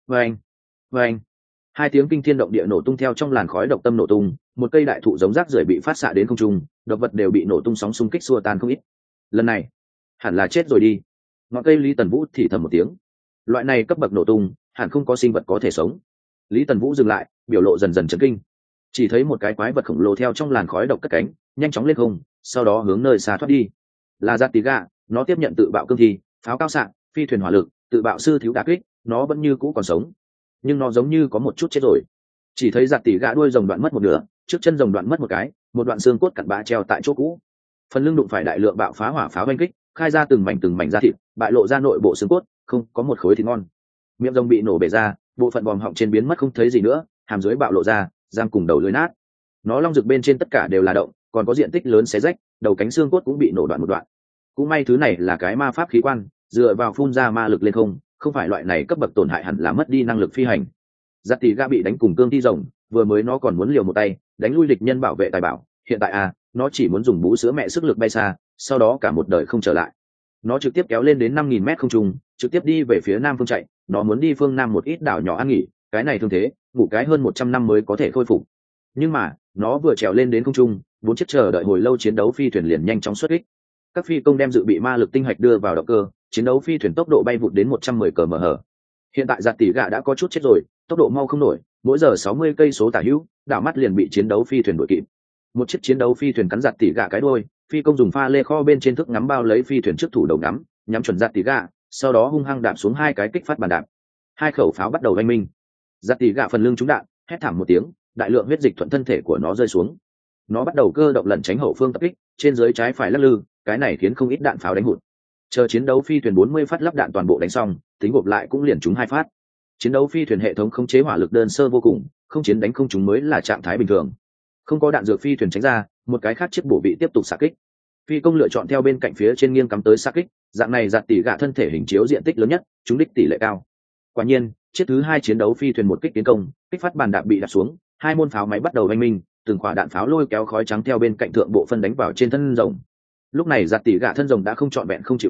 Vâng, hai tiếng kinh thiên động địa nổ tung theo trong làn khói độc tâm nổ tung, một cây đại thụ giống rác rưởi bị phát xạ đến không trung, độc vật đều bị nổ tung sóng xung kích xua tan không ít. Lần này, hẳn là chết rồi đi. Ngọn cây Lý Tần Vũ thì thầm một tiếng. Loại này cấp bậc nổ tung, hẳn không có sinh vật có thể sống. Lý Tần Vũ dừng lại, biểu lộ dần dần chấn kinh. Chỉ thấy một cái quái vật khổng lồ theo trong làn khói độc cất cánh, nhanh chóng lên không, sau đó hướng nơi xa thoát đi. Là giặt tỉ gạ, nó tiếp nhận tự bạo cương thi, pháo cao xạ, phi thuyền hỏa lực, tự bạo sư thiếu đả kích, nó vẫn như cũ còn sống, nhưng nó giống như có một chút chết rồi. Chỉ thấy giặt tỉ gạ đuôi rồng đoạn mất một nửa, trước chân rồng đoạn mất một cái, một đoạn xương cốt cặn bã treo tại chỗ cũ. Phần lưng đụng phải đại lượng bạo phá hỏa pháo oanh kích, khai ra từng mảnh da thịt, bại lộ ra nội bộ xương cốt, không có một khối thịt ngon. Miệng rồng bị nổ bể ra, bộ phận bòm họng trên biến mất không thấy gì nữa, hàm dưới bạo lộ ra, răng cùng đầu lưỡi nát. Nó long rực bên trên tất cả đều là động, còn có diện tích lớn xé rách, đầu cánh xương cốt cũng bị nổ đoạn một đoạn. Cũng may thứ này là cái ma pháp khí quan, dựa vào phun ra ma lực lên không phải loại này cấp bậc tổn hại hẳn là mất đi năng lực phi hành. Giặt tỉ gạ bị đánh cùng cương thi rồng, vừa mới nó còn muốn liều một tay đánh lui địch nhân bảo vệ tài bảo, hiện tại nó chỉ muốn dùng bú sữa mẹ sức lực bay xa, sau đó cả một đời không trở lại. Nó trực tiếp kéo lên đến 5.000 mét không trung, trực tiếp đi về phía nam phương chạy, nó muốn đi phương nam một ít đảo nhỏ ăn nghỉ, cái này thương thế ngủ cái hơn 100 năm mới có thể khôi phục. Nhưng mà nó vừa trèo lên đến không trung, 4 chiếc chờ đợi hồi lâu chiến đấu phi thuyền liền nhanh chóng xuất kích. Các phi công đem dự bị ma lực tinh hạch đưa vào động cơ, chiến đấu phi thuyền tốc độ bay vụt đến 110 km/h. Hiện tại giặt tỉ gạ đã có chút chết rồi, tốc độ mau không nổi, mỗi giờ 60 cây số tả hữu, đảo mắt liền bị chiến đấu phi thuyền đuổi kịp. Một chiếc chiến đấu phi thuyền cắn giặt tỉ gạ cái đuôi, phi công dùng pha lê kho bên trên thước ngắm bao lấy phi thuyền trước thủ đầu ngắm, nhắm chuẩn giặt tỉ gạ, sau đó hung hăng đạp xuống hai cái kích phát bàn đạp. Hai khẩu pháo bắt đầu oanh minh. Giặt tỉ gạ phần lưng trúng đạn, hét thảm một tiếng, đại lượng huyết dịch thuận thân thể của nó rơi xuống. Nó bắt đầu cơ động lẩn tránh hậu phương tập kích, trên dưới trái phải lắc lư, cái này khiến không ít đạn pháo đánh hụt. Chờ chiến đấu phi thuyền 40 phát lắp đạn toàn bộ đánh xong, tính gộp lại cũng liền trúng 2 phát. Chiến đấu phi thuyền hệ thống khống chế hỏa lực đơn sơ vô cùng, không chiến đánh không trúng mới là trạng thái bình thường. Không có đạn dược phi thuyền tránh ra, một cái khác chiếc bổ vị tiếp tục xạ kích. Phi công lựa chọn theo bên cạnh phía trên nghiêng cắm tới xạ kích, dạng này giặt tỉ gạ thân thể hình chiếu diện tích lớn nhất, trúng đích tỷ lệ cao. Quả nhiên, chiếc thứ 2 chiến đấu phi thuyền một kích tiến công, kích phát bàn đạp bị đạp xuống, hai môn pháo máy bắt đầu oanh minh, từng quả đạn pháo lôi kéo khói trắng theo bên cạnh thượng bộ phân đánh vào trên thân rồng. Lúc này giặt tỉ gạ thân rồng đã không trọn vẹn không chịu nổi,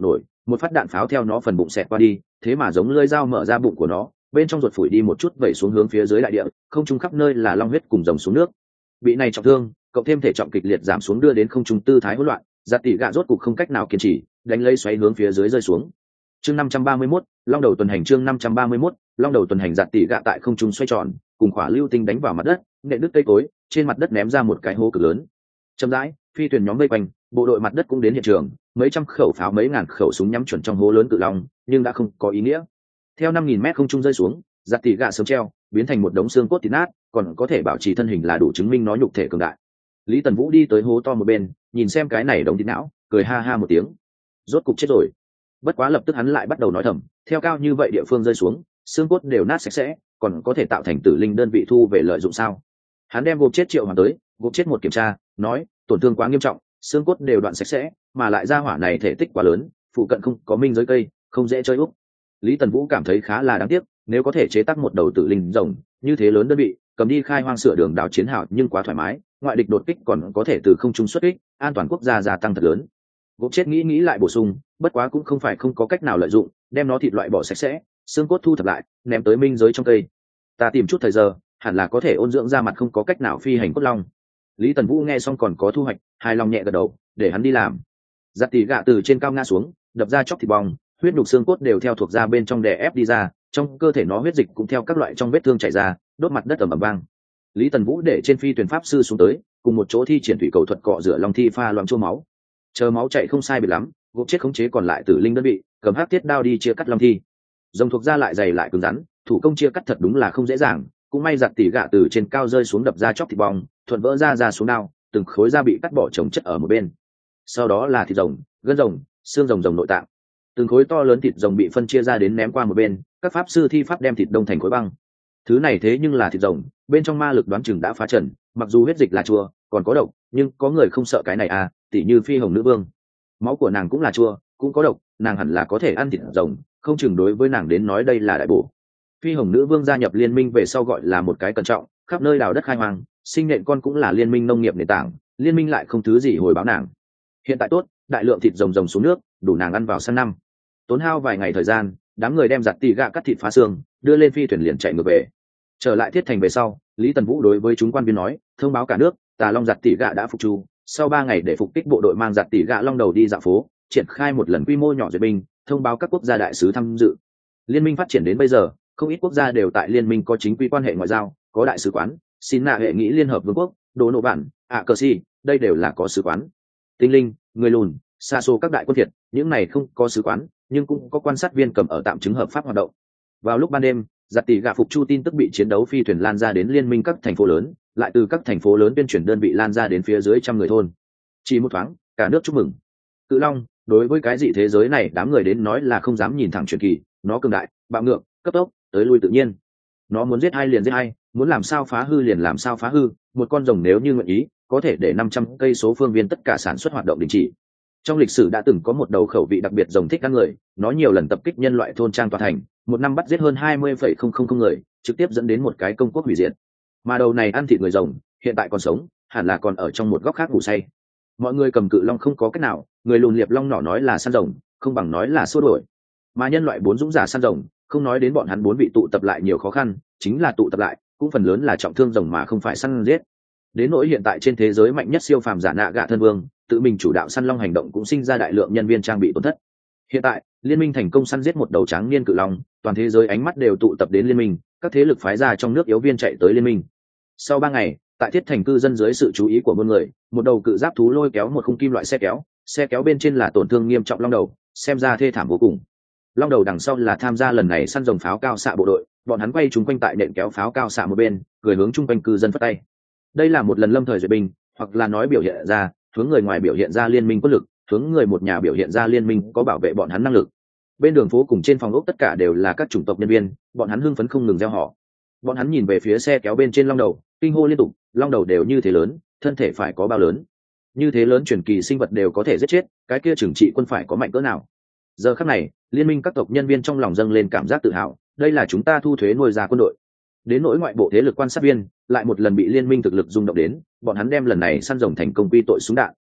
một phát đạn pháo theo nó phần bụng xẹt qua đi, thế mà giống lưỡi dao mở ra bụng của nó, bên trong ruột phủi đi một chút vẩy xuống hướng phía dưới đại địa, không trung khắp nơi là long huyết cùng dòng xuống nước. Bị này trọng thương, cộng thêm thể trọng kịch liệt giảm xuống đưa đến không trung tư thái hỗn loạn, giặt tỷ gạ rốt cục không cách nào kiên trì, đánh lấy xoáy hướng phía dưới rơi xuống. Chương 531, long đầu tuần hành. Chương 531, long đầu tuần hành. Giặt tỷ gạ tại không trung xoay tròn, cùng quả lưu tinh đánh vào mặt đất, nện đứt cây cối, trên mặt đất ném ra một cái hố cực lớn. Chậm rãi, phi thuyền nhóm vây quanh, bộ đội mặt đất cũng đến hiện trường, mấy trăm khẩu pháo mấy ngàn khẩu súng nhắm chuẩn trong hố lớn cự long, nhưng đã không có ý nghĩa. Theo 5000 mét không trung rơi xuống, giặt tỷ gạ sớm treo, biến thành một đống xương cốt thịt nát, còn có thể bảo trì thân hình là đủ chứng minh nó nhục thể cường đại. Lý Tần Vũ đi tới hố to một bên, nhìn xem cái này đống thịt não, cười ha ha một tiếng. Rốt cục chết rồi. Bất quá lập tức hắn lại bắt đầu nói thầm, theo cao như vậy địa phương rơi xuống, xương cốt đều nát sạch sẽ, còn có thể tạo thành tử linh đơn vị thu về lợi dụng sao? Hắn đem gộp chết Triệu Hoàng tới, gộp chết một kiểm tra, nói, tổn thương quá nghiêm trọng, xương cốt đều đoạn sạch sẽ, mà lại ra hỏa này thể tích quá lớn, phụ cận không có minh giới cây, không dễ chơi úp. Lý Tần Vũ cảm thấy khá là đáng tiếc, nếu có thể chế tác một đầu tử linh rồng như thế lớn đơn vị, cầm đi khai hoang sửa đường đào chiến hào nhưng quá thoải mái, ngoại địch đột kích còn có thể từ không trung xuất kích, an toàn quốc gia gia tăng thật lớn. Gộp chết nghĩ lại bổ sung, bất quá cũng không phải không có cách nào lợi dụng, đem nó thịt loại bỏ sạch sẽ, xương cốt thu thập lại, ném tới minh giới trong cây. Ta tìm chút thời giờ, hẳn là có thể ôn dưỡng ra mặt không có cách nào phi hành cốt long. Lý Tần Vũ nghe xong còn có thu hoạch, hài lòng nhẹ gật đầu, để hắn đi làm. Giặt tỷ gạ từ trên cao ngã xuống, đập ra chóc thịt bong, huyết nhục xương cốt đều theo thuộc ra bên trong đè ép đi ra, trong cơ thể nó huyết dịch cũng theo các loại trong vết thương chảy ra, đốt mặt đất ầm ầm vang. Lý Tần Vũ để trên phi thuyền pháp sư xuống tới, cùng một chỗ thi triển thủy cầu thuật cọ rửa long thi pha loãng chua máu. Chờ máu chảy không sai biệt lắm, gộp chết khống chế còn lại tử linh đơn vị, cầm hắc thiết đao đi chia cắt long thi. Rồng thuộc ra lại dày lại cứng rắn, thủ công chia cắt thật đúng là không dễ dàng, cũng may giặt tỷ gạ từ trên cao rơi xuống đập ra chóc thịt bong, thuận vỡ ra xuống đao, từng khối da bị cắt bỏ chồng chất ở một bên. Sau đó là thịt rồng, gân rồng, xương rồng nội tạng. Từng khối to lớn thịt rồng bị phân chia ra đến ném qua một bên, các pháp sư thi pháp đem thịt đông thành khối băng. Thứ này thế nhưng là thịt rồng, bên trong ma lực đoán chừng đã phá trần, mặc dù huyết dịch là chua, còn có độc, nhưng có người không sợ cái này à, tỉ như Phi Hồng nữ vương. Máu của nàng cũng là chua, cũng có độc, nàng hẳn là có thể ăn thịt rồng, không chừng đối với nàng đến nói đây là đại bổ. Phi Hồng nữ vương gia nhập liên minh về sau gọi là một cái cẩn trọng, khắp nơi đào đất khai hoang, sinh nện con cũng là liên minh nông nghiệp nền tảng, liên minh lại không thứ gì hồi báo nàng. Hiện tại tốt, đại lượng thịt rồng xuống nước, đủ nàng ăn vào sang năm. Tốn hao vài ngày thời gian, đám người đem giặt tỷ gạ cắt thịt phá xương, đưa lên phi thuyền liền chạy ngược về. Trở lại thiết thành về sau, Lý Tần Vũ đối với chúng quan viên nói, thông báo cả nước, Tà Long giặt tỷ gạ đã phục chu, sau 3 ngày để phục kích bộ đội mang giặt tỷ gạ long đầu đi dạo phố, triển khai một lần quy mô nhỏ duyệt binh, thông báo các quốc gia đại sứ tham dự. Liên minh phát triển đến bây giờ, không ít quốc gia đều tại liên minh có chính quy quan hệ ngoại giao, có đại sứ quán, xin nạ hệ nghĩ liên hợp vương quốc, đồ nộ bản, cờ si, đây đều là có sứ quán. Tinh linh, người lùn, xa xô các đại quân thiệt, những này không có sứ quán, nhưng cũng có quan sát viên cầm ở tạm chứng hợp pháp hoạt động. Vào lúc ban đêm, giặt tỷ gạ phục chu tin tức bị chiến đấu phi thuyền lan ra đến liên minh các thành phố lớn, lại từ các thành phố lớn tuyên truyền đơn vị lan ra đến phía dưới trăm người thôn. Chỉ một thoáng, cả nước chúc mừng. Cự long, đối với cái gì thế giới này đám người đến nói là không dám nhìn thẳng truyền kỳ, nó cường đại, bạo ngược, cấp tốc, tới lui tự nhiên. Nó muốn giết ai liền giết ai, muốn làm sao phá hư liền làm sao phá hư, một con rồng nếu như nguyện ý, có thể để 500 cây số phương viên tất cả sản xuất hoạt động đình chỉ. Trong lịch sử đã từng có một đầu khẩu vị đặc biệt rồng thích ăn người, nó nhiều lần tập kích nhân loại thôn trang tòa thành, một năm bắt giết hơn 20,000 người, trực tiếp dẫn đến một cái công quốc hủy diệt. Mà đầu này ăn thịt người rồng, hiện tại còn sống, hẳn là còn ở trong một góc khác ngủ say. Mọi người cầm cự long không có cách nào, người lùn liệp long nỏ nói là săn rồng, không bằng nói là xua đuổi. Mà nhân loại 4 dũng giả săn rồng, không nói đến bọn hắn 4 vị tụ tập lại nhiều khó khăn, chính là tụ tập lại, cũng phần lớn là trọng thương rồng mà không phải săn giết. Đến nỗi hiện tại trên thế giới mạnh nhất siêu phàm giả nạ gạ thân vương, tự mình chủ đạo săn long hành động cũng sinh ra đại lượng nhân viên trang bị tổn thất. Hiện tại, liên minh thành công săn giết một đầu tráng niên cự long, toàn thế giới ánh mắt đều tụ tập đến liên minh, các thế lực phái ra trong nước yếu viên chạy tới liên minh. Sau 3 ngày, tại thiết thành cư dân dưới sự chú ý của muôn người, một đầu cự giáp thú lôi kéo một khung kim loại xe kéo bên trên là tổn thương nghiêm trọng long đầu, xem ra thê thảm vô cùng. Long đầu đằng sau là tham gia lần này săn rồng pháo cao xạ bộ đội, bọn hắn quay chúng quanh tại nện kéo pháo cao xạ một bên, cười hướng chung quanh cư dân phất tay. Đây là một lần lâm thời duyệt binh, hoặc là nói biểu hiện ra, hướng người ngoài biểu hiện ra liên minh quân lực, hướng người một nhà biểu hiện ra liên minh có bảo vệ bọn hắn năng lực. Bên đường phố cùng trên phòng ốc tất cả đều là các chủng tộc nhân viên, bọn hắn hưng phấn không ngừng reo hò. Bọn hắn nhìn về phía xe kéo bên trên long đầu, kinh hô liên tục, long đầu đều như thế lớn, thân thể phải có bao lớn? Như thế lớn truyền kỳ sinh vật đều có thể giết chết, cái kia trưởng trị quân phải có mạnh cỡ nào? Giờ khắc này, liên minh các tộc nhân viên trong lòng dâng lên cảm giác tự hào, đây là chúng ta thu thuế nuôi ra quân đội. Đến nỗi ngoại bộ thế lực quan sát viên, lại một lần bị liên minh thực lực rung động đến, bọn hắn đem lần này săn rồng thành công quy tội súng đạn.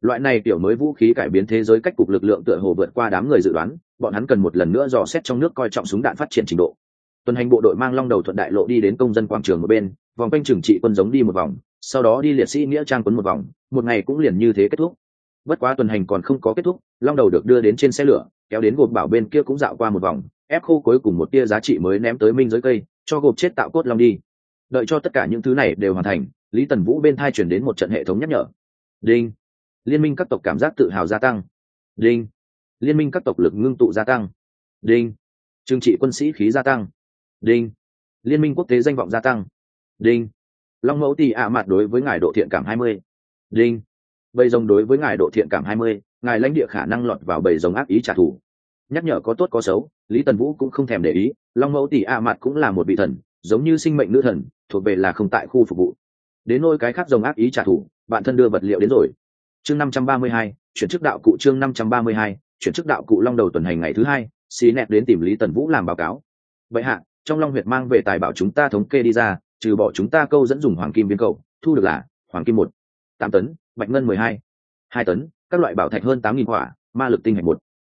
Loại này tiểu mới vũ khí cải biến thế giới cách cục lực lượng tựa hồ vượt qua đám người dự đoán, bọn hắn cần một lần nữa dò xét trong nước coi trọng súng đạn phát triển trình độ. Tuần hành bộ đội mang long đầu thuận đại lộ đi đến công dân quảng trường một bên, vòng quanh trường trị quân giống đi một vòng, sau đó đi liệt sĩ nghĩa trang quấn một vòng, một ngày cũng liền như thế kết thúc. Bất quá tuần hành còn không có kết thúc, long đầu được đưa đến trên xe lửa, kéo đến gộp bảo bên kia cũng dạo qua một vòng, ép khô cuối cùng một tia giá trị mới ném tới minh giới cây, cho gộp chết tạo cốt long đi. Đợi cho tất cả những thứ này đều hoàn thành, Lý Tần Vũ bên thai chuyển đến một trận hệ thống nhắc nhở. Đinh. Liên minh các tộc cảm giác tự hào gia tăng. Đinh. Liên minh các tộc lực ngưng tụ gia tăng. Đinh. Trừng trị quân sĩ khí gia tăng. Đinh. Liên minh quốc tế danh vọng gia tăng. Đinh. Long mẫu tì ạ mặt đối với ngài độ thiện cảm 20. Đinh. Bầy rồng đối với ngài độ thiện cảm 20, ngài lãnh địa khả năng lọt vào bầy rồng ác ý trả thù. Nhắc nhở có tốt có xấu, Lý Tần Vũ cũng không thèm để ý, Long mẫu tì ạ mặt cũng là một vị thần, giống như sinh mệnh nữ thần, thuộc về là không tại khu phục vụ. Đến nôi cái khác rồng ác ý trả thù, bạn thân đưa vật liệu đến rồi. Chương 532, chuyển chức đạo cụ. Chương 532, chuyển chức đạo cụ. Long đầu tuần hành ngày thứ hai, xí nẹt đến tìm Lý Tần Vũ làm báo cáo. Vậy hạ, trong Long huyệt mang về tài bảo chúng ta thống kê đi ra, trừ bỏ chúng ta câu dẫn dùng hoàng kim viên cầu, thu được là hoàng kim 8 tấn, bạch ngân 2 tấn, các loại bảo thạch hơn 8.000 quả, ma lực tinh hạch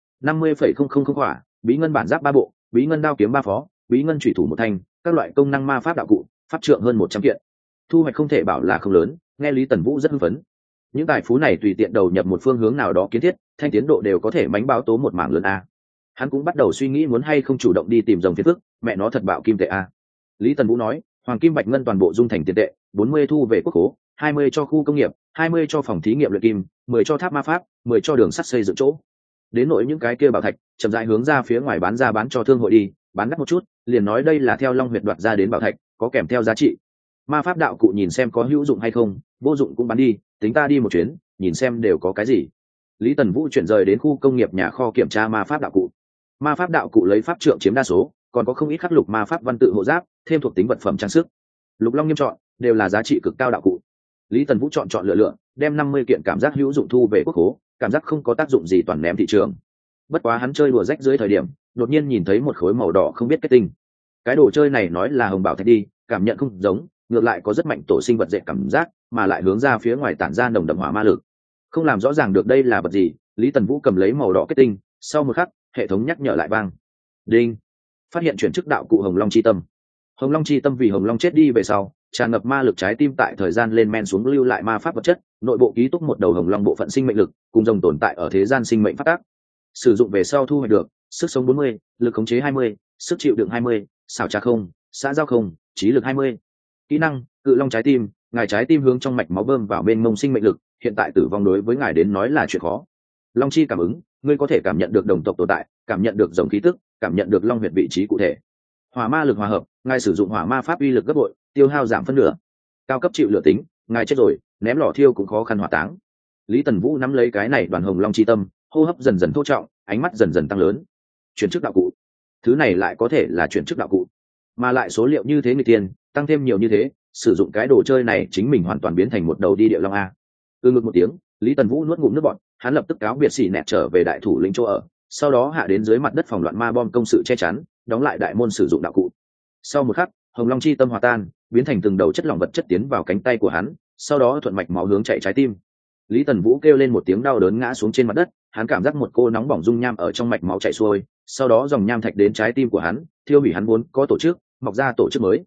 50,000 quả, bí ngân bản giáp 3 bộ, bí ngân đao kiếm 3 phó, bí ngân chủy thủ 1 thanh, các loại công năng ma pháp đạo cụ, pháp trượng hơn 100 kiện. Thu hoạch không thể bảo là không lớn, nghe Lý Tần Vũ rất hưng phấn. Những tài phú này tùy tiện đầu nhập một phương hướng nào đó kiến thiết, thanh tiến độ đều có thể mánh báo tố một mảng lớn a. Hắn cũng bắt đầu suy nghĩ muốn hay không chủ động đi tìm rồng phiền phức, mẹ nó thật bạo kim tệ a. Lý Tần Vũ nói, hoàng kim bạch ngân toàn bộ dung thành tiền tệ, 40 thu về quốc khố, 20 cho khu công nghiệp, 20 cho phòng thí nghiệm luyện kim, 10 cho tháp ma pháp, 10 cho đường sắt xây dựng chỗ. Đến nỗi những cái kia bảo thạch, chậm rãi hướng ra phía ngoài bán cho thương hội đi, bán đắt một chút, liền nói đây là theo Long huyệt đoạt ra đến bảo thạch, có kèm theo giá trị. Ma pháp đạo cụ nhìn xem có hữu dụng hay không, vô dụng cũng bán đi, tính ta đi một chuyến, nhìn xem đều có cái gì. Lý Tần Vũ chuyển rời đến khu công nghiệp nhà kho kiểm tra ma pháp đạo cụ. Ma pháp đạo cụ lấy pháp trượng chiếm đa số, còn có không ít khắc lục ma pháp văn tự hộ giáp, thêm thuộc tính vật phẩm trang sức. Lục long nghiêm chọn, đều là giá trị cực cao đạo cụ. Lý Tần Vũ chọn lựa, đem 50 kiện cảm giác hữu dụng thu về quốc khố, cảm giác không có tác dụng gì toàn ném thị trường. Bất quá hắn chơi đùa rách dưới thời điểm, đột nhiên nhìn thấy một khối màu đỏ không biết kết tinh. Cái đồ chơi này nói là hồng bảo thạch đi, cảm nhận không giống, ngược lại có rất mạnh tổ sinh vật dễ cảm giác, mà lại hướng ra phía ngoài tản ra nồng đậm hỏa ma lực. Không làm rõ ràng được đây là vật gì, Lý Tần Vũ cầm lấy màu đỏ kết tinh, sau một khắc, hệ thống nhắc nhở lại vang. Đinh. Phát hiện chuyển chức đạo cụ Hồng Long chi tâm. Hồng Long chi tâm vì Hồng Long chết đi về sau, tràn ngập ma lực trái tim tại thời gian lên men xuống lưu lại ma pháp vật chất, nội bộ ký túc một đầu Hồng Long bộ phận sinh mệnh lực, cùng rồng tồn tại ở thế gian sinh mệnh phát tác. Sử dụng về sau thu hoạch được sức sống 40, lực khống chế 20, sức chịu đựng 20, xảo trá không, xã giao không, trí lực 20. Kỹ năng Cự Long trái tim, ngài trái tim hướng trong mạch máu bơm vào bên mông sinh mệnh lực, hiện tại tử vong đối với ngài đến nói là chuyện khó. Long chi cảm ứng, ngươi có thể cảm nhận được đồng tộc tồn tại, cảm nhận được dòng khí tức, cảm nhận được long huyệt vị trí cụ thể. Hỏa ma lực hòa hợp, ngài sử dụng hỏa ma pháp uy lực gấp bội, tiêu hao giảm phân nửa. Cao cấp chịu lửa tính, ngài chết rồi, ném lò thiêu cũng khó khăn hỏa táng. Lý Tần Vũ nắm lấy cái này đoàn Hồng Long chi tâm, hô hấp dần dần thô trọng, ánh mắt dần dần tăng lớn. Chuyển chức đạo cụ, thứ này lại có thể là chuyển chức đạo cụ, mà lại số liệu như thế người tiền, tăng thêm nhiều như thế, sử dụng cái đồ chơi này chính mình hoàn toàn biến thành một đầu đi địa long a. Ngực một tiếng, Lý Tần Vũ nuốt ngụm nước bọt, hắn lập tức cáo biệt xỉ nẹt trở về đại thủ lĩnh chỗ ở, sau đó hạ đến dưới mặt đất phòng loạn ma bom công sự che chắn, đóng lại đại môn sử dụng đạo cụ. Sau một khắc, Hồng Long chi tâm hòa tan, biến thành từng đầu chất lỏng vật chất tiến vào cánh tay của hắn, sau đó thuận mạch máu hướng chạy trái tim. Lý Tần Vũ kêu lên một tiếng đau đớn ngã xuống trên mặt đất, hắn cảm giác một cô nóng bỏng dung nham ở trong mạch máu chạy xuôi, sau đó dòng nham thạch đến trái tim của hắn, thiêu hủy hắn vốn có tổ chức, mọc ra tổ chức mới.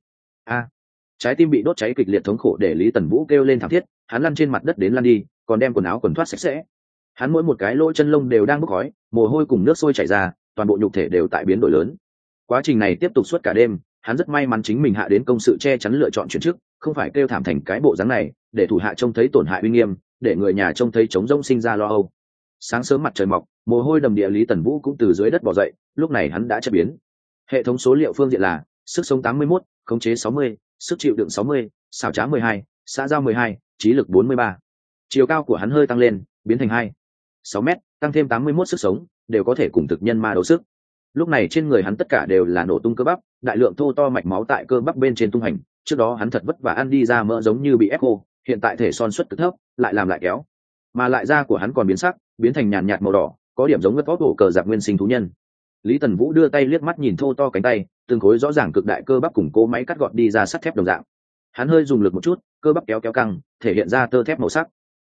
Trái tim bị đốt cháy kịch liệt thống khổ để Lý Tần Vũ kêu lên thảm thiết, hắn lăn trên mặt đất đến lăn đi, còn đem quần áo quần thoát sạch sẽ. Hắn mỗi một cái lỗ chân lông đều đang bốc khói, mồ hôi cùng nước sôi chảy ra, toàn bộ nhục thể đều tại biến đổi lớn. Quá trình này tiếp tục suốt cả đêm, hắn rất may mắn chính mình hạ đến công sự che chắn lựa chọn chuyển chức, không phải kêu thảm thành cái bộ dáng này, để thủ hạ trông thấy tổn hại uy nghiêm, để người nhà trông thấy trống rỗng sinh ra lo âu. Sáng sớm mặt trời mọc, mồ hôi đầm địa Lý Tần Vũ cũng từ dưới đất bò dậy, lúc này hắn đã chất biến. Hệ thống số liệu phương diện là sức sống 81, khống chế 60, sức chịu đựng 60, xảo trá 12, xã giao 12, trí lực 43. Chiều cao của hắn hơi tăng lên, biến thành 6 mét, tăng thêm 81 sức sống, đều có thể cùng thực nhân ma đấu sức. Lúc này trên người hắn tất cả đều là nổ tung cơ bắp, đại lượng thô to mạch máu tại cơ bắp bên trên tung hành. Trước đó hắn thật vất vả ăn đi ra mỡ giống như bị ép khô, hiện tại thể son suất cực thấp, lại làm lại kéo, mà lại da của hắn còn biến sắc, biến thành nhàn nhạt màu đỏ, có điểm giống với vót hổ cờ giặc nguyên sinh thú nhân. Lý Tần Vũ đưa tay liếc mắt nhìn thô to cánh tay, từng khối rõ ràng cực đại cơ bắp cùng cố máy cắt gọt đi ra sắt thép đồng dạng. Hắn hơi dùng lực một chút, cơ bắp kéo căng, thể hiện ra tơ thép màu sắc.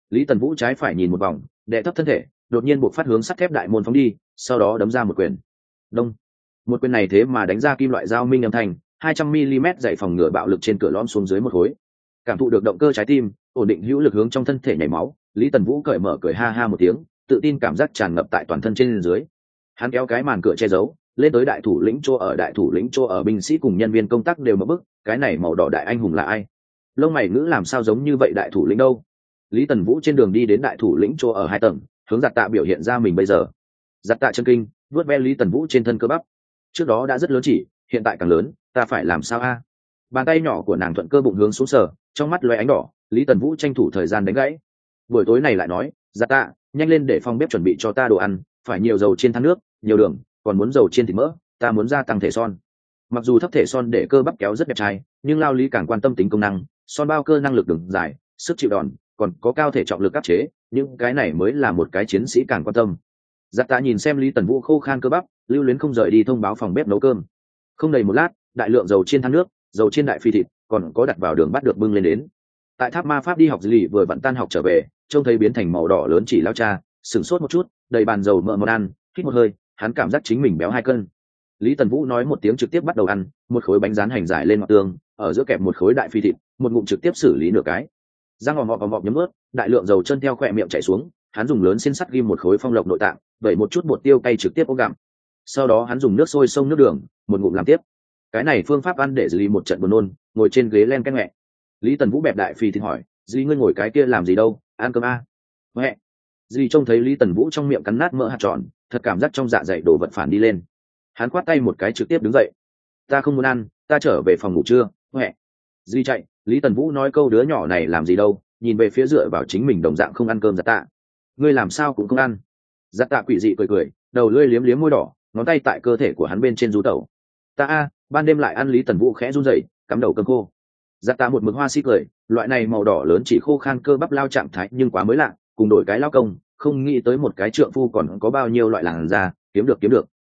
Lý Tần Vũ trái phải nhìn một vòng, đệ thấp thân thể, đột nhiên buộc phát hướng sắt thép đại môn phóng đi, sau đó đấm ra một quyền. Đông. Một quyền này thế mà đánh ra kim loại dao minh âm thanh, 200 mm dày phòng ngừa bạo lực trên cửa lõm xuống dưới một khối. Cảm thụ được động cơ trái tim, ổn định hữu lực hướng trong thân thể nhảy máu, Lý Tần Vũ cởi mở cười ha ha một tiếng, tự tin cảm giác tràn ngập tại toàn thân trên dưới. Hắn kéo cái màn cửa che giấu, lên tới đại thủ lĩnh chỗ ở binh sĩ cùng nhân viên công tác đều mở bức, cái này màu đỏ đại anh hùng là ai? Lông mày ngữ làm sao giống như vậy đại thủ lĩnh đâu? Lý Tần Vũ trên đường đi đến đại thủ lĩnh chỗ ở 2 tầng, hướng Giặt Tạ biểu hiện ra mình bây giờ. Giặt Tạ chân kinh, vuốt ve Lý Tần Vũ trên thân cơ bắp. Trước đó đã rất lớn chỉ, hiện tại càng lớn, ta phải làm sao a? Bàn tay nhỏ của nàng thuận cơ bụng hướng xuống sờ, trong mắt loé ánh đỏ. Lý Tần Vũ tranh thủ thời gian đánh gãy. Buổi tối này lại nói, Giặt Tạ, nhanh lên để phòng bếp chuẩn bị cho ta đồ ăn, phải nhiều dầu chiên than nước, nhiều đường, còn muốn dầu chiên thịt mỡ, ta muốn gia tăng thể son. Mặc dù thấp thể son để cơ bắp kéo rất đẹp trai, nhưng Lao Lý càng quan tâm tính công năng, son bao cơ năng lực đường dài, sức chịu đòn, còn có cao thể trọng lực áp chế, những cái này mới là một cái chiến sĩ càng quan tâm. Giặt Tạ nhìn xem Lý Tần Vũ khô khan cơ bắp, lưu luyến không rời đi thông báo phòng bếp nấu cơm. Không đầy một lát, đại lượng dầu chiên than nước, dầu chiên đại phi thịt, còn có đặt vào đường bắt được bưng lên đến. Tại tháp ma pháp đi học Lý vừa vặn tan học trở về, trông thấy biến thành màu đỏ lớn chỉ lao cha, sửng sốt một chút, đầy bàn dầu mỡ món ăn, hít một hơi, hắn cảm giác chính mình béo 2 cân. Lý Tần Vũ nói một tiếng trực tiếp bắt đầu ăn, một khối bánh rán hành giải lên mặt tường, ở giữa kẹp một khối đại phi thịt, một ngụm trực tiếp xử lý nửa cái. Răng ngọt nhấm ướt, đại lượng dầu chân theo khỏe miệng chảy xuống, hắn dùng lớn xiên sắt ghim một khối phong lộc nội tạng, vậy một chút bột tiêu cay trực tiếp ôm gặm. Sau đó hắn dùng nước sôi xông nước đường, một ngụm làm tiếp. Cái này phương pháp ăn để Lý một trận buồn nôn, ngồi trên ghế len cái mẹ. Lý Tần Vũ bẹp đại phi thịt hỏi, "Lý ngươi ngồi cái kia làm gì đâu, ăn cơm a?" "Mẹ." Lý trông thấy Lý Tần Vũ trong miệng cắn nát mỡ hạt tròn, thật cảm giác trong dạ dày đổ vật phản đi lên. Hắn khoát tay một cái trực tiếp đứng dậy. "Ta không muốn ăn, ta trở về phòng ngủ trưa." "Mẹ." Lý chạy, Lý Tần Vũ nói câu đứa nhỏ này làm gì đâu, nhìn về phía dựa vào chính mình đồng dạng không ăn cơm Giặt Tạ. "Ngươi làm sao cũng không ăn." Giặt Tạ quỷ dị cười cười, đầu lưỡi liếm liếm môi đỏ, ngón tay tại cơ thể của hắn bên trên du tẩu. "Ta ban đêm lại ăn." Lý Tần Vũ khẽ run rẩy, cắm đầu cơm khô. Giặt Tạ một mực hoa si cười, loại này màu đỏ lớn chỉ khô khan cơ bắp lao trạng thái nhưng quá mới lạ, cùng đổi cái lao công, không nghĩ tới một cái trượng phu còn có bao nhiêu loại làn da, kiếm được.